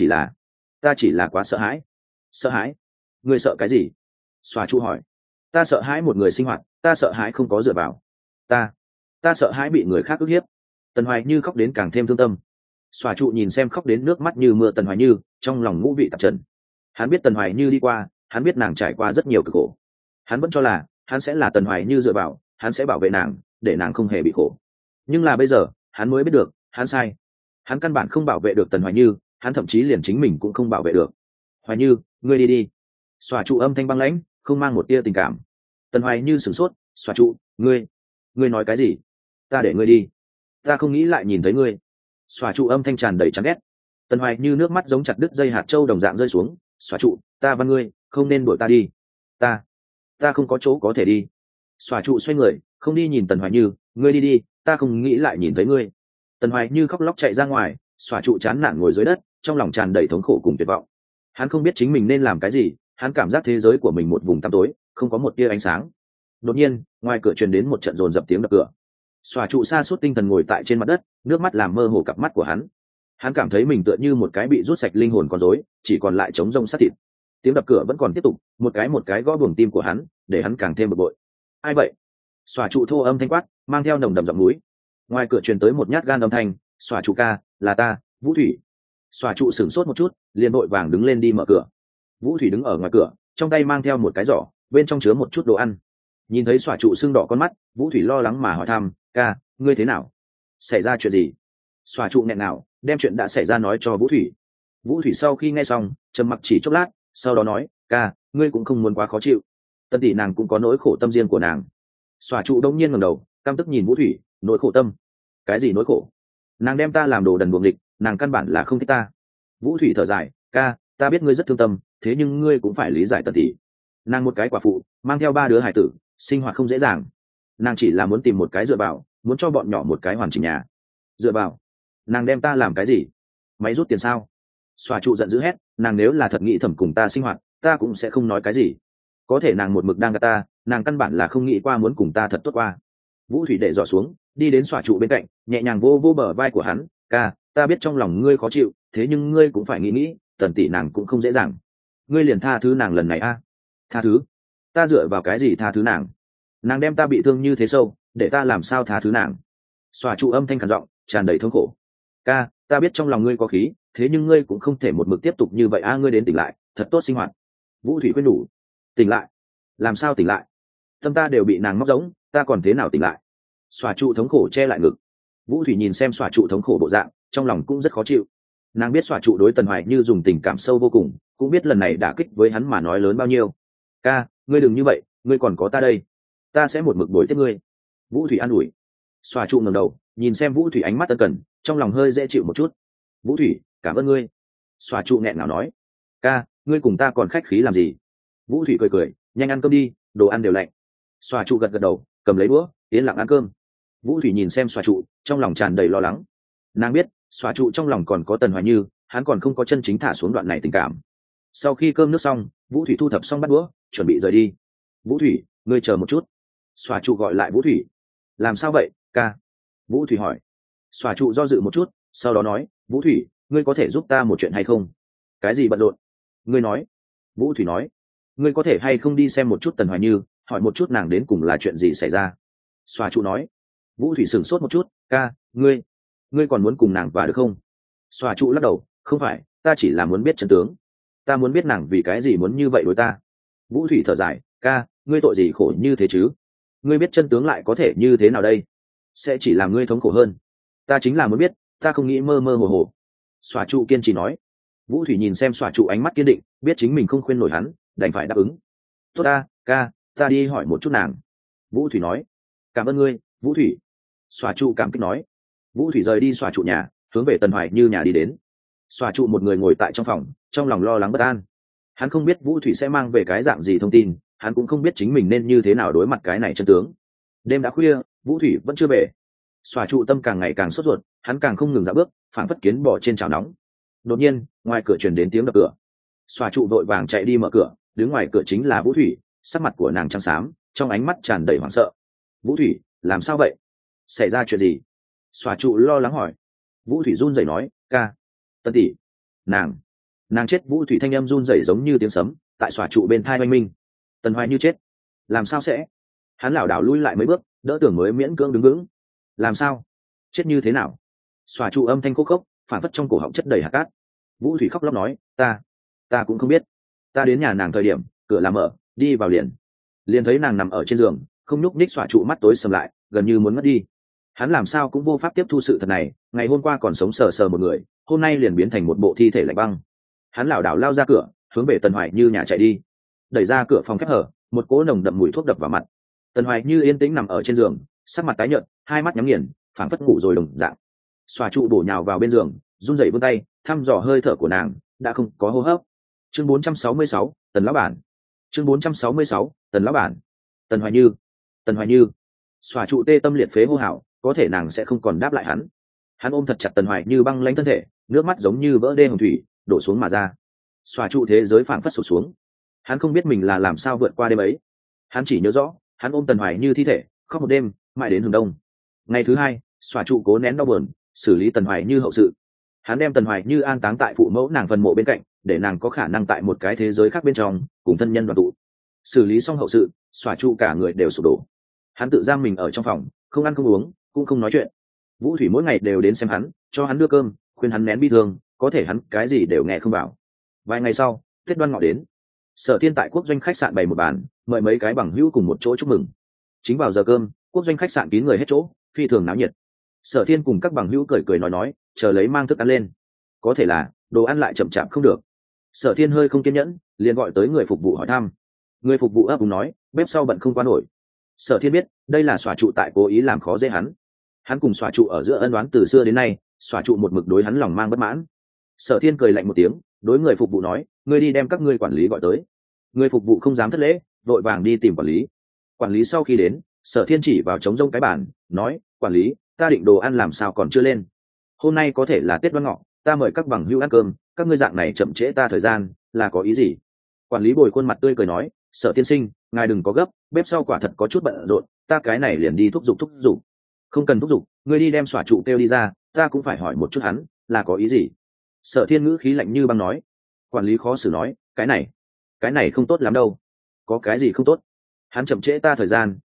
chỉ là quá sợ hãi. Sợ hãi? Ngươi sợ cái gì? Xóa trụ hỏi. Ta sợ hãi một người sinh hoạt, ta sợ hãi không có dựa vào. Ta sợ hãi bị người khác ức hiếp. Tần Hoài Như khóc đến càng thêm thương tâm. Xóa trụ nhìn xem khóc đến nước mắt như mưa Tần Hoài Như, trong lòng ngũ vị tạp trần. Hắn biết Tần Hoài Như đi qua, hắn biết nàng trải qua rất nhiều cực khổ. Hắn vẫn cho là hắn sẽ là Tần Hoài Như dựa vào, hắn sẽ bảo vệ nàng, để nàng không hề bị khổ. Nhưng là bây giờ, hắn mới biết được, hắn sai. Hắn căn bản không bảo vệ được Tần Hoài Như, hắn thậm chí liền chính mình cũng không bảo vệ được. Hoài Như, ngươi đi đi. Xóa trụ âm thanh băng lãnh, không mang một tia tình cảm. Tần Hoài Như sửng sốt. Xóa trụ, ngươi nói cái gì? Ta để ngươi đi, ta không nghĩ lại nhìn thấy ngươi. Xóa trụ âm thanh tràn đầy chán ghét. Tần Hoài Như nước mắt giống chặt đứt dây hạt châu đồng dạng rơi xuống. Xóa trụ, ta văn ngươi, không nên đuổi ta đi. Ta không có chỗ có thể đi. Xóa trụ xoay người, không đi nhìn Tần Hoài Như. Ngươi đi đi, ta không nghĩ lại nhìn thấy ngươi. Tần Hoài Như khóc lóc chạy ra ngoài. Xóa trụ chán nản ngồi dưới đất, trong lòng tràn đầy thống khổ cùng tuyệt vọng. Hắn không biết chính mình nên làm cái gì, hắn cảm giác thế giới của mình một vùng tăm tối, không có một tia ánh sáng. Đột nhiên, ngoài cửa truyền đến một trận dồn dập tiếng đập cửa. Xóa trụ sa sút tinh thần ngồi tại trên mặt đất, nước mắt làm mơ hồ cặp mắt của hắn. Hắn cảm thấy mình tựa như một cái bị rút sạch linh hồn con rối, chỉ còn lại trống rông xác thịt. Tiếng đập cửa vẫn còn tiếp tục, một cái gõ buồng tim của hắn, để hắn càng thêm bực bội. Ai vậy? Xóa trụ thô âm thanh quát, mang theo nồng đậm giọng núi. Ngoài cửa truyền tới một nhát gan âm thanh. Xóa trụ ca, là ta, Vũ Thủy. Xóa trụ sửng sốt một chút, liền vội vàng đứng lên đi mở cửa. Vũ Thủy đứng ở ngoài cửa, trong tay mang theo một cái giỏ, bên trong chứa một chút đồ ăn. Nhìn thấy xóa trụ sưng đỏ con mắt, Vũ Thủy lo lắng mà hỏi thăm, ca, ngươi thế nào? Xảy ra chuyện gì? Xóa trụ nghẹn nào, đem chuyện đã xảy ra nói cho Vũ Thủy. Vũ Thủy sau khi nghe xong, trầm mặc chỉ chốc lát, sau đó nói, ca, ngươi cũng không muốn quá khó chịu. Tân tỷ nàng cũng có nỗi khổ tâm riêng của nàng. Xóa trụ đông nhiên ngẩng đầu, căm tức nhìn Vũ Thủy, nỗi khổ tâm? Cái gì nỗi khổ? Nàng đem ta làm đồ đần buồng địch, nàng căn bản là không thích ta. Vũ Thủy thở dài, ca, ta biết ngươi rất thương tâm, thế nhưng ngươi cũng phải lý giải Tần tỷ. Nàng một cái quả phụ, mang theo 3 đứa hải tử, sinh hoạt không dễ dàng. Nàng chỉ là muốn tìm một cái dựa vào, muốn cho bọn nhỏ một cái hoàn chỉnh nhà. Dựa vào? Nàng đem ta làm cái gì? Máy rút tiền sao? Xóa trụ giận dữ hét, nàng nếu là thật nghĩ thầm cùng ta sinh hoạt, ta cũng sẽ không nói cái gì. Có thể nàng một mực đang gạt ta, nàng căn bản là không nghĩ qua muốn cùng ta thật tốt qua. Vũ Thủy để giỏ xuống, đi đến xóa trụ bên cạnh, nhẹ nhàng vô vô bờ vai của hắn, ca, ta biết trong lòng ngươi khó chịu, thế nhưng ngươi cũng phải nghĩ, Tần tỷ nàng cũng không dễ dàng. Ngươi liền tha thứ nàng lần này a? Tha thứ? Ta dựa vào cái gì tha thứ nàng? nàng đem ta bị thương như thế sâu, để ta làm sao tha thứ nàng. Xòa trụ âm thanh khàn giọng, tràn đầy thống khổ. Ca, ta biết trong lòng ngươi có khí, thế nhưng ngươi cũng không thể một mực tiếp tục như vậy a, ngươi đến tỉnh lại, thật tốt sinh hoạt. Vũ thủy khuyên nhủ. Tỉnh lại? Làm sao tỉnh lại? Tâm ta đều bị nàng móc giống, ta còn thế nào tỉnh lại? Xòa trụ thống khổ che lại ngực. Vũ thủy nhìn xem xòa trụ thống khổ bộ dạng, trong lòng cũng rất khó chịu. Nàng biết xòa trụ đối Tần Hoài Như dùng tình cảm sâu vô cùng, cũng biết lần này đả kích với hắn mà nói lớn bao nhiêu. Ca, ngươi đừng như vậy, ngươi còn có ta đây, ta sẽ một mực bồi tiếp ngươi. Vũ thủy an ủi. Xòa trụ ngẩng đầu nhìn xem Vũ thủy ánh mắt ân cần, trong lòng hơi dễ chịu một chút. Vũ thủy, cảm ơn ngươi. Xòa trụ nghẹn ngào nói. Ca, ngươi cùng ta còn khách khí làm gì? Vũ thủy cười cười, nhanh ăn cơm đi, đồ ăn đều lạnh. Xòa trụ gật gật đầu, cầm lấy đũa yên lặng ăn cơm. Vũ thủy nhìn xem xòa trụ, trong lòng tràn đầy lo lắng. Nàng biết xòa trụ trong lòng còn có Tần Hoài Như, hắn còn không có chân chính thả xuống đoạn này tình cảm. Sau khi cơm nước xong, Vũ thủy thu thập xong bát đũa, chuẩn bị rời đi. Vũ thủy, ngươi chờ một chút. Xòa trụ gọi lại Vũ thủy. Làm sao vậy, ca? Vũ thủy hỏi. Xòa trụ do dự một chút, sau đó nói, Vũ thủy, ngươi có thể giúp ta một chuyện hay không? Cái gì bận rộn? Ngươi nói. Vũ thủy nói, ngươi có thể hay không đi xem một chút Tần Hoài Như, hỏi một chút nàng đến cùng là chuyện gì xảy ra. Xòa trụ nói. Vũ thủy sửng sốt một chút, ca, ngươi còn muốn cùng nàng và được không? Xòa trụ lắc đầu, không phải, ta chỉ là muốn biết chân tướng, ta muốn biết nàng vì cái gì muốn như vậy đối ta. Vũ thủy thở dài, ca, ngươi tội gì khổ như thế chứ? Ngươi biết chân tướng lại có thể như thế nào đây? Sẽ chỉ làm ngươi thống khổ hơn. Ta chính là muốn biết, ta không nghĩ mơ mơ hồ hồ. Xòa trụ kiên trì nói. Vũ thủy nhìn xem xòa trụ ánh mắt kiên định, biết chính mình không khuyên nổi hắn, đành phải đáp ứng. Tốt ta, ca, ta đi hỏi một chút nàng. Vũ thủy nói. Cảm ơn ngươi, Vũ thủy. Xòa trụ cảm kích nói. Vũ thủy rời đi xòa trụ nhà, hướng về Tần Hoài Như nhà đi đến. Xòa trụ một người ngồi tại trong phòng, trong lòng lo lắng bất an. Hắn không biết Vũ thủy sẽ mang về cái dạng gì thông tin, hắn cũng không biết chính mình nên như thế nào đối mặt cái này chân tướng. Đêm đã khuya, Vũ thủy vẫn chưa về. Xòa trụ tâm càng ngày càng sốt ruột, hắn càng không ngừng dạo bước, phảng phất kiến bò trên chảo nóng. Đột nhiên, ngoài cửa truyền đến tiếng đập cửa. Xòa trụ vội vàng chạy đi mở cửa, đứng ngoài cửa chính là Vũ thủy, sắc mặt của nàng trắng xám, trong ánh mắt tràn đầy hoảng sợ. Vũ thủy, làm sao vậy? Xảy ra chuyện gì? Xòa trụ lo lắng hỏi. Vũ thủy run rẩy nói, ca, Tân tỷ, nàng chết. Vũ thủy thanh âm run rẩy giống như tiếng sấm tại xòa trụ bên thai oanh minh. Tần Hoài Như chết? Làm sao sẽ? Hắn lảo đảo lui lại mấy bước, đỡ tưởng mới miễn cưỡng đứng vững. Làm sao? Chết như thế nào? Xòa trụ âm thanh khô khốc, phản phất trong cổ họng chất đầy hạt cát. Vũ thủy khóc lóc nói, ta cũng không biết. Ta đến nhà nàng thời điểm, cửa làm mở, đi vào liền thấy nàng nằm ở trên giường, không nhúc nhích. Xòa trụ mắt tối sầm lại, gần như muốn ngất đi. Hắn làm sao cũng vô pháp tiếp thu sự thật này, ngày hôm qua còn sống sờ sờ một người, hôm nay liền biến thành một bộ thi thể lạnh băng. Hắn lảo đảo lao ra cửa, hướng về Tần Hoài Như nhà chạy đi. Đẩy ra cửa phòng khép hở, một cỗ nồng đậm mùi thuốc đập vào mặt. Tần Hoài Như yên tĩnh nằm ở trên giường, sắc mặt tái nhợt, hai mắt nhắm nghiền, phảng phất ngủ rồi đồng dạng. Xòa trụ bổ nhào vào bên giường, run rẩy vươn tay thăm dò hơi thở của nàng, đã không có hô hấp. Chương 466, Tần lão bản. Chương 466, Tần lão bản. Tần Hoài Như. Xòa trụ tê tâm liệt phế hô hào, có thể nàng sẽ không còn đáp lại hắn. Hắn ôm thật chặt Tần Hoài Như băng lãnh thân thể, nước mắt giống như vỡ đê hồng thủy đổ xuống mà ra. Xòa trụ thế giới phảng phất sụp xuống. Hắn không biết mình là làm sao vượt qua đêm ấy. Hắn chỉ nhớ rõ, hắn ôm Tần Hoài Như thi thể, khóc một đêm, mãi đến hừng đông. Ngày thứ hai, xòa trụ cố nén đau buồn, xử lý Tần Hoài Như hậu sự. Hắn đem Tần Hoài Như an táng tại phụ mẫu nàng phần mộ bên cạnh, để nàng có khả năng tại một cái thế giới khác bên trong cùng thân nhân đoàn tụ. Xử lý xong hậu sự, xòa trụ cả người đều sụp đổ. Hắn tự giam mình ở trong phòng, không ăn không uống, cũng không nói chuyện. Vũ thủy mỗi ngày đều đến xem hắn, cho hắn đưa cơm, khuyên hắn nén bi thương, có thể hắn cái gì đều nghe không vào. Vài ngày sau, Tết Đoan Ngọ đến. Sở Thiên tại Quốc Doanh khách sạn bày một bàn, mời mấy cái bằng hữu cùng một chỗ chúc mừng. Chính vào giờ cơm, Quốc Doanh khách sạn kín người hết chỗ, phi thường náo nhiệt. Sở Thiên cùng các bằng hữu cười cười nói, chờ lấy mang thức ăn lên. Có thể là đồ ăn lại chậm chạp không được. Sở Thiên hơi không kiên nhẫn, liền gọi tới người phục vụ hỏi thăm. Người phục vụ ấp úng nói, bếp sau bận không qua nổi. Sở Thiên biết, đây là xòa trụ tại cố ý làm khó dễ hắn. Hắn cùng xòa trụ ở giữa ân oán từ xưa đến nay, xòa trụ một mực đối hắn lòng mang bất mãn. Sở Thiên cười lạnh một tiếng, đối người phục vụ nói, ngươi đi đem các ngươi quản lý gọi tới. Người phục vụ không dám thất lễ, vội vàng đi tìm quản lý. Quản lý sau khi đến, Sở Thiên chỉ vào trống rông cái bàn, nói, quản lý, ta định đồ ăn làm sao còn chưa lên. Hôm nay có thể là Tết Đoan Ngọ, ta mời các bằng hữu ăn cơm, các ngươi dạng này chậm trễ ta thời gian, là có ý gì? Quản lý bồi khuôn mặt tươi cười nói, Sở tiên sinh, ngài đừng có gấp, bếp sau quả thật có chút bận rộn, ta cái này liền đi thúc giục. Không cần thúc giục, ngươi đi đem xòa trụ kêu đi ra, ta cũng phải hỏi một chút hắn, là có ý gì? Sở Thiên ngữ khí lạnh như băng nói. Quản lý khó xử nói, cái này không tốt lắm đâu. Có cái gì không tốt? Hắn chậm trễ ta thời gian,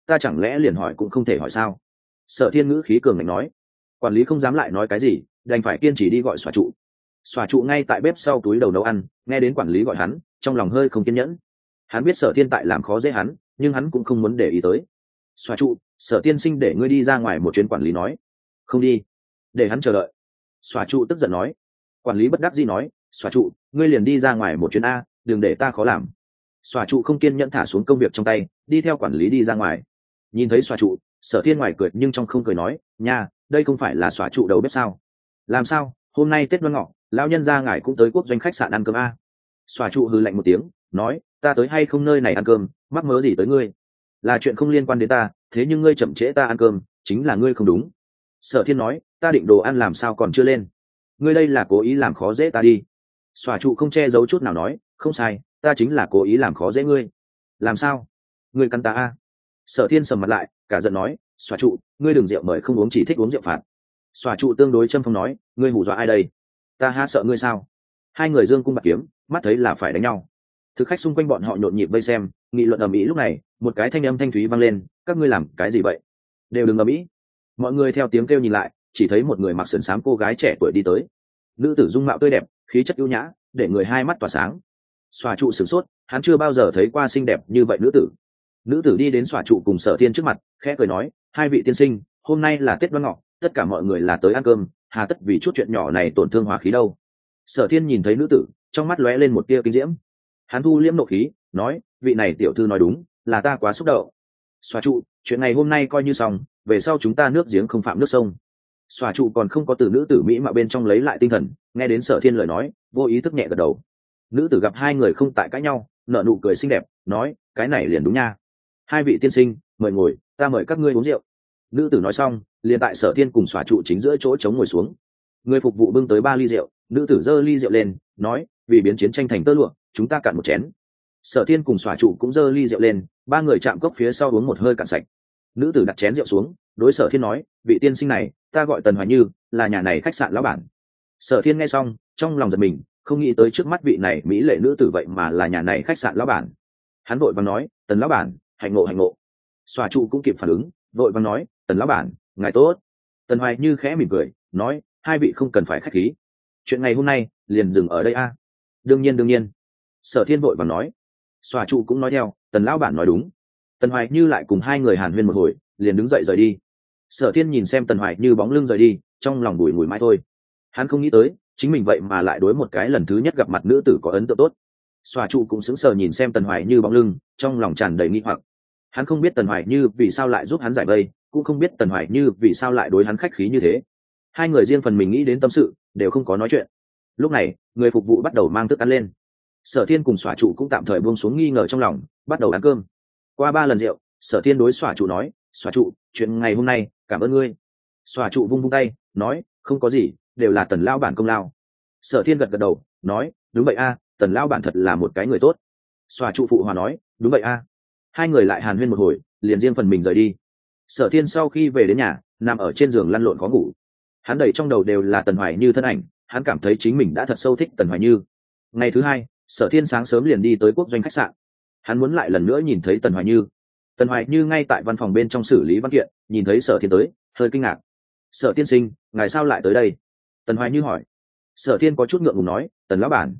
ta chẳng lẽ liền hỏi cũng không thể hỏi sao? Sở Thiên ngữ khí cường ngạnh nói. Quản lý không dám lại nói cái gì, đành phải kiên trì đi gọi Xòa trụ. Xòa trụ ngay tại bếp sau túi đầu nấu ăn, nghe đến quản lý gọi hắn, trong lòng hơi không kiên nhẫn. Hắn biết Sở Thiên tại làm khó dễ hắn, nhưng hắn cũng không muốn để ý tới. Xòa trụ, Sở tiên sinh để ngươi đi ra ngoài một chuyến, quản lý nói. Không đi, để hắn chờ đợi. Xòa trụ tức giận nói. Quản lý bất đắc dĩ nói, Xòa trụ, ngươi liền đi ra ngoài một chuyến a, đừng để ta khó làm. Xòa trụ không kiên nhẫn thả xuống công việc trong tay, đi theo quản lý đi ra ngoài. Nhìn thấy Xòa trụ, Sở Thiên ngoài cười nhưng trong không cười nói, nha, đây không phải là Xòa trụ đầu bếp sao? Làm sao, hôm nay Tết Đoan Ngọ, lão nhân gia ngài cũng tới quốc doanh khách sạn ăn cơm a? Xòa trụ hừ lạnh một tiếng, nói, ta tới hay không nơi này ăn cơm, mắc mớ gì tới ngươi? Là chuyện không liên quan đến ta, thế nhưng ngươi chậm trễ ta ăn cơm, chính là ngươi không đúng. Sở Thiên nói, ta định đồ ăn làm sao còn chưa lên? Ngươi đây là cố ý làm khó dễ ta đi. Xòa trụ không che giấu chút nào nói, không sai, ta chính là cố ý làm khó dễ ngươi. Làm sao? Ngươi cắn ta a? Sở Thiên sầm mặt lại, cả giận nói, Xòa trụ, ngươi đừng rượu mời không uống, chỉ thích uống rượu phạt. Xòa trụ tương đối châm phong nói, ngươi hù dọa ai đây? Ta há sợ ngươi sao? Hai người dương cung bạc kiếm, mắt thấy là phải đánh nhau. Thực khách xung quanh bọn họ nhộn nhịp vây xem, nghị luận ầm ĩ. Lúc này, một cái thanh âm thanh thúy vang lên, các ngươi làm cái gì vậy? Đều đừng ầm ĩ. Mọi người theo tiếng kêu nhìn lại, chỉ thấy một người mặc sườn xám cô gái trẻ tuổi đi tới. Nữ tử dung mạo tươi đẹp, khí chất ưu nhã, để người hai mắt tỏa sáng. Xòa trụ sửng sốt, hắn chưa bao giờ thấy qua xinh đẹp như vậy nữ tử. Nữ tử đi đến Xòa trụ cùng Sở Thiên trước mặt, khẽ cười nói, hai vị tiên sinh, hôm nay là Tết Đoan Ngọ, tất cả mọi người là tới ăn cơm, hà tất vì chút chuyện nhỏ này tổn thương hòa khí đâu. Sở Thiên nhìn thấy nữ tử, trong mắt lóe lên một tia kinh diễm. Hắn thu liễm nộ khí, nói, vị này tiểu thư nói đúng, là ta quá xúc động. Xòa trụ, chuyện này hôm nay coi như xong, về sau chúng ta nước giếng không phạm nước sông. Xòa trụ còn không có từ nữ tử mỹ mà bên trong lấy lại tinh thần, nghe đến Sở Thiên lời nói, vô ý thức nhẹ gật đầu. Nữ tử gặp hai người không tại cãi nhau, nở nụ cười xinh đẹp, nói, cái này liền đúng nha. Hai vị tiên sinh, mời ngồi, ta mời các ngươi uống rượu. Nữ tử nói xong, liền tại Sở Thiên cùng Xòa trụ chính giữa chỗ trống ngồi xuống. Người phục vụ bưng tới 3 ly rượu, nữ tử giơ ly rượu lên, nói, vì biến chiến tranh thành tơ lụa, chúng ta cạn một chén. Sở Thiên cùng Xòa trụ cũng giơ ly rượu lên, ba người chạm cốc phía sau uống một hơi cạn sạch. Nữ tử đặt chén rượu xuống, đối Sở Thiên nói, vị tiên sinh này, ta gọi Tần Hoài Như, là nhà này khách sạn lão bản. Sở Thiên nghe xong, trong lòng giật mình, không nghĩ tới trước mắt vị này mỹ lệ nữ tử vậy mà là nhà này khách sạn lão bản. Hắn vội vàng nói, Tần lão bản, hạnh ngộ hạnh ngộ. Xòa trụ cũng kịp phản ứng, vội vàng nói, Tần lão bản, ngài tốt. Tần Hoài Như khẽ mỉm cười, nói, hai vị không cần phải khách khí. Chuyện ngày hôm nay liền dừng ở đây a. Đương nhiên. Sở Thiên vội vàng nói. Xòa trụ cũng nói theo, Tần lão bản nói đúng. Tần Hoài Như lại cùng hai người hàn huyên một hồi, liền đứng dậy rời đi. Sở Thiên nhìn xem Tần Hoài Như bóng lưng rời đi, trong lòng bùi ngùi mãi thôi. Hắn không nghĩ tới, chính mình vậy mà lại đối một cái lần thứ nhất gặp mặt nữ tử có ấn tượng tốt. Xòa trụ cũng sững sờ nhìn xem Tần Hoài Như bóng lưng, trong lòng tràn đầy nghi hoặc. Hắn không biết Tần Hoài Như vì sao lại giúp hắn giải vây, cũng không biết Tần Hoài Như vì sao lại đối hắn khách khí như thế. Hai người riêng phần mình nghĩ đến tâm sự, đều không có nói chuyện. Lúc này, người phục vụ bắt đầu mang thức ăn lên. Sở Thiên cùng Xòa trụ cũng tạm thời buông xuống nghi ngờ trong lòng, bắt đầu ăn cơm. Qua 3 lần rượu, Sở Thiên đối Xòa trụ nói, Xòa trụ, chuyện ngày hôm nay, cảm ơn ngươi. Xòa trụ vung vung tay, nói, không có gì, đều là Tần lão bản công lao. Sở Thiên gật gật đầu, nói, đúng vậy a, Tần lão bản thật là một cái người tốt. Xòa trụ phụ hòa nói, đúng vậy a. Hai người lại hàn huyên một hồi, liền riêng phần mình rời đi. Sở Thiên sau khi về đến nhà, nằm ở trên giường lăn lộn khó ngủ. Hắn đầy trong đầu đều là Tần Hoài Như thân ảnh, hắn cảm thấy chính mình đã thật sâu thích Tần Hoài Như. Ngày thứ hai, Sở Thiên sáng sớm liền đi tới quốc doanh khách sạn. Hắn muốn lại lần nữa nhìn thấy Tần Hoài Như. Tần Hoài Như ngay tại văn phòng bên trong xử lý văn kiện, nhìn thấy Sở Thiên tới, hơi kinh ngạc. Sở tiên sinh, ngài sao lại tới đây? Tần Hoài Như hỏi. Sở Thiên có chút ngượng ngùng nói, Tần lão bản,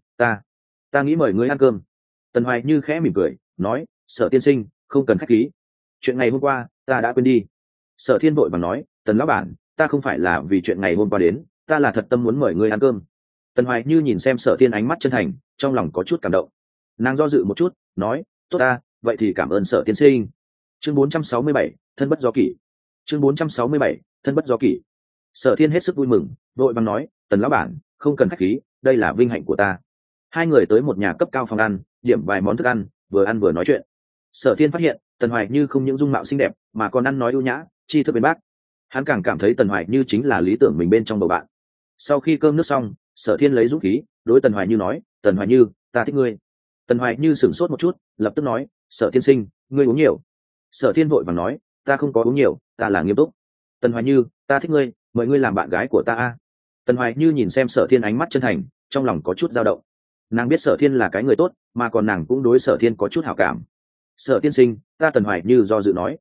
ta nghĩ mời ngươi ăn cơm. Tần Hoài Như khẽ mỉm cười, nói, Sở tiên sinh, không cần khách khí. Chuyện ngày hôm qua, ta đã quên đi. Sở Thiên vội vàng nói, Tần lão bản, ta không phải là vì chuyện ngày hôm qua đến, ta là thật tâm muốn mời ngươi ăn cơm. Tần Hoài Như nhìn xem Sở Thiên ánh mắt chân thành, trong lòng có chút cảm động. Nàng do dự một chút, nói, tốt ta, vậy thì cảm ơn Sở tiên sinh. Chương 467, thân bất do kỷ. Chương 467, thân bất do kỷ. Sở Thiên hết sức vui mừng, vội vàng nói, Tần lão bản, không cần khách khí, đây là vinh hạnh của ta. Hai người tới một nhà cấp cao phòng ăn, điểm vài món thức ăn, vừa ăn vừa nói chuyện. Sở Thiên phát hiện, Tần Hoài Như không những dung mạo xinh đẹp, mà còn ăn nói ưu nhã, tri thức bên bác. Hắn càng cảm thấy Tần Hoài Như chính là lý tưởng mình bên trong bầu bạn. Sau khi cơm nước xong, Sở Thiên lấy dũng khí, đối Tần Hoài Như nói, Tần Hoài Như, ta thích ngươi. Tần Hoài Như sửng sốt một chút, lập tức nói, Sở tiên sinh, ngươi uống nhiều. Sở Thiên vội vàng nói, ta không có uống nhiều, ta là nghiêm túc. Tần Hoài Như, ta thích ngươi, mời ngươi làm bạn gái của ta a. Tần Hoài Như nhìn xem Sở Thiên ánh mắt chân thành, trong lòng có chút dao động. Nàng biết Sở Thiên là cái người tốt, mà còn nàng cũng đối Sở Thiên có chút hảo cảm. Sở tiên sinh, ta Tần Hoài Như do dự nói.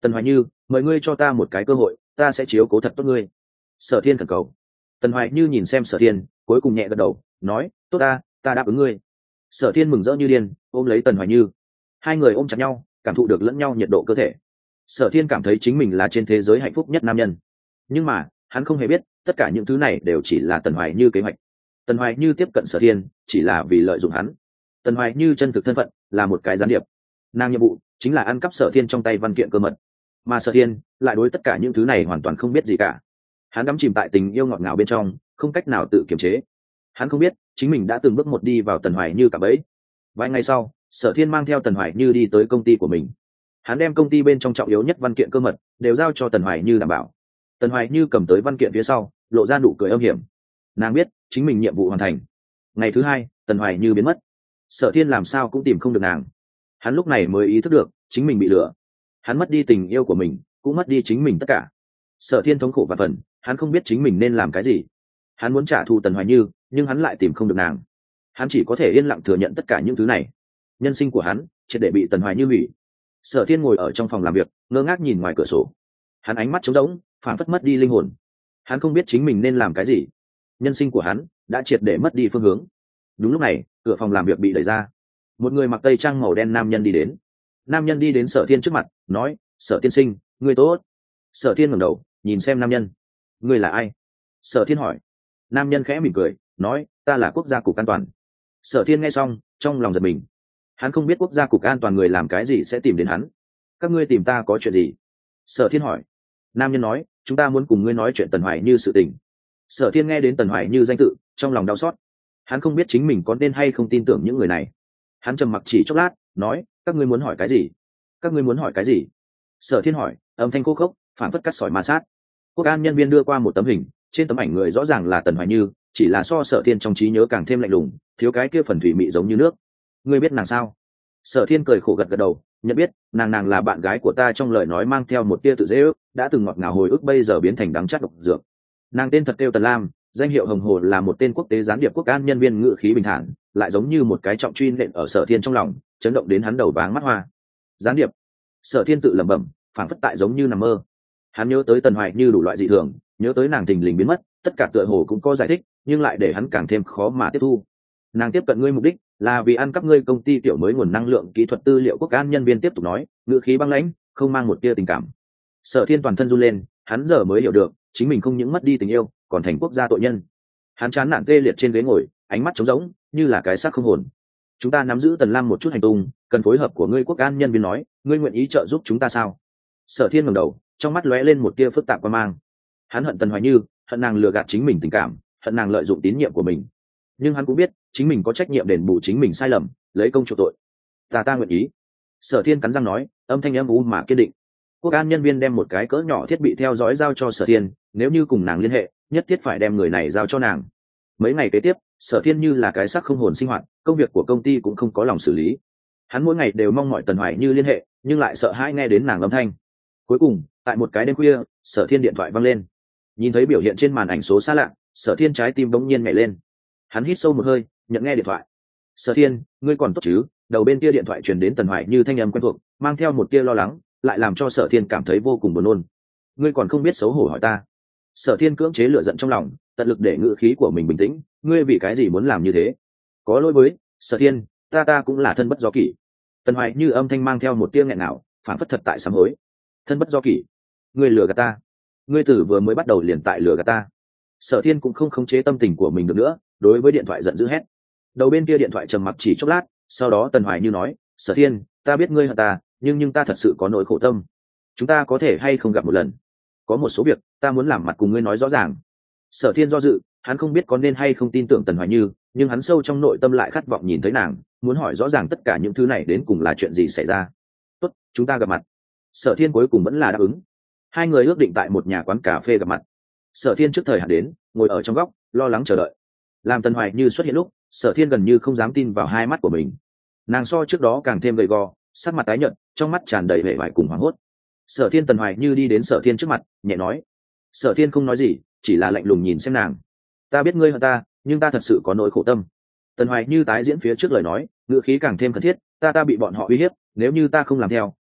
Tần Hoài Như, mời ngươi cho ta một cái cơ hội, ta sẽ chiếu cố thật tốt ngươi. Sở Thiên khẩn cầu. Tần Hoài Như nhìn xem Sở Thiên, cuối cùng nhẹ gật đầu, nói, tốt ta đáp ứng ngươi. Sở Thiên mừng rỡ như điên, ôm lấy Tần Hoài Như. Hai người ôm chặt nhau, cảm thụ được lẫn nhau nhiệt độ cơ thể. Sở Thiên cảm thấy chính mình là trên thế giới hạnh phúc nhất nam nhân. Nhưng mà, hắn không hề biết, tất cả những thứ này đều chỉ là Tần Hoài Như kế hoạch. Tần Hoài Như tiếp cận Sở Thiên, chỉ là vì lợi dụng hắn. Tần Hoài Như chân thực thân phận là một cái gián điệp. Nàng nhiệm vụ chính là ăn cắp Sở Thiên trong tay văn kiện cơ mật. Mà Sở Thiên lại đối tất cả những thứ này hoàn toàn không biết gì cả. Hắn đắm chìm tại tình yêu ngọt ngào bên trong, không cách nào tự kiềm chế. Hắn không biết chính mình đã từng bước một đi vào Tần Hoài Như cả bẫy. Vài ngày sau, Sở Thiên mang theo Tần Hoài Như đi tới công ty của mình. Hắn đem công ty bên trong trọng yếu nhất văn kiện cơ mật đều giao cho Tần Hoài Như đảm bảo. Tần Hoài Như cầm tới văn kiện phía sau, lộ ra nụ cười âm hiểm. Nàng biết chính mình nhiệm vụ hoàn thành. Ngày thứ hai, Tần Hoài Như biến mất. Sở Thiên làm sao cũng tìm không được nàng. Hắn lúc này mới ý thức được chính mình bị lừa. Hắn mất đi tình yêu của mình, cũng mất đi chính mình tất cả. Sở Thiên thống khổ và phần, hắn không biết chính mình nên làm cái gì. Hắn muốn trả thù Tần Hoài Như, nhưng hắn lại tìm không được nàng. Hắn chỉ có thể yên lặng thừa nhận tất cả những thứ này. Nhân sinh của hắn triệt để bị Tần Hoài Như hủy. Sở Thiên ngồi ở trong phòng làm việc, ngơ ngác nhìn ngoài cửa sổ. Hắn ánh mắt trống rỗng, phảng phất mất đi linh hồn. Hắn không biết chính mình nên làm cái gì. Nhân sinh của hắn đã triệt để mất đi phương hướng. Đúng lúc này, cửa phòng làm việc bị đẩy ra. Một người mặc tây trang màu đen nam nhân đi đến. Nam nhân đi đến Sở Thiên trước mặt, nói, Sở tiên sinh, ngươi tốt. Sở Thiên ngẩng đầu, nhìn xem nam nhân. Ngươi là ai? Sở Thiên hỏi. Nam nhân khẽ mỉm cười, nói, ta là quốc gia cục an toàn. Sở Thiên nghe xong, trong lòng giật mình. Hắn không biết quốc gia cục an toàn người làm cái gì sẽ tìm đến hắn. Các ngươi tìm ta có chuyện gì? Sở Thiên hỏi. Nam nhân nói, chúng ta muốn cùng ngươi nói chuyện Tần Hoài Như sự tình. Sở Thiên nghe đến Tần Hoài Như danh tự, trong lòng đau xót. Hắn không biết chính mình có nên hay không tin tưởng những người này. Hắn trầm mặc chỉ chốc lát, nói, các ngươi muốn hỏi cái gì? Các ngươi muốn hỏi cái gì? Sở Thiên hỏi, âm thanh khô khốc, phản phất cắt sỏi ma sát. Quốc an nhân viên đưa qua một tấm hình, trên tấm ảnh người rõ ràng là Tần Hoài Như, chỉ là so Sở Thiên trong trí nhớ càng thêm lạnh lùng, thiếu cái kia phần thủy mị giống như nước. Ngươi biết nàng sao? Sở Thiên cười khổ gật gật đầu, nhận biết, nàng là bạn gái của ta, trong lời nói mang theo một tia tự dễ ước, đã từng ngọt ngào hồi ức bây giờ biến thành đắng chát độc dược. Nàng tên thật kêu Tần Lam, danh hiệu hồng hồ, là một tên quốc tế gián điệp quốc an nhân viên, ngự khí bình thản, lại giống như một cái trọng truy nện ở Sở Thiên trong lòng, chấn động đến hắn đầu váng mắt hoa. Gián điệp? Sở Thiên tự lẩm bẩm, phảng phất tại giống như nằm mơ. Hắn nhớ tới Tần Hoài Như đủ loại dị thường, nhớ tới nàng thình lình biến mất, tất cả tựa hồ cũng có giải thích, nhưng lại để hắn càng thêm khó mà tiếp thu. Nàng tiếp cận ngươi mục đích là vì ăn cắp ngươi công ty tiểu mới nguồn năng lượng kỹ thuật tư liệu, quốc an nhân viên tiếp tục nói, ngữ khí băng lãnh, không mang một tia tình cảm. Sở Thiên toàn thân run lên, hắn giờ mới hiểu được, chính mình không những mất đi tình yêu, còn thành quốc gia tội nhân. Hắn chán nản tê liệt trên ghế ngồi, ánh mắt trống rỗng, như là cái xác không hồn. Chúng ta nắm giữ Tần Lam một chút hành tung, cần phối hợp của ngươi, quốc an nhân viên nói, ngươi nguyện ý trợ giúp chúng ta sao? Sở Thiên ngẩng đầu, trong mắt lóe lên một tia phức tạp quan mang. Hắn hận Tần Hoài Như, hận nàng lừa gạt chính mình tình cảm, hận nàng lợi dụng tín nhiệm của mình. Nhưng hắn cũng biết, chính mình có trách nhiệm đền bù chính mình sai lầm, lấy công chuộc tội. Ta nguyện ý. Sở Thiên cắn răng nói, âm thanh âm u mà kiên định. Quốc an nhân viên đem một cái cỡ nhỏ thiết bị theo dõi giao cho Sở Thiên, nếu như cùng nàng liên hệ, nhất thiết phải đem người này giao cho nàng. Mấy ngày kế tiếp, Sở Thiên như là cái xác không hồn sinh hoạt, công việc của công ty cũng không có lòng xử lý. Hắn mỗi ngày đều mong mọi Tần Hoài Như liên hệ, nhưng lại sợ hãi nghe đến nàng âm thanh. Cuối cùng, tại một cái đêm khuya, Sở Thiên điện thoại vang lên. Nhìn thấy biểu hiện trên màn ảnh số xa lạ, Sở Thiên trái tim bỗng nhiên nhảy lên. Hắn hít sâu một hơi, nhận nghe điện thoại. Sở Thiên, ngươi còn tốt chứ? Đầu bên kia điện thoại truyền đến Tần Hoài Như thanh âm quen thuộc, mang theo một tia lo lắng, lại làm cho Sở Thiên cảm thấy vô cùng buồn nôn. Ngươi còn không biết xấu hổ hỏi ta? Sở Thiên cưỡng chế lửa giận trong lòng, tận lực để ngữ khí của mình bình tĩnh. Ngươi vì cái gì muốn làm như thế? Có lỗi với Sở Thiên, ta cũng là thân bất do kỷ. Tần Hoài Như âm thanh mang theo một tia nghẹn ngào, phản phất thật tại sám hối. Thân bất do kỷ? Ngươi lừa gạt ta? Ngươi từ vừa mới bắt đầu liền tại lừa gạt ta. Sở Thiên cũng không khống chế tâm tình của mình được nữa, đối với điện thoại giận dữ hét. Đầu bên kia điện thoại trầm mặc chỉ chốc lát, sau đó Tần Hoài Như nói, Sở Thiên, ta biết ngươi hận ta, nhưng ta thật sự có nỗi khổ tâm. Chúng ta có thể hay không gặp một lần? Có một số việc ta muốn làm mặt cùng ngươi nói rõ ràng. Sở Thiên do dự, hắn không biết có nên hay không tin tưởng Tần Hoài Như, nhưng hắn sâu trong nội tâm lại khát vọng nhìn thấy nàng, muốn hỏi rõ ràng tất cả những thứ này đến cùng là chuyện gì xảy ra. Tốt, chúng ta gặp mặt. Sở Thiên cuối cùng vẫn là đáp ứng. Hai người ước định tại một nhà quán cà phê gặp mặt. Sở Thiên trước thời hạn đến, ngồi ở trong góc, lo lắng chờ đợi. Làm Tần Hoài Như xuất hiện lúc, Sở Thiên gần như không dám tin vào hai mắt của mình. Nàng so trước đó càng thêm gầy gò, sắc mặt tái nhợt, trong mắt tràn đầy vẻ vải cùng hoảng hốt. Sở Thiên Tần Hoài Như đi đến Sở Thiên trước mặt, nhẹ nói. Sở Thiên không nói gì, chỉ là lạnh lùng nhìn xem nàng. Ta biết ngươi hận ta, nhưng ta thật sự có nỗi khổ tâm. Tần Hoài Như tái diễn phía trước lời nói, ngữ khí càng thêm cần thiết. Ta bị bọn họ uy hiếp, nếu như ta không làm theo,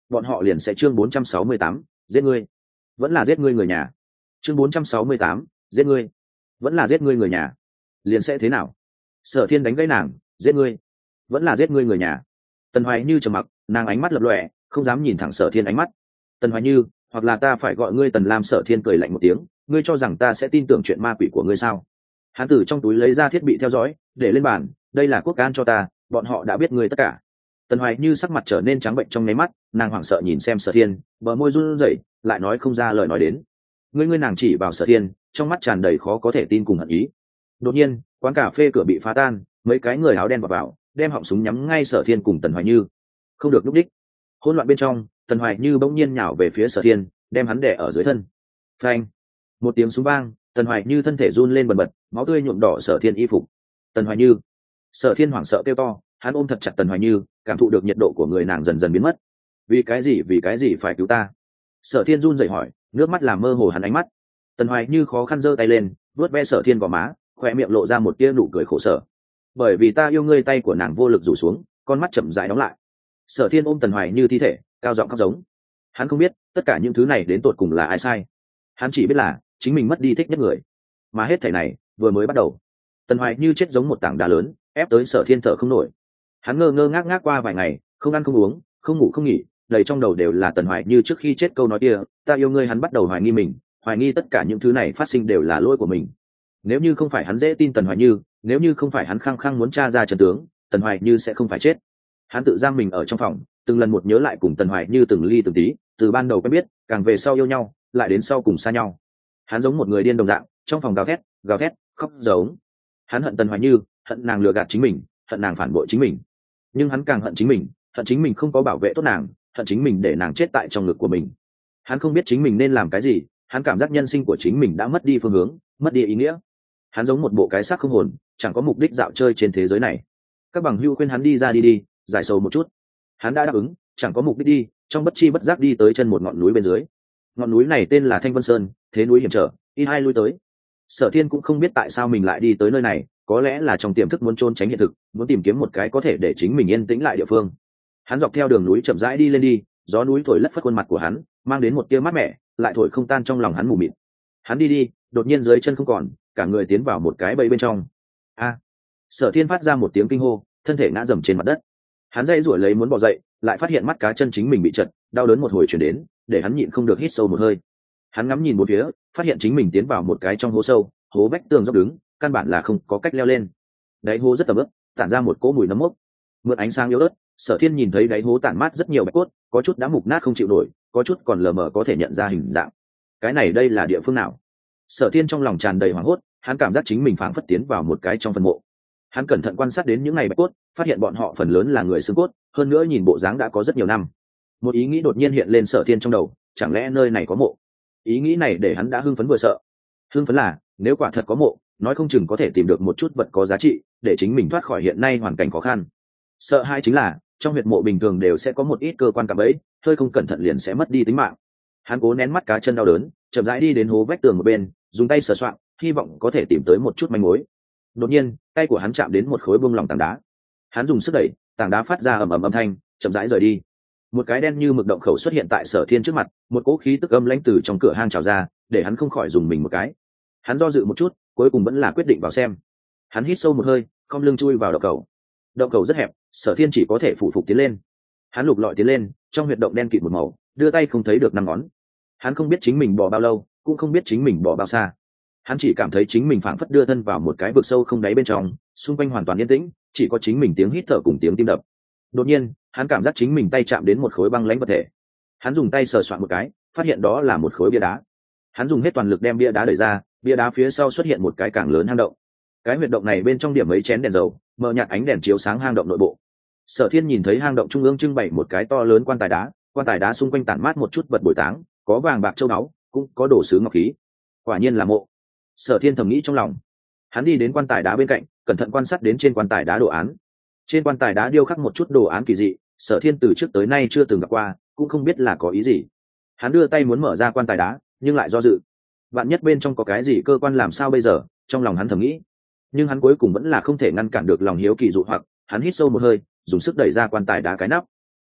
bọn họ liền sẽ chương 468, giết ngươi. Vẫn là giết ngươi người nhà. Chương 468, giết ngươi. Vẫn là giết ngươi người nhà. Liền sẽ thế nào? Sở Thiên đánh gãy nàng, giết ngươi. Vẫn là giết ngươi người nhà. Tần Hoài Như trầm mặc, nàng ánh mắt lập lòe, không dám nhìn thẳng Sở Thiên ánh mắt. Tần Hoài Như, hoặc là ta phải gọi ngươi Tần Lam. Sở Thiên cười lạnh một tiếng, ngươi cho rằng ta sẽ tin tưởng chuyện ma quỷ của ngươi sao? Hắn từ trong túi lấy ra thiết bị theo dõi, để lên bàn, đây là quốc an cho ta, bọn họ đã biết ngươi tất cả. Tần Hoài Như sắc mặt trở nên trắng bệnh trong nháy mắt, nàng hoảng sợ nhìn xem Sở Thiên, bờ môi run rẩy, lại nói không ra lời nói đến. Ngươi nàng chỉ vào Sở Thiên, trong mắt tràn đầy khó có thể tin cùng hận ý. Đột nhiên, quán cà phê cửa bị phá tan, mấy cái người áo đen vào, đem họng súng nhắm ngay Sở Thiên cùng Tần Hoài Như. Không được lúc đích. Hỗn loạn bên trong, Tần Hoài Như bỗng nhiên nhào về phía Sở Thiên, đem hắn đè ở dưới thân. Phanh! Một tiếng súng vang, Tần Hoài Như thân thể run lên bần bật, máu tươi nhuộm đỏ Sở Thiên y phục. Tần Hoài Như! Sở Thiên hoảng sợ kêu to, hắn ôm thật chặt Tần Hoài Như, cảm thụ được nhiệt độ của người nàng dần dần biến mất. Vì cái gì phải cứu ta? Sở Thiên run rẩy hỏi, nước mắt làm mơ hồ hắn ánh mắt. Tần Hoài Như khó khăn giơ tay lên, vuốt ve Sở Thiên gò má, khóe miệng lộ ra một tia nụ cười khổ sở. Bởi vì ta yêu ngươi, tay của nàng vô lực rủ xuống, con mắt chậm rãi đóng lại. Sở Thiên ôm Tần Hoài Như thi thể, cao giọng khóc giống. Hắn không biết tất cả những thứ này đến tột cùng là ai sai, hắn chỉ biết là chính mình mất đi thích nhất người, mà hết thảy này vừa mới bắt đầu. Tần Hoài Như chết giống một tảng đá lớn, ép tới Sở Thiên thở không nổi. Hắn ngơ ngơ ngác ngác qua vài ngày, không ăn không uống, không ngủ không nghỉ, đầy trong đầu đều là Tần Hoài Như trước khi chết câu nói kia, ta yêu ngươi. Hắn bắt đầu hoài nghi mình, hoài nghi tất cả những thứ này phát sinh đều là lỗi của mình. Nếu như không phải hắn dễ tin Tần Hoài Như, nếu như không phải hắn khăng khăng muốn tra ra chân tướng, Tần Hoài Như sẽ không phải chết. Hắn tự giam mình ở trong phòng, từng lần một nhớ lại cùng Tần Hoài Như từng ly từng tí, từ ban đầu quen biết, càng về sau yêu nhau, lại đến sau cùng xa nhau. Hắn giống một người điên đồng dạng, trong phòng gào thét, khóc giống. Hắn hận Tần Hoài Như, hận nàng lừa gạt chính mình, hận nàng phản bội chính mình. Nhưng hắn càng hận chính mình không có bảo vệ tốt nàng, hận chính mình để nàng chết tại trong ngực của mình. Hắn không biết chính mình nên làm cái gì, hắn cảm giác nhân sinh của chính mình đã mất đi phương hướng, mất đi ý nghĩa. Hắn giống một bộ cái xác không hồn, chẳng có mục đích dạo chơi trên thế giới này. Các bằng hữu khuyên hắn đi ra đi, giải sầu một chút. Hắn đã đáp ứng, chẳng có mục đích đi, trong bất chi bất giác đi tới chân một ngọn núi bên dưới. Ngọn núi này tên là Thanh Vân Sơn, thế núi hiểm trở, ít ai lui tới. Sở Thiên cũng không biết tại sao mình lại đi tới nơi này, có lẽ là trong tiềm thức muốn trốn tránh hiện thực, muốn tìm kiếm một cái có thể để chính mình yên tĩnh lại địa phương. Hắn dọc theo đường núi chậm rãi đi lên đi, gió núi thổi lất phất khuôn mặt của hắn, mang đến một tia mát mẻ, lại thổi không tan trong lòng hắn mù mịt. Hắn đi, đột nhiên dưới chân không còn, cả người tiến vào một cái bẫy bên trong. A! Sở Thiên phát ra một tiếng kinh hô, thân thể ngã dầm trên mặt đất. Hắn dãy giụa lấy muốn bò dậy, lại phát hiện mắt cá chân chính mình bị trật, đau đớn một hồi chuyển đến, để hắn nhịn không được hít sâu một hơi. Hắn ngắm nhìn một phía, phát hiện chính mình tiến vào một cái trong hố sâu, hố vách tường dốc đứng, căn bản là không có cách leo lên. Đáy hố rất tầm ướp, tản ra một cỗ mùi nấm mốc. Mượn ánh sáng yếu ớt, Sở Thiên nhìn thấy đáy hố tản mát rất nhiều bạch cốt, có chút đã mục nát không chịu nổi, có chút còn lờ mờ có thể nhận ra hình dạng. Cái này đây là địa phương nào? Sở Thiên trong lòng tràn đầy hoảng hốt, hắn cảm giác chính mình phảng phất tiến vào một cái trong phần mộ. Hắn cẩn thận quan sát đến những ngày bạch cốt, phát hiện bọn họ phần lớn là người xương cốt, hơn nữa nhìn bộ dáng đã có rất nhiều năm. Một ý nghĩ đột nhiên hiện lên Sở Thiên trong đầu, chẳng lẽ nơi này có mộ? Ý nghĩ này để hắn đã hưng phấn vừa sợ. Hưng phấn là, nếu quả thật có mộ, nói không chừng có thể tìm được một chút vật có giá trị, để chính mình thoát khỏi hiện nay hoàn cảnh khó khăn. Sợ hai chính là, trong huyệt mộ bình thường đều sẽ có một ít cơ quan cạm bẫy, hơi không cẩn thận liền sẽ mất đi tính mạng. Hắn cố nén mắt cá chân đau đớn, chậm rãi đi đến hố vách tường một bên, dùng tay sờ soạn, hy vọng có thể tìm tới một chút manh mối. Đột nhiên, tay của hắn chạm đến một khối buông lỏng tảng đá. Hắn dùng sức đẩy, tảng đá phát ra ầm ầm âm thanh, chậm rãi rời đi. Một cái đen như mực động khẩu xuất hiện tại Sở Thiên trước mặt, một cỗ khí tức âm lãnh từ trong cửa hang trào ra, để hắn không khỏi dùng mình một cái. Hắn do dự một chút, cuối cùng vẫn là quyết định vào xem. Hắn hít sâu một hơi, khom lưng chui vào động khẩu. Động khẩu rất hẹp, Sở Thiên chỉ có thể phụ phục tiến lên. Hắn lục lọi tiến lên, trong huyệt động đen kịt một màu, đưa tay không thấy được năm ngón. Hắn không biết chính mình bò bao lâu, cũng không biết chính mình bò bao xa. Hắn chỉ cảm thấy chính mình phảng phất đưa thân vào một cái vực sâu không đáy bên trong, xung quanh hoàn toàn yên tĩnh, chỉ có chính mình tiếng hít thở cùng tiếng tim đập. Đột nhiên, hắn cảm giác chính mình tay chạm đến một khối băng lãnh vật thể. Hắn dùng tay sờ soạn một cái, phát hiện đó là một khối bia đá. Hắn dùng hết toàn lực đem bia đá đẩy ra, bia đá phía sau xuất hiện một cái càng lớn hang động. Cái huyệt động này bên trong điểm mấy chén đèn dầu, mờ nhạt ánh đèn chiếu sáng hang động nội bộ. Sở Thiên nhìn thấy hang động trung ương trưng bày một cái to lớn quan tài đá xung quanh tản mát một chút vật bồi táng, có vàng bạc châu báu, cũng có đồ sứ ngọc khí. Quả nhiên là mộ. Sở Thiên thầm nghĩ trong lòng. Hắn đi đến quan tài đá bên cạnh, cẩn thận quan sát đến trên quan tài đá đồ án. Trên quan tài đá điêu khắc một chút đồ án kỳ dị, Sở Thiên từ trước tới nay chưa từng gặp qua, cũng không biết là có ý gì. Hắn đưa tay muốn mở ra quan tài đá, nhưng lại do dự. Vạn nhất bên trong có cái gì cơ quan làm sao bây giờ, trong lòng hắn thầm nghĩ. Nhưng hắn cuối cùng vẫn là không thể ngăn cản được lòng hiếu kỳ dụ hoặc, hắn hít sâu một hơi, dùng sức đẩy ra quan tài đá cái nắp.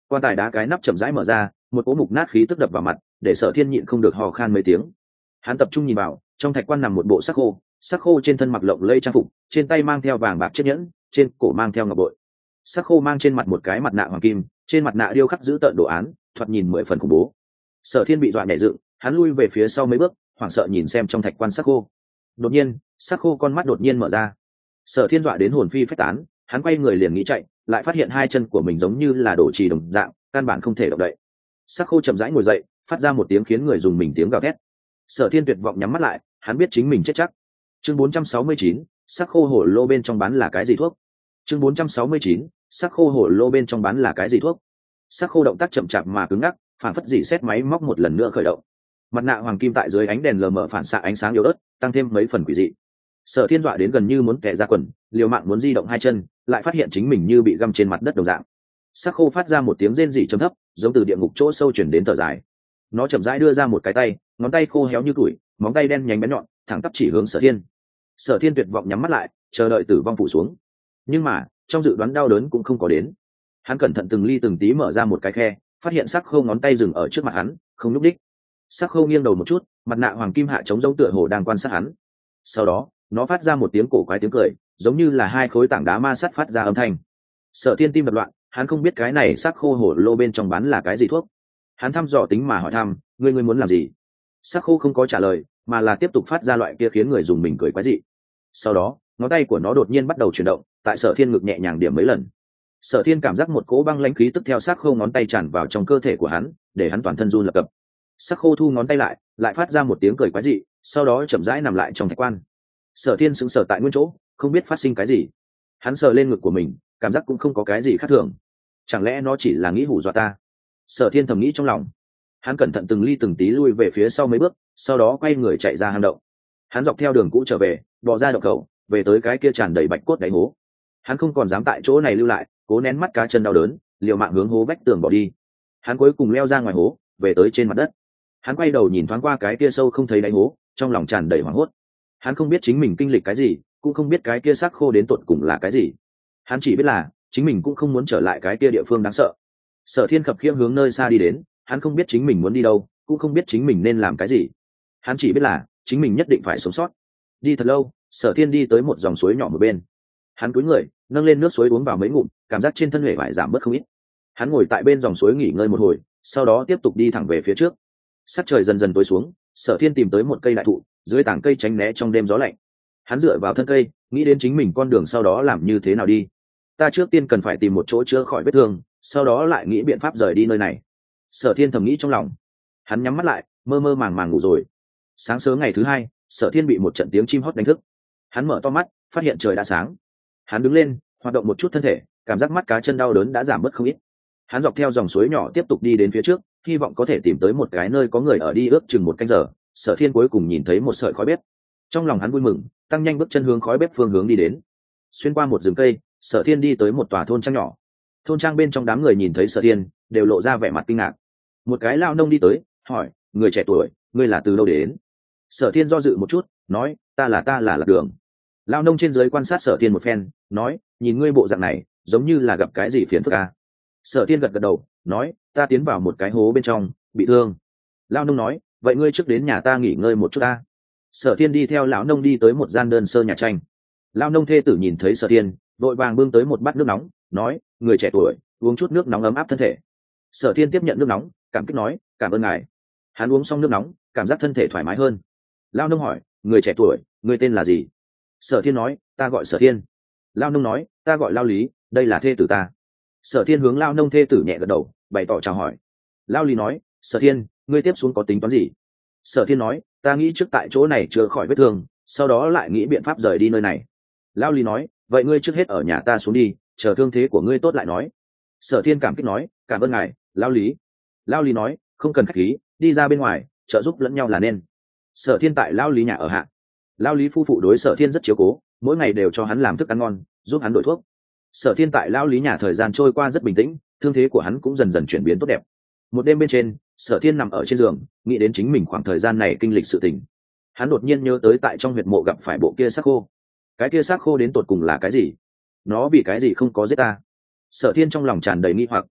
Quan tài đá cái nắp chậm rãi mở ra, một cỗ mục nát khí tức đập vào mặt, để Sở Thiên nhịn không được hò khan mấy tiếng. Hắn tập trung nhìn vào, trong thạch quan nằm một bộ sắc khô trên thân mặc lộng lẫy trang phục, trên tay mang theo vàng bạc chiếc nhẫn, trên cổ mang theo ngọc bội. Sắc khô mang trên mặt một cái mặt nạ hoàng kim, trên mặt nạ điêu khắc dữ tợn đồ án, thoạt nhìn 10 phần khủng bố. Sở Thiên bị dọa nhảy dựng, hắn lui về phía sau mấy bước, hoảng sợ nhìn xem trong thạch quan sắc khô. Đột nhiên, sắc khô con mắt đột nhiên mở ra. Sở Thiên dọa đến hồn phi phách tán, hắn quay người liền nghĩ chạy, lại phát hiện hai chân của mình giống như là đổ trì đồng dạng, căn bản không thể động đậy. Sắc khô chậm rãi ngồi dậy, phát ra một tiếng khiến người dùng mình tiếng gào thét. Sở Thiên tuyệt vọng nhắm mắt lại, hắn biết chính mình chết chắc. Chương 469, sắc khô hổ lô bên trong bán là cái gì thuốc? Chương 469, sắc khô hổ lô bên trong bán là cái gì thuốc? Sắc khô động tác chậm chạp mà cứng ngắc, phản phất dỉ xét máy móc một lần nữa khởi động. Mặt nạ hoàng kim tại dưới ánh đèn lờ mờ phản xạ ánh sáng yếu ớt, tăng thêm mấy phần quỷ dị. Sở Thiên dọa đến gần như muốn tè ra quần, liều mạng muốn di động hai chân, lại phát hiện chính mình như bị găm trên mặt đất đồng dạng. Sắc khô phát ra một tiếng rên rỉ trầm thấp, giống từ địa ngục chỗ sâu chuyển đến thở dài. Nó chậm rãi đưa ra một cái tay, ngón tay khô héo như củi, móng tay đen nhánh bén nhọn, thẳng tắp chỉ hướng Sở Thiên. Sở Thiên tuyệt vọng nhắm mắt lại, chờ đợi tử vong phủ xuống. Nhưng mà, trong dự đoán đau đớn cũng không có đến. Hắn cẩn thận từng ly từng tí mở ra một cái khe, phát hiện sắc khô ngón tay dừng ở trước mặt hắn, không nhúc đích. Sắc khô nghiêng đầu một chút, mặt nạ hoàng kim hạ chống giống tựa hồ đang quan sát hắn. Sau đó, nó phát ra một tiếng cổ quái tiếng cười, giống như là hai khối tảng đá ma sắt phát ra âm thanh. Sở Thiên tim đập loạn, hắn không biết cái này sắc khô hổ lô bên trong bán là cái gì thuốc. Hắn thăm dò tính mà hỏi thăm, ngươi muốn làm gì? Sắc khô không có trả lời, mà là tiếp tục phát ra loại kia khiến người dùng mình cười quái dị. Sau đó, ngón tay của nó đột nhiên bắt đầu chuyển động, tại Sở Thiên ngực nhẹ nhàng điểm mấy lần. Sở Thiên cảm giác một cỗ băng lãnh khí tức theo sắc khô ngón tay tràn vào trong cơ thể của hắn, để hắn toàn thân run lập cập. Sắc khô thu ngón tay lại phát ra một tiếng cười quái dị, sau đó chậm rãi nằm lại trong thạch quan. Sở Thiên sững sờ tại nguyên chỗ, không biết phát sinh cái gì. Hắn sờ lên ngực của mình, cảm giác cũng không có cái gì khác thường. Chẳng lẽ nó chỉ là nghĩ hù dọa ta? Sở Thiên thầm nghĩ trong lòng. Hắn cẩn thận từng ly từng tí lui về phía sau mấy bước, sau đó quay người chạy ra hang động. Hắn dọc theo đường cũ trở về, bò ra động khẩu, về tới cái kia tràn đầy bạch cốt đáy hố. Hắn không còn dám tại chỗ này lưu lại, cố nén mắt cá chân đau đớn, liều mạng hướng hố vách tường bỏ đi. Hắn cuối cùng leo ra ngoài hố, về tới trên mặt đất. Hắn quay đầu nhìn thoáng qua cái kia sâu không thấy đáy hố, trong lòng tràn đầy hoảng hốt. Hắn không biết chính mình kinh lịch cái gì, cũng không biết cái kia xác khô đến tột cùng là cái gì. Hắn chỉ biết là chính mình cũng không muốn trở lại cái kia địa phương đáng sợ. Sở Thiên khập khiễng hướng nơi xa đi đến, hắn không biết chính mình muốn đi đâu, cũng không biết chính mình nên làm cái gì. Hắn chỉ biết là chính mình nhất định phải sống sót. Đi thật lâu, Sở Thiên đi tới một dòng suối nhỏ một bên. Hắn cúi người, nâng lên nước suối uống vào mấy ngụm, cảm giác trên thân thể vải giảm bớt không ít. Hắn ngồi tại bên dòng suối nghỉ ngơi một hồi, sau đó tiếp tục đi thẳng về phía trước. Sắc trời dần dần tối xuống, Sở Thiên tìm tới một cây đại thụ, dưới tảng cây tránh né trong đêm gió lạnh. Hắn dựa vào thân cây, nghĩ đến chính mình con đường sau đó làm như thế nào đi. Ta trước tiên cần phải tìm một chỗ chữa khỏi vết thương, sau đó lại nghĩ biện pháp rời đi nơi này. Sở Thiên thầm nghĩ trong lòng. Hắn nhắm mắt lại, mơ mơ màng màng ngủ rồi. Sáng sớm ngày thứ hai, Sở Thiên bị một trận tiếng chim hót đánh thức. Hắn mở to mắt, phát hiện trời đã sáng. Hắn đứng lên, hoạt động một chút thân thể, cảm giác mắt cá chân đau đớn đã giảm bớt không ít. Hắn dọc theo dòng suối nhỏ tiếp tục đi đến phía trước, hy vọng có thể tìm tới một cái nơi có người ở đi ước chừng một canh giờ. Sở Thiên cuối cùng nhìn thấy một sợi khói bếp. Trong lòng hắn vui mừng, tăng nhanh bước chân hướng khói bếp phương hướng đi đến. Xuyên qua một rừng cây, Sở Thiên đi tới một tòa thôn trang nhỏ. Thôn trang bên trong đám người nhìn thấy Sở Thiên, đều lộ ra vẻ mặt kinh ngạc. Một cái lao nông đi tới, hỏi, người trẻ tuổi, ngươi là từ đâu đến? Sở Thiên do dự một chút, nói, ta là Lạc Đường. Lao nông trên dưới quan sát Sở Thiên một phen, nói, nhìn ngươi bộ dạng này, giống như là gặp cái gì phiền phức à? Sở Thiên gật gật đầu, nói, ta tiến vào một cái hố bên trong, bị thương. Lao nông nói, vậy ngươi trước đến nhà ta nghỉ ngơi một chút ta. Sở Thiên đi theo lão nông đi tới một gian đơn sơ nhà tranh. Lao nông thê tử nhìn thấy Sở Thiên, vội vàng bưng tới một bát nước nóng, nói, người trẻ tuổi, uống chút nước nóng ấm áp thân thể. Sở Thiên tiếp nhận nước nóng, cảm kích nói, cảm ơn ngài. Hắn uống xong nước nóng, cảm giác thân thể thoải mái hơn. Lao nông hỏi, người trẻ tuổi, người tên là gì? Sở Thiên nói, ta gọi Sở Thiên. Lao nông nói, ta gọi Lao Lý, đây là thê tử ta. Sở Thiên hướng Lao nông thê tử nhẹ gật đầu, bày tỏ chào hỏi. Lao Lý nói, Sở Thiên, ngươi tiếp xuống có tính toán gì? Sở Thiên nói, ta nghĩ trước tại chỗ này chữa khỏi vết thương, sau đó lại nghĩ biện pháp rời đi nơi này. Lao Lý nói, vậy ngươi trước hết ở nhà ta xuống đi, chờ thương thế của ngươi tốt lại nói. Sở Thiên cảm kích nói, cảm ơn ngài, Lao Lý. Lao Lý nói, không cần khách khí, đi ra bên ngoài, trợ giúp lẫn nhau là nên. Sở Thiên tại Lao Lý nhà ở hạ. Lao Lý phu phụ đối Sở Thiên rất chiếu cố, mỗi ngày đều cho hắn làm thức ăn ngon, giúp hắn đổi thuốc. Sở Thiên tại Lao Lý nhà thời gian trôi qua rất bình tĩnh, thương thế của hắn cũng dần dần chuyển biến tốt đẹp. Một đêm bên trên, Sở Thiên nằm ở trên giường, nghĩ đến chính mình khoảng thời gian này kinh lịch sự tình. Hắn đột nhiên nhớ tới tại trong huyệt mộ gặp phải bộ kia xác khô. Cái kia xác khô đến tột cùng là cái gì? Nó vì cái gì không có giết ta? Sở Thiên trong lòng tràn đầy nghi hoặc.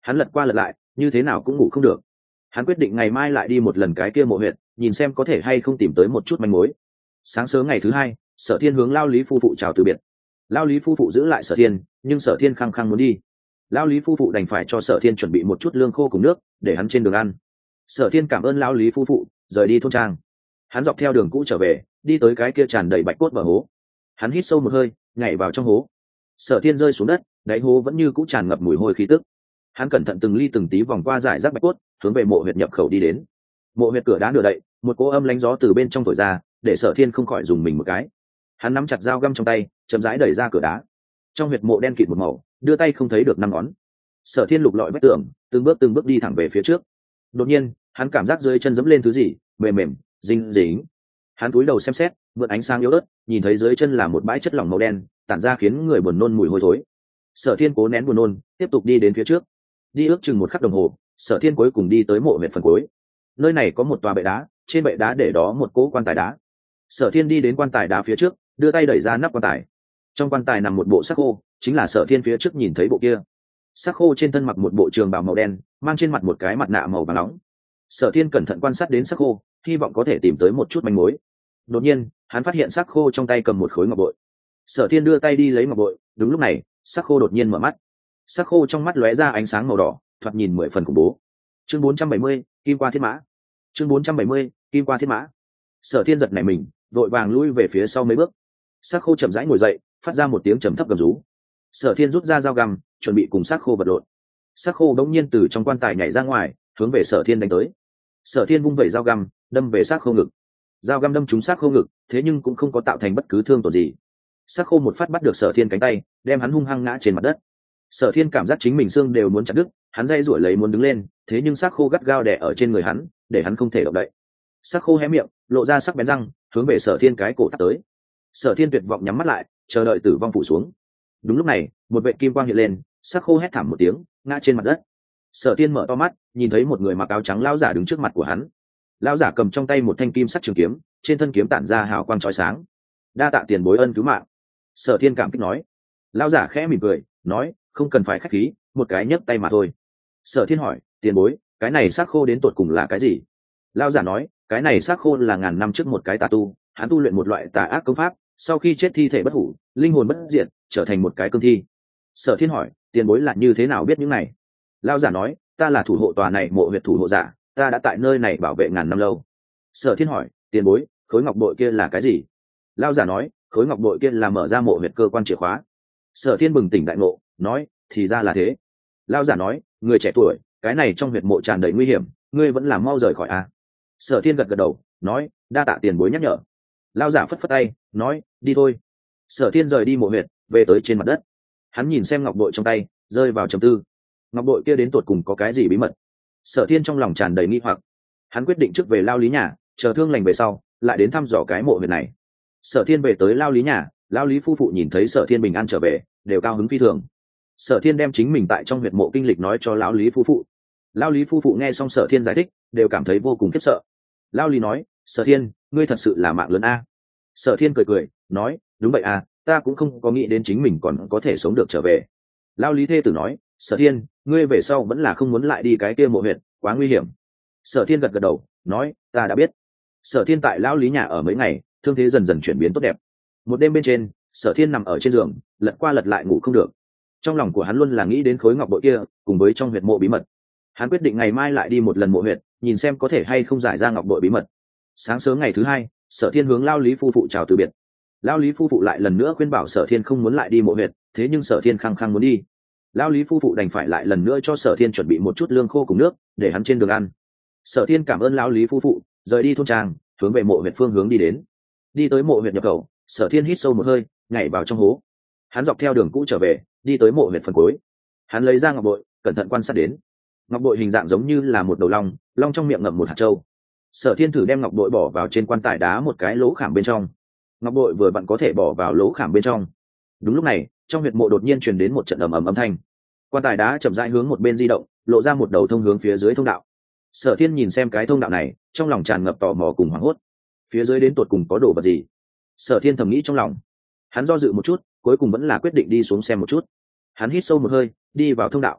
Hắn lật qua lật lại như thế nào cũng ngủ không được. Hắn quyết định ngày mai lại đi một lần cái kia mộ huyện, nhìn xem có thể hay không tìm tới một chút manh mối. Sáng sớm ngày thứ hai, Sở Thiên hướng Lao Lý phu phụ chào từ biệt. Lao Lý phu phụ giữ lại Sở Thiên, nhưng Sở Thiên khăng khăng muốn đi. Lao Lý phu phụ đành phải cho Sở Thiên chuẩn bị một chút lương khô cùng nước để hắn trên đường ăn. Sở Thiên cảm ơn Lao Lý phu phụ, rời đi thôn trang. Hắn dọc theo đường cũ trở về, đi tới cái kia tràn đầy bạch cốt bờ hố. Hắn hít sâu một hơi, nhảy vào trong hố. Sở Thiên rơi xuống đất, đáy hố vẫn như cũ tràn ngập mùi hôi khí tức. Hắn cẩn thận từng ly từng tí vòng qua dải rác bạch cốt, hướng về mộ huyệt nhập khẩu đi đến. Mộ huyệt cửa đá nửa đậy, một cỗ âm lánh gió từ bên trong thổi ra, để Sở Thiên không khỏi dùng mình một cái. Hắn nắm chặt dao găm trong tay, chậm rãi đẩy ra cửa đá. Trong huyệt mộ đen kịt một màu, đưa tay không thấy được năm ngón. Sở Thiên lục lọi vách tường, từng bước đi thẳng về phía trước. Đột nhiên, hắn cảm giác dưới chân giẫm lên thứ gì, mềm mềm, dính dính. Hắn cúi đầu xem xét, mượn ánh sáng yếu ớt, nhìn thấy dưới chân là một bãi chất lỏng màu đen, tản ra khiến người buồn nôn mùi hôi thối. Sở Thiên cố nén buồn nôn, tiếp tục đi đến phía trước. Đi ước chừng một khắc đồng hồ, Sở Thiên cuối cùng đi tới mộ huyệt phần cuối. Nơi này có một tòa bệ đá, trên bệ đá để đó một cỗ quan tài đá. Sở Thiên đi đến quan tài đá phía trước, đưa tay đẩy ra nắp quan tài. Trong quan tài nằm một bộ xác khô, chính là Sở Thiên phía trước nhìn thấy bộ kia. Xác khô trên thân mặc một bộ trường bào màu đen, mang trên mặt một cái mặt nạ màu vàng nóng. Sở Thiên cẩn thận quan sát đến xác khô, hy vọng có thể tìm tới một chút manh mối. Đột nhiên, hắn phát hiện xác khô trong tay cầm một khối ngọc bội. Sở Thiên đưa tay đi lấy ngọc bội, đúng lúc này, xác khô đột nhiên mở mắt. Xác khô trong mắt lóe ra ánh sáng màu đỏ, thoạt nhìn 10 phần khủng bố. Chương 470, Kim Qua Thiết Mã. Chương 470, Kim Qua Thiết Mã. Sở Thiên giật nảy mình, vội vàng lui về phía sau mấy bước. Xác khô chậm rãi ngồi dậy, phát ra một tiếng trầm thấp gầm rú. Sở Thiên rút ra dao găm, chuẩn bị cùng xác khô vật lộn. Xác khô đống nhiên từ trong quan tài nhảy ra ngoài, hướng về Sở Thiên đánh tới. Sở Thiên vung vẩy dao găm, đâm về xác khô ngực. Dao găm đâm trúng xác khô ngực, thế nhưng cũng không có tạo thành bất cứ thương tổn gì. Xác khô một phát bắt được Sở Thiên cánh tay, đem hắn hung hăng ngã trên mặt đất. Sở Thiên cảm giác chính mình xương đều muốn chặt đứt, hắn dây rủi lấy muốn đứng lên, thế nhưng xác khô gắt gao đè ở trên người hắn, để hắn không thể động đậy. Xác khô hé miệng, lộ ra sắc bén răng, hướng về Sở Thiên cái cổ tát tới. Sở Thiên tuyệt vọng nhắm mắt lại, chờ đợi tử vong phủ xuống. Đúng lúc này, một vệt kim quang hiện lên, xác khô hét thảm một tiếng, ngã trên mặt đất. Sở Thiên mở to mắt, nhìn thấy một người mặc áo trắng lão giả đứng trước mặt của hắn. Lão giả cầm trong tay một thanh kim sắc trường kiếm, trên thân kiếm tản ra hào quang chói sáng. Đa tạ tiền bối ân cứu mạng. Sở Thiên cảm kích nói. Lão giả khẽ mỉm cười, nói, không cần phải khách khí, một cái nhấc tay mà thôi. Sở Thiên hỏi, tiền bối, cái này xác khô đến tột cùng là cái gì? Lão giả nói, cái này xác khô là ngàn năm trước một cái tà tu, hắn tu luyện một loại tà ác công pháp, sau khi chết thi thể bất hủ, linh hồn bất diệt, trở thành một cái cương thi. Sở Thiên hỏi, tiền bối là như thế nào biết những này? Lão giả nói, ta là thủ hộ tòa này mộ huyệt thủ hộ giả, ta đã tại nơi này bảo vệ ngàn năm lâu. Sở Thiên hỏi, tiền bối, khối ngọc bội kia là cái gì? Lão giả nói, khối ngọc bội kia là mở ra mộ huyệt cơ quan chìa khóa. Sở Thiên bừng tỉnh đại ngộ, nói, thì ra là thế. Lão giả nói, người trẻ tuổi, cái này trong huyệt mộ tràn đầy nguy hiểm, ngươi vẫn là mau rời khỏi a. Sở Thiên gật gật đầu, nói, đa tạ tiền bối nhắc nhở. Lão giả phất phất tay, nói, đi thôi. Sở Thiên rời đi mộ huyệt, về tới trên mặt đất. Hắn nhìn xem ngọc bội trong tay, rơi vào trầm tư. Ngọc bội kia đến tột cùng có cái gì bí mật? Sở Thiên trong lòng tràn đầy nghi hoặc. Hắn quyết định trước về Lao Lý nhà, chờ thương lành về sau, lại đến thăm dò cái mộ huyệt này. Sở Thiên về tới Lao Lý nhà, Lao Lý phu phụ nhìn thấy Sở Thiên bình an trở về, đều cao hứng phi thường. Sở Thiên đem chính mình tại trong huyệt mộ kinh lịch nói cho Lão Lý phu phụ. Lão Lý phu phụ nghe xong Sở Thiên giải thích, đều cảm thấy vô cùng khiếp sợ. Lão Lý nói, Sở Thiên, ngươi thật sự là mạng lớn a. Sở Thiên cười cười, nói, đúng vậy à, ta cũng không có nghĩ đến chính mình còn có thể sống được trở về. Lão Lý thê tử nói, Sở Thiên, ngươi về sau vẫn là không muốn lại đi cái kia mộ huyệt, quá nguy hiểm. Sở Thiên gật gật đầu, nói, ta đã biết. Sở Thiên tại Lão Lý nhà ở mấy ngày, thương thế dần dần chuyển biến tốt đẹp. Một đêm bên trên, Sở Thiên nằm ở trên giường, lật qua lật lại ngủ không được. Trong lòng của hắn luôn là nghĩ đến khối ngọc bội kia, cùng với trong huyệt mộ bí mật. Hắn quyết định ngày mai lại đi một lần mộ huyệt, nhìn xem có thể hay không giải ra ngọc bội bí mật. Sáng sớm ngày thứ hai, Sở Thiên hướng Lao Lý phu phụ chào từ biệt. Lao Lý phu phụ lại lần nữa khuyên bảo Sở Thiên không muốn lại đi mộ huyệt, thế nhưng Sở Thiên khăng khăng muốn đi. Lao Lý phu phụ đành phải lại lần nữa cho Sở Thiên chuẩn bị một chút lương khô cùng nước, để hắn trên đường ăn. Sở Thiên cảm ơn Lao Lý phu phụ, rời đi thôn trang, hướng về mộ huyệt phương hướng đi đến. Đi tới mộ huyệt nhập khẩu, Sở Thiên hít sâu một hơi, nhảy vào trong hố. Hắn dọc theo đường cũ trở về, đi tới mộ huyệt phần cuối. Hắn lấy ra ngọc bội, cẩn thận quan sát đến. Ngọc bội hình dạng giống như là một đầu long, long trong miệng ngậm một hạt châu. Sở Thiên thử đem ngọc bội bỏ vào trên quan tài đá một cái lỗ khảm bên trong. Ngọc bội vừa vặn có thể bỏ vào lỗ khảm bên trong. Đúng lúc này, trong huyệt mộ đột nhiên truyền đến một trận ầm ầm âm thanh. Quan tài đá chậm rãi hướng một bên di động, lộ ra một đầu thông hướng phía dưới thông đạo. Sở Thiên nhìn xem cái thông đạo này, trong lòng tràn ngập tò mò cùng hoảng hốt. Phía dưới đến tột cùng có đồ vật gì? Sở Thiên thầm nghĩ trong lòng. Hắn do dự một chút, cuối cùng vẫn là quyết định đi xuống xem một chút. Hắn hít sâu một hơi, đi vào thông đạo.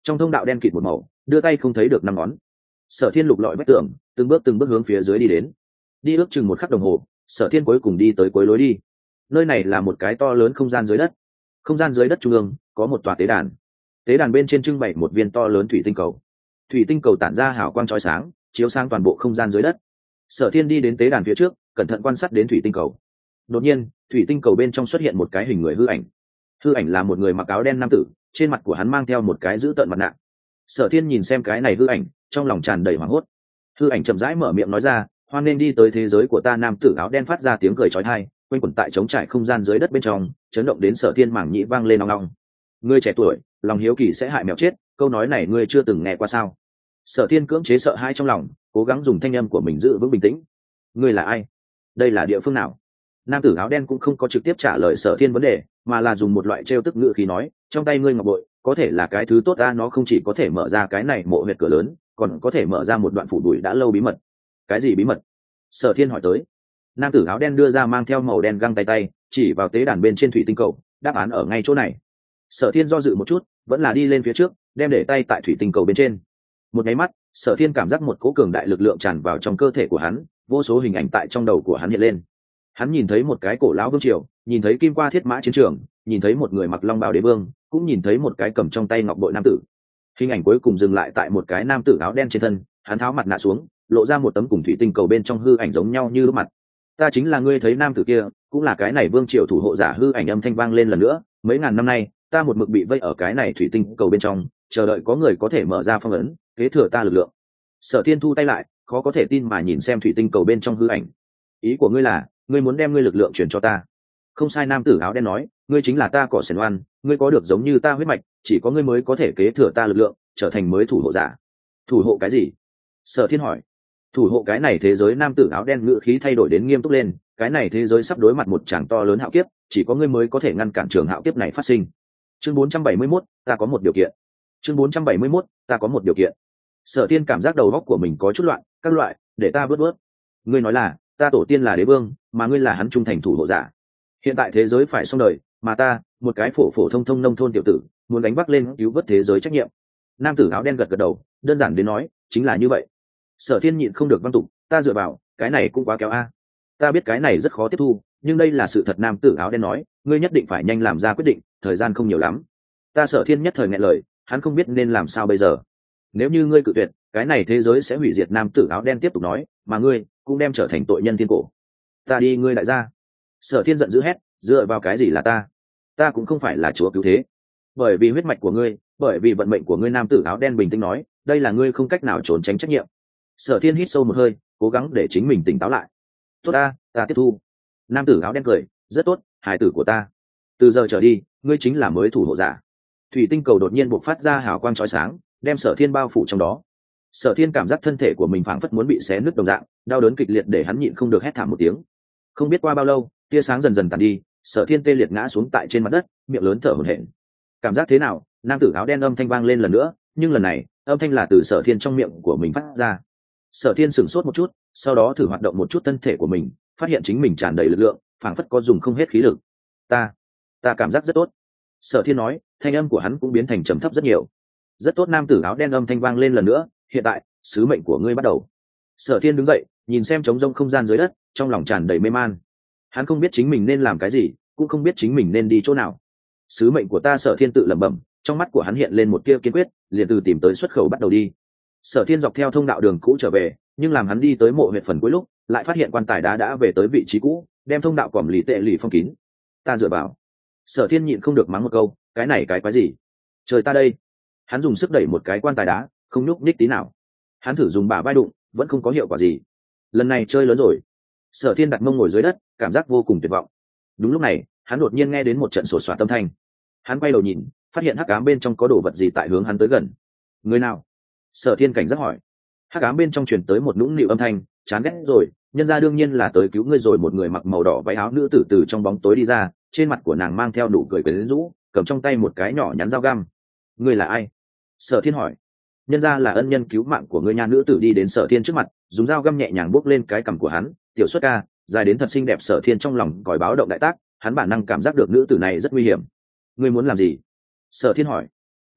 trong thông đạo đen kịt một màu, đưa tay không thấy được năm ngón. Sở Thiên lục lọi vách tường, từng bước hướng phía dưới đi đến. Đi ước chừng một khắc đồng hồ, Sở Thiên cuối cùng đi tới cuối lối đi. Nơi này là một cái to lớn không gian dưới đất. Không gian dưới đất trung ương có một tòa tế đàn. Tế đàn bên trên trưng bày một viên to lớn thủy tinh cầu. Thủy tinh cầu tản ra hào quang chói sáng, chiếu sang toàn bộ không gian dưới đất. Sở Thiên đi đến tế đàn phía trước, cẩn thận quan sát đến thủy tinh cầu. Đột nhiên, thủy tinh cầu bên trong xuất hiện một cái hình người hư ảnh. Hư ảnh là một người mặc áo đen nam tử, trên mặt của hắn mang theo một cái dữ tợn mặt nạ. Sở Thiên nhìn xem cái này hư ảnh, trong lòng tràn đầy hoảng hốt. Hư ảnh chậm rãi mở miệng nói ra, hoan nên đi tới thế giới của ta. Nam tử áo đen phát ra tiếng cười chói tai, quanh quẩn tại trống trải không gian dưới đất bên trong, chấn động đến Sở Thiên mảng nhĩ vang lên ong ong. Ngươi trẻ tuổi, lòng hiếu kỳ sẽ hại mèo chết, câu nói này ngươi chưa từng nghe qua sao? Sở Thiên cưỡng chế sợ hãi trong lòng, cố gắng dùng thanh âm của mình giữ vững bình tĩnh. Ngươi là ai? Đây là địa phương nào? Nam tử áo đen cũng không có trực tiếp trả lời Sở Thiên vấn đề, mà là dùng một loại trêu tức ngữ khí nói, trong tay ngươi ngọc bội có thể là cái thứ tốt ta, nó không chỉ có thể mở ra cái này mộ huyệt cửa lớn, còn có thể mở ra một đoạn phủ đuổi đã lâu bí mật. Cái gì bí mật? Sở Thiên hỏi tới. Nam tử áo đen đưa ra mang theo màu đen găng tay, chỉ vào tế đàn bên trên thủy tinh cầu, đáp án ở ngay chỗ này. Sở Thiên do dự một chút, vẫn là đi lên phía trước, đem để tay tại thủy tinh cầu bên trên. Một cái mắt, Sở Thiên cảm giác một cỗ cường đại lực lượng tràn vào trong cơ thể của hắn, vô số hình ảnh tại trong đầu của hắn hiện lên. Hắn nhìn thấy một cái cổ lão vương triều, nhìn thấy kim qua thiết mã chiến trường, nhìn thấy một người mặc long bào đế vương, cũng nhìn thấy một cái cầm trong tay ngọc bội nam tử. Hình ảnh cuối cùng dừng lại tại một cái nam tử áo đen trên thân, hắn tháo mặt nạ xuống, lộ ra một tấm cùng thủy tinh cầu bên trong hư ảnh giống nhau như lúc mặt. Ta chính là ngươi thấy nam tử kia, cũng là cái này vương triều thủ hộ giả. Hư ảnh âm thanh vang lên lần nữa, mấy ngàn năm nay ta một mực bị vây ở cái này thủy tinh cầu bên trong, chờ đợi có người có thể mở ra phong ấn, kế thừa ta lực lượng. Sở Thiên thu tay lại, khó có thể tin mà nhìn xem thủy tinh cầu bên trong hư ảnh. Ý của ngươi là, ngươi muốn đem ngươi lực lượng truyền cho ta? Không sai, nam tử áo đen nói, ngươi chính là ta cỏ sển oan, ngươi có được giống như ta huyết mạch, chỉ có ngươi mới có thể kế thừa ta lực lượng, trở thành mới thủ hộ giả. Thủ hộ cái gì? Sở Thiên hỏi. Thủ hộ cái này thế giới. Nam tử áo đen ngữ khí thay đổi đến nghiêm túc lên, cái này thế giới sắp đối mặt một tràng to lớn hạo kiếp, chỉ có ngươi mới có thể ngăn cản trường hạo kiếp này phát sinh. Chương 471, ta có một điều kiện. Chương 471, ta có một điều kiện. Sở Thiên cảm giác đầu óc của mình có chút loạn, các loại, để ta bớt. Ngươi nói là, ta tổ tiên là đế vương, mà ngươi là hắn trung thành thủ hộ giả. Hiện tại thế giới phải xong đời, mà ta, một cái phổ phổ thông thông nông thôn tiểu tử, muốn đánh vác lên cứu vớt thế giới trách nhiệm. Nam tử áo đen gật gật đầu, đơn giản đến nói, chính là như vậy. Sở Thiên nhịn không được văn tục, ta dựa vào, cái này cũng quá kéo a. Ta biết cái này rất khó tiếp thu, nhưng đây là sự thật. Nam tử áo đen nói, ngươi nhất định phải nhanh làm ra quyết định, thời gian không nhiều lắm. Ta Sở Thiên nhất thời nghẹn lời, hắn không biết nên làm sao bây giờ. Nếu như ngươi cự tuyệt, cái này thế giới sẽ hủy diệt. Nam tử áo đen tiếp tục nói, mà ngươi cũng đem trở thành tội nhân thiên cổ. Ta đi, ngươi đại gia. Sở Thiên giận dữ hét, dựa vào cái gì là ta? Ta cũng không phải là chúa cứu thế. Bởi vì huyết mạch của ngươi, bởi vì vận mệnh của ngươi. Nam tử áo đen bình tĩnh nói, đây là ngươi không cách nào trốn tránh trách nhiệm. Sở Thiên hít sâu một hơi, cố gắng để chính mình tỉnh táo lại. Tốt, ta tiếp thu. Nam tử áo đen cười, rất tốt, hải tử của ta. Từ giờ trở đi, ngươi chính là mới thủ hộ giả. Thủy tinh cầu đột nhiên bộc phát ra hào quang chói sáng, đem Sở Thiên bao phủ trong đó. Sở Thiên cảm giác thân thể của mình phảng phất muốn bị xé nứt đồng dạng, đau đớn kịch liệt để hắn nhịn không được hét thảm một tiếng. Không biết qua bao lâu, tia sáng dần dần tàn đi, Sở Thiên tê liệt ngã xuống tại trên mặt đất, miệng lớn thở hổn hển. Cảm giác thế nào? Nam tử áo đen âm thanh vang lên lần nữa, nhưng lần này, âm thanh là từ Sở Thiên trong miệng của mình phát ra. Sở Thiên sửng sốt một chút, sau đó thử hoạt động một chút thân thể của mình, phát hiện chính mình tràn đầy lực lượng, phảng phất có dùng không hết khí lực. Ta cảm giác rất tốt. Sở Thiên nói, thanh âm của hắn cũng biến thành trầm thấp rất nhiều. Rất tốt. Nam tử áo đen âm thanh vang lên lần nữa, hiện tại, sứ mệnh của ngươi bắt đầu. Sở Thiên đứng dậy, nhìn xem trống rông không gian dưới đất, trong lòng tràn đầy mê man. Hắn không biết chính mình nên làm cái gì, cũng không biết chính mình nên đi chỗ nào. Sứ mệnh của ta, Sở Thiên tự lẩm bẩm, trong mắt của hắn hiện lên một tia kiên quyết, liền từ tìm tới xuất khẩu bắt đầu đi. Sở Thiên dọc theo thông đạo đường cũ trở về, nhưng làm hắn đi tới mộ huyệt phần cuối lúc, lại phát hiện quan tài đá đã về tới vị trí cũ, đem thông đạo còm lì tệ lì phong kín. Ta dựa vào. Sở Thiên nhịn không được mắng một câu, cái này cái quái gì? Trời ta đây. Hắn dùng sức đẩy một cái quan tài đá, không nhúc nhích tí nào. Hắn thử dùng bả vai đụng, vẫn không có hiệu quả gì. Lần này chơi lớn rồi. Sở Thiên đặt mông ngồi dưới đất, cảm giác vô cùng tuyệt vọng. Đúng lúc này, hắn đột nhiên nghe đến một trận sột soạt âm thanh. Hắn quay đầu nhìn, phát hiện hắc ám bên trong có đồ vật gì tại hướng hắn tới gần. Người nào? Sở Thiên cảnh giác hỏi. Hắc ám bên trong truyền tới một nũng nịu âm thanh, chán ghét rồi, nhân ra đương nhiên là tới cứu ngươi rồi. Một người mặc màu đỏ váy áo nữ tử từ trong bóng tối đi ra, trên mặt của nàng mang theo nụ cười quyến rũ, cầm trong tay một cái nhỏ nhắn dao găm. Ngươi là ai? Sở Thiên hỏi. Nhân ra là ân nhân cứu mạng của ngươi nha. Nữ tử đi đến Sở Thiên trước mặt, dùng dao găm nhẹ nhàng buốc lên cái cằm của hắn. Tiểu xuất ca, dài đến thật xinh đẹp. Sở Thiên trong lòng còi báo động đại tác, hắn bản năng cảm giác được nữ tử này rất nguy hiểm. Ngươi muốn làm gì? Sở Thiên hỏi.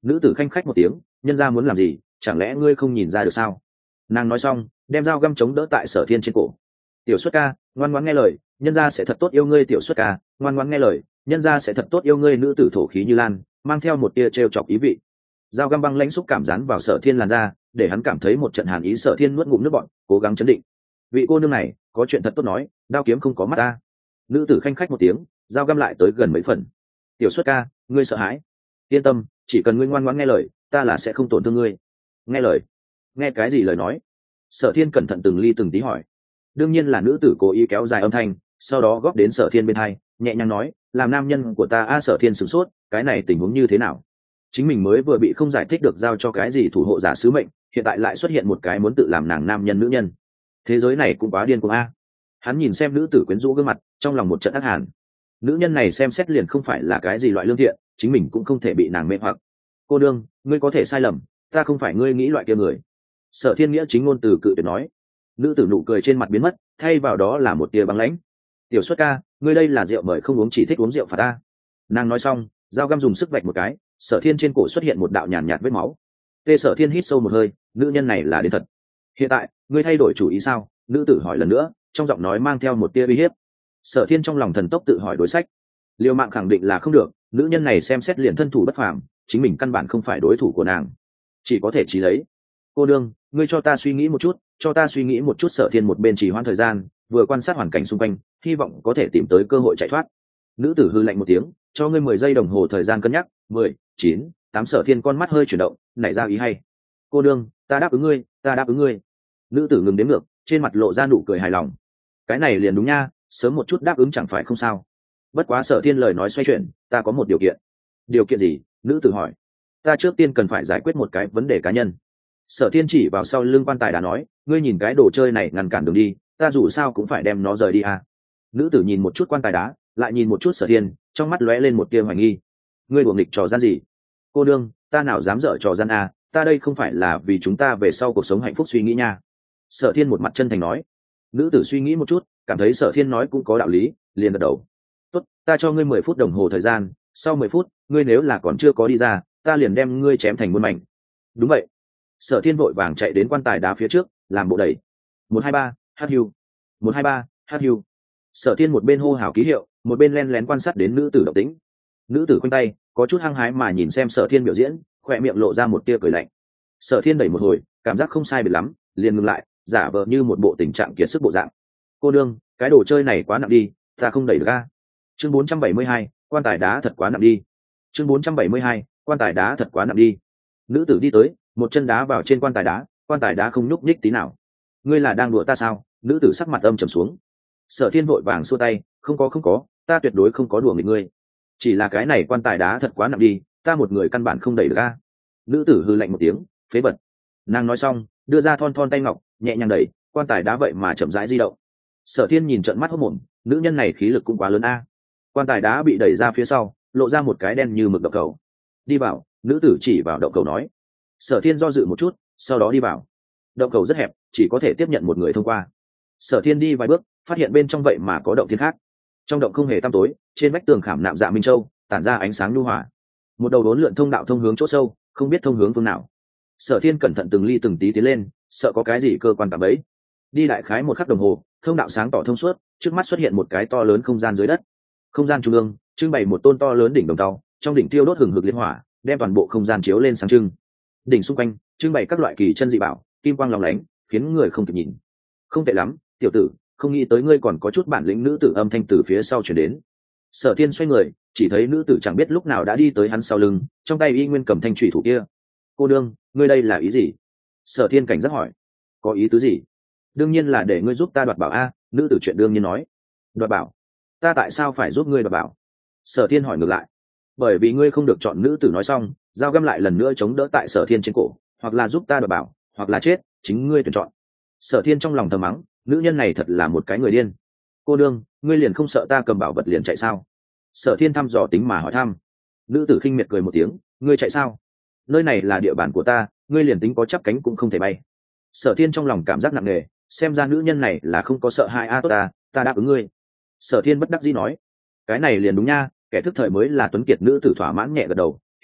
Nữ tử khanh khách một tiếng, nhân ra muốn làm gì, chẳng lẽ ngươi không nhìn ra được sao? Nàng nói xong, đem dao găm chống đỡ tại Sở Thiên trên cổ. Tiểu Xuất ca, ngoan ngoãn nghe lời, nhân ra sẽ thật tốt yêu ngươi. Tiểu Xuất ca, ngoan ngoãn nghe lời, nhân ra sẽ thật tốt yêu ngươi. Nữ tử thổ khí như lan, mang theo một tia trêu chọc ý vị. Dao găm băng lãnh xúc cảm dán vào Sở Thiên làn da, để hắn cảm thấy một trận hàn ý. Sở Thiên nuốt ngụm nước bọt, cố gắng chấn định. Vị cô nương này, có chuyện thật tốt nói, đao kiếm không có mắt ta. Nữ tử khanh khách một tiếng, dao găm lại tới gần mấy phần. Tiểu Xuất ca, ngươi sợ hãi? Yên tâm, chỉ cần ngươi ngoan ngoãn nghe lời, ta là sẽ không tổn thương ngươi. Nghe lời? Nghe cái gì lời nói? Sở Thiên cẩn thận từng ly từng tí hỏi. Đương nhiên là nữ tử cố ý kéo dài âm thanh, sau đó góp đến Sở Thiên bên hai, nhẹ nhàng nói, làm nam nhân của ta. Sở Thiên sửng sốt, cái này tình huống như thế nào? Chính mình mới vừa bị không giải thích được giao cho cái gì thủ hộ giả sứ mệnh, hiện tại lại xuất hiện một cái muốn tự làm nàng nam nhân nữ nhân. Thế giới này cũng quá điên cuồng a. Hắn nhìn xem nữ tử quyến rũ gương mặt, trong lòng một trận ác hàn. Nữ nhân này xem xét liền không phải là cái gì loại lương thiện, chính mình cũng không thể bị nàng mê hoặc. Cô đương, ngươi có thể sai lầm, ta không phải ngươi nghĩ loại kia người. Sở Thiên nghĩa chính ngôn từ cự tuyệt nói. Nữ tử nụ cười trên mặt biến mất, thay vào đó là một tia băng lãnh. Tiểu Xuất ca, ngươi đây là rượu mời không uống, chỉ thích uống rượu phạt ta. Nàng nói xong, dao găm dùng sức vạch một cái, Sở Thiên trên cổ xuất hiện một đạo nhàn nhạt vết máu. Tê Sở Thiên hít sâu một hơi, nữ nhân này là đến thật. Hiện tại, ngươi thay đổi chủ ý sao? Nữ tử hỏi lần nữa, trong giọng nói mang theo một tia uy hiếp. Sở Thiên trong lòng thần tốc tự hỏi đối sách. Liều mạng khẳng định là không được, nữ nhân này xem xét liền thân thủ bất phàm, chính mình căn bản không phải đối thủ của nàng, chỉ có thể trí lấy. Cô đương, ngươi cho ta suy nghĩ một chút, cho ta suy nghĩ một chút. Sở Thiên một bên chỉ hoãn thời gian, vừa quan sát hoàn cảnh xung quanh, hy vọng có thể tìm tới cơ hội chạy thoát. Nữ tử hư lạnh một tiếng, cho ngươi 10 giây đồng hồ thời gian cân nhắc. 10, 9, 8. Sở Thiên con mắt hơi chuyển động, nảy ra ý hay. Cô đương, ta đáp ứng ngươi, ta đáp ứng ngươi. Nữ tử ngừng đếm ngược, trên mặt lộ ra nụ cười hài lòng. Cái này liền đúng nha, sớm một chút đáp ứng chẳng phải không sao. Bất quá Sở Thiên lời nói xoay chuyển, ta có một điều kiện. Điều kiện gì? Nữ tử hỏi. Ta trước tiên cần phải giải quyết một cái vấn đề cá nhân. Sở Thiên chỉ vào sau lưng quan tài đá nói, ngươi nhìn cái đồ chơi này ngăn cản đường đi, ta dù sao cũng phải đem nó rời đi à. Nữ tử nhìn một chút quan tài đá, lại nhìn một chút Sở Thiên, trong mắt lóe lên một tia hoài nghi. Ngươi đùa nghịch trò gian gì? Cô đương, ta nào dám dở trò gian à, ta đây không phải là vì chúng ta về sau cuộc sống hạnh phúc suy nghĩ nha. Sở Thiên một mặt chân thành nói. Nữ tử suy nghĩ một chút, cảm thấy Sở Thiên nói cũng có đạo lý, liền gật đầu. Tốt, ta cho ngươi 10 phút đồng hồ thời gian, sau 10 phút, ngươi nếu là còn chưa có đi ra, ta liền đem ngươi chém thành muôn mảnh. Đúng vậy. Sở Thiên vội vàng chạy đến quan tài đá phía trước, làm bộ đẩy. 123, hát hưu. 123, hát hưu. Sở Thiên một bên hô hào ký hiệu, một bên len lén quan sát đến nữ tử động tĩnh. Nữ tử khoanh tay, có chút hăng hái mà nhìn xem Sở Thiên biểu diễn, khỏe miệng lộ ra một tia cười lạnh. Sở Thiên đẩy một hồi, cảm giác không sai biệt lắm, liền ngừng lại, giả vờ như một bộ tình trạng kiệt sức bộ dạng. Cô đương, cái đồ chơi này quá nặng đi, ta không đẩy được ra. Chương 472, quan tài đá thật quá nặng đi. Chương 472, quan tài đá thật quá nặng đi. Nữ tử đi tới, một chân đá vào trên quan tài đá không nhúc nhích tí nào. Ngươi là đang đùa ta sao? Nữ tử sắc mặt âm trầm xuống. Sở Thiên vội vàng xua tay, không có, ta tuyệt đối không có đùa nghịch ngươi. Chỉ là cái này quan tài đá thật quá nặng đi, ta một người căn bản không đẩy được ra. Nữ tử hừ lạnh một tiếng, phế vật. Nàng nói xong, đưa ra thon thon tay ngọc, nhẹ nhàng đẩy, quan tài đá vậy mà chậm rãi di động. Sở Thiên nhìn trợn mắt hốt mồm, nữ nhân này khí lực cũng quá lớn a. Quan tài đá bị đẩy ra phía sau, lộ ra một cái đen như mực động cầu. Đi vào. Nữ tử chỉ vào động cầu nói. Sở Thiên do dự một chút, sau đó đi vào. Động cầu rất hẹp, chỉ có thể tiếp nhận một người thông qua. Sở Thiên đi vài bước, phát hiện bên trong vậy mà có động thiên khác. Trong động không hề tăm tối, trên vách tường khảm nạm dạ minh châu, tản ra ánh sáng nhu hòa. Một đầu đốn lượn thông đạo thông hướng chỗ sâu, không biết thông hướng phương nào. Sở Thiên cẩn thận từng ly từng tí tiến lên, sợ có cái gì cơ quan tạm bẫy. Đi đại khái 1 khắc đồng hồ, thông đạo sáng tỏ thông suốt, trước mắt xuất hiện một cái to lớn không gian dưới đất. Không gian trung ương trưng bày một tôn to lớn đỉnh đồng tàu, trong đỉnh tiêu đốt hừng hực liên hỏa, đem toàn bộ không gian chiếu lên sáng trưng. Đỉnh xung quanh trưng bày các loại kỳ chân dị bảo, kim quang lóng lánh, khiến người không kịp nhìn. Không tệ lắm, tiểu tử, không nghĩ tới ngươi còn có chút bản lĩnh. Nữ tử âm thanh từ phía sau truyền đến. Sở Thiên xoay người, chỉ thấy nữ tử chẳng biết lúc nào đã đi tới hắn sau lưng, trong tay y nguyên cầm thanh thủy thủ kia. Cô đương, ngươi đây là ý gì? Sở Thiên cảnh giác hỏi. Có ý tứ gì? Đương nhiên là để ngươi giúp ta đoạt bảo a. Nữ tử chuyện đương nhiên nói. Đoạt bảo? Ta tại sao phải giúp ngươi đoạt bảo? Sở Thiên hỏi ngược lại. Bởi vì ngươi không được chọn. Nữ tử nói xong, dao găm lại lần nữa chống đỡ tại Sở Thiên trên cổ. Hoặc là giúp ta đoạt bảo, hoặc là chết, chính ngươi tuyển chọn. Sở Thiên trong lòng thầm mắng, nữ nhân này thật là một cái người điên. Cô đương, ngươi liền không sợ ta cầm bảo vật liền chạy sao? Sở Thiên thăm dò tính mà hỏi thăm. Nữ tử khinh miệt cười một tiếng, ngươi chạy sao? Nơi này là địa bàn của ta, ngươi liền tính có chắp cánh cũng không thể bay. Sở Thiên trong lòng cảm giác nặng nề, xem ra nữ nhân này là không có sợ hãi. Tốt ta đáp ứng ngươi. Sở Thiên bất đắc dĩ nói. Cái này liền đúng nha, kẻ thức thời mới là tuấn kiệt. Nữ tử thỏa mãn nhẹ gật đầu,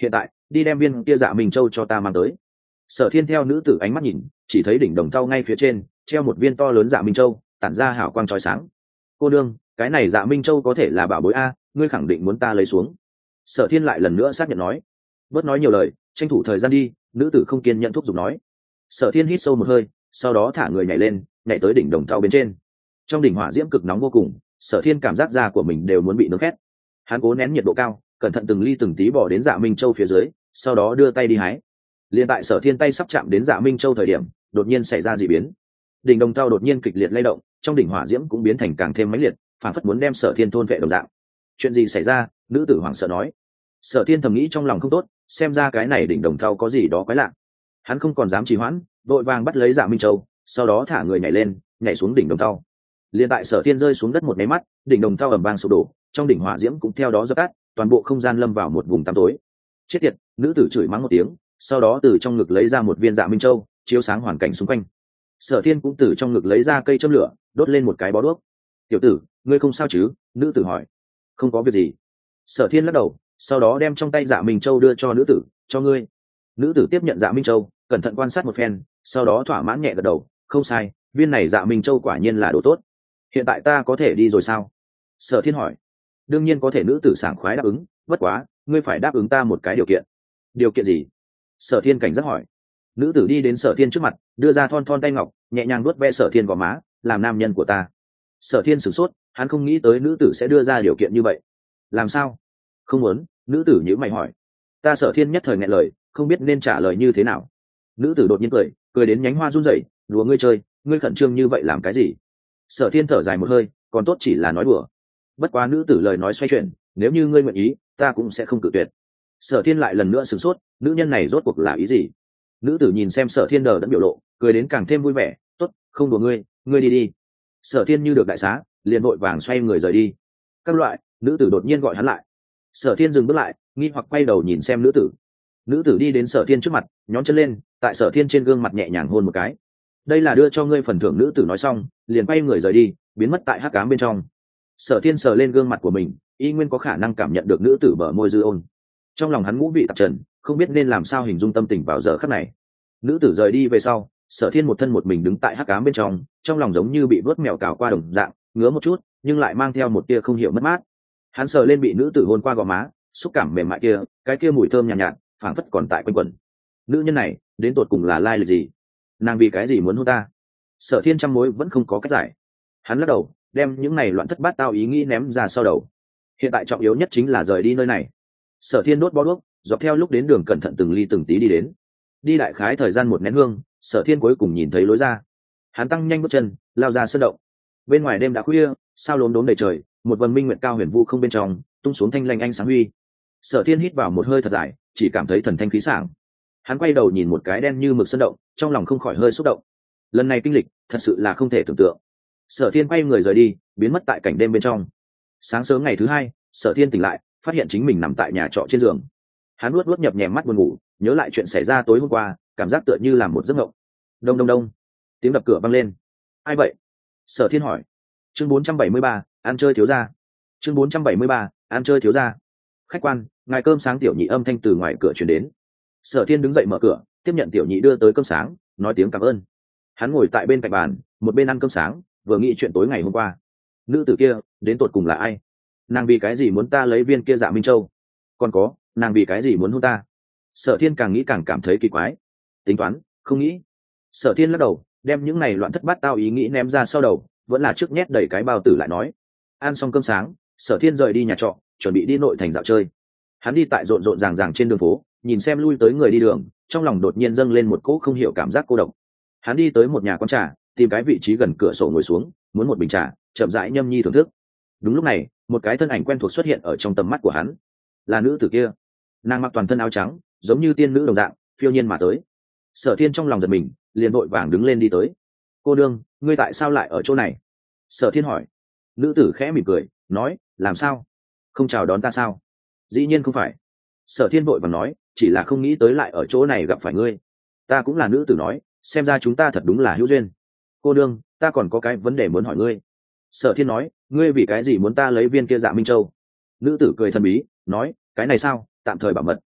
hiện tại đi đem viên kia dạ minh châu cho ta mang tới. Sở Thiên theo nữ tử ánh mắt nhìn, chỉ thấy đỉnh đồng thau ngay phía trên treo một viên to lớn dạ minh châu, tản ra hào quang chói sáng. Cô đương, cái này dạ minh châu có thể là bảo bối a, ngươi khẳng định muốn ta lấy xuống? Sở Thiên lại lần nữa xác nhận nói. Bớt nói nhiều lời, tranh thủ thời gian đi. Nữ tử không kiên nhẫn thúc giục nói. Sở Thiên hít sâu một hơi, sau đó thả người nhảy lên, nhảy tới đỉnh đồng thau bên trên. Trong đỉnh hỏa diễm cực nóng vô cùng, Sở Thiên cảm giác da của mình đều muốn bị nướng khét. Hắn cố nén nhiệt độ cao, cẩn thận từng ly từng tí bỏ đến dạ minh châu phía dưới, sau đó đưa tay đi hái. Liên tại Sở Thiên tay sắp chạm đến dạ minh châu thời điểm, đột nhiên xảy ra dị biến. Đỉnh đồng thau đột nhiên kịch liệt lay động, trong đỉnh hỏa diễm cũng biến thành càng thêm mãnh liệt, phản phất muốn đem Sở Thiên thôn vệ đồng dạng. Chuyện gì xảy ra? Nữ tử hoảng sợ nói. Sở Thiên thầm nghĩ trong lòng không tốt, xem ra cái này đỉnh đồng thau có gì đó quái lạ. Hắn không còn dám trì hoãn, vội vàng bắt lấy dạ minh châu, sau đó thả người nhảy lên, nhảy xuống đỉnh đồng thau. Liên tại Sở Thiên rơi xuống đất một cái mắt, đỉnh đồng thau ầm vang sụp đổ, trong đỉnh hỏa diễm cũng theo đó dập tắt, toàn bộ không gian lâm vào một vùng tăm tối. Chết tiệt! Nữ tử chửi mắng một tiếng, sau đó từ trong ngực lấy ra một viên dạ minh châu, chiếu sáng hoàn cảnh xung quanh. Sở Thiên cũng từ trong ngực lấy ra cây châm lửa, đốt lên một cái bó đuốc. Tiểu tử, ngươi không sao chứ? Nữ tử hỏi. Không có việc gì. Sở Thiên lắc đầu, sau đó đem trong tay dạ minh châu đưa cho nữ tử. Cho ngươi. Nữ tử tiếp nhận dạ minh châu, cẩn thận quan sát một phen, sau đó thỏa mãn nhẹ gật đầu. Không sai, viên này dạ minh châu quả nhiên là đồ tốt. Hiện tại ta có thể đi rồi sao? Sở Thiên hỏi. Đương nhiên có thể. Nữ tử sảng khoái đáp ứng. Bất quá, ngươi phải đáp ứng ta một cái điều kiện. Điều kiện gì? Sở Thiên cảnh giác hỏi. Nữ tử đi đến Sở Thiên trước mặt, đưa ra thon thon tay ngọc, nhẹ nhàng vuốt ve Sở Thiên gò má. Làm nam nhân của ta. Sở Thiên sửng sốt, hắn không nghĩ tới nữ tử sẽ đưa ra điều kiện như vậy. Làm sao? Không muốn. Nữ tử nhíu mày hỏi. Ta Sở Thiên nhất thời nghẹn lời, không biết nên trả lời như thế nào. Nữ tử đột nhiên cười, cười đến nhánh hoa run rẩy. Đùa ngươi chơi, ngươi khẩn trương như vậy làm cái gì? Sở Thiên thở dài một hơi, còn tốt chỉ là nói đùa. Bất quá nữ tử lời nói xoay chuyển, nếu như ngươi nguyện ý, ta cũng sẽ không cự tuyệt. Sở Thiên lại lần nữa sửng sốt, nữ nhân này rốt cuộc là ý gì? Nữ tử nhìn xem Sở Thiên đờ đẫn biểu lộ, cười đến càng thêm vui vẻ. Tốt, không đùa ngươi, ngươi đi đi. Sở Thiên như được đại xá, liền vội vàng xoay người rời đi. Các loại, nữ tử đột nhiên gọi hắn lại. Sở Thiên dừng bước lại, nghi hoặc quay đầu nhìn xem nữ tử. Nữ tử đi đến Sở Thiên trước mặt, nhón chân lên, tại Sở Thiên trên gương mặt nhẹ nhàng hôn một cái. Đây là đưa cho ngươi phần thưởng. Nữ tử nói xong, liền quay người rời đi, biến mất tại hắc ám bên trong. Sở Thiên sờ lên gương mặt của mình, y nguyên có khả năng cảm nhận được nữ tử bờ môi dư ôn. Trong lòng hắn ngũ vị tạp trần, không biết nên làm sao hình dung tâm tình vào giờ khắc này. Nữ tử rời đi về sau, Sở Thiên một thân một mình đứng tại hắc ám bên trong, trong lòng giống như bị vớt mèo cào qua đồng dạng, ngứa một chút, nhưng lại mang theo một tia không hiểu mất mát. Hắn sờ lên bị nữ tử hôn qua gò má, xúc cảm mềm mại kia, cái kia mùi thơm nhàn nhạt, phảng phất còn tại quanh quẩn. Nữ nhân này, đến tột cùng là lai lịch gì? Nàng vì cái gì muốn hôn ta? Sở Thiên trăm mối vẫn không có cách giải. Hắn lắc đầu, đem những này loạn thất bát tao ý nghĩ ném ra sau đầu. Hiện tại trọng yếu nhất chính là rời đi nơi này. Sở Thiên đốt bó đuốc, dọc theo lúc đến đường cẩn thận từng ly từng tí đi đến. Đi đại khái thời gian một nén hương, Sở Thiên cuối cùng nhìn thấy lối ra. Hắn tăng nhanh bước chân, lao ra sơn động. Bên ngoài đêm đã khuya, sao lốm đốm đầy trời, một vầng minh nguyệt cao huyền vu không bên trong, tung xuống thanh lanh ánh sáng huy. Sở Thiên hít vào một hơi thật dài, chỉ cảm thấy thần thanh khí sảng. Hắn quay đầu nhìn một cái đen như mực sơn động, trong lòng không khỏi hơi xúc động. Lần này kinh lịch, thật sự là không thể tưởng tượng. Sở Thiên quay người rời đi, biến mất tại cảnh đêm bên trong. Sáng sớm ngày thứ hai, Sở Thiên tỉnh lại, phát hiện chính mình nằm tại nhà trọ trên giường. Hắn luốt nhập nhèm mắt buồn ngủ, nhớ lại chuyện xảy ra tối hôm qua, cảm giác tựa như là một giấc mộng. Đông đông đông, tiếng đập cửa vang lên. Ai vậy? Sở Thiên hỏi. Chương 473, ăn chơi thiếu gia. Chương 473, ăn chơi thiếu gia. Khách quan, ngài cơm sáng. Tiểu nhị âm thanh từ ngoài cửa truyền đến. Sở Thiên đứng dậy mở cửa, tiếp nhận tiểu nhị đưa tới cơm sáng, nói tiếng cảm ơn. Hắn ngồi tại bên cạnh bàn, một bên ăn cơm sáng, vừa nghĩ chuyện tối ngày hôm qua. Nữ tử kia, đến tột cùng là ai? Nàng vì cái gì muốn ta lấy viên kia dạ minh châu? Còn có, nàng vì cái gì muốn hôn ta? Sở Thiên càng nghĩ càng cảm thấy kỳ quái. Tính toán, không nghĩ. Sở Thiên lắc đầu, đem những này loạn thất bát tao ý nghĩ ném ra sau đầu, vẫn là trước nhét đầy cái bao tử lại nói. Ăn xong cơm sáng, Sở Thiên rời đi nhà trọ, chuẩn bị đi nội thành dạo chơi. Hắn đi tại rộn rộn ràng ràng trên đường phố, nhìn xem lui tới người đi đường, trong lòng đột nhiên dâng lên một cỗ không hiểu cảm giác cô độc. Hắn đi tới một nhà quán trà, tìm cái vị trí gần cửa sổ ngồi xuống, muốn một bình trà, chậm rãi nhâm nhi thưởng thức. Đúng lúc này, một cái thân ảnh quen thuộc xuất hiện ở trong tầm mắt của hắn. Là nữ tử kia. Nàng mặc toàn thân áo trắng, giống như tiên nữ đồng dạng, phiêu nhiên mà tới. Sở Thiên trong lòng giật mình, liền vội vàng đứng lên đi tới. Cô đương, ngươi tại sao lại ở chỗ này? Sở Thiên hỏi. Nữ tử khẽ mỉm cười, nói, làm sao? Không chào đón ta sao? Dĩ nhiên không phải. Sở Thiên vội vàng nói, chỉ là không nghĩ tới lại ở chỗ này gặp phải ngươi. Ta cũng là. Nữ tử nói, xem ra chúng ta thật đúng là hữu duyên. Cô đương, ta còn có cái vấn đề muốn hỏi ngươi. Sở Thiên nói, ngươi vì cái gì muốn ta lấy viên kia dạ minh châu? Nữ tử cười thần bí, nói, cái này sao, tạm thời bảo mật.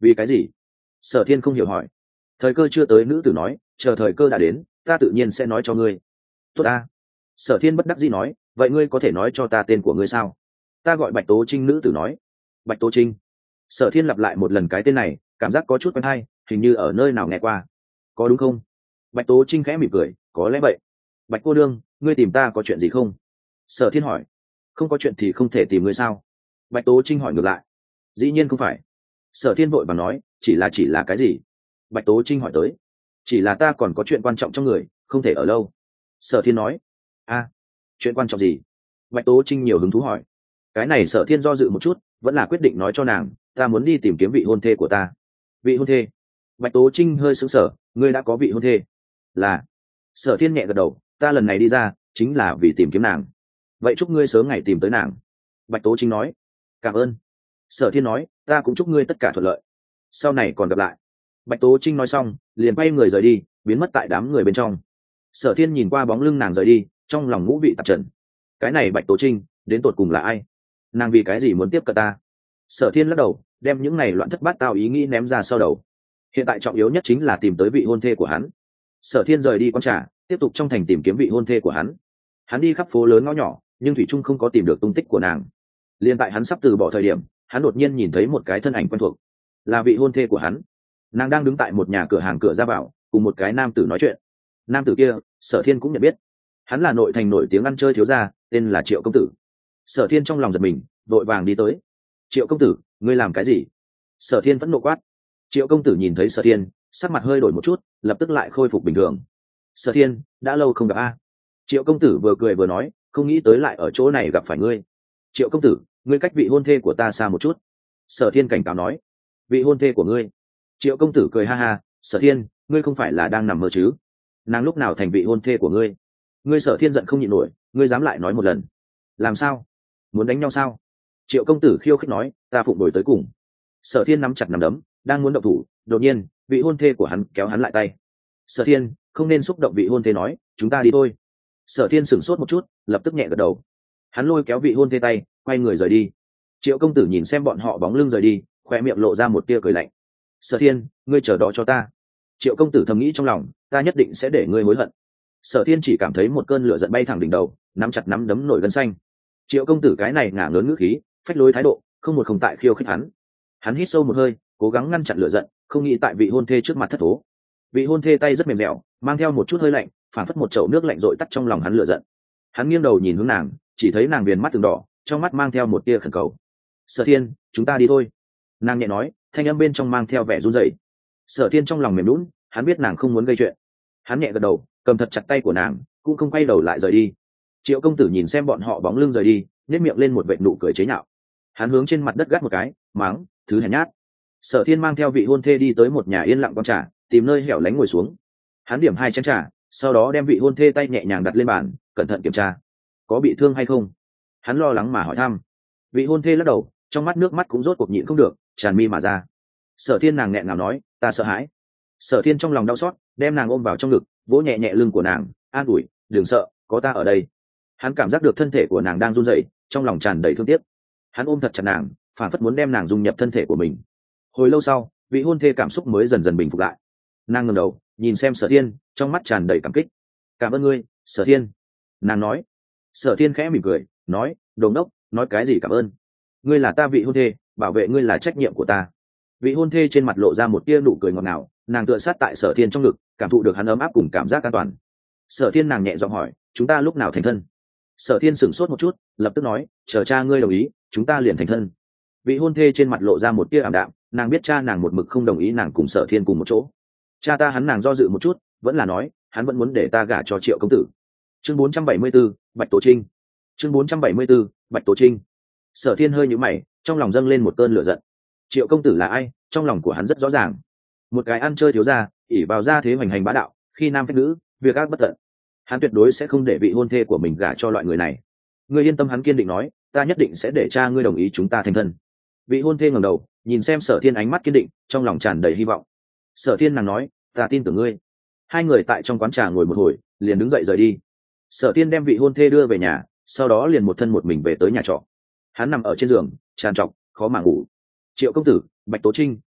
Vì cái gì? Sở Thiên không hiểu hỏi. Thời cơ chưa tới, nữ tử nói, chờ thời cơ đã đến ta tự nhiên sẽ nói cho ngươi. Tốt ta. Sở Thiên bất đắc dĩ nói, vậy ngươi có thể nói cho ta tên của ngươi sao? Ta gọi Bạch Tố Trinh, nữ tử nói. Bạch Tố Trinh. Sở Thiên lặp lại một lần cái tên này, cảm giác có chút quen hay, hình như ở nơi nào nghe qua. Có đúng không? Bạch Tố Trinh khẽ mỉm cười, có lẽ vậy. Bạch cô đương, ngươi tìm ta có chuyện gì không? Sở Thiên hỏi. Không có chuyện thì không thể tìm ngươi sao? Bạch Tố Trinh hỏi ngược lại. Dĩ nhiên không phải. Sở Thiên vội vàng nói, chỉ là cái gì? Bạch Tố Trinh hỏi tới. Chỉ là ta còn có chuyện quan trọng trong người, không thể ở lâu. Sở Thiên nói. A, chuyện quan trọng gì? Bạch Tố Trinh nhiều hứng thú hỏi. Cái này Sở Thiên do dự một chút, vẫn là quyết định nói cho nàng, ta muốn đi tìm kiếm vị hôn thê của ta. Vị hôn thê? Bạch Tố Trinh hơi sững sờ, ngươi đã có vị hôn thê? Là. Sở Thiên nhẹ gật đầu, ta lần này đi ra chính là vì tìm kiếm nàng. Vậy chúc ngươi sớm ngày tìm tới nàng. Bạch Tố Trinh nói. Cảm ơn. Sở Thiên nói, ta cũng chúc ngươi tất cả thuận lợi, sau này còn gặp lại. Bạch Tố Trinh nói xong liền quay người rời đi, biến mất tại đám người bên trong. Sở Thiên nhìn qua bóng lưng nàng rời đi, trong lòng ngũ vị tạp trần. Cái này Bạch Tố Trinh đến tột cùng là ai? Nàng vì cái gì muốn tiếp cận ta? Sở Thiên lắc đầu, đem những này loạn thất bát tao ý nghĩ ném ra sau đầu. Hiện tại trọng yếu nhất chính là tìm tới vị hôn thê của hắn. Sở Thiên rời đi quán trà, tiếp tục trong thành tìm kiếm vị hôn thê của hắn. Hắn đi khắp phố lớn ngõ nhỏ, nhưng thủy trung không có tìm được tung tích của nàng. Liên tại hắn sắp từ bỏ thời điểm, hắn đột nhiên nhìn thấy một cái thân ảnh quen thuộc, là vị hôn thê của hắn. Nàng đang đứng tại một nhà cửa hàng cửa ra vào, cùng một cái nam tử nói chuyện. Nam tử kia, Sở Thiên cũng nhận biết. Hắn là nội thành nổi tiếng ăn chơi thiếu gia, tên là Triệu công tử. Sở Thiên trong lòng giật mình, vội vàng đi tới. Triệu công tử, ngươi làm cái gì? Sở Thiên vẫn nộ quát. Triệu công tử nhìn thấy Sở Thiên, sắc mặt hơi đổi một chút, lập tức lại khôi phục bình thường. Sở Thiên, đã lâu không gặp a. Triệu công tử vừa cười vừa nói, không nghĩ tới lại ở chỗ này gặp phải ngươi. Triệu công tử, ngươi cách vị hôn thê của ta xa một chút. Sở Thiên cảnh cáo nói. Vị hôn thê của ngươi? Triệu công tử cười ha ha, Sở Thiên, ngươi không phải là đang nằm mơ chứ? Nàng lúc nào thành vị hôn thê của ngươi? Ngươi Sở Thiên giận không nhịn nổi, ngươi dám lại nói một lần? Làm sao? Muốn đánh nhau sao? Triệu công tử khiêu khích nói, ta phụng đổi tới cùng. Sở Thiên nắm chặt nắm đấm, đang muốn động thủ, đột nhiên vị hôn thê của hắn kéo hắn lại tay. Sở Thiên, không nên xúc động. Vị hôn thê nói, chúng ta đi thôi. Sở Thiên sửng sốt một chút, lập tức nhẹ gật đầu. Hắn lôi kéo vị hôn thê tay, quay người rời đi. Triệu công tử nhìn xem bọn họ bóng lưng rời đi, khoe miệng lộ ra một tia cười lạnh. Sở Thiên, ngươi chờ đó cho ta. Triệu công tử thầm nghĩ trong lòng, ta nhất định sẽ để ngươi hối hận. Sở Thiên chỉ cảm thấy một cơn lửa giận bay thẳng đỉnh đầu, nắm chặt nắm đấm nổi gân xanh. Triệu công tử cái này ngả ngớn ngữ khí, phách lối thái độ, không một không tại khiêu khích hắn. Hắn hít sâu một hơi, cố gắng ngăn chặn lửa giận, không nghĩ tại vị hôn thê trước mặt thất thố. Vị hôn thê tay rất mềm dẻo, mang theo một chút hơi lạnh, phản phất một chậu nước lạnh dội tắt trong lòng hắn lửa giận. Hắn nghiêng đầu nhìn hướng nàng, chỉ thấy nàng viền mắt từng đỏ, trong mắt mang theo một tia khẩn cầu. Sở Thiên, chúng ta đi thôi. Nàng nhẹ nói, thanh âm bên trong mang theo vẻ run rẩy. Sở Thiên trong lòng mềm lún, hắn biết nàng không muốn gây chuyện. Hắn nhẹ gật đầu, cầm thật chặt tay của nàng, cũng không quay đầu lại rời đi. Triệu công tử nhìn xem bọn họ bóng lưng rời đi, nhếch miệng lên một vệt nụ cười chế nhạo. Hắn hướng trên mặt đất gắt một cái, mắng, thứ hèn nhát. Sở Thiên mang theo vị hôn thê đi tới một nhà yên lặng quán trà, tìm nơi hẻo lánh ngồi xuống. Hắn điểm 2 chén trà, sau đó đem vị hôn thê tay nhẹ nhàng đặt lên bàn, cẩn thận kiểm tra. Có bị thương hay không? Hắn lo lắng mà hỏi thăm. Vị hôn thê lắc đầu, trong mắt nước mắt cũng rốt cuộc nhịn không được, tràn mi mà ra. Sở Thiên nàng nghẹn ngào nói, ta sợ hãi. Sở Thiên trong lòng đau xót, đem nàng ôm vào trong ngực, vỗ nhẹ nhẹ lưng của nàng, an ủi, đừng sợ, có ta ở đây. Hắn cảm giác được thân thể của nàng đang run rẩy, trong lòng tràn đầy thương tiếc. Hắn ôm thật chặt nàng, phản phất muốn đem nàng dung nhập thân thể của mình. Hồi lâu sau, vị hôn thê cảm xúc mới dần dần bình phục lại. Nàng ngẩng đầu, nhìn xem Sở Thiên, trong mắt tràn đầy cảm kích. Cảm ơn ngươi, Sở Thiên. Nàng nói. Sở Thiên khẽ mỉm cười, nói, đồ ngốc, nói cái gì cảm ơn? Ngươi là ta vị hôn thê, bảo vệ ngươi là trách nhiệm của ta. Vị hôn thê trên mặt lộ ra một tia nụ cười ngọt ngào, nàng tựa sát tại Sở Thiên trong ngực, cảm thụ được hắn ấm áp cùng cảm giác an toàn. Sở Thiên nàng nhẹ giọng hỏi, chúng ta lúc nào thành thân? Sở Thiên sửng sốt một chút, lập tức nói, chờ cha ngươi đồng ý, chúng ta liền thành thân. Vị hôn thê trên mặt lộ ra một tia ảm đạm, nàng biết cha nàng một mực không đồng ý nàng cùng Sở Thiên cùng một chỗ. Cha ta hắn nàng do dự một chút, vẫn là nói, hắn vẫn muốn để ta gả cho Triệu công tử. Chương 474, Bạch Tố Trinh. Chương 474, Bạch Tố Trinh. Sở Thiên hơi nhíu mày, trong lòng dâng lên một cơn lửa giận. Triệu công tử là ai? Trong lòng của hắn rất rõ ràng. Một cái ăn chơi thiếu gia, ỷ vào gia thế hoành hành bá đạo, khi nam phách nữ, việc ác bất tận. Hắn tuyệt đối sẽ không để vị hôn thê của mình gả cho loại người này. Ngươi yên tâm, hắn kiên định nói, ta nhất định sẽ để cha ngươi đồng ý chúng ta thành thân. Vị hôn thê ngẩng đầu, nhìn xem Sở Thiên ánh mắt kiên định, trong lòng tràn đầy hy vọng. Sở Thiên nàng nói, ta tin tưởng ngươi. Hai người tại trong quán trà ngồi một hồi, liền đứng dậy rời đi. Sở Thiên đem vị hôn thê đưa về nhà, sau đó liền một thân một mình về tới nhà trọ. Hắn nằm ở trên giường, tràn trọc, khó mà ngủ. Triệu công tử, Bạch Tố Trinh,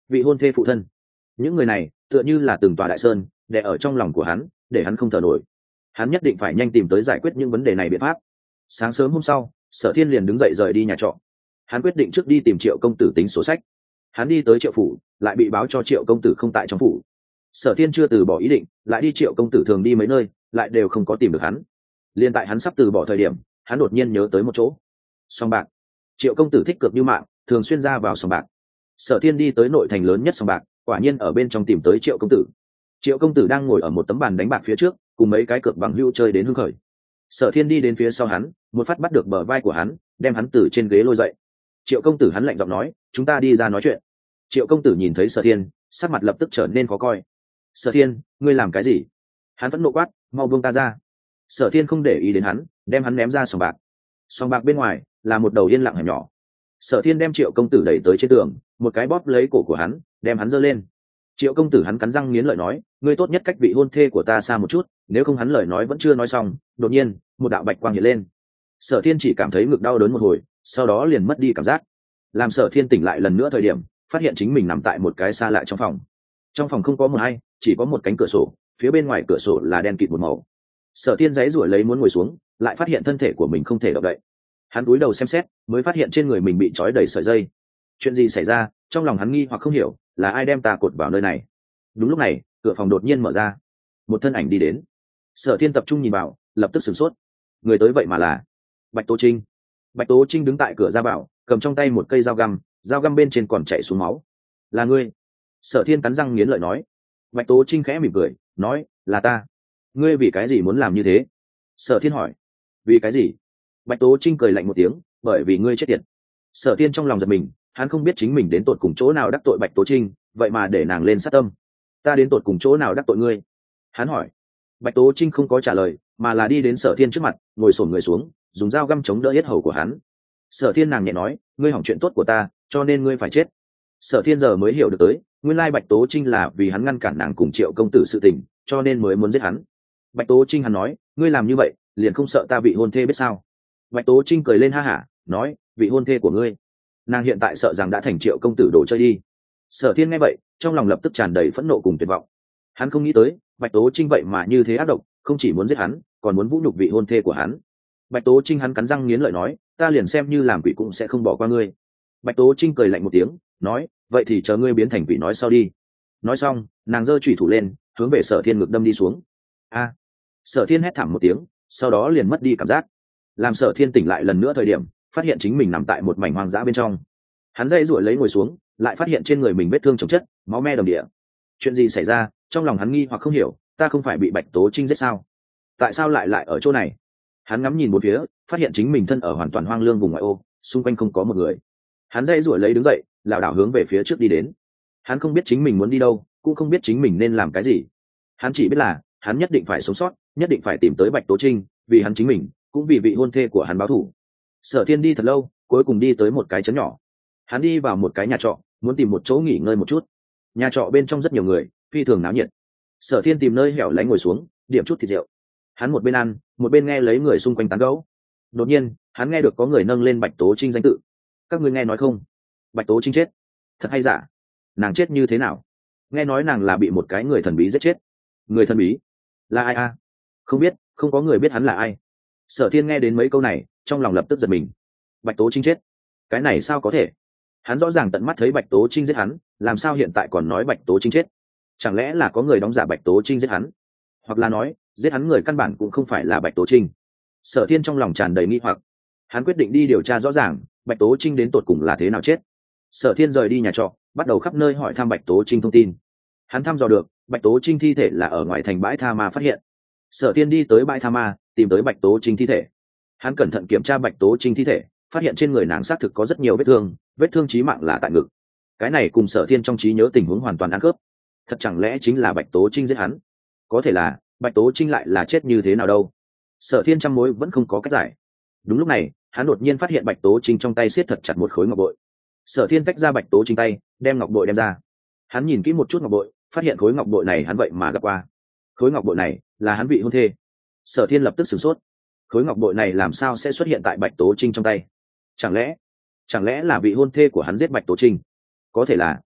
vị hôn thê phụ thân. Những người này tựa như là từng tòa đại sơn đè ở trong lòng của hắn, để hắn không thở nổi. Hắn nhất định phải nhanh tìm tới giải quyết những vấn đề này biện pháp. Sáng sớm hôm sau, Sở Thiên liền đứng dậy rời đi nhà trọ. Hắn quyết định trước đi tìm Triệu công tử tính sổ sách. Hắn đi tới Triệu phủ, lại bị báo cho Triệu công tử không tại trong phủ. Sở Thiên chưa từ bỏ ý định, lại đi Triệu công tử thường đi mấy nơi, lại đều không có tìm được hắn. Liên tại hắn sắp từ bỏ thời điểm, hắn đột nhiên nhớ tới một chỗ. Sòng bạc. Triệu công tử thích cược như mạng, thường xuyên ra vào sòng bạc. Sở Thiên đi tới nội thành lớn nhất sòng bạc, quả nhiên ở bên trong tìm tới Triệu công tử. Triệu công tử đang ngồi ở một tấm bàn đánh bạc phía trước, cùng mấy cái cược bằng hữu chơi đến hưng khởi. Sở Thiên đi đến phía sau hắn, một phát bắt được bờ vai của hắn, đem hắn từ trên ghế lôi dậy. Triệu công tử, hắn lạnh giọng nói, chúng ta đi ra nói chuyện. Triệu công tử nhìn thấy Sở Thiên, sắc mặt lập tức trở nên khó coi. Sở Thiên, ngươi làm cái gì? Hắn vẫn nộ quát, mau buông ta ra. Sở Thiên không để ý đến hắn, đem hắn ném ra sòng bạc. Sòng bạc bên ngoài là một đầu yên lặng hẻm nhỏ. Sở Thiên đem Triệu công tử đẩy tới trên tường, một cái bóp lấy cổ của hắn, đem hắn giơ lên. Triệu công tử, hắn cắn răng nghiến lợi nói, ngươi tốt nhất cách vị hôn thê của ta xa một chút, nếu không. Hắn lời nói vẫn chưa nói xong, đột nhiên một đạo bạch quang hiện lên. Sở Thiên chỉ cảm thấy ngực đau đớn một hồi, sau đó liền mất đi cảm giác. Làm Sở Thiên tỉnh lại lần nữa thời điểm, phát hiện chính mình nằm tại một cái xa lạ trong phòng. Trong phòng không có một ai, chỉ có một cánh cửa sổ, phía bên ngoài cửa sổ là đen kịt một màu. Sở Thiên giãy giụa lấy muốn ngồi xuống, lại phát hiện thân thể của mình không thể động đậy. Hắn cúi đầu xem xét, mới phát hiện trên người mình bị trói đầy sợi dây. Chuyện gì xảy ra? Trong lòng hắn nghi hoặc không hiểu, là ai đem ta cột vào nơi này? Đúng lúc này, cửa phòng đột nhiên mở ra, một thân ảnh đi đến. Sở Thiên tập trung nhìn vào, lập tức sửng sốt. Người tới vậy mà là Bạch Tố Trinh. Bạch Tố Trinh đứng tại cửa ra vào, cầm trong tay một cây dao găm bên trên còn chảy xuống máu. Là ngươi? Sở Thiên cắn răng nghiến lợi nói. Bạch Tố Trinh khẽ mỉm cười, nói, là ta. Ngươi vì cái gì muốn làm như thế? Sở Thiên hỏi. Vì cái gì? Bạch Tố Trinh cười lạnh một tiếng, bởi vì ngươi chết tiệt. Sở Thiên trong lòng giật mình, hắn không biết chính mình đến tột cùng chỗ nào đắc tội Bạch Tố Trinh, vậy mà để nàng lên sát tâm. Ta đến tột cùng chỗ nào đắc tội ngươi? Hắn hỏi. Bạch Tố Trinh không có trả lời, mà là đi đến Sở Thiên trước mặt, ngồi xổm người xuống, dùng dao găm chống đỡ yết hầu của hắn. Sở Thiên, nàng nhẹ nói, ngươi hỏng chuyện tốt của ta, cho nên ngươi phải chết. Sở Thiên giờ mới hiểu được tới, nguyên lai Bạch Tố Trinh là vì hắn ngăn cản nàng cùng Triệu công tử sự tình, cho nên mới muốn giết hắn. Bạch Tố Trinh, hắn nói, ngươi làm như vậy, liền không sợ ta vị hôn thê biết sao? Bạch Tố Trinh cười lên ha hả, nói, vị hôn thê của ngươi? Nàng hiện tại sợ rằng đã thành Triệu công tử đồ chơi đi. Sở Thiên nghe vậy, trong lòng lập tức tràn đầy phẫn nộ cùng tuyệt vọng. Hắn không nghĩ tới, Bạch Tố Trinh vậy mà như thế ác độc, không chỉ muốn giết hắn, còn muốn vũ nhục vị hôn thê của hắn. Bạch Tố Trinh, hắn cắn răng nghiến lợi nói, ta liền xem như làm quỷ cũng sẽ không bỏ qua ngươi. Bạch Tố Trinh cười lạnh một tiếng, nói, vậy thì chờ ngươi biến thành quỷ nói sau đi. Nói xong, nàng giơ chủy thủ lên, hướng về Sở Thiên ngực đâm đi xuống. A! Sở Thiên hét thảm một tiếng, sau đó liền mất đi cảm giác. Làm Sở Thiên tỉnh lại lần nữa thời điểm, phát hiện chính mình nằm tại một mảnh hoang dã bên trong. Hắn dãy giụa lấy ngồi xuống, lại phát hiện trên người mình vết thương chồng chất, máu me đầm địa. Chuyện gì xảy ra? Trong lòng hắn nghi hoặc không hiểu, ta không phải bị Bạch Tố Trinh giết sao? Tại sao lại ở chỗ này? Hắn ngắm nhìn một phía, phát hiện chính mình thân ở hoàn toàn hoang lương vùng ngoại ô, xung quanh không có một người. Hắn dãy giụa lấy đứng dậy, lảo đảo hướng về phía trước đi đến. Hắn không biết chính mình muốn đi đâu, cũng không biết chính mình nên làm cái gì. Hắn chỉ biết là hắn nhất định phải sống sót, nhất định phải tìm tới Bạch Tố Trinh, vì hắn chính mình, cũng vì vị hôn thê của hắn báo thù. Sở Thiên đi thật lâu, cuối cùng đi tới một cái trấn nhỏ. Hắn đi vào một cái nhà trọ, muốn tìm một chỗ nghỉ ngơi một chút. Nhà trọ bên trong rất nhiều người, phi thường náo nhiệt. Sở Thiên tìm nơi hẻo lánh ngồi xuống, điểm chút thịt rượu. Hắn một bên ăn, một bên nghe lấy người xung quanh tán gẫu. Đột nhiên, hắn nghe được có người nâng lên Bạch Tố Trinh danh tự. Các ngươi nghe nói không? Bạch Tố Trinh chết. Thật hay giả? Nàng chết như thế nào? Nghe nói nàng là bị một cái người thần bí giết chết. Người thần bí? Là ai a? Không biết, không có người biết hắn là ai. Sở Thiên nghe đến mấy câu này, trong lòng lập tức giật mình. Bạch Tố Trinh chết? Cái này sao có thể? Hắn rõ ràng tận mắt thấy Bạch Tố Trinh giết hắn, làm sao hiện tại còn nói Bạch Tố Trinh chết? Chẳng lẽ là có người đóng giả Bạch Tố Trinh giết hắn? Hoặc là nói, giết hắn người căn bản cũng không phải là Bạch Tố Trinh? Sở Thiên trong lòng tràn đầy nghi hoặc. Hắn quyết định đi điều tra rõ ràng, Bạch Tố Trinh đến tột cùng là thế nào chết. Sở Thiên rời đi nhà trọ, bắt đầu khắp nơi hỏi thăm Bạch Tố Trinh thông tin. Hắn thăm dò được, Bạch Tố Trinh thi thể là ở ngoài thành bãi tha ma phát hiện. Sở Thiên đi tới bãi tha ma, tìm tới Bạch Tố Trinh thi thể. Hắn cẩn thận kiểm tra Bạch Tố Trinh thi thể, phát hiện trên người nàng xác thực có rất nhiều vết thương chí mạng là tại ngực. Cái này cùng Sở Thiên trong trí nhớ tình huống hoàn toàn ăn khớp. Thật chẳng lẽ chính là Bạch Tố Trinh giết hắn? Có thể là, Bạch Tố Trinh lại là chết như thế nào đâu? Sở Thiên trăm mối vẫn không có cách giải. Đúng lúc này, hắn đột nhiên phát hiện Bạch Tố Trinh trong tay siết thật chặt một khối ngọc bội. Sở Thiên tách ra Bạch Tố Trinh tay, đem ngọc bội đem ra. Hắn nhìn kỹ một chút ngọc bội, phát hiện khối ngọc bội này hắn vậy mà gặp qua. Khối ngọc bội này là hắn vị hôn thê. Sở Thiên lập tức sửng sốt. Khối ngọc bội này làm sao sẽ xuất hiện tại Bạch Tố Trinh trong tay? Chẳng lẽ là vị hôn thê của hắn giết Bạch Tố Trinh? Có thể là,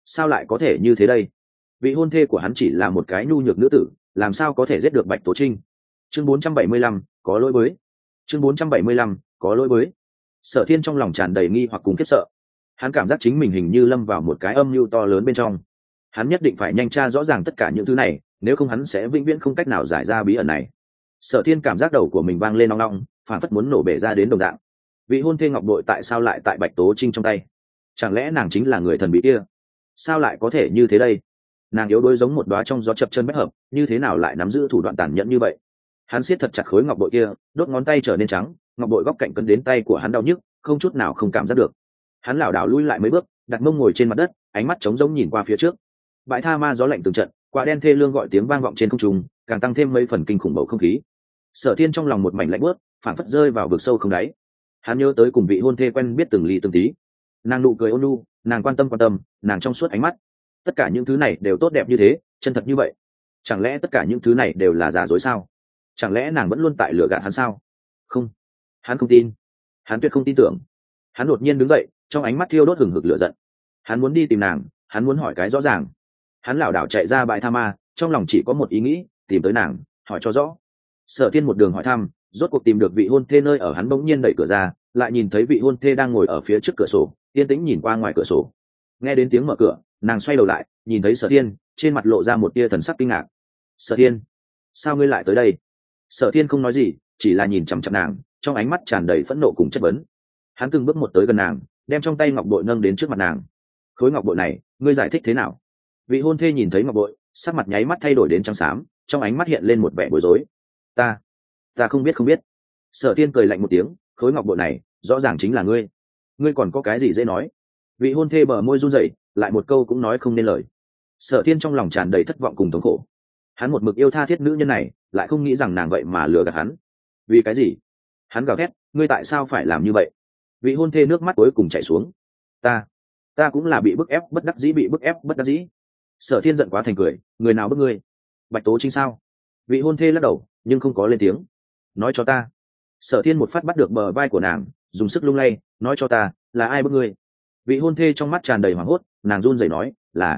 sao lại có thể như thế đây? Vị hôn thê của hắn chỉ là một cái nhu nhược nữ tử, làm sao có thể giết được Bạch Tố Trinh? Chương 475, có lỗi với. Chương 475, có lỗi với. Sở Thiên trong lòng tràn đầy nghi hoặc cùng khiếp sợ. Hắn cảm giác chính mình hình như lâm vào một cái âm mưu to lớn bên trong. Hắn nhất định phải nhanh tra rõ ràng tất cả những thứ này, nếu không hắn sẽ vĩnh viễn không cách nào giải ra bí ẩn này. Sở Thiên cảm giác đầu của mình vang lên ong ong, phản phất muốn nổ bể ra đến đồng dạng. Vị hôn thê ngọc bội tại sao lại tại Bạch Tố Trinh trong tay? Chẳng lẽ nàng chính là người thần bí kia? Sao lại có thể như thế đây? Nàng yếu đuối giống một đóa trong gió chập chân bất hợp, như thế nào lại nắm giữ thủ đoạn tàn nhẫn như vậy? Hắn siết thật chặt khối ngọc bội kia, đốt ngón tay trở nên trắng, ngọc bội góc cạnh cấn đến tay của hắn đau nhức, không chút nào không cảm giác được. Hắn lảo đảo lui lại mấy bước, đặt mông ngồi trên mặt đất, ánh mắt trống rỗng nhìn qua phía trước. Bãi tha ma gió lạnh từng trận, quả đen thê lương gọi tiếng vang vọng trên không trung, càng tăng thêm mấy phần kinh khủng bầu không khí. Sở Thiên trong lòng một mảnh lạnh buốt, phảng phất rơi vào vực sâu không đáy. Hắn nhớ tới cùng vị hôn thê quen biết từng ly từng tí, nàng nụ cười ôn nhu, nàng quan tâm, nàng trong suốt ánh mắt, tất cả những thứ này đều tốt đẹp như thế, chân thật như vậy. Chẳng lẽ tất cả những thứ này đều là giả dối sao? Chẳng lẽ nàng vẫn luôn tại lừa gạt hắn sao? Không, hắn không tin, hắn tuyệt không tin tưởng. Hắn đột nhiên đứng dậy, trong ánh mắt thiêu đốt hừng hực lửa giận. Hắn muốn đi tìm nàng, hắn muốn hỏi cái rõ ràng. Hắn lảo đảo chạy ra bãi tha ma, trong lòng chỉ có một ý nghĩ, tìm tới nàng, hỏi cho rõ. Sở Thiên một đường hỏi thăm, rốt cuộc tìm được vị hôn thê nơi ở. Hắn bỗng nhiên đẩy cửa ra, lại nhìn thấy vị hôn thê đang ngồi ở phía trước cửa sổ, yên tĩnh nhìn qua ngoài cửa sổ. Nghe đến tiếng mở cửa, nàng xoay đầu lại, nhìn thấy Sở Thiên, trên mặt lộ ra một tia thần sắc kinh ngạc. Sở Thiên, sao ngươi lại tới đây? Sở Thiên không nói gì, chỉ là nhìn chằm chằm nàng, trong ánh mắt tràn đầy phẫn nộ cùng chất vấn. Hắn từng bước một tới gần nàng, đem trong tay ngọc bội nâng đến trước mặt nàng. Khối ngọc bội này, ngươi giải thích thế nào? Vị hôn thê nhìn thấy ngọc bội, sắc mặt nháy mắt thay đổi đến trắng xám, trong ánh mắt hiện lên một vẻ bối rối. Ta không biết. Sở Thiên cười lạnh một tiếng, khối ngọc bội này, rõ ràng chính là ngươi. Ngươi còn có cái gì dễ nói? Vị hôn thê bờ môi run rẩy, lại một câu cũng nói không nên lời. Sở Thiên trong lòng tràn đầy thất vọng cùng thống khổ. Hắn một mực yêu tha thiết nữ nhân này, lại không nghĩ rằng nàng vậy mà lừa gạt hắn. Vì cái gì? Hắn gào thét, ngươi tại sao phải làm như vậy? Vị hôn thê nước mắt cuối cùng chảy xuống. Ta cũng là bị bức ép bất đắc dĩ. Sở Thiên giận quá thành cười, người nào bức ngươi? Bạch Tố Trinh sao? Vị hôn thê lắc đầu, nhưng không có lên tiếng. Nói cho ta. Sở Thiên một phát bắt được bờ vai của nàng, dùng sức lung lay, nói cho ta, là ai bức ngươi? Vị hôn thê trong mắt tràn đầy hoảng hốt, nàng run rẩy nói,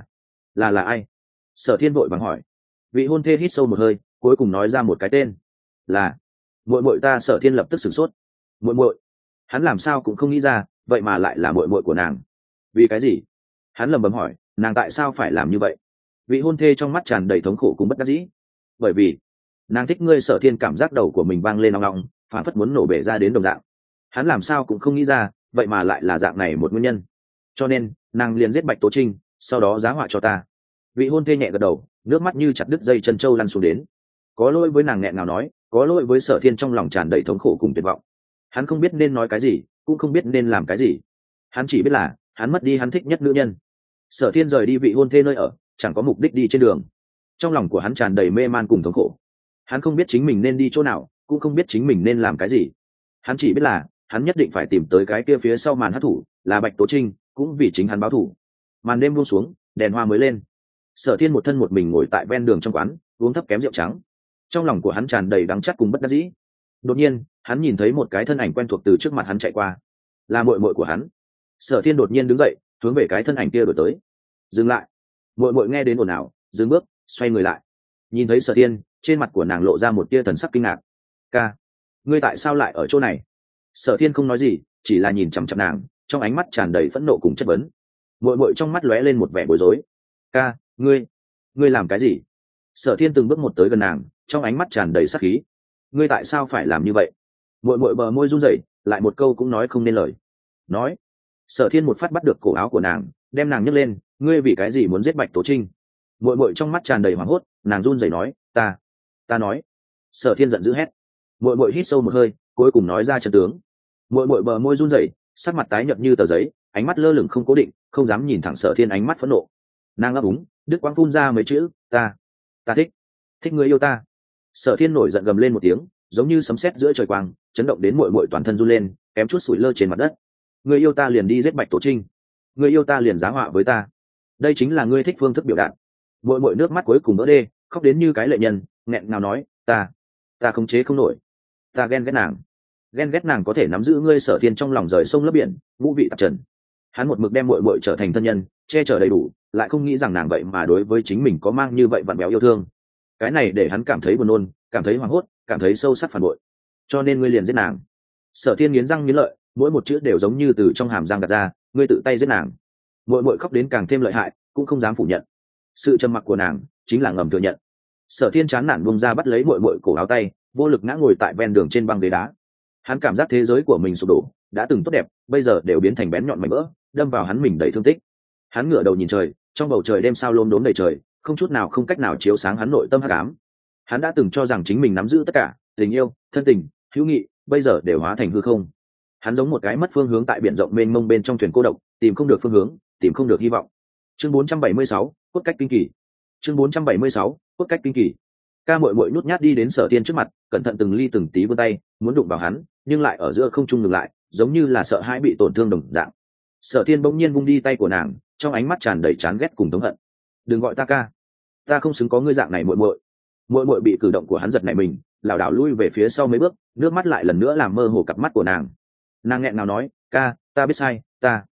là ai? Sở Thiên vội vàng hỏi. Vị hôn thê hít sâu một hơi, cuối cùng nói ra một cái tên. Là muội muội ta. Sở Thiên lập tức sửng sốt. Muội? Hắn làm sao cũng không nghĩ ra, vậy mà lại là muội muội của nàng. Vì cái gì? Hắn lẩm bẩm hỏi, nàng tại sao phải làm như vậy? Vị hôn thê trong mắt tràn đầy thống khổ cùng bất đắc dĩ. Bởi vì nàng thích ngươi. Sở Thiên cảm giác đầu của mình vang lên ong ong, phản phất muốn nổ bể ra đến đồng dạng. Hắn làm sao cũng không nghĩ ra, vậy mà lại là dạng này một nguyên nhân. Cho nên nàng liền giết Bạch Tố Trinh, sau đó giá họa cho ta. Vị hôn thê nhẹ gật đầu, nước mắt như chặt đứt dây chân trâu lăn xuống đến. Có lỗi với nàng, nghẹn ngào nói, có lỗi với. Sở Thiên trong lòng tràn đầy thống khổ cùng tuyệt vọng. Hắn không biết nên nói cái gì, cũng không biết nên làm cái gì. Hắn chỉ biết là hắn mất đi hắn thích nhất nữ nhân. Sở Thiên rời đi vị hôn thê nơi ở, chẳng có mục đích đi trên đường. Trong lòng của hắn tràn đầy mê man cùng thống khổ. Hắn không biết chính mình nên đi chỗ nào, cũng không biết chính mình nên làm cái gì. Hắn chỉ biết là hắn nhất định phải tìm tới cái kia phía sau màn hắc thủ, là Bạch Tố Trinh, cũng vì chính hắn báo thù. Màn đêm buông xuống, đèn hoa mới lên. Sở Thiên một thân một mình ngồi tại ven đường trong quán, uống thấp kém rượu trắng. Trong lòng của hắn tràn đầy đắng chát cùng bất đắc dĩ. Đột nhiên, hắn nhìn thấy một cái thân ảnh quen thuộc từ trước mặt hắn chạy qua, là muội muội của hắn. Sở Thiên đột nhiên đứng dậy, hướng về cái thân ảnh kia đuổi tới. Dừng lại! Muội muội nghe đến ồn ào, dừng bước, xoay người lại. Nhìn thấy Sở Thiên, trên mặt của nàng lộ ra một tia thần sắc kinh ngạc. Ca, ngươi tại sao lại ở chỗ này? Sở Thiên không nói gì, chỉ là nhìn chằm chằm nàng, trong ánh mắt tràn đầy phẫn nộ cùng chất vấn. Muội muội trong mắt lóe lên một vẻ bối rối. Ca, ngươi làm cái gì? Sở Thiên từng bước một tới gần nàng, trong ánh mắt tràn đầy sát khí. Ngươi tại sao phải làm như vậy? Muội muội bờ môi run rẩy, lại một câu cũng nói không nên lời. Nói. Sở Thiên một phát bắt được cổ áo của nàng, đem nàng nhấc lên. Ngươi vì cái gì muốn giết Bạch Tố Trinh? Muội muội trong mắt tràn đầy hoảng hốt, nàng run rẩy nói, ta nói. Sở Thiên giận dữ hét. Muội muội hít sâu một hơi, cuối cùng nói ra chân tướng. Muội muội bờ môi run rẩy, sắc mặt tái nhợt như tờ giấy, ánh mắt lơ lửng không cố định, không dám nhìn thẳng Sở Thiên ánh mắt phẫn nộ. Nàng ấp úng, đứt quãng phun ra mấy chữ, ta thích người yêu ta. Sở Thiên nổi giận gầm lên một tiếng, giống như sấm sét giữa trời quang, chấn động đến muội muội toàn thân run lên, kém chút sủi lơ trên mặt đất. Người yêu ta liền đi giết Bạch Tố Trinh, người yêu ta liền giá họa với ta, đây chính là ngươi thích phương thức biểu đạt. Muội muội nước mắt cuối cùng vỡ đê, khóc đến như cái lệ nhân, nghẹn ngào nói, ta khống chế không nổi, ta ghen ghét nàng có thể nắm giữ ngươi. Sở Thiên trong lòng rời sông lấp biển, ngũ vị tạp trần. Hắn một mực đem muội muội trở thành thân nhân, che chở đầy đủ, lại không nghĩ rằng nàng vậy mà đối với chính mình có mang như vậy vặn béo yêu thương. Cái này để hắn cảm thấy buồn nôn, cảm thấy hoảng hốt, cảm thấy sâu sắc phản bội. Cho nên ngươi liền giết nàng. Sở Thiên nghiến răng nghiến lợi, mỗi một chữ đều giống như từ trong hàm răng gạt ra, ngươi tự tay giết nàng. Muội muội khóc đến càng thêm lợi hại, cũng không dám phủ nhận. Sự trầm mặc của nàng chính là ngầm thừa nhận. Sở Thiên chán nản buông ra bắt lấy muội muội cổ áo tay, vô lực ngã ngồi tại ven đường trên băng ghế đá. Hắn cảm giác thế giới của mình sụp đổ, đã từng tốt đẹp, bây giờ đều biến thành bén nhọn mảnh vỡ, đâm vào hắn mình đầy thương tích. Hắn ngửa đầu nhìn trời, trong bầu trời đêm sao lốm đốm đầy trời, không chút nào không cách nào chiếu sáng hắn nội tâm hắc ám. Hắn đã từng cho rằng chính mình nắm giữ tất cả, tình yêu, thân tình, hữu nghị, bây giờ đều hóa thành hư không. Hắn giống một cái mất phương hướng tại biển rộng mênh mông bên trong thuyền cô độc, tìm không được phương hướng, tìm không được hy vọng. Chương 476, cốt cách kinh kỳ. Chương 476, cốt cách kinh kỳ. Ca muội muội nhút nhát đi đến Sở Thiên trước mặt, cẩn thận từng ly từng tí vươn tay, muốn đụng vào hắn, nhưng lại ở giữa không trung ngừng lại, giống như là sợ hãi bị tổn thương đồng dạng. Sở Thiên bỗng nhiên vung đi tay của nàng, trong ánh mắt tràn đầy chán ghét cùng thống hận. "Đừng gọi ta ca, ta không xứng có ngươi dạng này muội muội." Muội muội bị cử động của hắn giật nảy mình, lảo đảo lui về phía sau mấy bước, nước mắt lại lần nữa làm mơ hồ cặp mắt của nàng. Nàng nghẹn ngào nói, "Ca, ta biết sai,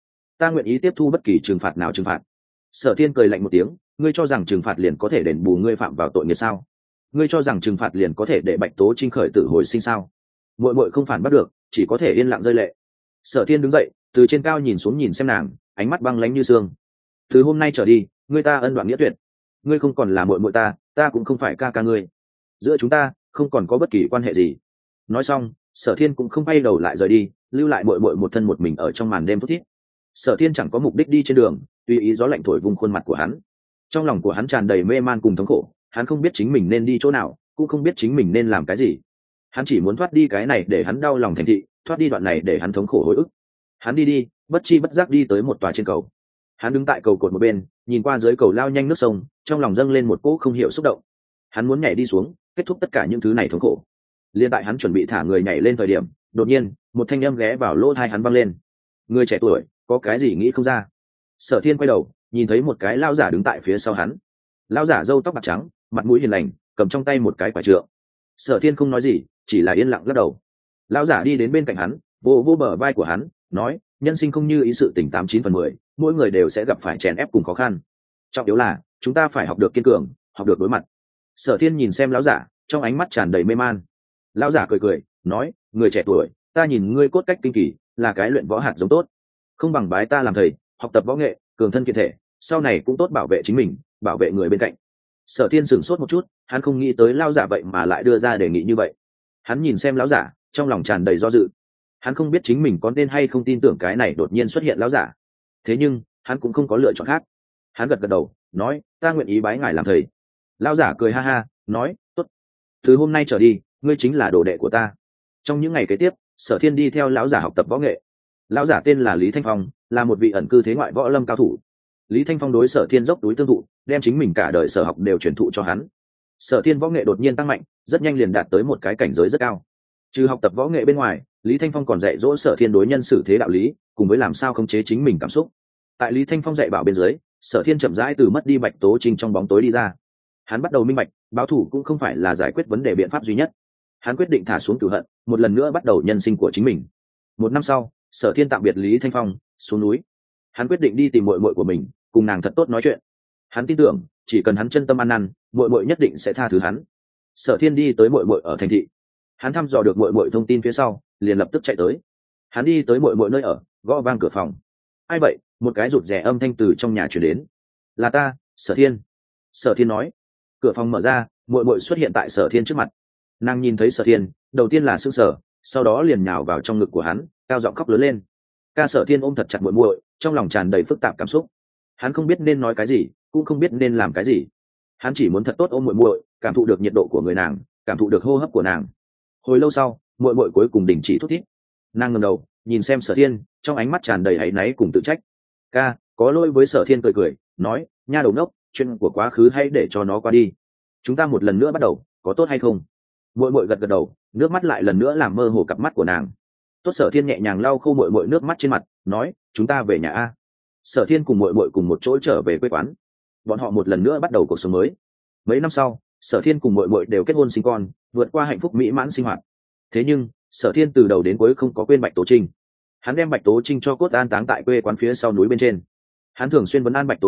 ta nguyện ý tiếp thu bất kỳ trừng phạt nào trừng phạt." Sở Thiên cười lạnh một tiếng, "Ngươi cho rằng trừng phạt liền có thể đền bù ngươi phạm vào tội nghiệp sao? Ngươi cho rằng trừng phạt liền có thể để Bạch Tố Trinh khởi tử hồi sinh sao?" Muội muội không phản bắt được, chỉ có thể yên lặng rơi lệ. Sở Thiên đứng dậy, từ trên cao nhìn xuống nhìn xem nàng, ánh mắt băng lãnh như xương. "Từ hôm nay trở đi, ngươi ta ân đoạn nghĩa tuyệt. Ngươi không còn là muội muội ta cũng không phải ca ca ngươi. Giữa chúng ta không còn có bất kỳ quan hệ gì." Nói xong, Sở Thiên cũng không bay đầu lại rời đi, lưu lại muội muội một thân một mình ở trong màn đêm thút thít. Sở Thiên chẳng có mục đích đi trên đường, tùy ý gió lạnh thổi vùng khuôn mặt của hắn. Trong lòng của hắn tràn đầy mê man cùng thống khổ, hắn không biết chính mình nên đi chỗ nào, cũng không biết chính mình nên làm cái gì. Hắn chỉ muốn thoát đi cái này để hắn đau lòng thành thị, thoát đi đoạn này để hắn thống khổ hồi ức. Hắn đi, bất chi bất giác đi tới một tòa trên cầu. Hắn đứng tại cầu cột một bên, nhìn qua dưới cầu lao nhanh nước sông, trong lòng dâng lên một cỗ không hiểu xúc động. Hắn muốn nhảy đi xuống, kết thúc tất cả những thứ này thống khổ. Liên tại hắn chuẩn bị thả người nhảy lên thời điểm, đột nhiên, một thanh âm ghé vào lỗ tai hắn vang lên. "Người trẻ tuổi, có cái gì nghĩ không ra?" Sở Thiên quay đầu, nhìn thấy một cái lão giả đứng tại phía sau hắn. Lão giả râu tóc bạc trắng, mặt mũi hiền lành, cầm trong tay một cái quả trượng. Sở Thiên không nói gì, chỉ là yên lặng lắc đầu. Lão giả đi đến bên cạnh hắn, vô vô bờ vai của hắn, nói, "Nhân sinh không như ý sự tình 89/10, mỗi người đều sẽ gặp phải chèn ép cùng khó khăn. Trọng yếu là chúng ta phải học được kiên cường, học được đối mặt." Sở Thiên nhìn xem lão giả, trong ánh mắt tràn đầy mê man. Lão giả cười cười, nói, "Người trẻ tuổi, ta nhìn ngươi cốt cách kinh kỳ, là cái luyện võ hạt giống tốt, không bằng bái ta làm thầy, học tập võ nghệ, cường thân kiện thể, sau này cũng tốt bảo vệ chính mình, bảo vệ người bên cạnh." Sở Thiên sửng sốt một chút, hắn không nghĩ tới lão giả vậy mà lại đưa ra đề nghị như vậy. Hắn nhìn xem lão giả, trong lòng tràn đầy do dự. Hắn không biết chính mình có nên hay không tin tưởng cái này đột nhiên xuất hiện lão giả. Thế nhưng, hắn cũng không có lựa chọn khác. Hắn gật gật đầu, nói, "Ta nguyện ý bái ngài làm thầy." Lão giả cười ha ha, nói, "Tốt. Từ hôm nay trở đi, ngươi chính là đồ đệ của ta." Trong những ngày kế tiếp, Sở Thiên đi theo lão giả học tập võ nghệ. Lão giả tên là Lý Thanh Phong, là một vị ẩn cư thế ngoại võ lâm cao thủ. Lý Thanh Phong đối Sở Thiên dốc túi tương thụ, đem chính mình cả đời sở học đều truyền thụ cho hắn. Sở Thiên võ nghệ đột nhiên tăng mạnh, rất nhanh liền đạt tới một cái cảnh giới rất cao. Trừ học tập võ nghệ bên ngoài, Lý Thanh Phong còn dạy dỗ Sở Thiên đối nhân xử thế đạo lý, cùng với làm sao khống chế chính mình cảm xúc. Tại Lý Thanh Phong dạy bảo bên dưới, Sở Thiên chậm rãi từ mất đi Bạch Tố Trinh trong bóng tối đi ra. Hắn bắt đầu minh bạch, báo thù cũng không phải là giải quyết vấn đề biện pháp duy nhất. Hắn quyết định thả xuống cửu hận, một lần nữa bắt đầu nhân sinh của chính mình. Một năm sau, Sở Thiên tạm biệt Lý Thanh Phong, xuống núi. Hắn quyết định đi tìm muội muội của mình, cùng nàng thật tốt nói chuyện. Hắn tin tưởng, chỉ cần hắn chân tâm ăn năn, muội muội nhất định sẽ tha thứ hắn. Sở Thiên đi tới muội muội ở thành thị. Hắn thăm dò được muội muội thông tin phía sau, liền lập tức chạy tới. Hắn đi tới muội muội nơi ở, gõ vang cửa phòng. "Ai vậy?" Một cái rụt rè âm thanh từ trong nhà truyền đến. "Là ta, Sở Thiên." Sở Thiên nói. Cửa phòng mở ra, muội muội xuất hiện tại Sở Thiên trước mặt. Nàng nhìn thấy Sở Thiên, đầu tiên là sững sờ, sau đó liền nhào vào trong ngực của hắn, cao giọng khóc lớn lên. Ca Sở Thiên ôm thật chặt muội muội, trong lòng tràn đầy phức tạp cảm xúc. Hắn không biết nên nói cái gì, cũng không biết nên làm cái gì. Hắn chỉ muốn thật tốt ôm muội muội, cảm thụ được nhiệt độ của người nàng, cảm thụ được hô hấp của nàng. Hồi lâu sau, muội muội cuối cùng đình chỉ thút thít. Nàng ngẩng đầu, nhìn xem Sở Thiên, trong ánh mắt tràn đầy áy náy cùng tự trách. "Ca, có lỗi với." Sở Thiên cười cười, nói, "Nha đầu ngốc, chuyện của quá khứ hãy để cho nó qua đi. Chúng ta một lần nữa bắt đầu, có tốt hay không?" Muội muội gật gật đầu, nước mắt lại lần nữa làm mơ hồ cặp mắt của nàng. Tốt. Sở Thiên nhẹ nhàng lau khô muội muội nước mắt trên mặt, nói, "Chúng ta về nhà a." Sở Thiên cùng muội muội cùng một chỗ trở về quê quán. Bọn họ một lần nữa bắt đầu cuộc sống mới. Mấy năm sau, Sở Thiên cùng muội muội đều kết hôn sinh con, vượt qua hạnh phúc mỹ mãn sinh hoạt. Thế nhưng, Sở Thiên từ đầu đến cuối không có quên Bạch Tố Trinh. Hắn đem Bạch Tố Trinh cho cốt an táng tại quê quán phía sau núi bên trên. Hắn thường xuyên vấn an Bạch Tố Trinh,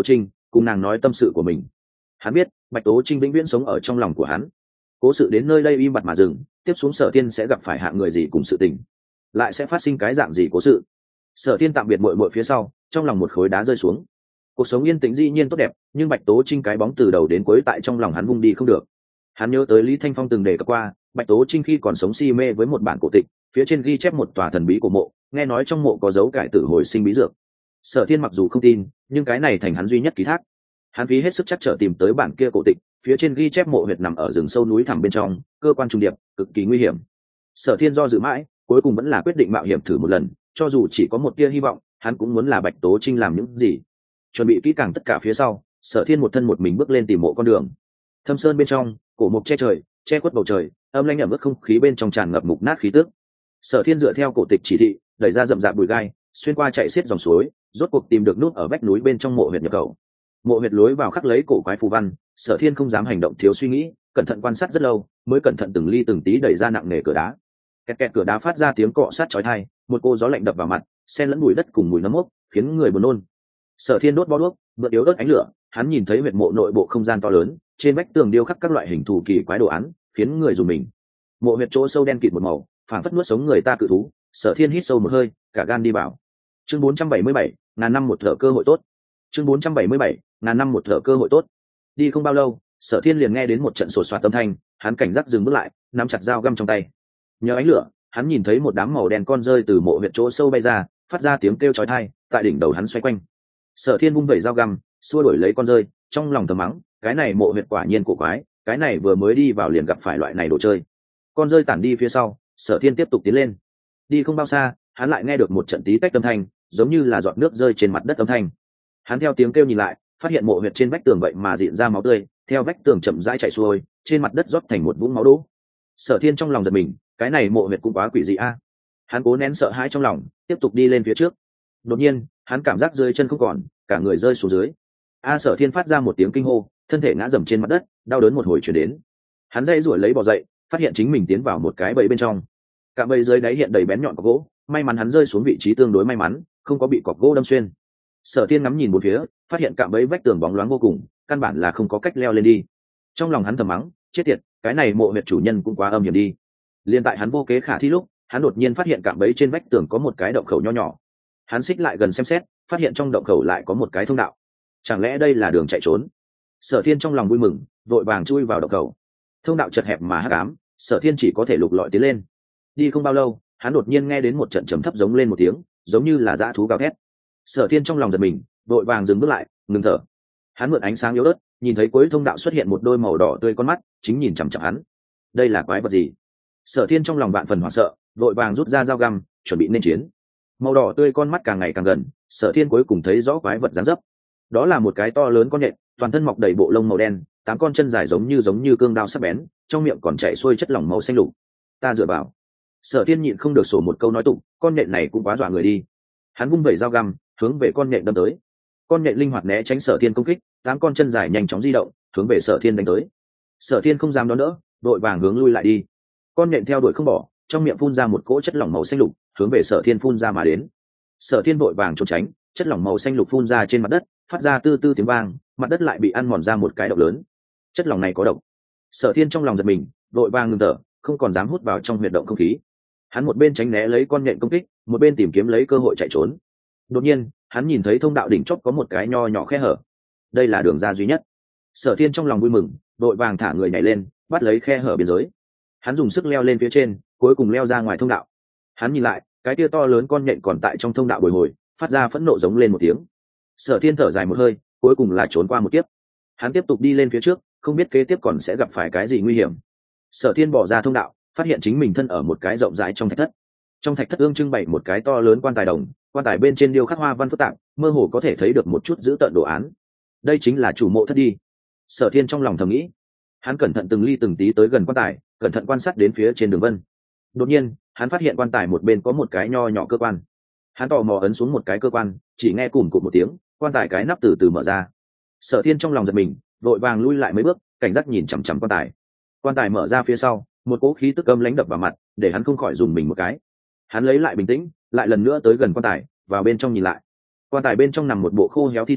cùng nàng nói tâm sự của mình. Hắn biết Bạch Tố Trinh vĩnh viễn sống ở trong lòng của hắn. Cố sự đến nơi đây im bặt mà dừng, tiếp xuống Sở Thiên sẽ gặp phải hạng người gì cùng sự tình, lại sẽ phát sinh cái dạng gì cố sự. Sở Thiên tạm biệt muội muội phía sau, trong lòng một khối đá rơi xuống. Cuộc sống yên tĩnh dĩ nhiên tốt đẹp, nhưng Bạch Tố Trinh cái bóng từ đầu đến cuối tại trong lòng hắn vung đi không được. Hắn nhớ tới Lý Thanh Phong từng đề cập qua, Bạch Tố Trinh khi còn sống si mê với một bản cổ tịch, phía trên ghi chép một tòa thần bí của mộ, nghe nói trong mộ có dấu cải tử hồi sinh bí dược. Sở Thiên mặc dù không tin, nhưng cái này thành hắn duy nhất ký thác. Hắn phí hết sức chắc trở tìm tới bản kia cổ tịch, phía trên ghi chép mộ huyệt nằm ở rừng sâu núi thẳm bên trong, cơ quan trùng điệp, cực kỳ nguy hiểm. Sở Thiên do dự mãi, cuối cùng vẫn là quyết định mạo hiểm thử một lần, cho dù chỉ có một tia hy vọng, hắn cũng muốn là Bạch Tố Trinh làm những gì. Chuẩn bị kỹ càng tất cả phía sau, Sở Thiên một thân một mình bước lên tìm mộ con đường. Thâm sơn bên trong, cổ mục che trời, che khuất bầu trời, âm lãnh ẩm ướt không khí bên trong tràn ngập mục nát khí tức. Sở Thiên dựa theo cổ tịch chỉ thị, đẩy ra rậm rạp bụi gai, xuyên qua chạy xiết dòng suối, rốt cuộc tìm được nút ở vách núi bên trong mộ huyệt nhập khẩu. Mộ huyệt lối vào khắc lấy cổ quái phù văn, Sở Thiên không dám hành động thiếu suy nghĩ, cẩn thận quan sát rất lâu, mới cẩn thận từng ly từng tí đẩy ra nặng nề cửa đá. Kẹt kẹt, cửa đá phát ra tiếng cọ sát chói tai, một cô gió lạnh đập vào mặt, xen lẫn mùi đất cùng mùi nấm mốc, khiến người buồn nôn. Sở Thiên đốt bó đuốc, mượn yếu ớt ánh lửa, hắn nhìn thấy huyệt mộ nội bộ không gian to lớn, trên vách tường điêu khắc các loại hình thù kỳ quái đồ án, khiến người rùng mình. Mộ huyệt chỗ sâu đen kịt một màu, phảng phất nuốt sống người ta cự thú. Sở Thiên hít sâu một hơi, cả gan đi vào. Chương 477, ngàn năm một thở cơ hội tốt. Chương 477, ngàn năm một thở cơ hội tốt. Đi không bao lâu, Sở Thiên liền nghe đến một trận sột soạt âm thanh, hắn cảnh giác dừng bước lại, nắm chặt dao găm trong tay. Nhờ ánh lửa, hắn nhìn thấy một đám màu đen con rơi từ mộ huyệt chỗ sâu bay ra, phát ra tiếng kêu chói tai, tại đỉnh đầu hắn xoay quanh. Sở Thiên vung vẩy dao găm, xua đuổi lấy con rơi, trong lòng thầm mắng, cái này mộ huyệt quả nhiên cổ quái, cái này vừa mới đi vào liền gặp phải loại này đồ chơi. Con rơi tản đi phía sau, Sở Thiên tiếp tục tiến lên. Đi không bao xa, hắn lại nghe được một trận tí tách âm thanh, giống như là giọt nước rơi trên mặt đất âm thanh. Hắn theo tiếng kêu nhìn lại, phát hiện mộ huyệt trên vách tường vậy mà rịn ra máu tươi, theo vách tường chậm rãi chảy xuôi, trên mặt đất rót thành một vũng máu đố. Sở Thiên trong lòng giật mình, cái này mộ huyệt cũng quá quỷ dị a. Hắn cố nén sợ hãi trong lòng, tiếp tục đi lên phía trước. Đột nhiên, hắn cảm giác dưới chân không còn, cả người rơi xuống dưới. Sở Thiên phát ra một tiếng kinh hô, thân thể ngã dầm trên mặt đất, đau đớn một hồi truyền đến. Hắn dây rủi lấy bò dậy, phát hiện chính mình tiến vào một cái bẫy bên trong. Cả bẫy dưới đáy hiện đầy bén nhọn cọc gỗ, may mắn hắn rơi xuống vị trí tương đối may mắn, không có bị cọc gỗ đâm xuyên. Sở Thiên ngắm nhìn một phía, phát hiện cạm bẫy vách tường bóng loáng vô cùng, căn bản là không có cách leo lên đi. Trong lòng hắn thầm mắng, chết tiệt, cái này mộ huyệt chủ nhân cũng quá âm hiểm đi. Liên tại hắn vô kế khả thi lúc, hắn đột nhiên phát hiện cạm bẫy trên vách tường có một cái động khẩu nho nhỏ. Hắn xích lại gần xem xét, phát hiện trong động khẩu lại có một cái thông đạo. Chẳng lẽ đây là đường chạy trốn? Sở Thiên trong lòng vui mừng, vội vàng chui vào động khẩu. Thông đạo chật hẹp mà hắc ám, Sở Thiên chỉ có thể lục lọi tiến lên. Đi không bao lâu, hắn đột nhiên nghe đến một trận trầm thấp giống lên một tiếng, giống như là dã thú gào thét. Sở Thiên trong lòng giật mình, vội vàng dừng bước lại, ngừng thở. Hắn mượn ánh sáng yếu ớt, nhìn thấy cuối thông đạo xuất hiện một đôi màu đỏ tươi con mắt, chính nhìn chằm chằm hắn. Đây là quái vật gì? Sở Thiên trong lòng vạn phần hoảng sợ, vội vàng rút ra dao găm, chuẩn bị nên chiến. Màu đỏ tươi con mắt càng ngày càng gần, Sở Thiên cuối cùng thấy rõ quái vật dáng dấp. Đó là một cái to lớn con nhện, toàn thân mọc đầy bộ lông màu đen, 8 con chân dài giống như cương đao sắc bén, trong miệng còn chảy xuôi chất lỏng màu xanh lục. Ta dựa vào. Sở Thiên nhịn không được sổ một câu nói tụng, con nhện này cũng quá dọa người đi. Hắn vung vẩy dao găm, hướng về con nhện đâm tới. Con nhện linh hoạt né tránh Sở Thiên công kích, 8 con chân dài nhanh chóng di động, hướng về Sở Thiên đánh tới. Sở Thiên không dám đón đỡ, đội vàng hướng lui lại đi. Con nhện theo đuổi không bỏ, trong miệng phun ra một cỗ chất lỏng màu xanh lục, hướng về Sở Thiên phun ra mà đến. Sở Thiên vội vàng trốn tránh, chất lỏng màu xanh lục phun ra trên mặt đất, phát ra tư tư tiếng vang, mặt đất lại bị ăn mòn ra một cái động lớn. Chất lỏng này có độc. Sở Thiên trong lòng giật mình, vội vàng ngừng thở, không còn dám hút vào trong huyệt động không khí. Hắn một bên tránh né lấy con nhện công kích, một bên tìm kiếm lấy cơ hội chạy trốn. Đột nhiên, hắn nhìn thấy thông đạo đỉnh chóp có một cái nho nhỏ khe hở. Đây là đường ra duy nhất. Sở Thiên trong lòng vui mừng, vội vàng thả người nhảy lên, bắt lấy khe hở biên giới. Hắn dùng sức leo lên phía trên, cuối cùng leo ra ngoài thông đạo. Hắn nhìn lại, cái kia to lớn con nhện còn tại trong thông đạo bồi hồi, phát ra phẫn nộ giống lên một tiếng. Sở Thiên thở dài một hơi, cuối cùng là trốn qua một kiếp. Hắn tiếp tục đi lên phía trước, không biết kế tiếp còn sẽ gặp phải cái gì nguy hiểm. Sở Thiên bỏ ra thông đạo, phát hiện chính mình thân ở một cái rộng rãi trong thạch thất. Trong thạch thất ương trưng bày một cái to lớn quan tài đồng, quan tài bên trên điêu khắc hoa văn phức tạp, mơ hồ có thể thấy được một chút dữ tợn đồ án. Đây chính là chủ mộ thất đi. Sở Thiên trong lòng thầm nghĩ. Hắn cẩn thận từng ly từng tí tới gần quan tài, cẩn thận quan sát đến phía trên đường vân. Đột nhiên, hắn phát hiện quan tài một bên có một cái nho nhỏ cơ quan. Hắn tò mò ấn xuống một cái cơ quan, chỉ nghe cùn cụt một tiếng, quan tài cái nắp từ từ mở ra. Sở Thiên trong lòng giật mình, vội vàng lui lại mấy bước, cảnh giác nhìn chằm chằm quan tài. Quan tài mở ra phía sau, một cỗ khí tức âm lãnh đập vào mặt, để hắn không khỏi dùng mình một cái. Hắn lấy lại bình tĩnh, lại lần nữa tới gần quan tài, vào bên trong nhìn lại. Quan tài bên trong nằm một bộ khô héo thi thể,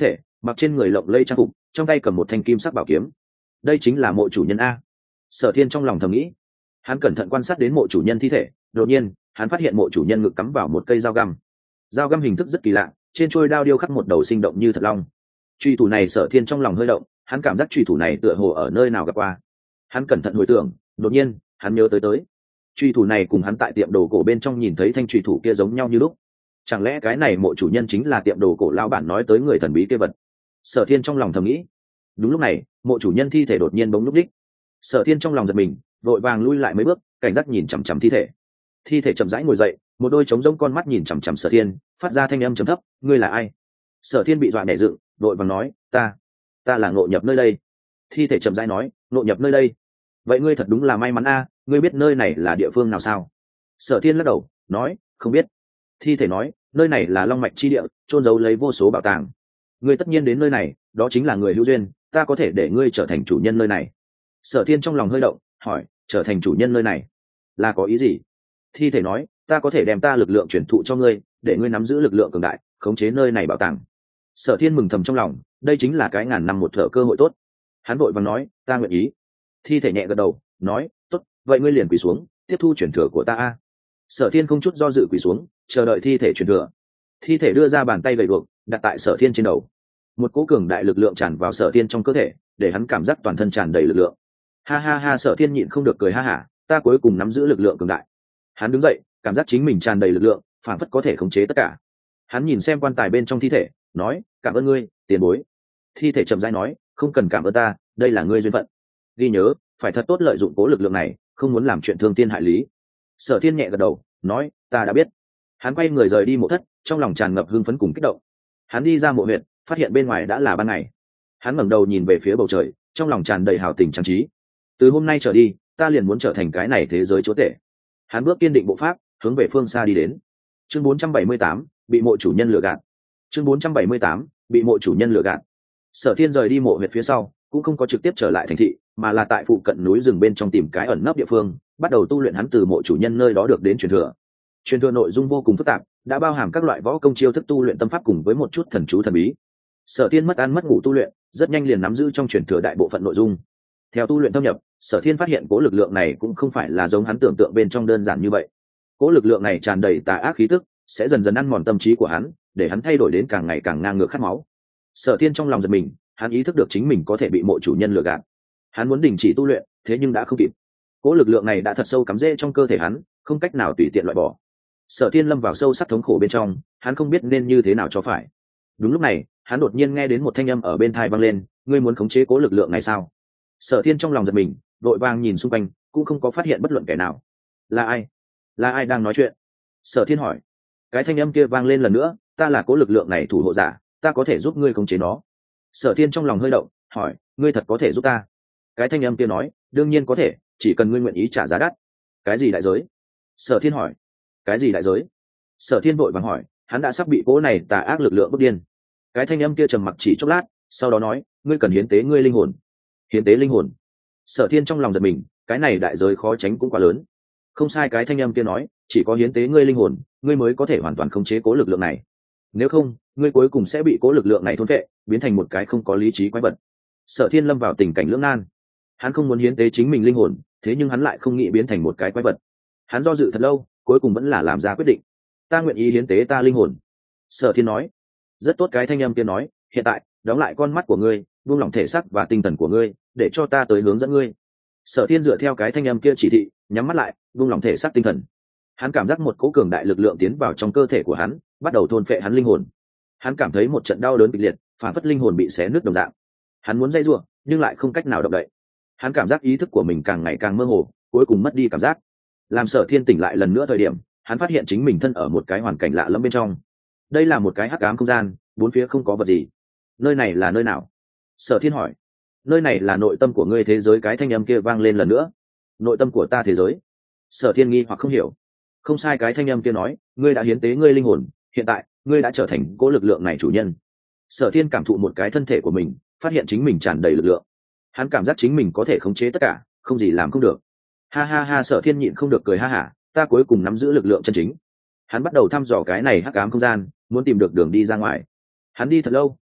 mặc trên người lộng lây trang phục, trong tay cầm một thanh kim sắc bảo kiếm. Đây chính là mộ chủ nhân a. Sở Thiên trong lòng thầm nghĩ. Hắn cẩn thận quan sát đến mộ chủ nhân thi thể, đột nhiên hắn phát hiện mộ chủ nhân ngực cắm vào một cây dao găm. Dao găm hình thức rất kỳ lạ, trên chuôi đao điêu khắc một đầu sinh động như thật long. Truy thủ này Sở Thiên trong lòng hơi động, hắn cảm giác truy thủ này tựa hồ ở nơi nào gặp qua. Hắn cẩn thận hồi tưởng, đột nhiên hắn nhớ tới truy thủ này cùng hắn tại tiệm đồ cổ bên trong nhìn thấy thanh truy thủ kia giống nhau như lúc. Chẳng lẽ cái này mộ chủ nhân chính là tiệm đồ cổ lão bản nói tới người thần bí kia vật? Sở Thiên trong lòng thầm nghĩ. Đúng lúc này mộ chủ nhân thi thể đột nhiên bỗng núp đích. Sở Thiên trong lòng giật mình, vội vàng lui lại mấy bước, cảnh giác nhìn chằm chằm thi thể. Thi thể chậm rãi ngồi dậy, một đôi trống rỗng con mắt nhìn chằm chằm Sở Thiên, phát ra thanh âm trầm thấp, ngươi là ai? Sở Thiên bị dọa nhảy dựng, vội vàng nói, ta là Ngộ Nhập nơi đây. Thi thể chậm rãi nói, Ngộ Nhập nơi đây? Vậy ngươi thật đúng là may mắn a, ngươi biết nơi này là địa phương nào sao? Sở Thiên lắc đầu nói, không biết. Thi thể nói, nơi này là long mạch chi địa, chôn giấu lấy vô số bảo tàng. Ngươi tất nhiên đến nơi này, đó chính là người hữu duyên, ta có thể để ngươi trở thành chủ nhân nơi này. Sở Thiên trong lòng hơi động, hỏi, trở thành chủ nhân nơi này là có ý gì? Thi thể nói, ta có thể đem ta lực lượng truyền thụ cho ngươi, để ngươi nắm giữ lực lượng cường đại, khống chế nơi này bảo tàng. Sở Thiên mừng thầm trong lòng, đây chính là cái ngàn năm một thở cơ hội tốt. Hắn vội vàng nói, ta nguyện ý. Thi thể nhẹ gật đầu, nói, tốt, vậy ngươi liền quỳ xuống, tiếp thu truyền thừa của ta a. Sở Thiên không chút do dự quỳ xuống, chờ đợi thi thể truyền thừa. Thi thể đưa ra bàn tay gầy guộc, đặt tại Sở Thiên trên đầu. Một cỗ cường đại lực lượng tràn vào Sở Thiên trong cơ thể, để hắn cảm giác toàn thân tràn đầy lực lượng. Ha ha ha, Sở Thiên nhịn không được cười ha hả, ta cuối cùng nắm giữ lực lượng cường đại. Hắn đứng dậy, cảm giác chính mình tràn đầy lực lượng, phản phất có thể khống chế tất cả. Hắn nhìn xem quan tài bên trong thi thể, nói, cảm ơn ngươi, tiền bối. Thi thể chậm rãi nói, không cần cảm ơn ta, đây là ngươi duyên phận. Ghi nhớ, phải thật tốt lợi dụng cố lực lượng này, không muốn làm chuyện thương thiên hại lý. Sở Thiên nhẹ gật đầu, nói, ta đã biết. Hắn quay người rời đi mộ thất, trong lòng tràn ngập hưng phấn cùng kích động. Hắn đi ra mộ huyện, phát hiện bên ngoài đã là ban ngày. Hắn ngẩng đầu nhìn về phía bầu trời, trong lòng tràn đầy hào tình trang trí. Từ hôm nay trở đi, ta liền muốn trở thành cái này thế giới chúa tể. Hắn bước kiên định bộ pháp, hướng về phương xa đi đến. Chương 478, bị mộ chủ nhân lừa gạt. Chương 478, bị mộ chủ nhân lừa gạt. Sở Thiên rời đi mộ huyệt phía sau, cũng không có trực tiếp trở lại thành thị, mà là tại phụ cận núi rừng bên trong tìm cái ẩn nấp địa phương, bắt đầu tu luyện hắn từ mộ chủ nhân nơi đó được đến truyền thừa. Truyền thừa nội dung vô cùng phức tạp, đã bao hàm các loại võ công chiêu thức tu luyện tâm pháp cùng với một chút thần chú thần bí. Sở Thiên mất ăn mất ngủ tu luyện, rất nhanh liền nắm giữ trong truyền thừa đại bộ phận nội dung. Theo tu luyện thâm nhập, Sở Thiên phát hiện cố lực lượng này cũng không phải là giống hắn tưởng tượng bên trong đơn giản như vậy. Cố lực lượng này tràn đầy tà ác khí tức, sẽ dần dần ăn mòn tâm trí của hắn, để hắn thay đổi đến càng ngày càng ngang ngược khát máu. Sở Thiên trong lòng giật mình, hắn ý thức được chính mình có thể bị mộ chủ nhân lừa gạt. Hắn muốn đình chỉ tu luyện, thế nhưng đã không kịp. Cố lực lượng này đã thật sâu cắm rễ trong cơ thể hắn, không cách nào tùy tiện loại bỏ. Sở Thiên lâm vào sâu sắc thống khổ bên trong, hắn không biết nên như thế nào cho phải. Đúng lúc này, hắn đột nhiên nghe đến một thanh âm ở bên tai vang lên, ngươi muốn khống chế cố lực lượng này sao? Sở Thiên trong lòng giật mình, vội vàng nhìn xung quanh, cũng không có phát hiện bất luận kẻ nào. Là ai? Là ai đang nói chuyện? Sở Thiên hỏi. Cái thanh âm kia vang lên lần nữa, ta là cố lực lượng này thủ hộ giả, ta có thể giúp ngươi khống chế nó. Sở Thiên trong lòng hơi động, hỏi, ngươi thật có thể giúp ta? Cái thanh âm kia nói, đương nhiên có thể, chỉ cần ngươi nguyện ý trả giá đắt. Cái gì đại giới? Sở Thiên hỏi. Cái gì đại giới? Sở Thiên vội vàng hỏi, hắn đã sắp bị cố này tà ác lực lượng bức điên. Cái thanh âm kia trầm mặc chỉ chốc lát, sau đó nói, ngươi cần hiến tế ngươi linh hồn. Hiến tế linh hồn? Sở Thiên trong lòng giật mình, cái này đại giới khó tránh cũng quá lớn. Không sai, cái thanh âm kia nói, chỉ có hiến tế ngươi linh hồn, ngươi mới có thể hoàn toàn khống chế cố lực lượng này. Nếu không, ngươi cuối cùng sẽ bị cố lực lượng này thôn phệ, biến thành một cái không có lý trí quái vật. Sở Thiên lâm vào tình cảnh lưỡng nan. Hắn không muốn hiến tế chính mình linh hồn, thế nhưng hắn lại không nghĩ biến thành một cái quái vật. Hắn do dự thật lâu, cuối cùng vẫn là làm ra quyết định. Ta nguyện ý hiến tế ta linh hồn. Sở Thiên nói. Rất tốt, cái thanh âm kia nói, hiện tại đóng lại con mắt của ngươi, buông lỏng thể xác và tinh thần của ngươi, để cho ta tới hướng dẫn ngươi. Sở Thiên dựa theo cái thanh âm kia chỉ thị, nhắm mắt lại, buông lỏng thể xác tinh thần. Hắn cảm giác một cỗ cường đại lực lượng tiến vào trong cơ thể của hắn, bắt đầu thôn phệ hắn linh hồn. Hắn cảm thấy một trận đau đớn kịch liệt, phản phất linh hồn bị xé nứt đồng dạng. Hắn muốn dây rủa, nhưng lại không cách nào động đậy. Hắn cảm giác ý thức của mình càng ngày càng mơ hồ, cuối cùng mất đi cảm giác. Làm Sở Thiên tỉnh lại lần nữa thời điểm, hắn phát hiện chính mình thân ở một cái hoàn cảnh lạ lẫm bên trong. Đây là một cái hắc ám không gian, bốn phía không có vật gì. Nơi này là nơi nào? Sở Thiên hỏi. Nơi này là nội tâm của ngươi thế giới, cái thanh âm kia vang lên lần nữa. Nội tâm của ta thế giới? Sở Thiên nghi hoặc không hiểu. Không sai, cái thanh âm kia nói, ngươi đã hiến tế ngươi linh hồn, hiện tại ngươi đã trở thành cố lực lượng này chủ nhân. Sở Thiên cảm thụ một cái thân thể của mình, phát hiện chính mình tràn đầy lực lượng. Hắn cảm giác chính mình có thể khống chế tất cả, không gì làm không được. Ha ha ha, Sở Thiên nhịn không được cười ha hả, ta cuối cùng nắm giữ lực lượng chân chính. Hắn bắt đầu thăm dò cái này hắc ám không gian, muốn tìm được đường đi ra ngoài. Hắn đi thật lâu,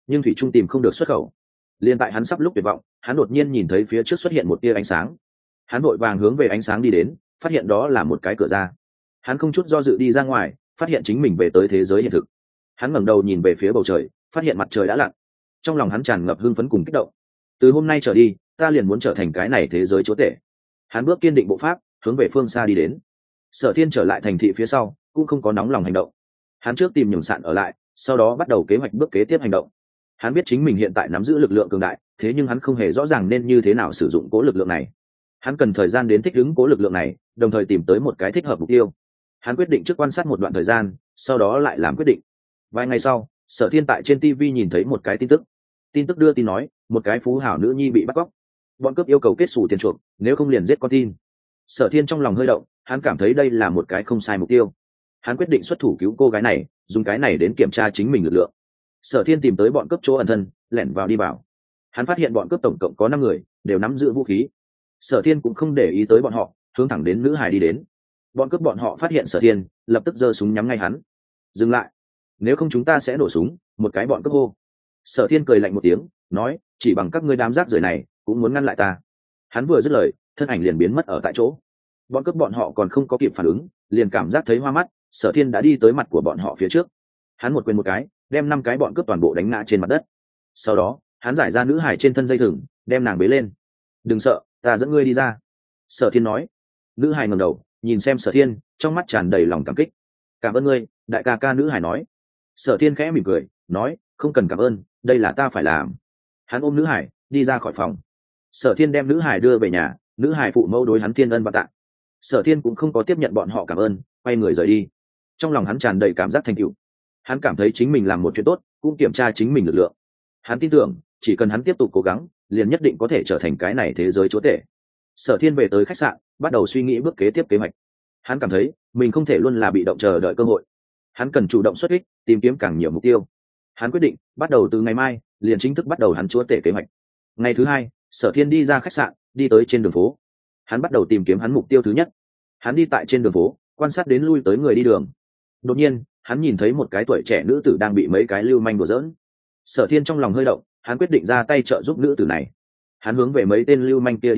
nhưng thủy trung tìm không được xuất khẩu. Liên tại hắn sắp lúc tuyệt vọng, hắn đột nhiên nhìn thấy phía trước xuất hiện một tia ánh sáng. Hắn vội vàng hướng về ánh sáng đi đến, phát hiện đó là một cái cửa ra. Hắn không chút do dự đi ra ngoài, phát hiện chính mình về tới thế giới hiện thực. Hắn ngẩng đầu nhìn về phía bầu trời, phát hiện mặt trời đã lặn. Trong lòng hắn tràn ngập hưng phấn cùng kích động. Từ hôm nay trở đi, ta liền muốn trở thành cái này thế giới chúa tể. Hắn bước kiên định bộ pháp, hướng về phương xa đi đến. Sở Thiên trở lại thành thị phía sau, cũng không có nóng lòng hành động. Hắn trước tìm nhường sạn ở lại, sau đó bắt đầu kế hoạch bước kế tiếp hành động. Hắn biết chính mình hiện tại nắm giữ lực lượng cường đại, thế nhưng hắn không hề rõ ràng nên như thế nào sử dụng cố lực lượng này. Hắn cần thời gian đến thích ứng cố lực lượng này, đồng thời tìm tới một cái thích hợp mục tiêu. Hắn quyết định trước quan sát một đoạn thời gian, sau đó lại làm quyết định. Vài ngày sau, Sở Thiên tại trên TV nhìn thấy một cái tin tức. Tin tức đưa tin nói, một cái phú hảo nữ nhi bị bắt cóc. Bọn cướp yêu cầu kết xù tiền chuộc, nếu không liền giết con tin. Sở Thiên trong lòng hơi động, hắn cảm thấy đây là một cái không sai mục tiêu. Hắn quyết định xuất thủ cứu cô gái này, dùng cái này đến kiểm tra chính mình lực lượng. Sở Thiên tìm tới bọn cướp chỗ ẩn thân, lẻn vào đi vào. Hắn phát hiện bọn cướp tổng cộng có 5 người, đều nắm giữ vũ khí. Sở Thiên cũng không để ý tới bọn họ, hướng thẳng đến nữ hải đi đến. Bọn cướp bọn họ phát hiện Sở Thiên, lập tức giơ súng nhắm ngay hắn. Dừng lại, nếu không chúng ta sẽ nổ súng. Một cái bọn cướp hô. Sở Thiên cười lạnh một tiếng, nói, chỉ bằng các ngươi đám rác rưởi này cũng muốn ngăn lại ta. Hắn vừa dứt lời, thân ảnh liền biến mất ở tại chỗ. Bọn cướp bọn họ còn không có kịp phản ứng, liền cảm giác thấy hoa mắt. Sở Thiên đã đi tới mặt của bọn họ phía trước. Hắn một quyền một cái, đem 5 cái bọn cướp toàn bộ đánh ngã trên mặt đất. Sau đó hắn giải ra nữ hải trên thân dây thừng, đem nàng bế lên. Đừng sợ, ta dẫn ngươi đi ra. Sở Thiên nói. Nữ hải ngẩng đầu nhìn xem Sở Thiên, trong mắt tràn đầy lòng cảm kích. Cảm ơn ngươi, đại ca ca. Nữ hải nói. Sở Thiên khẽ mỉm cười, nói, không cần cảm ơn, đây là ta phải làm. Hắn ôm nữ hải đi ra khỏi phòng. Sở Thiên đem nữ hải đưa về nhà, nữ hải phụ mẫu đối hắn thiên ân và tạ. Sở Thiên cũng không có tiếp nhận bọn họ cảm ơn, quay người rời đi. Trong lòng hắn tràn đầy cảm giác thành tựu. Hắn cảm thấy chính mình làm một chuyện tốt, cũng kiểm tra chính mình lực lượng. Hắn tin tưởng, chỉ cần hắn tiếp tục cố gắng, liền nhất định có thể trở thành cái này thế giới chúa tể. Sở Thiên về tới khách sạn, bắt đầu suy nghĩ bước kế tiếp kế hoạch. Hắn cảm thấy mình không thể luôn là bị động chờ đợi cơ hội. Hắn cần chủ động xuất kích, tìm kiếm càng nhiều mục tiêu. Hắn quyết định, bắt đầu từ ngày mai, liền chính thức bắt đầu hắn chúa tể kế hoạch. Ngày thứ 2, Sở Thiên đi ra khách sạn, đi tới trên đường phố. Hắn bắt đầu tìm kiếm hắn mục tiêu thứ nhất. Hắn đi tại trên đường phố, quan sát đến lui tới người đi đường. Đột nhiên, hắn nhìn thấy một cái tuổi trẻ nữ tử đang bị mấy cái lưu manh đùa giỡn. Sở Thiên trong lòng hơi động, hắn quyết định ra tay trợ giúp nữ tử này. Hắn hướng về mấy tên lưu manh kia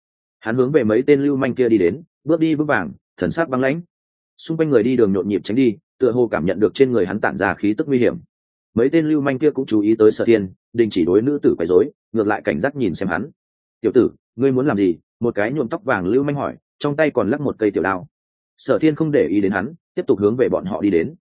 đi đến. Bước đi vững vàng, thần sắc băng lãnh. Xung quanh người đi đường nhộn nhịp tránh đi, tựa hồ cảm nhận được trên người hắn tản ra khí tức nguy hiểm. Mấy tên lưu manh kia cũng chú ý tới Sở Thiên, đình chỉ đối nữ tử quấy rối, ngược lại cảnh giác nhìn xem hắn. Tiểu tử, ngươi muốn làm gì? Một cái nhuộm tóc vàng lưu manh hỏi, trong tay còn lắc một cây tiểu đao. Sở Thiên không để ý đến hắn, tiếp tục hướng về bọn họ đi đến.